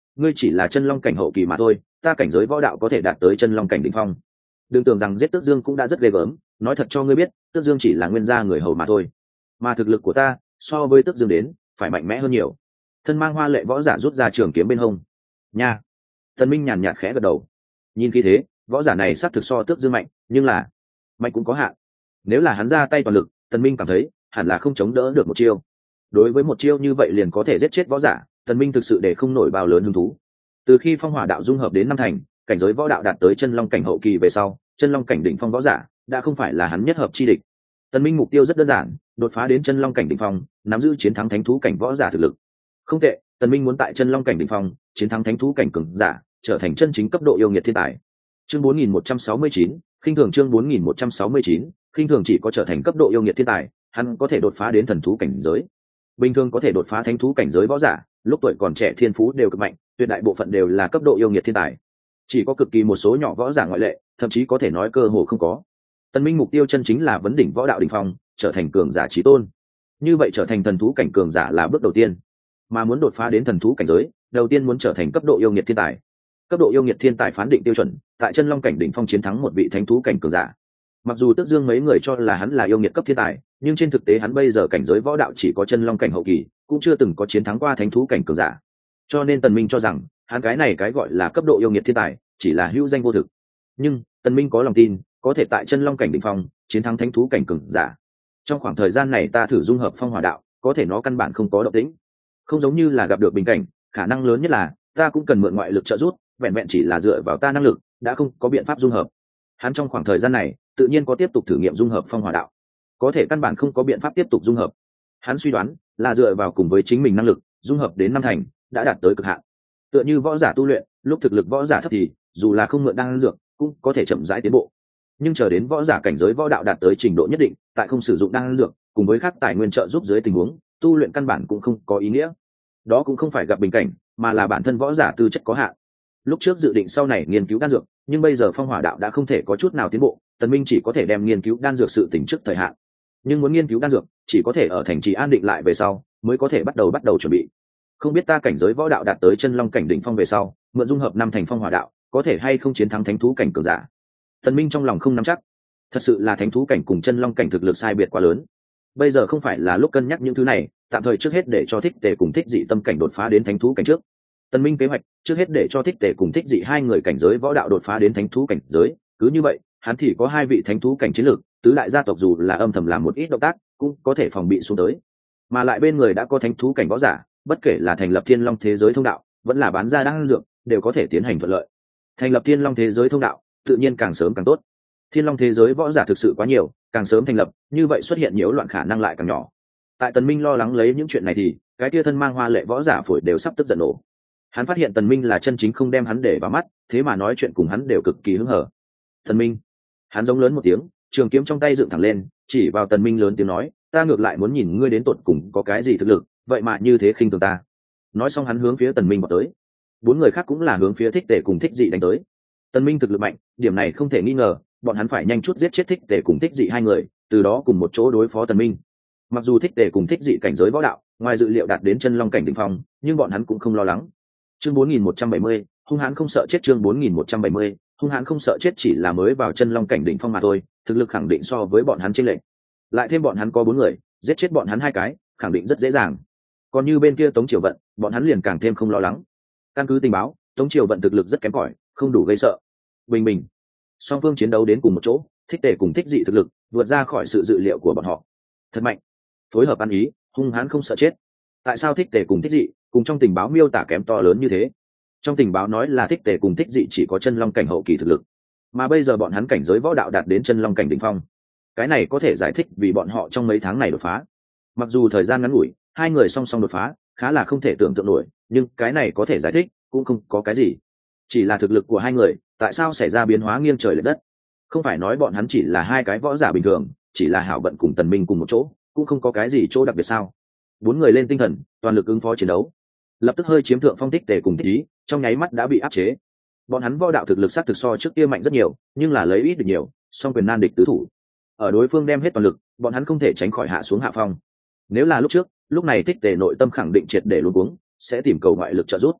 ngươi chỉ là chân long cảnh hậu kỳ mà thôi, ta cảnh giới võ đạo có thể đạt tới chân long cảnh đỉnh phong. Đừng tưởng rằng giết Tước Dương cũng đã rất ghê gớm, nói thật cho ngươi biết, Tước Dương chỉ là nguyên gia người hầu mà thôi, mà thực lực của ta so với Tước Dương đến phải mạnh mẽ hơn nhiều. Thân mang hoa lệ võ giả rút ra trường kiếm bên hông. Nha. Tần Minh nhàn nhạt khẽ gật đầu. Nhìn khí thế, võ giả này xác thực so Tước Dương mạnh, nhưng là mạnh cũng có hạn. Nếu là hắn ra tay toàn lực, Tần Minh cảm thấy hẳn là không chống đỡ được một chiêu. Đối với một chiêu như vậy liền có thể giết chết võ giả, Tần Minh thực sự để không nổi bao lớn hứng thú. Từ khi phong hỏa đạo dung hợp đến năm thành, cảnh giới võ đạo đạt tới chân long cảnh hậu kỳ về sau, chân long cảnh đỉnh phong võ giả đã không phải là hắn nhất hợp chi địch. Tần Minh mục tiêu rất đơn giản, đột phá đến chân long cảnh đỉnh phong, nắm giữ chiến thắng thánh thú cảnh võ giả thực lực. Không tệ, Tần Minh muốn tại chân long cảnh đỉnh phong, chiến thắng thánh thú cảnh cường giả, trở thành chân chính cấp độ yêu nghiệt thiên tài. Chương bốn nghìn một trăm sáu mươi chín, khinh thường chương bốn nghìn một trăm sáu mươi chín, khinh thường chỉ có trở thành cấp độ yêu nghiệt thiên tài, hắn có thể đột phá đến thần thú cảnh giới. Bình thường có thể đột phá thánh thú cảnh giới võ giả, lúc tuổi còn trẻ thiên phú đều cực mạnh, tuyệt đại bộ phận đều là cấp độ yêu nghiệt thiên tài. Chỉ có cực kỳ một số nhỏ võ giả ngoại lệ, thậm chí có thể nói cơ hồ không có. Tần Minh mục tiêu chân chính là vấn đỉnh võ đạo đỉnh phong, trở thành cường giả chí tôn. Như vậy trở thành thần thú cảnh cường giả là bước đầu tiên, mà muốn đột phá đến thần thú cảnh giới, đầu tiên muốn trở thành cấp độ yêu nghiệt thiên tài. Cấp độ yêu nghiệt thiên tài phán định tiêu chuẩn, tại chân long cảnh đỉnh phong chiến thắng một vị thánh thú cảnh cường giả. Mặc dù Tước Dương mấy người cho là hắn là yêu nghiệt cấp thiên tài, nhưng trên thực tế hắn bây giờ cảnh giới võ đạo chỉ có chân long cảnh hậu kỳ, cũng chưa từng có chiến thắng qua thánh thú cảnh cường giả. Cho nên Tần Minh cho rằng, hắn cái này cái gọi là cấp độ yêu nghiệt thiên tài, chỉ là hữu danh vô thực. Nhưng Tần Minh có lòng tin, có thể tại chân long cảnh đỉnh phong chiến thắng thánh thú cảnh cường giả. Trong khoảng thời gian này ta thử dung hợp phong hỏa đạo, có thể nó căn bản không có động tĩnh, không giống như là gặp được bình cảnh, khả năng lớn nhất là ta cũng cần mượn ngoại lực trợ giúp, vẹn vẹn chỉ là dựa vào ta năng lực đã không có biện pháp dung hợp. Hắn trong khoảng thời gian này tự nhiên có tiếp tục thử nghiệm dung hợp phong hỏa đạo, có thể căn bản không có biện pháp tiếp tục dung hợp. Hắn suy đoán là dựa vào cùng với chính mình năng lực dung hợp đến năm thành đã đạt tới cực hạn. Tựa như võ giả tu luyện, lúc thực lực võ giả thấp thì dù là không mượn đan dược cũng có thể chậm rãi tiến bộ, nhưng chờ đến võ giả cảnh giới võ đạo đạt tới trình độ nhất định, tại không sử dụng đan dược cùng với các tài nguyên trợ giúp dưới tình huống, tu luyện căn bản cũng không có ý nghĩa. Đó cũng không phải gặp bình cảnh, mà là bản thân võ giả tư chất có hạn. Lúc trước dự định sau này nghiên cứu đan dược, nhưng bây giờ phong hỏa đạo đã không thể có chút nào tiến bộ, Tần Minh chỉ có thể đem nghiên cứu đan dược sự tỉnh trước thời hạn. Nhưng muốn nghiên cứu đan dược, chỉ có thể ở thành trì an định lại về sau, mới có thể bắt đầu bắt đầu chuẩn bị. Không biết ta cảnh giới võ đạo đạt tới chân long cảnh đỉnh phong về sau, mượn dung hợp năm thành phong hỏa đạo, có thể hay không chiến thắng thánh thú cảnh cường giả. Tần Minh trong lòng không nắm chắc, thật sự là thánh thú cảnh cùng chân long cảnh thực lực sai biệt quá lớn. Bây giờ không phải là lúc cân nhắc những thứ này, tạm thời trước hết để cho thích tề cùng thích dị tâm cảnh đột phá đến thánh thú cảnh trước. Tần Minh kế hoạch trước hết để cho thích tề cùng thích dị hai người cảnh giới võ đạo đột phá đến thánh thú cảnh giới, cứ như vậy hắn thì có hai vị thánh thú cảnh chiến lược, tứ đại gia tộc dù là âm thầm làm một ít động tác cũng có thể phòng bị xuống tới. Mà lại bên người đã có thánh thú cảnh võ giả, bất kể là thành lập thiên long thế giới thông đạo vẫn là bán ra đan dược đều có thể tiến hành thuận lợi. Thành lập thiên long thế giới thông đạo tự nhiên càng sớm càng tốt. Thiên long thế giới võ giả thực sự quá nhiều, càng sớm thành lập, như vậy xuất hiện nhiễu loạn khả năng lại càng nhỏ. Tại Tần Minh lo lắng lấy những chuyện này thì cái kia thân mang hoa lệ võ giả phổi đều sắp tức giận nổ. Hắn phát hiện Tần Minh là chân chính không đem hắn để vào mắt, thế mà nói chuyện cùng hắn đều cực kỳ hứng hở. Tần Minh, hắn giống lớn một tiếng, trường kiếm trong tay dựng thẳng lên, chỉ vào Tần Minh lớn tiếng nói, ta ngược lại muốn nhìn ngươi đến tột cùng có cái gì thực lực, vậy mà như thế khinh thường ta. Nói xong hắn hướng phía Tần Minh vọt tới. Bốn người khác cũng là hướng phía thích tề cùng thích dị đánh tới. Tần Minh thực lực mạnh, điểm này không thể nghi ngờ, bọn hắn phải nhanh chút giết chết thích tề cùng thích dị hai người, từ đó cùng một chỗ đối phó Tần Minh. Mặc dù thích tề cùng thích dị cảnh giới võ đạo ngoài dự liệu đạt đến chân long cảnh đỉnh phong, nhưng bọn hắn cũng không lo lắng. Chương bốn nghìn một trăm bảy mươi, hung hãn không sợ chết chương bốn nghìn một trăm bảy mươi, hung hãn không sợ chết chỉ là mới vào chân long cảnh đỉnh phong mà thôi, thực lực khẳng định so với bọn hắn chênh lệch. Lại thêm bọn hắn có bốn người, giết chết bọn hắn hai cái, khẳng định rất dễ dàng. Còn như bên kia Tống Triều Vận, bọn hắn liền càng thêm không lo lắng. Căn cứ tình báo, Tống Triều Vận thực lực rất kém cỏi, không đủ gây sợ. Bình bình, song phương chiến đấu đến cùng một chỗ, thích tề cùng thích dị thực lực vượt ra khỏi sự dự liệu của bọn họ. Thật mạnh, phối hợp ăn ý, hung hãn không sợ chết. Tại sao thích tề cùng thích dị cùng trong tình báo miêu tả kém to lớn như thế? Trong tình báo nói là thích tề cùng thích dị chỉ có chân long cảnh hậu kỳ thực lực, mà bây giờ bọn hắn cảnh giới võ đạo đạt đến chân long cảnh đỉnh phong. Cái này có thể giải thích vì bọn họ trong mấy tháng này đột phá. Mặc dù thời gian ngắn ngủi, hai người song song đột phá khá là không thể tưởng tượng nổi, nhưng cái này có thể giải thích cũng không có cái gì, chỉ là thực lực của hai người tại sao xảy ra biến hóa nghiêng trời lệch đất. Không phải nói bọn hắn chỉ là hai cái võ giả bình thường, chỉ là hảo vận cùng Tần Minh cùng một chỗ cũng không có cái gì chỗ đặc biệt sao? Bốn người lên tinh thần, toàn lực ứng phó chiến đấu, lập tức hơi chiếm thượng phong thích tề cùng thích ý, trong nháy mắt đã bị áp chế. Bọn hắn võ đạo thực lực sát thực so trước kia mạnh rất nhiều, nhưng là lấy ít được nhiều, song quyền nan địch tứ thủ. Ở đối phương đem hết toàn lực, bọn hắn không thể tránh khỏi hạ xuống hạ phong. Nếu là lúc trước, lúc này thích tề nội tâm khẳng định triệt để luống cuống, sẽ tìm cầu ngoại lực trợ giúp.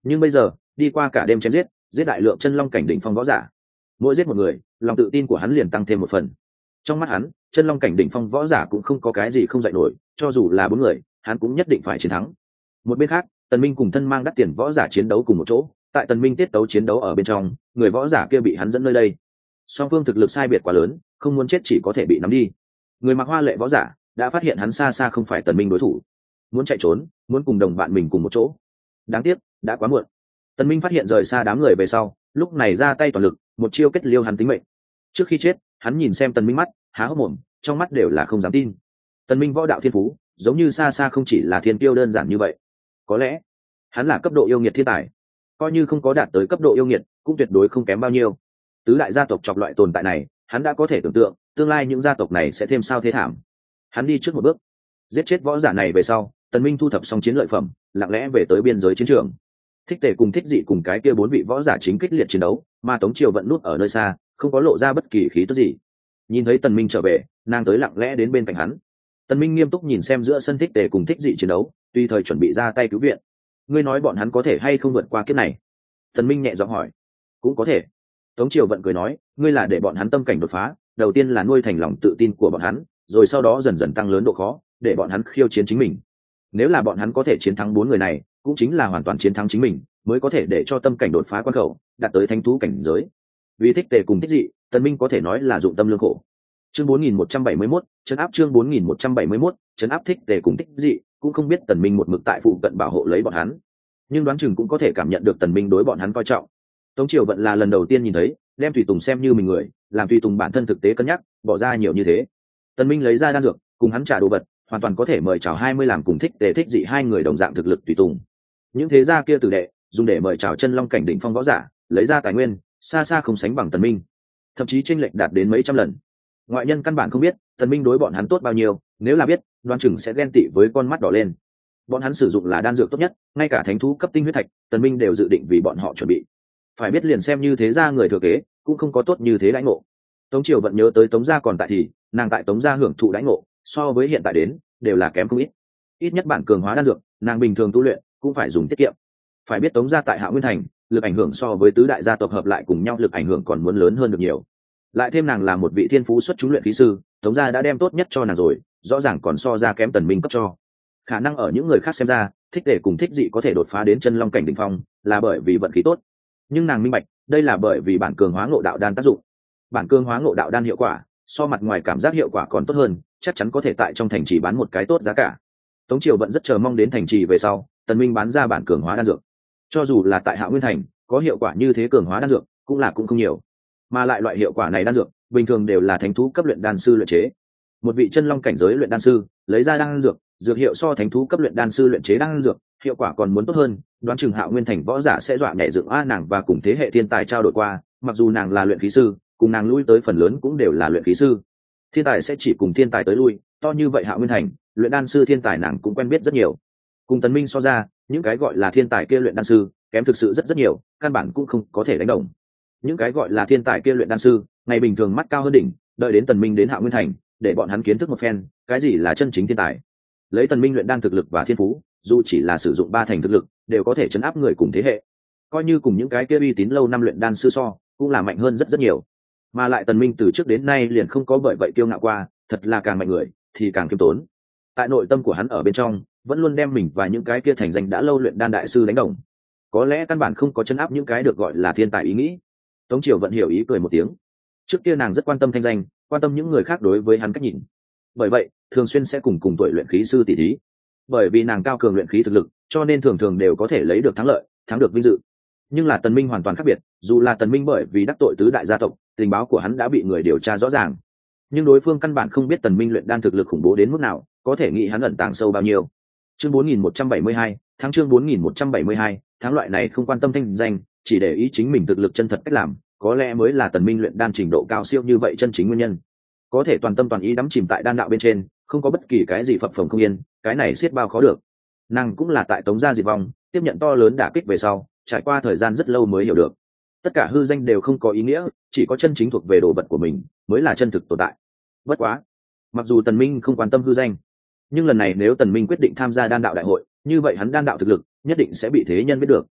Nhưng bây giờ đi qua cả đêm chém giết giết đại lượng chân long cảnh đỉnh phong võ giả, mỗi giết một người lòng tự tin của hắn liền tăng thêm một phần. Trong mắt hắn, chân long cảnh đỉnh phong võ giả cũng không có cái gì không dạy nổi, cho dù là bốn người hắn cũng nhất định phải chiến thắng. Một bên khác, Tần Minh cùng thân mang đắt tiền võ giả chiến đấu cùng một chỗ, tại Tần Minh tiết tấu chiến đấu ở bên trong, người võ giả kia bị hắn dẫn nơi đây. Song phương thực lực sai biệt quá lớn, không muốn chết chỉ có thể bị nắm đi. Người mặc hoa lệ võ giả đã phát hiện hắn xa xa không phải Tần Minh đối thủ, muốn chạy trốn, muốn cùng đồng bạn mình cùng một chỗ. Đáng tiếc, đã quá muộn. Tần Minh phát hiện rời xa đám người về sau, lúc này ra tay toàn lực, một chiêu kết liêu hắn tính mệnh. Trước khi chết, hắn nhìn xem Tần Minh mắt, há hốc mồm, trong mắt đều là không dám tin. Tần Minh võ đạo thiên phú, giống như xa xa không chỉ là thiên tiêu đơn giản như vậy. Có lẽ, hắn là cấp độ yêu nghiệt thiên tài, coi như không có đạt tới cấp độ yêu nghiệt, cũng tuyệt đối không kém bao nhiêu. Tứ đại gia tộc chọc loại tồn tại này, hắn đã có thể tưởng tượng, tương lai những gia tộc này sẽ thêm sao thế thảm. Hắn đi trước một bước, giết chết võ giả này về sau, Tần Minh thu thập xong chiến lợi phẩm, lặng lẽ về tới biên giới chiến trường. Thích Tề cùng Thích Dị cùng cái kia bốn vị võ giả chính kích liệt chiến đấu, mà Tống Triều vẫn núp ở nơi xa, không có lộ ra bất kỳ khí tức gì. Nhìn thấy Tần Minh trở về, nàng tới lặng lẽ đến bên cạnh hắn. Tần Minh nghiêm túc nhìn xem giữa sân Thích Tề cùng Thích Dị chiến đấu, tùy thời chuẩn bị ra tay cứu viện. Ngươi nói bọn hắn có thể hay không vượt qua kiếp này? Tần Minh nhẹ giọng hỏi. Cũng có thể. Tống Triều vận cười nói, ngươi là để bọn hắn tâm cảnh đột phá, đầu tiên là nuôi thành lòng tự tin của bọn hắn, rồi sau đó dần dần tăng lớn độ khó, để bọn hắn khiêu chiến chính mình. Nếu là bọn hắn có thể chiến thắng bốn người này, cũng chính là hoàn toàn chiến thắng chính mình, mới có thể để cho tâm cảnh đột phá quan khẩu, đạt tới thánh thú cảnh giới. Vì Thích Tề cùng Thích Dị, Tần Minh có thể nói là dụng tâm lương khổ. Chương bốn nghìn một trăm bảy mươi mốt, trấn áp chương bốn nghìn một trăm bảy mươi mốt, trấn áp Thích Tề cùng Thích Dị, cũng không biết Tần Minh một mực tại phụ cận bảo hộ lấy bọn hắn, nhưng đoán chừng cũng có thể cảm nhận được Tần Minh đối bọn hắn coi trọng. Tống Triều vận là lần đầu tiên nhìn thấy, đem tùy tùng xem như mình người, làm tùy tùng bản thân thực tế cân nhắc, bỏ ra nhiều như thế. Tần Minh lấy ra đan dược, cùng hắn trả đồ vật, hoàn toàn có thể mời chào hai mươi làm cùng Thích Tề Thích Dị hai người đồng dạng thực lực tùy tùng. Những thế gia kia tử đệ dùng để mời chào chân long cảnh đỉnh phong võ giả, lấy ra tài nguyên xa xa không sánh bằng Tần Minh, thậm chí chênh lệch đạt đến mấy trăm lần. Ngoại nhân căn bản không biết Tần Minh đối bọn hắn tốt bao nhiêu, nếu là biết, đoán chừng sẽ ghen tị với con mắt đỏ lên. Bọn hắn sử dụng là đan dược tốt nhất, ngay cả thánh thú cấp tinh huyết thạch, Tần Minh đều dự định vì bọn họ chuẩn bị. Phải biết liền xem như thế gia người thừa kế, cũng không có tốt như thế đãi ngộ. Tống Triều vẫn nhớ tới Tống gia còn tại thì, nàng tại Tống gia hưởng thụ đãi ngộ, so với hiện tại đến, đều là kém không ít. Ít nhất bản cường hóa đan dược, nàng bình thường tu luyện cũng phải dùng tiết kiệm. Phải biết Tống gia tại Hạo Nguyên Thành, lực ảnh hưởng so với tứ đại gia tộc hợp lại cùng nhau lực ảnh hưởng còn muốn lớn hơn được nhiều. Lại thêm nàng là một vị thiên phú xuất chúng luyện khí sư, Tống gia đã đem tốt nhất cho nàng rồi, rõ ràng còn so ra kém Tần Minh cấp cho. Khả năng ở những người khác xem ra, Thích Tề cùng Thích Dị có thể đột phá đến chân long cảnh đỉnh phong, là bởi vì vận khí tốt. Nhưng nàng minh bạch, đây là bởi vì bản cường hóa ngộ đạo đan tác dụng. Bản cường hóa ngộ đạo đan hiệu quả, so mặt ngoài cảm giác hiệu quả còn tốt hơn, chắc chắn có thể tại trong thành trì bán một cái tốt giá cả. Tống Triều vẫn rất chờ mong đến thành trì về sau, Tần Minh bán ra bản cường hóa đan dược. Cho dù là tại Hạo Nguyên Thành, có hiệu quả như thế cường hóa đan dược, cũng là cũng không nhiều. Mà lại loại hiệu quả này đan dược, bình thường đều là thánh thú cấp luyện đan sư luyện chế. Một vị chân long cảnh giới luyện đan sư, lấy ra đan dược, dược hiệu so thánh thú cấp luyện đan sư luyện chế đan dược, hiệu quả còn muốn tốt hơn, đoán chừng Hạo Nguyên Thành võ giả sẽ dọa nhảy dựng a nàng và cùng thế hệ thiên tài trao đổi qua, mặc dù nàng là luyện khí sư, cùng nàng lui tới phần lớn cũng đều là luyện khí sư. Thiên tài sẽ chỉ cùng thiên tài tới lui, to như vậy Hạo Nguyên Thành, luyện đan sư thiên tài nàng cũng quen biết rất nhiều. Cùng Tần Minh so ra, những cái gọi là thiên tài kia luyện đan sư, kém thực sự rất rất nhiều, căn bản cũng không có thể đánh đồng. Những cái gọi là thiên tài kia luyện đan sư, ngày bình thường mắt cao hơn đỉnh, đợi đến Tần Minh đến Hạo Nguyên Thành, để bọn hắn kiến thức một phen, cái gì là chân chính thiên tài. Lấy Tần Minh luyện đan thực lực và thiên phú, dù chỉ là sử dụng ba thành thực lực, đều có thể chấn áp người cùng thế hệ. Coi như cùng những cái kia uy tín lâu năm luyện đan sư so, cũng là mạnh hơn rất rất nhiều. Mà lại Tần Minh từ trước đến nay liền không có bởi vậy kiêu ngạo qua, thật là càng mạnh người thì càng kiêm tốn. Tại nội tâm của hắn ở bên trong, vẫn luôn đem mình và những cái kia thành danh đã lâu luyện đan đại sư đánh đồng. Có lẽ căn bản không có chấn áp những cái được gọi là thiên tài ý nghĩ. Tống Triều vẫn hiểu ý cười một tiếng. Trước kia nàng rất quan tâm thanh danh, quan tâm những người khác đối với hắn cách nhìn. Bởi vậy, thường xuyên sẽ cùng cùng tuổi luyện khí sư tỷ thí. Bởi vì nàng cao cường luyện khí thực lực, cho nên thường thường đều có thể lấy được thắng lợi, thắng được vinh dự. Nhưng là Tần Minh hoàn toàn khác biệt, dù là Tần Minh bởi vì đắc tội tứ đại gia tộc, tình báo của hắn đã bị người điều tra rõ ràng. Nhưng đối phương căn bản không biết Tần Minh luyện đan thực lực khủng bố đến mức nào, có thể nghĩ hắn ẩn tàng sâu bao nhiêu. Chương bốn nghìn một trăm bảy mươi hai, tháng chương bốn nghìn một trăm bảy mươi hai, tháng loại này không quan tâm thanh danh, chỉ để ý chính mình thực lực chân thật cách làm, có lẽ mới là Tần Minh luyện đan trình độ cao siêu như vậy chân chính nguyên nhân. Có thể toàn tâm toàn ý đắm chìm tại đan đạo bên trên, không có bất kỳ cái gì phập phồng không yên, cái này xiết bao khó được. Nàng cũng là tại Tống gia diệt vong, tiếp nhận to lớn đả kích về sau, trải qua thời gian rất lâu mới hiểu được, tất cả hư danh đều không có ý nghĩa, chỉ có chân chính thuộc về đồ vật của mình mới là chân thực tồn tại. Bất quá, mặc dù Tần Minh không quan tâm hư danh, nhưng lần này nếu Tần Minh quyết định tham gia đan đạo đại hội, như vậy hắn đan đạo thực lực nhất định sẽ bị thế nhân biết được.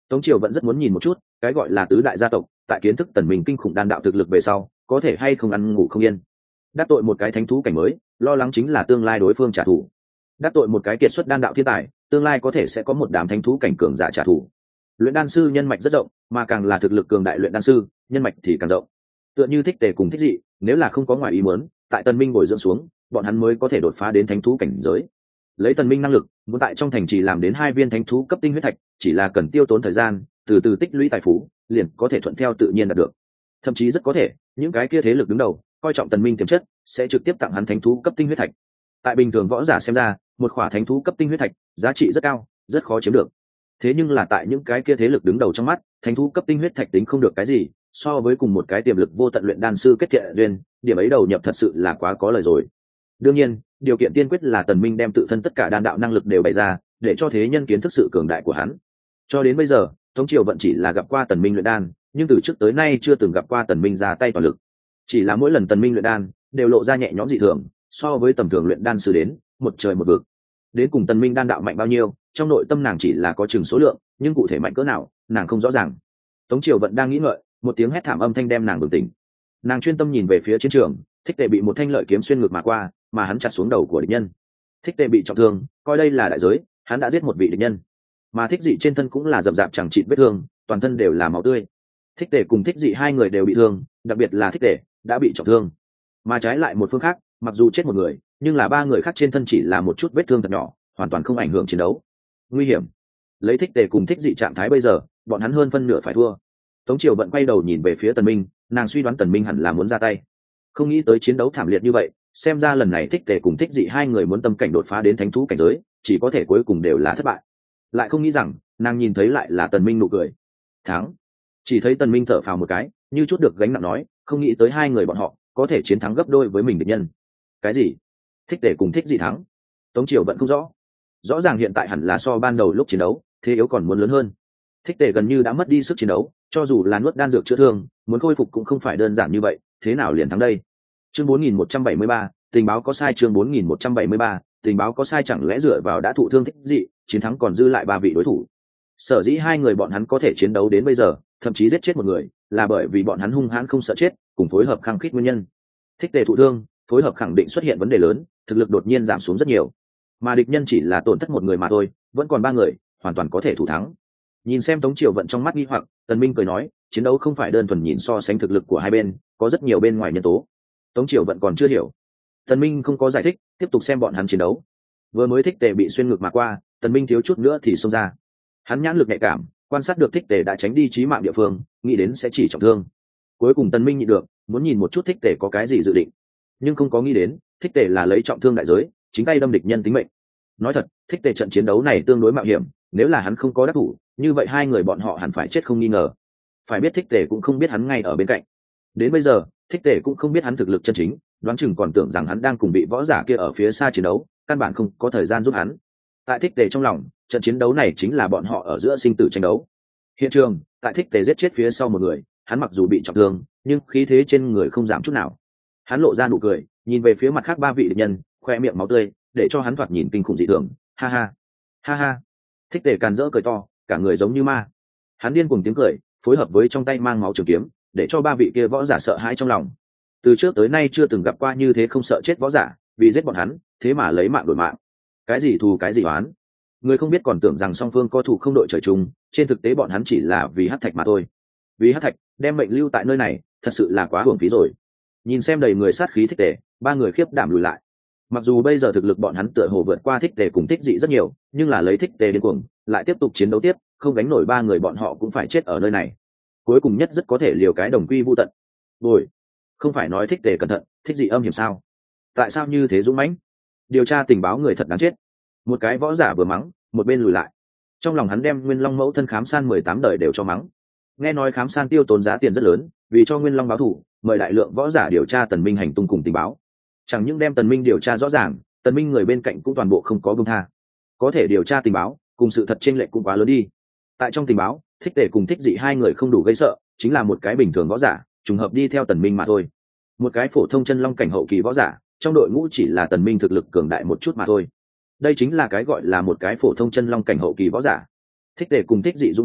Tống Triều vẫn rất muốn nhìn một chút cái gọi là tứ đại gia tộc tại kiến thức tần minh kinh khủng đan đạo thực lực về sau có thể hay không ăn ngủ không yên. Đắc tội một cái thánh thú cảnh mới, lo lắng chính là tương lai đối phương trả thù. Đắc tội một cái kiệt xuất đan đạo thiên tài, tương lai có thể sẽ có một đám thánh thú cảnh cường giả trả thù. Luyện đan sư nhân mạch rất rộng, mà càng là thực lực cường đại luyện đan sư, nhân mạch thì càng rộng. Tựa như Thích Tề cùng Thích Dị, nếu là không có ngoài ý muốn, tại Tần Minh bồi dưỡng xuống, bọn hắn mới có thể đột phá đến thánh thú cảnh giới. Lấy Tần Minh năng lực, muốn tại trong thành trì làm đến hai viên thánh thú cấp tinh huyết thạch, chỉ là cần tiêu tốn thời gian, từ từ tích lũy tài phú, liền có thể thuận theo tự nhiên đạt được. Thậm chí rất có thể, những cái kia thế lực đứng đầu, coi trọng Tần Minh tiềm chất, sẽ trực tiếp tặng hắn thánh thú cấp tinh huyết thạch. Tại bình thường võ giả xem ra, một khỏa thánh thú cấp tinh huyết thạch, giá trị rất cao, rất khó chiếm được. Thế nhưng là tại những cái kia thế lực đứng đầu trong mắt, thánh thú cấp tinh huyết thạch tính không được cái gì, so với cùng một cái tiềm lực vô tận luyện đan sư kết thiện duyên, điểm ấy đầu nhập thật sự là quá có lời rồi. Đương nhiên, điều kiện tiên quyết là Tần Minh đem tự thân tất cả đan đạo năng lực đều bày ra, để cho thế nhân kiến thức sự cường đại của hắn. Cho đến bây giờ, Tống Triều vẫn chỉ là gặp qua Tần Minh luyện đan, nhưng từ trước tới nay chưa từng gặp qua Tần Minh ra tay toàn lực. Chỉ là mỗi lần Tần Minh luyện đan, đều lộ ra nhẹ nhõm dị thường, so với tầm thường luyện đan sư đến, một trời một vực. Đến cùng Tần Minh đan đạo mạnh bao nhiêu, trong nội tâm nàng chỉ là có chừng số lượng, nhưng cụ thể mạnh cỡ nào, nàng không rõ ràng. Tống Triều vẫn đang nghĩ ngợi, một tiếng hét thảm âm thanh đem nàng bừng tỉnh. Nàng chuyên tâm nhìn về phía chiến trường, Thích Tề bị một thanh lợi kiếm xuyên ngược mà qua, mà hắn chặt xuống đầu của địch nhân. Thích Tề bị trọng thương, coi đây là đại giới, hắn đã giết một vị địch nhân. Mà Thích Dị trên thân cũng là rậm rạp chẳng chịt vết thương, toàn thân đều là máu tươi. Thích Tề cùng Thích Dị hai người đều bị thương, đặc biệt là Thích Tề đã bị trọng thương. Mà trái lại một phương khác, mặc dù chết một người, nhưng là ba người khác trên thân chỉ là một chút vết thương thật nhỏ, hoàn toàn không ảnh hưởng chiến đấu. Nguy hiểm. Lấy Thích Tề cùng Thích Dị trạng thái bây giờ, bọn hắn hơn phân nửa phải thua. Tống Triều vận quay đầu nhìn về phía Tần Minh, nàng suy đoán Tần Minh hẳn là muốn ra tay. Không nghĩ tới chiến đấu thảm liệt như vậy, xem ra lần này Thích Tề cùng Thích Dị hai người muốn tâm cảnh đột phá đến thánh thú cảnh giới, chỉ có thể cuối cùng đều là thất bại. Lại không nghĩ rằng, nàng nhìn thấy lại là Tần Minh nụ cười. Thắng. Chỉ thấy Tần Minh thở phào một cái, như chút được gánh nặng nói, không nghĩ tới hai người bọn họ có thể chiến thắng gấp đôi với mình địch nhân. Cái gì? Thích Tề cùng Thích Dị thắng? Tống Triều vẫn không rõ. Rõ ràng hiện tại hẳn là so ban đầu lúc chiến đấu, thế yếu còn muốn lớn hơn. Thích Tề gần như đã mất đi sức chiến đấu, cho dù là nuốt đan dược chữa thương, muốn khôi phục cũng không phải đơn giản như vậy, thế nào liền thắng đây? Chương bốn nghìn một trăm bảy mươi ba, tình báo có sai. Chương bốn nghìn một trăm bảy mươi ba, tình báo có sai. Chẳng lẽ dựa vào đã thụ thương Thích Dị, chiến thắng còn dư lại ba vị đối thủ? Sở dĩ hai người bọn hắn có thể chiến đấu đến bây giờ, thậm chí giết chết một người, là bởi vì bọn hắn hung hãn không sợ chết, cùng phối hợp khăng khít nguyên nhân. Thích Tề thụ thương, phối hợp khẳng định xuất hiện vấn đề lớn, thực lực đột nhiên giảm xuống rất nhiều. Mà địch nhân chỉ là tổn thất một người mà thôi, vẫn còn ba người, hoàn toàn có thể thủ thắng. Nhìn xem Tống Triều vận trong mắt nghi hoặc, Tần Minh cười nói, chiến đấu không phải đơn thuần nhìn so sánh thực lực của hai bên, có rất nhiều bên ngoài nhân tố. Tống Triều vận còn chưa hiểu. Tần Minh không có giải thích, tiếp tục xem bọn hắn chiến đấu. Vừa mới Thích Tề bị xuyên ngược mà qua, Tần Minh thiếu chút nữa thì xông ra. Hắn nhãn lực nhạy cảm, quan sát được Thích Tề đã tránh đi chí mạng địa phương, nghĩ đến sẽ chỉ trọng thương. Cuối cùng Tần Minh nhịn được, muốn nhìn một chút Thích Tề có cái gì dự định, nhưng không có nghĩ đến, Thích Tề là lấy trọng thương đại giới, chính tay đâm địch nhân tính mệnh. Nói thật, Thích Tề trận chiến đấu này tương đối mạo hiểm, nếu là hắn không có đắc thủ, như vậy hai người bọn họ hẳn phải chết không nghi ngờ. Phải biết Thích Tề cũng không biết hắn ngay ở bên cạnh. Đến bây giờ, Thích Tề cũng không biết hắn thực lực chân chính, đoán chừng còn tưởng rằng hắn đang cùng vị võ giả kia ở phía xa chiến đấu, căn bản không có thời gian giúp hắn. Tại Thích Tề trong lòng, trận chiến đấu này chính là bọn họ ở giữa sinh tử tranh đấu. Hiện trường, tại Thích Tề giết chết phía sau một người, hắn mặc dù bị trọng thương, nhưng khí thế trên người không giảm chút nào. Hắn lộ ra nụ cười, nhìn về phía mặt khác ba vị địch nhân, khoe miệng máu tươi, để cho hắn thoạt nhìn kinh khủng dị thường. Ha ha, ha ha. Thích Tề càn rỡ cười to, cả người giống như ma. Hắn điên cuồng tiếng cười, phối hợp với trong tay mang máu trường kiếm, để cho ba vị kia võ giả sợ hãi trong lòng. Từ trước tới nay chưa từng gặp qua như thế không sợ chết võ giả, vì giết bọn hắn, thế mà lấy mạng đổi mạng. Cái gì thù cái gì oán? Người không biết còn tưởng rằng song phương có thù không đội trời chung, trên thực tế bọn hắn chỉ là vì hắc thạch mà thôi. Vì hắc thạch, đem mệnh lưu tại nơi này, thật sự là quá hưởng phí rồi. Nhìn xem đầy người sát khí Thích Tề, ba người khiếp đảm lùi lại. Mặc dù bây giờ thực lực bọn hắn tựa hồ vượt qua Thích Tề cùng Thích Dị rất nhiều, nhưng là lấy Thích Tề điên cuồng, lại tiếp tục chiến đấu tiếp, không gánh nổi ba người bọn họ cũng phải chết ở nơi này. Cuối cùng nhất rất có thể liều cái đồng quy vu tận. Rồi, không phải nói Thích Tề cẩn thận, Thích Dị âm hiểm sao? Tại sao như thế dũng mãnh? Điều tra tình báo người thật đáng chết. Một cái võ giả vừa mắng, một bên lùi lại. Trong lòng hắn đem Nguyên Long mẫu thân Khám San mười tám đời đều cho mắng. Nghe nói Khám San tiêu tốn giá tiền rất lớn, vì cho Nguyên Long báo thù, mời đại lượng võ giả điều tra Tần Minh hành tung cùng tình báo. Chẳng những đem Tần Minh điều tra rõ ràng, Tần Minh người bên cạnh cũng toàn bộ không có buông tha. Có thể điều tra tình báo, cùng sự thật chênh lệch cũng quá lớn đi. Tại trong tình báo, Thích Tề cùng Thích Dị hai người không đủ gây sợ, chính là một cái bình thường võ giả, trùng hợp đi theo Tần Minh mà thôi. Một cái phổ thông chân long cảnh hậu kỳ võ giả, trong đội ngũ chỉ là Tần Minh thực lực cường đại một chút mà thôi. Đây chính là cái gọi là một cái phổ thông chân long cảnh hậu kỳ võ giả. Thích Tề cùng Thích Dị dũng mãnh,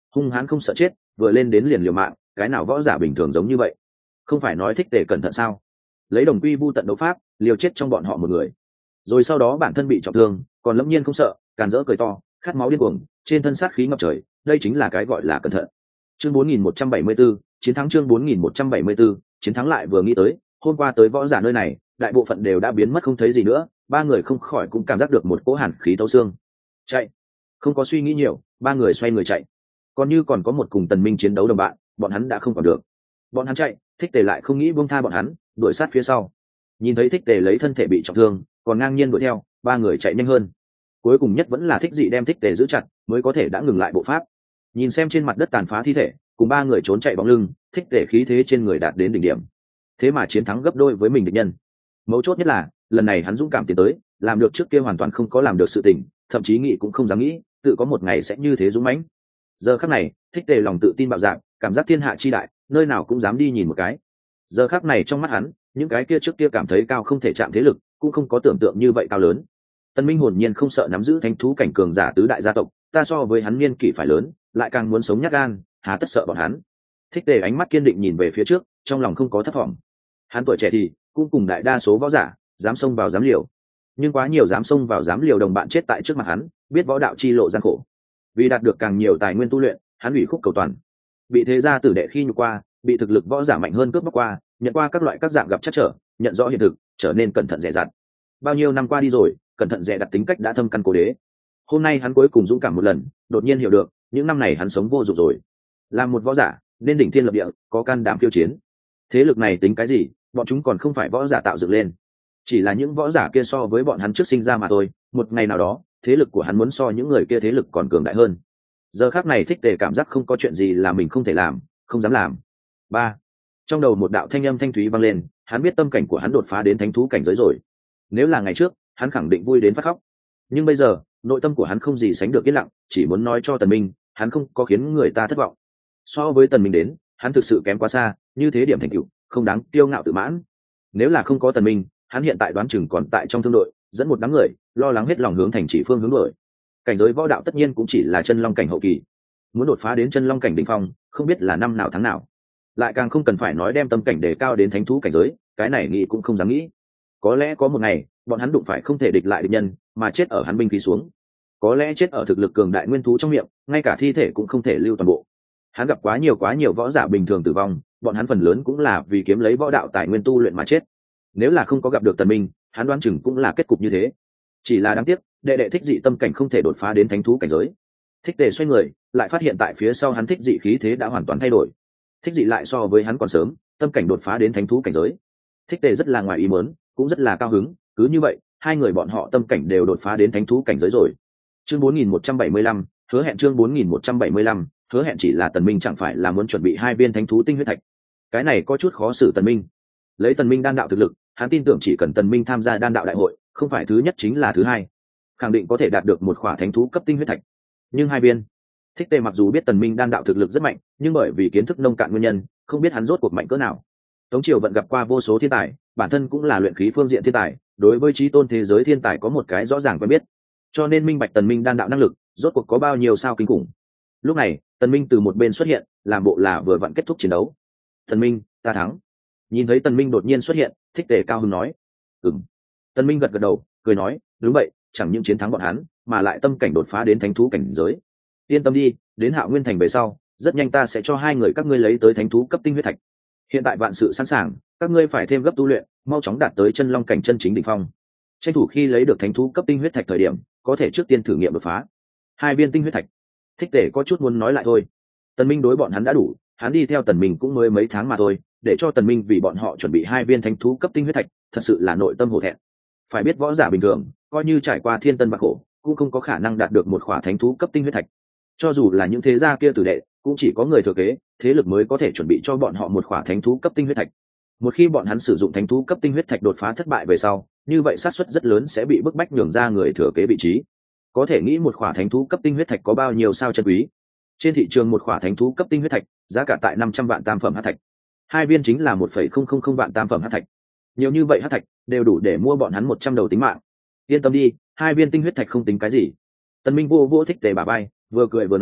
hung hãn không sợ chết, vừa lên đến liền liều mạng, cái nào võ giả bình thường giống như vậy. Không phải nói thích tề cẩn thận sao? Lấy đồng quy vu tận đấu pháp, liều chết trong bọn họ một người. Rồi sau đó bản thân bị trọng thương, còn lâm nhiên không sợ, càn rỡ cười to, khát máu điên cuồng, trên thân sát khí ngập trời, đây chính là cái gọi là cẩn thận. Chương bốn nghìn một trăm bảy mươi 4174, chiến thắng chương bốn nghìn một trăm bảy mươi 4174, chiến thắng lại vừa nghĩ tới, hôm qua tới võ giả nơi này, đại bộ phận đều đã biến mất không thấy gì nữa, ba người không khỏi cũng cảm giác được một cỗ hàn khí thấu xương. Chạy. Không có suy nghĩ nhiều, ba người xoay người chạy. Còn như còn có một cùng Tần Minh chiến đấu đồng bạn, bọn hắn đã không còn được. Bọn hắn chạy, Thích Tề lại không nghĩ buông tha bọn hắn, đuổi sát phía sau. Nhìn thấy Thích Tề lấy thân thể bị trọng thương, còn ngang nhiên đuổi theo, ba người chạy nhanh hơn. Cuối cùng nhất vẫn là Thích Dị đem Thích Tề giữ chặt, mới có thể đã ngừng lại bộ pháp. Nhìn xem trên mặt đất tàn phá thi thể, cùng ba người trốn chạy bóng lưng, Thích Tề khí thế trên người đạt đến đỉnh điểm. Thế mà chiến thắng gấp đôi với mình địch nhân. Mấu chốt nhất là, lần này hắn dũng cảm tiến tới, làm được trước kia hoàn toàn không có làm được sự tình, thậm chí nghĩ cũng không dám nghĩ, tự có một ngày sẽ như thế dũng mãnh. Giờ khắc này, Thích Tề lòng tự tin bạo dạn, cảm giác thiên hạ chi đại, nơi nào cũng dám đi nhìn một cái. Giờ khắc này trong mắt hắn, những cái kia trước kia cảm thấy cao không thể chạm thế lực, cũng không có tưởng tượng như vậy cao lớn. Tân Minh hồn nhiên không sợ nắm giữ thánh thú cảnh cường giả tứ đại gia tộc, ta so với hắn niên kỷ phải lớn, lại càng muốn sống nhát gan, há tất sợ bọn hắn. Thích Tề ánh mắt kiên định nhìn về phía trước, trong lòng không có thất vọng. Hắn tuổi trẻ thì cũng cùng đại đa số võ giả, dám xông vào dám liều, nhưng quá nhiều dám xông vào dám liều đồng bạn chết tại trước mặt hắn, biết võ đạo chi lộ gian khổ. Vì đạt được càng nhiều tài nguyên tu luyện, hắn ủy khúc cầu toàn, bị thế gia tử đệ khi nhục qua, bị thực lực võ giả mạnh hơn cướp bóc qua, nhận qua các loại các dạng gặp chắc trở, nhận rõ hiện thực, trở nên cẩn thận dè dặt. Bao nhiêu năm qua đi rồi, cẩn thận dè đặt tính cách đã thâm căn cố đế. Hôm nay hắn cuối cùng dũng cảm một lần, đột nhiên hiểu được, những năm này hắn sống vô dụng rồi. Làm một võ giả, nên đỉnh thiên lập địa, có can đảm khiêu chiến. Thế lực này tính cái gì, bọn chúng còn không phải võ giả tạo dựng lên, chỉ là những võ giả kia so với bọn hắn trước sinh ra mà thôi. Một ngày nào đó, thế lực của hắn muốn so những người kia thế lực còn cường đại hơn. Giờ khắc này Thích Tề cảm giác không có chuyện gì là mình không thể làm, không dám làm. Ba. Trong đầu một đạo thanh âm thanh thúy vang lên, hắn biết tâm cảnh của hắn đột phá đến thánh thú cảnh giới rồi. Nếu là ngày trước, hắn khẳng định vui đến phát khóc. Nhưng bây giờ, nội tâm của hắn không gì sánh được yên lặng, chỉ muốn nói cho Tần Minh, hắn không có khiến người ta thất vọng. So với Tần Minh đến, hắn thực sự kém quá xa, như thế điểm thành tựu, không đáng kiêu ngạo tự mãn. Nếu là không có Tần Minh, hắn hiện tại đoán chừng còn tại trong thương đội, dẫn một đám người, lo lắng hết lòng hướng thành chỉ phương hướng đuổi. Cảnh giới võ đạo tất nhiên cũng chỉ là chân long cảnh hậu kỳ, muốn đột phá đến chân long cảnh đỉnh phong, không biết là năm nào tháng nào. Lại càng không cần phải nói đem tâm cảnh đề cao đến thánh thú cảnh giới, cái này nghĩ cũng không dám nghĩ. Có lẽ có một ngày, bọn hắn đụng phải không thể địch lại địch nhân, mà chết ở hắn binh khí xuống. Có lẽ chết ở thực lực cường đại nguyên thú trong miệng, ngay cả thi thể cũng không thể lưu toàn bộ. Hắn gặp quá nhiều quá nhiều võ giả bình thường tử vong, bọn hắn phần lớn cũng là vì kiếm lấy võ đạo tài nguyên tu luyện mà chết. Nếu là không có gặp được Tần Minh, hắn đoán chừng cũng là kết cục như thế. Chỉ là đáng tiếc, đệ đệ Thích Dị tâm cảnh không thể đột phá đến thánh thú cảnh giới. Thích Tề xoay người, lại phát hiện tại phía sau hắn Thích Dị khí thế đã hoàn toàn thay đổi. Thích Dị lại so với hắn còn sớm, tâm cảnh đột phá đến thánh thú cảnh giới. Thích Tề rất là ngoài ý muốn, cũng rất là cao hứng, cứ như vậy, hai người bọn họ tâm cảnh đều đột phá đến thánh thú cảnh giới rồi. Chương bốn nghìn một trăm bảy mươi lăm, hứa hẹn chương bốn nghìn một trăm bảy mươi lăm, hứa hẹn chỉ là Tần Minh chẳng phải là muốn chuẩn bị hai viên thánh thú tinh huyết thạch. Cái này có chút khó xử Tần Minh. Lấy Tần Minh đan đạo thực lực, hắn tin tưởng chỉ cần Tần Minh tham gia đan đạo đại hội, không phải thứ nhất chính là thứ hai, khẳng định có thể đạt được một khỏa thánh thú cấp tinh huyết thạch. Nhưng hai viên, Thích Tề mặc dù biết Tần Minh đan đạo thực lực rất mạnh, nhưng bởi vì kiến thức nông cạn nguyên nhân, không biết hắn rốt cuộc mạnh cỡ nào. Tống Triều vận gặp qua vô số thiên tài, bản thân cũng là luyện khí phương diện thiên tài, đối với chí tôn thế giới thiên tài có một cái rõ ràng quen biết, cho nên minh bạch Tần Minh đan đạo năng lực rốt cuộc có bao nhiêu sao kinh khủng. Lúc này, Tần Minh từ một bên xuất hiện, làm bộ là vừa vặn kết thúc chiến đấu. Tần Minh, ta thắng. Nhìn thấy Tần Minh đột nhiên xuất hiện, Thích Tề cao hứng nói, ừm. Tần Minh gật gật đầu, cười nói, đúng vậy, chẳng những chiến thắng bọn hắn, mà lại tâm cảnh đột phá đến thánh thú cảnh giới. Yên tâm đi, đến Hạo Nguyên thành về sau, rất nhanh ta sẽ cho hai người các ngươi lấy tới thánh thú cấp tinh huyết thạch. Hiện tại vạn sự sẵn sàng, các ngươi phải thêm gấp tu luyện, mau chóng đạt tới chân long cảnh chân chính đỉnh phong. Tranh thủ khi lấy được thánh thú cấp tinh huyết thạch thời điểm, có thể trước tiên thử nghiệm đột phá. Hai viên tinh huyết thạch. Thích Tề có chút muốn nói lại thôi. Tần Minh đối bọn hắn đã đủ, hắn đi theo Tần Minh cũng mới mấy tháng mà thôi, để cho Tần Minh vì bọn họ chuẩn bị hai viên thánh thú cấp tinh huyết thạch, thật sự là nội tâm hổ thẹn. Phải biết võ giả bình thường, coi như trải qua thiên tân bạc khổ, cũng không có khả năng đạt được một khỏa thánh thú cấp tinh huyết thạch. Cho dù là những thế gia kia tử đệ, cũng chỉ có người thừa kế, thế lực mới có thể chuẩn bị cho bọn họ một khỏa thánh thú cấp tinh huyết thạch. Một khi bọn hắn sử dụng thánh thú cấp tinh huyết thạch đột phá thất bại về sau, như vậy xác suất rất lớn sẽ bị bức bách nhường ra người thừa kế vị trí. Có thể nghĩ một khỏa thánh thú cấp tinh huyết thạch có bao nhiêu sao chân quý. Trên thị trường một khỏa thánh thú cấp tinh huyết thạch, giá cả tại năm trăm vạn tam phẩm hắc thạch. Hai viên chính là một phẩy không không không vạn tam phẩm hắc thạch. Nhiều như vậy hắc thạch đều đủ để mua bọn hắn một trăm đầu tính mạng. Yên tâm đi, hai viên tinh huyết thạch không tính cái gì. Tần Minh vô vô Thích Tề bà bay, vừa cười vừa nói,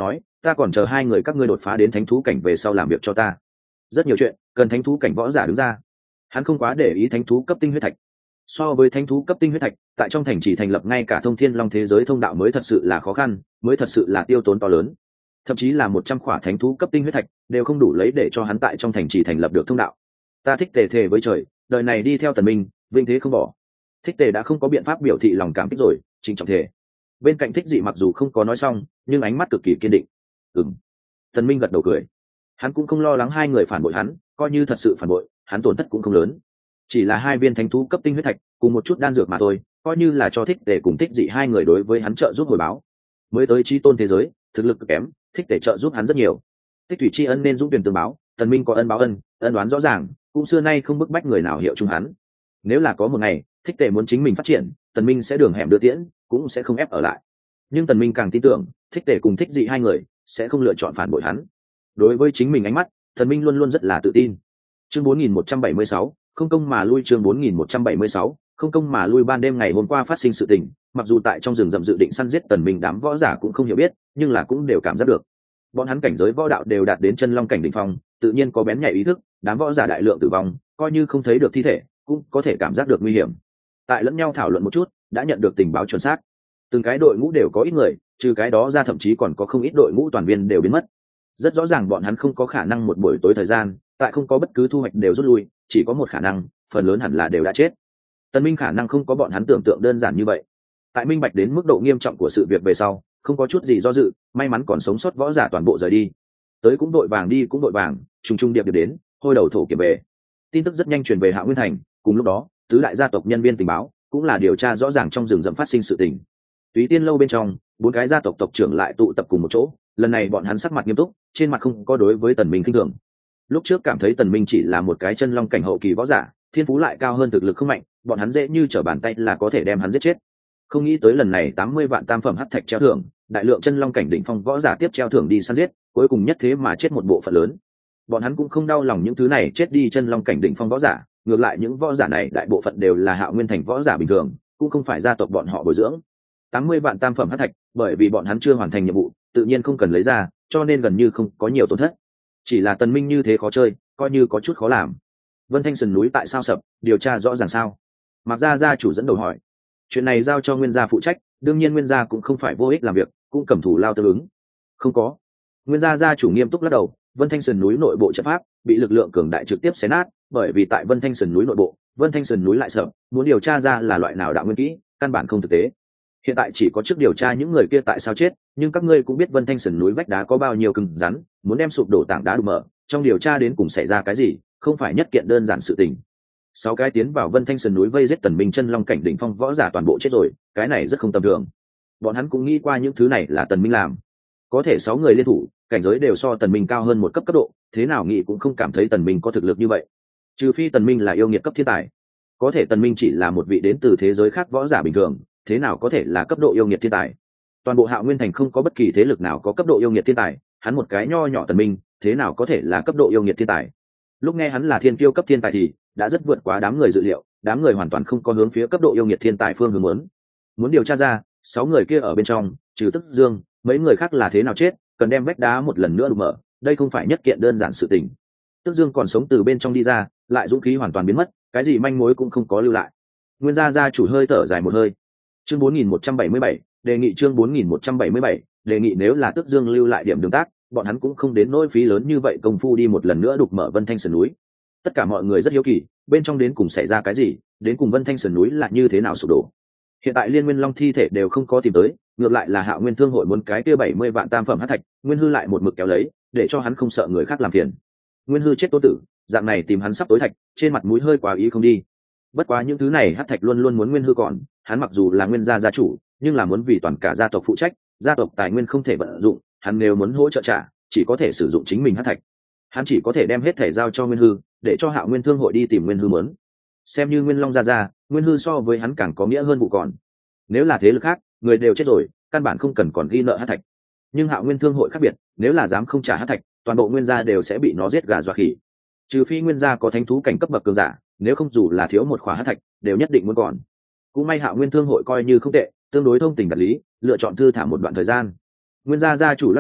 ta còn chờ hai người các ngươi đột phá đến thánh thú cảnh về sau làm việc cho ta. Rất nhiều chuyện cần thánh thú cảnh võ giả đứng ra. Hắn không quá để ý thánh thú cấp tinh huyết thạch. So với thánh thú cấp tinh huyết thạch, tại trong thành chỉ thành lập ngay cả thông thiên long thế giới thông đạo mới thật sự là khó khăn, mới thật sự là tiêu tốn to lớn. Thậm chí là một trăm khỏa thánh thú cấp tinh huyết thạch đều không đủ lấy để cho hắn tại trong thành chỉ thành lập được thông đạo. Ta thích Tề thề với trời, đời này đi theo Tần Minh, vinh thế không bỏ. Thích Tề đã không có biện pháp biểu thị lòng cảm kích rồi, trịnh trọng thề. Bên cạnh Thích Dị mặc dù không có nói xong, nhưng ánh mắt cực kỳ kiên định. Ừm. Tần Minh gật đầu cười. Hắn cũng không lo lắng hai người phản bội hắn, coi như thật sự phản bội, hắn tổn thất cũng không lớn. Chỉ là hai viên thánh thú cấp tinh huyết thạch cùng một chút đan dược mà thôi, coi như là cho Thích Tề cùng Thích Dị hai người đối với hắn trợ giúp hồi báo. Mới tới chi tôn thế giới, thực lực cực kém, Thích Tề trợ giúp hắn rất nhiều. Tích thủy tri ân nên dũng tuyển tương báo, Tần Minh có ân báo ân, ân đoán rõ ràng, cũng xưa nay không bức bách người nào hiệu chung hắn. Nếu là có một ngày Thích Tề muốn chính mình phát triển, Tần Minh sẽ đường hẻm đưa tiễn, cũng sẽ không ép ở lại. Nhưng Tần Minh càng tin tưởng Thích Tề cùng Thích Dị hai người sẽ không lựa chọn phản bội hắn. Đối với chính mình ánh mắt, Tần Minh luôn luôn rất là tự tin. Chương bốn nghìn một trăm bảy mươi sáu, không công mà lui. Chương bốn nghìn một trăm bảy mươi sáu, không công mà lui. Ban đêm ngày hôm qua phát sinh sự tình, mặc dù tại trong rừng rậm dự định săn giết Tần Minh đám võ giả cũng không hiểu biết, nhưng là cũng đều cảm giác được. Bọn hắn cảnh giới võ đạo đều đạt đến chân long cảnh đỉnh phong, tự nhiên có bén nhạy ý thức, đám võ giả đại lượng tử vong, coi như không thấy được thi thể, cũng có thể cảm giác được nguy hiểm. Tại lẫn nhau thảo luận một chút, đã nhận được tình báo chuẩn xác. Từng cái đội ngũ đều có ít người, trừ cái đó ra thậm chí còn có không ít đội ngũ toàn viên đều biến mất. Rất rõ ràng bọn hắn không có khả năng một buổi tối thời gian, tại không có bất cứ thu hoạch đều rút lui, chỉ có một khả năng, phần lớn hẳn là đều đã chết. Tần Minh khả năng không có bọn hắn tưởng tượng đơn giản như vậy. Tại minh bạch đến mức độ nghiêm trọng của sự việc về sau, không có chút gì do dự, may mắn còn sống sót võ giả toàn bộ rời đi. Tới cũng đội vàng, đi cũng đội vàng, trùng trùng điệp điệp đến, hôi đầu thổ kiểm về. Tin tức rất nhanh truyền về Hạ Nguyên Thành, cùng lúc đó, tứ đại gia tộc nhân viên tình báo cũng là điều tra rõ ràng trong rừng rậm phát sinh sự tình. Túy Tiên lâu bên trong, bốn cái gia tộc tộc trưởng lại tụ tập cùng một chỗ, lần này bọn hắn sắc mặt nghiêm túc, trên mặt không có đối với Tần Minh khinh thường. Lúc trước cảm thấy Tần Minh chỉ là một cái chân long cảnh hậu kỳ võ giả, thiên phú lại cao hơn thực lực không mạnh, bọn hắn dễ như trở bàn tay là có thể đem hắn giết chết. Không nghĩ tới lần này tám mươi vạn tam phẩm hắc thạch treo thưởng, đại lượng chân long cảnh đỉnh phong võ giả tiếp treo thưởng đi săn giết, cuối cùng nhất thế mà chết một bộ phận lớn. Bọn hắn cũng không đau lòng những thứ này chết đi chân long cảnh đỉnh phong võ giả, ngược lại những võ giả này đại bộ phận đều là Hạo Nguyên Thành võ giả bình thường, cũng không phải gia tộc bọn họ bồi dưỡng. tám mươi vạn tam phẩm hắc thạch, bởi vì bọn hắn chưa hoàn thành nhiệm vụ, tự nhiên không cần lấy ra, cho nên gần như không có nhiều tổn thất. Chỉ là Tần Minh như thế khó chơi, coi như có chút khó làm. Vân Thanh sườn núi tại sao sập, điều tra rõ ràng sao? Mạc gia gia chủ dẫn đầu hỏi. Chuyện này giao cho Nguyên gia phụ trách, đương nhiên Nguyên gia cũng không phải vô ích làm việc, cũng cầm thủ lao tương ứng. Không có. Nguyên gia gia chủ nghiêm túc lắc đầu, Vân Thanh sườn núi nội bộ trận pháp bị lực lượng cường đại trực tiếp xé nát, bởi vì tại Vân Thanh sườn núi nội bộ, Vân Thanh sườn núi lại sợ, muốn điều tra ra là loại nào đạo nguyên kỹ, căn bản không thực tế. Hiện tại chỉ có trước điều tra những người kia tại sao chết, nhưng các ngươi cũng biết Vân Thanh sườn núi vách đá có bao nhiêu cứng rắn, muốn đem sụp đổ tảng đá đục mở, trong điều tra đến cùng xảy ra cái gì, không phải nhất kiện đơn giản sự tình. Sáu cái tiến vào Vân Thanh sườn núi vây giết Tần Minh chân long cảnh đỉnh phong võ giả toàn bộ chết rồi, cái này rất không tầm thường. Bọn hắn cũng nghĩ qua những thứ này là Tần Minh làm. Có thể sáu người liên thủ, cảnh giới đều so Tần Minh cao hơn một cấp cấp độ, thế nào nghĩ cũng không cảm thấy Tần Minh có thực lực như vậy. Trừ phi Tần Minh là yêu nghiệt cấp thiên tài. Có thể Tần Minh chỉ là một vị đến từ thế giới khác võ giả bình thường, thế nào có thể là cấp độ yêu nghiệt thiên tài. Toàn bộ Hạo Nguyên Thành không có bất kỳ thế lực nào có cấp độ yêu nghiệt thiên tài, hắn một cái nho nhỏ Tần Minh, thế nào có thể là cấp độ yêu nghiệt thiên tài. Lúc nghe hắn là thiên kiêu cấp thiên tài thì đã rất vượt quá đám người dự liệu, đám người hoàn toàn không có hướng phía cấp độ yêu nghiệt thiên tài phương hướng muốn. Muốn điều tra ra, sáu người kia ở bên trong, trừ Tức Dương, mấy người khác là thế nào chết, cần đem vách đá một lần nữa đục mở, đây không phải nhất kiện đơn giản sự tình. Tức Dương còn sống từ bên trong đi ra, lại dũng khí hoàn toàn biến mất, cái gì manh mối cũng không có lưu lại. Nguyên gia gia chủ hơi thở dài một hơi. Chương bốn nghìn một trăm bảy mươi bảy, đề nghị chương bốn nghìn một trăm bảy mươi bảy, đề nghị nếu là Tức Dương lưu lại điểm đường tác, bọn hắn cũng không đến nỗi phí lớn như vậy công phu đi một lần nữa đục mở Vân Thanh sườn núi. Tất cả mọi người rất hiếu kỳ, bên trong đến cùng xảy ra cái gì, đến cùng Vân Thanh sườn núi là như thế nào sụp đổ. Hiện tại Liên Nguyên Long thi thể đều không có tìm tới, ngược lại là Hạo Nguyên Thương hội muốn cái kia bảy mươi vạn tam phẩm hắc thạch, Nguyên Hư lại một mực kéo lấy, để cho hắn không sợ người khác làm phiền. Nguyên Hư chết tố tử, dạng này tìm hắn sắp tối thạch, trên mặt mũi hơi quá ý không đi. Bất quá những thứ này hắc thạch luôn luôn muốn Nguyên Hư còn, hắn mặc dù là Nguyên gia gia chủ, nhưng là muốn vì toàn cả gia tộc phụ trách, gia tộc tài nguyên không thể vận dụng, hắn nếu muốn hỗ trợ trả, chỉ có thể sử dụng chính mình hắc thạch. Hắn chỉ có thể đem hết thể giao cho Nguyên Hư, để cho Hạo Nguyên Thương hội đi tìm Nguyên Hư muốn. Xem như Nguyên Long gia gia, Nguyên Hư so với hắn càng có nghĩa hơn vụ còn. Nếu là thế lực khác, người đều chết rồi, căn bản không cần còn ghi nợ hắc thạch. Nhưng Hạo Nguyên Thương hội khác biệt, nếu là dám không trả hắc thạch, toàn bộ Nguyên gia đều sẽ bị nó giết gà dọa khỉ. Trừ phi Nguyên gia có thánh thú cảnh cấp bậc cường giả, nếu không dù là thiếu một khỏa hắc thạch, đều nhất định muốn còn. Cũng may Hạo Nguyên Thương hội coi như không tệ, tương đối thông tình đạt lý, lựa chọn thư thả một đoạn thời gian. Nguyên gia gia chủ lắc đầu,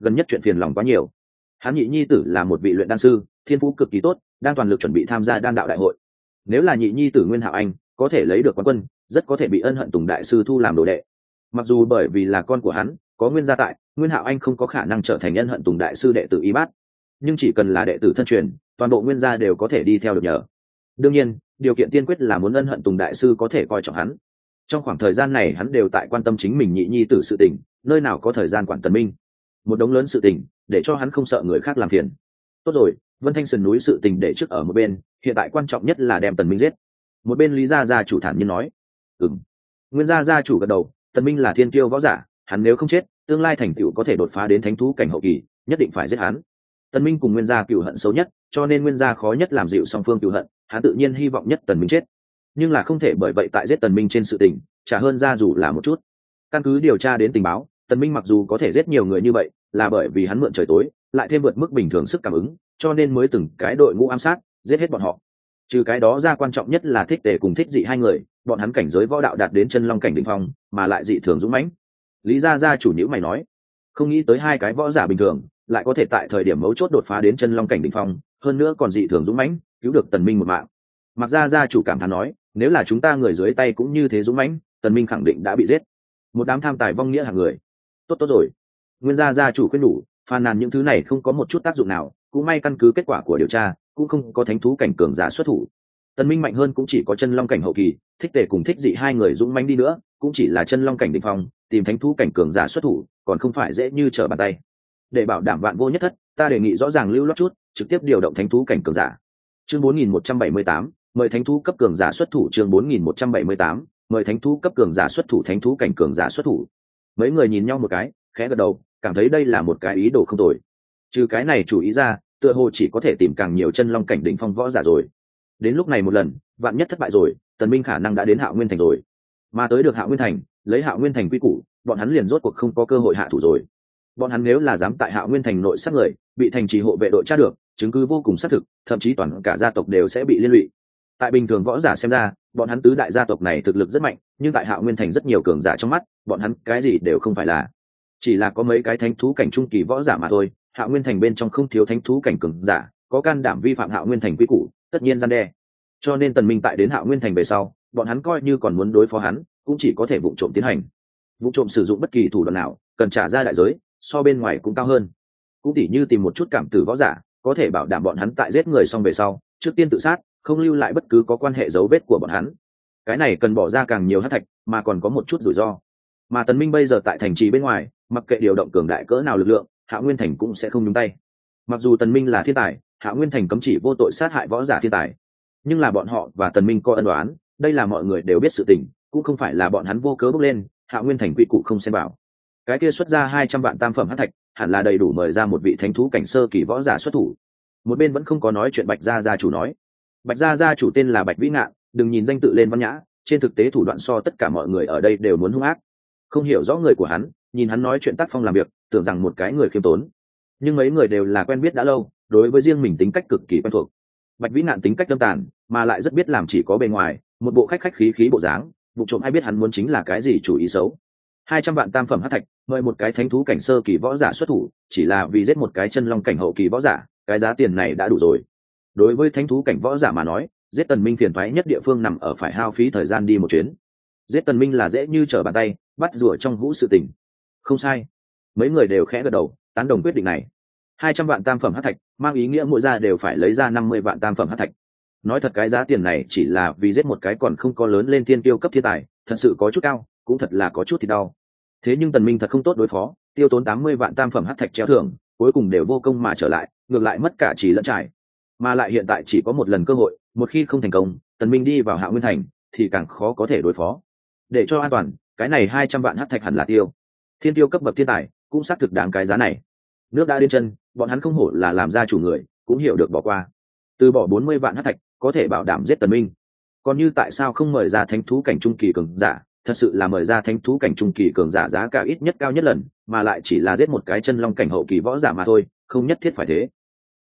gần nhất chuyện phiền lòng quá nhiều. Hắn nhị nhi tử là một vị luyện đan sư, thiên phú cực kỳ tốt, đang toàn lực chuẩn bị tham gia đan đạo đại hội. Nếu là nhị nhi tử Nguyên Hạo Anh có thể lấy được quán quân, rất có thể bị Ân Hận Tùng đại sư thu làm đồ đệ. Mặc dù bởi vì là con của hắn, có Nguyên gia tại, Nguyên Hạo Anh không có khả năng trở thành Ân Hận Tùng đại sư đệ tử y bát, nhưng chỉ cần là đệ tử thân truyền, toàn bộ Nguyên gia đều có thể đi theo được nhờ. Đương nhiên, điều kiện tiên quyết là muốn Ân Hận Tùng đại sư có thể coi trọng hắn. Trong khoảng thời gian này hắn đều tại quan tâm chính mình nhị nhi tử sự tình, nơi nào có thời gian quản Tần Minh. Một đống lớn sự tình, để cho hắn không sợ người khác làm phiền. Tốt rồi, Vân Thanh Sườn núi sự tình để trước ở một bên, hiện tại quan trọng nhất là đem Tần Minh giết. Một bên Lý gia gia chủ thản nhiên nói. Ừm. Nguyên gia gia chủ gật đầu, Tần Minh là thiên kiêu võ giả, hắn nếu không chết, tương lai thành tựu có thể đột phá đến thánh thú cảnh hậu kỳ, nhất định phải giết hắn. Tần Minh cùng Nguyên gia cừu hận xấu nhất, cho nên Nguyên gia khó nhất làm dịu song phương cừu hận, hắn tự nhiên hy vọng nhất Tần Minh chết. Nhưng là không thể bởi vậy tại giết Tần Minh trên sự tình, trả hơn gia dù là một chút. Căn cứ điều tra đến tình báo, Tần Minh mặc dù có thể giết nhiều người như vậy, là bởi vì hắn mượn trời tối, lại thêm vượt mức bình thường sức cảm ứng, cho nên mới từng cái đội ngũ ám sát, giết hết bọn họ. Trừ cái đó ra, quan trọng nhất là Thích Tề cùng Thích Dị hai người, bọn hắn cảnh giới võ đạo đạt đến chân long cảnh đỉnh phong, mà lại dị thường dũng mãnh. Lý gia gia chủ nhíu mày nói, không nghĩ tới hai cái võ giả bình thường, lại có thể tại thời điểm mấu chốt đột phá đến chân long cảnh đỉnh phong, hơn nữa còn dị thường dũng mãnh, cứu được Tần Minh một mạng. Mặc gia gia chủ cảm thán nói, nếu là chúng ta người dưới tay cũng như thế dũng mãnh, Tần Minh khẳng định đã bị giết. Một đám tham tài vong nghĩa hàng người. Tốt tốt rồi. Nguyên gia gia chủ khuyên đủ, phàn nàn những thứ này không có một chút tác dụng nào, cũng may căn cứ kết quả của điều tra, cũng không có thánh thú cảnh cường giả xuất thủ. Tần Minh mạnh hơn cũng chỉ có chân long cảnh hậu kỳ, Thích Tề cùng Thích Dị hai người dũng mãnh đi nữa, cũng chỉ là chân long cảnh đỉnh phong, tìm thánh thú cảnh cường giả xuất thủ, còn không phải dễ như trở bàn tay. Để bảo đảm vạn vô nhất thất, ta đề nghị rõ ràng lưu loát chút, trực tiếp điều động thánh thú cảnh cường giả. Chương bốn nghìn một trăm bảy mươi tám, mời thánh thú cấp cường giả xuất thủ. Chương bốn nghìn một trăm bảy mươi tám, mời thánh thú cấp cường giả xuất thủ. Thánh thú cảnh cường giả xuất thủ. Mấy người nhìn nhau một cái, khẽ gật đầu, cảm thấy đây là một cái ý đồ không tồi. Trừ cái này chủ ý ra, tựa hồ chỉ có thể tìm càng nhiều chân long cảnh đỉnh phong võ giả rồi. Đến lúc này một lần, vạn nhất thất bại rồi, Tần Minh khả năng đã đến Hạo Nguyên thành rồi. Mà tới được Hạo Nguyên thành, lấy Hạo Nguyên thành quy củ, bọn hắn liền rốt cuộc không có cơ hội hạ thủ rồi. Bọn hắn nếu là dám tại Hạo Nguyên thành nội sát người, bị thành trì hộ vệ đội tra được, chứng cứ vô cùng xác thực, thậm chí toàn cả gia tộc đều sẽ bị liên lụy. Tại bình thường võ giả xem ra, bọn hắn tứ đại gia tộc này thực lực rất mạnh, nhưng tại Hạo Nguyên thành rất nhiều cường giả trong mắt, bọn hắn cái gì đều không phải là, chỉ là có mấy cái thánh thú cảnh trung kỳ võ giả mà thôi. Hạo Nguyên thành bên trong không thiếu thánh thú cảnh cường giả, có can đảm vi phạm Hạo Nguyên thành quy củ, tất nhiên gian đe. Cho nên Tần Minh tại đến Hạo Nguyên thành về sau, bọn hắn coi như còn muốn đối phó hắn, cũng chỉ có thể vụng trộm tiến hành. Vụng trộm sử dụng bất kỳ thủ đoạn nào, cần trả ra đại giới, so bên ngoài cũng cao hơn. Cũng tỉ như tìm một chút cảm tử võ giả, có thể bảo đảm bọn hắn tại giết người xong về sau, trước tiên tự sát, không lưu lại bất cứ có quan hệ dấu vết của bọn hắn. Cái này cần bỏ ra càng nhiều hắc thạch, mà còn có một chút rủi ro. Mà Tần Minh bây giờ tại thành trì bên ngoài, mặc kệ điều động cường đại cỡ nào lực lượng, Hạo Nguyên thành cũng sẽ không nhúng tay. Mặc dù Tần Minh là thiên tài, Hạo Nguyên thành cấm chỉ vô tội sát hại võ giả thiên tài, nhưng là bọn họ và Tần Minh có ân oán, đây là mọi người đều biết sự tình, cũng không phải là bọn hắn vô cớ bốc lên. Hạo Nguyên thành quy củ không xen vào. Cái kia xuất ra hai trăm vạn tam phẩm hắc thạch, hẳn là đầy đủ mời ra một vị thánh thú cảnh sơ kỳ võ giả xuất thủ. Một bên vẫn không có nói chuyện Bạch gia gia chủ nói. Bạch gia gia chủ tên là Bạch Vĩ Ngạn, đừng nhìn danh tự lên văn nhã, trên thực tế thủ đoạn so tất cả mọi người ở đây đều muốn hung ác. Không hiểu rõ người của hắn, nhìn hắn nói chuyện tác phong làm việc, tưởng rằng một cái người khiêm tốn. Nhưng mấy người đều là quen biết đã lâu, đối với riêng mình tính cách cực kỳ quen thuộc. Bạch Vĩ Ngạn tính cách tâm tàn, mà lại rất biết làm chỉ có bề ngoài, một bộ khách khách khí khí bộ dáng, vụ trộm ai biết hắn muốn chính là cái gì chủ ý xấu. Hai trăm vạn tam phẩm hắc thạch, mời một cái thánh thú cảnh sơ kỳ võ giả xuất thủ, chỉ là vì giết một cái chân long cảnh hậu kỳ võ giả, cái giá tiền này đã đủ rồi. Đối với thánh thú cảnh võ giả mà nói, giết Tần Minh phiền toái nhất địa phương nằm ở phải hao phí thời gian đi một chuyến. Giết Tần Minh là dễ như trở bàn tay, bắt rùa trong hũ sự tình. Không sai. Mấy người đều khẽ gật đầu, tán đồng quyết định này. Hai trăm vạn tam phẩm hắc thạch, mang ý nghĩa mỗi gia đều phải lấy ra năm mươi vạn tam phẩm hắc thạch. Nói thật cái giá tiền này chỉ là vì giết một cái còn không có lớn lên thiên tiêu cấp thiên tài, thật sự có chút cao, cũng thật là có chút thì đau. Thế nhưng Tần Minh thật không tốt đối phó, tiêu tốn tám mươi vạn tam phẩm hắc thạch treo thưởng, cuối cùng đều vô công mà trở lại, ngược lại mất cả chỉ lẫn trải. Mà lại hiện tại chỉ có một lần cơ hội, một khi không thành công, Tần Minh đi vào Hạo Nguyên thành thì càng khó có thể đối phó. Để cho an toàn, cái này hai trăm vạn hắc thạch hẳn là tiêu. Thiên tiêu cấp bậc thiên tài, cũng xác thực đáng cái giá này. Nước đã đến chân, bọn hắn không hổ là làm gia chủ người, cũng hiểu được bỏ qua. Từ bỏ bốn mươi vạn hắc thạch, có thể bảo đảm giết Tần Minh. Còn như tại sao không mời ra thánh thú cảnh trung kỳ cường giả, thật sự là mời ra thánh thú cảnh trung kỳ cường giả giá cả ít nhất cao nhất lần, mà lại chỉ là giết một cái chân long cảnh hậu kỳ võ giả mà thôi, không nhất thiết phải thế.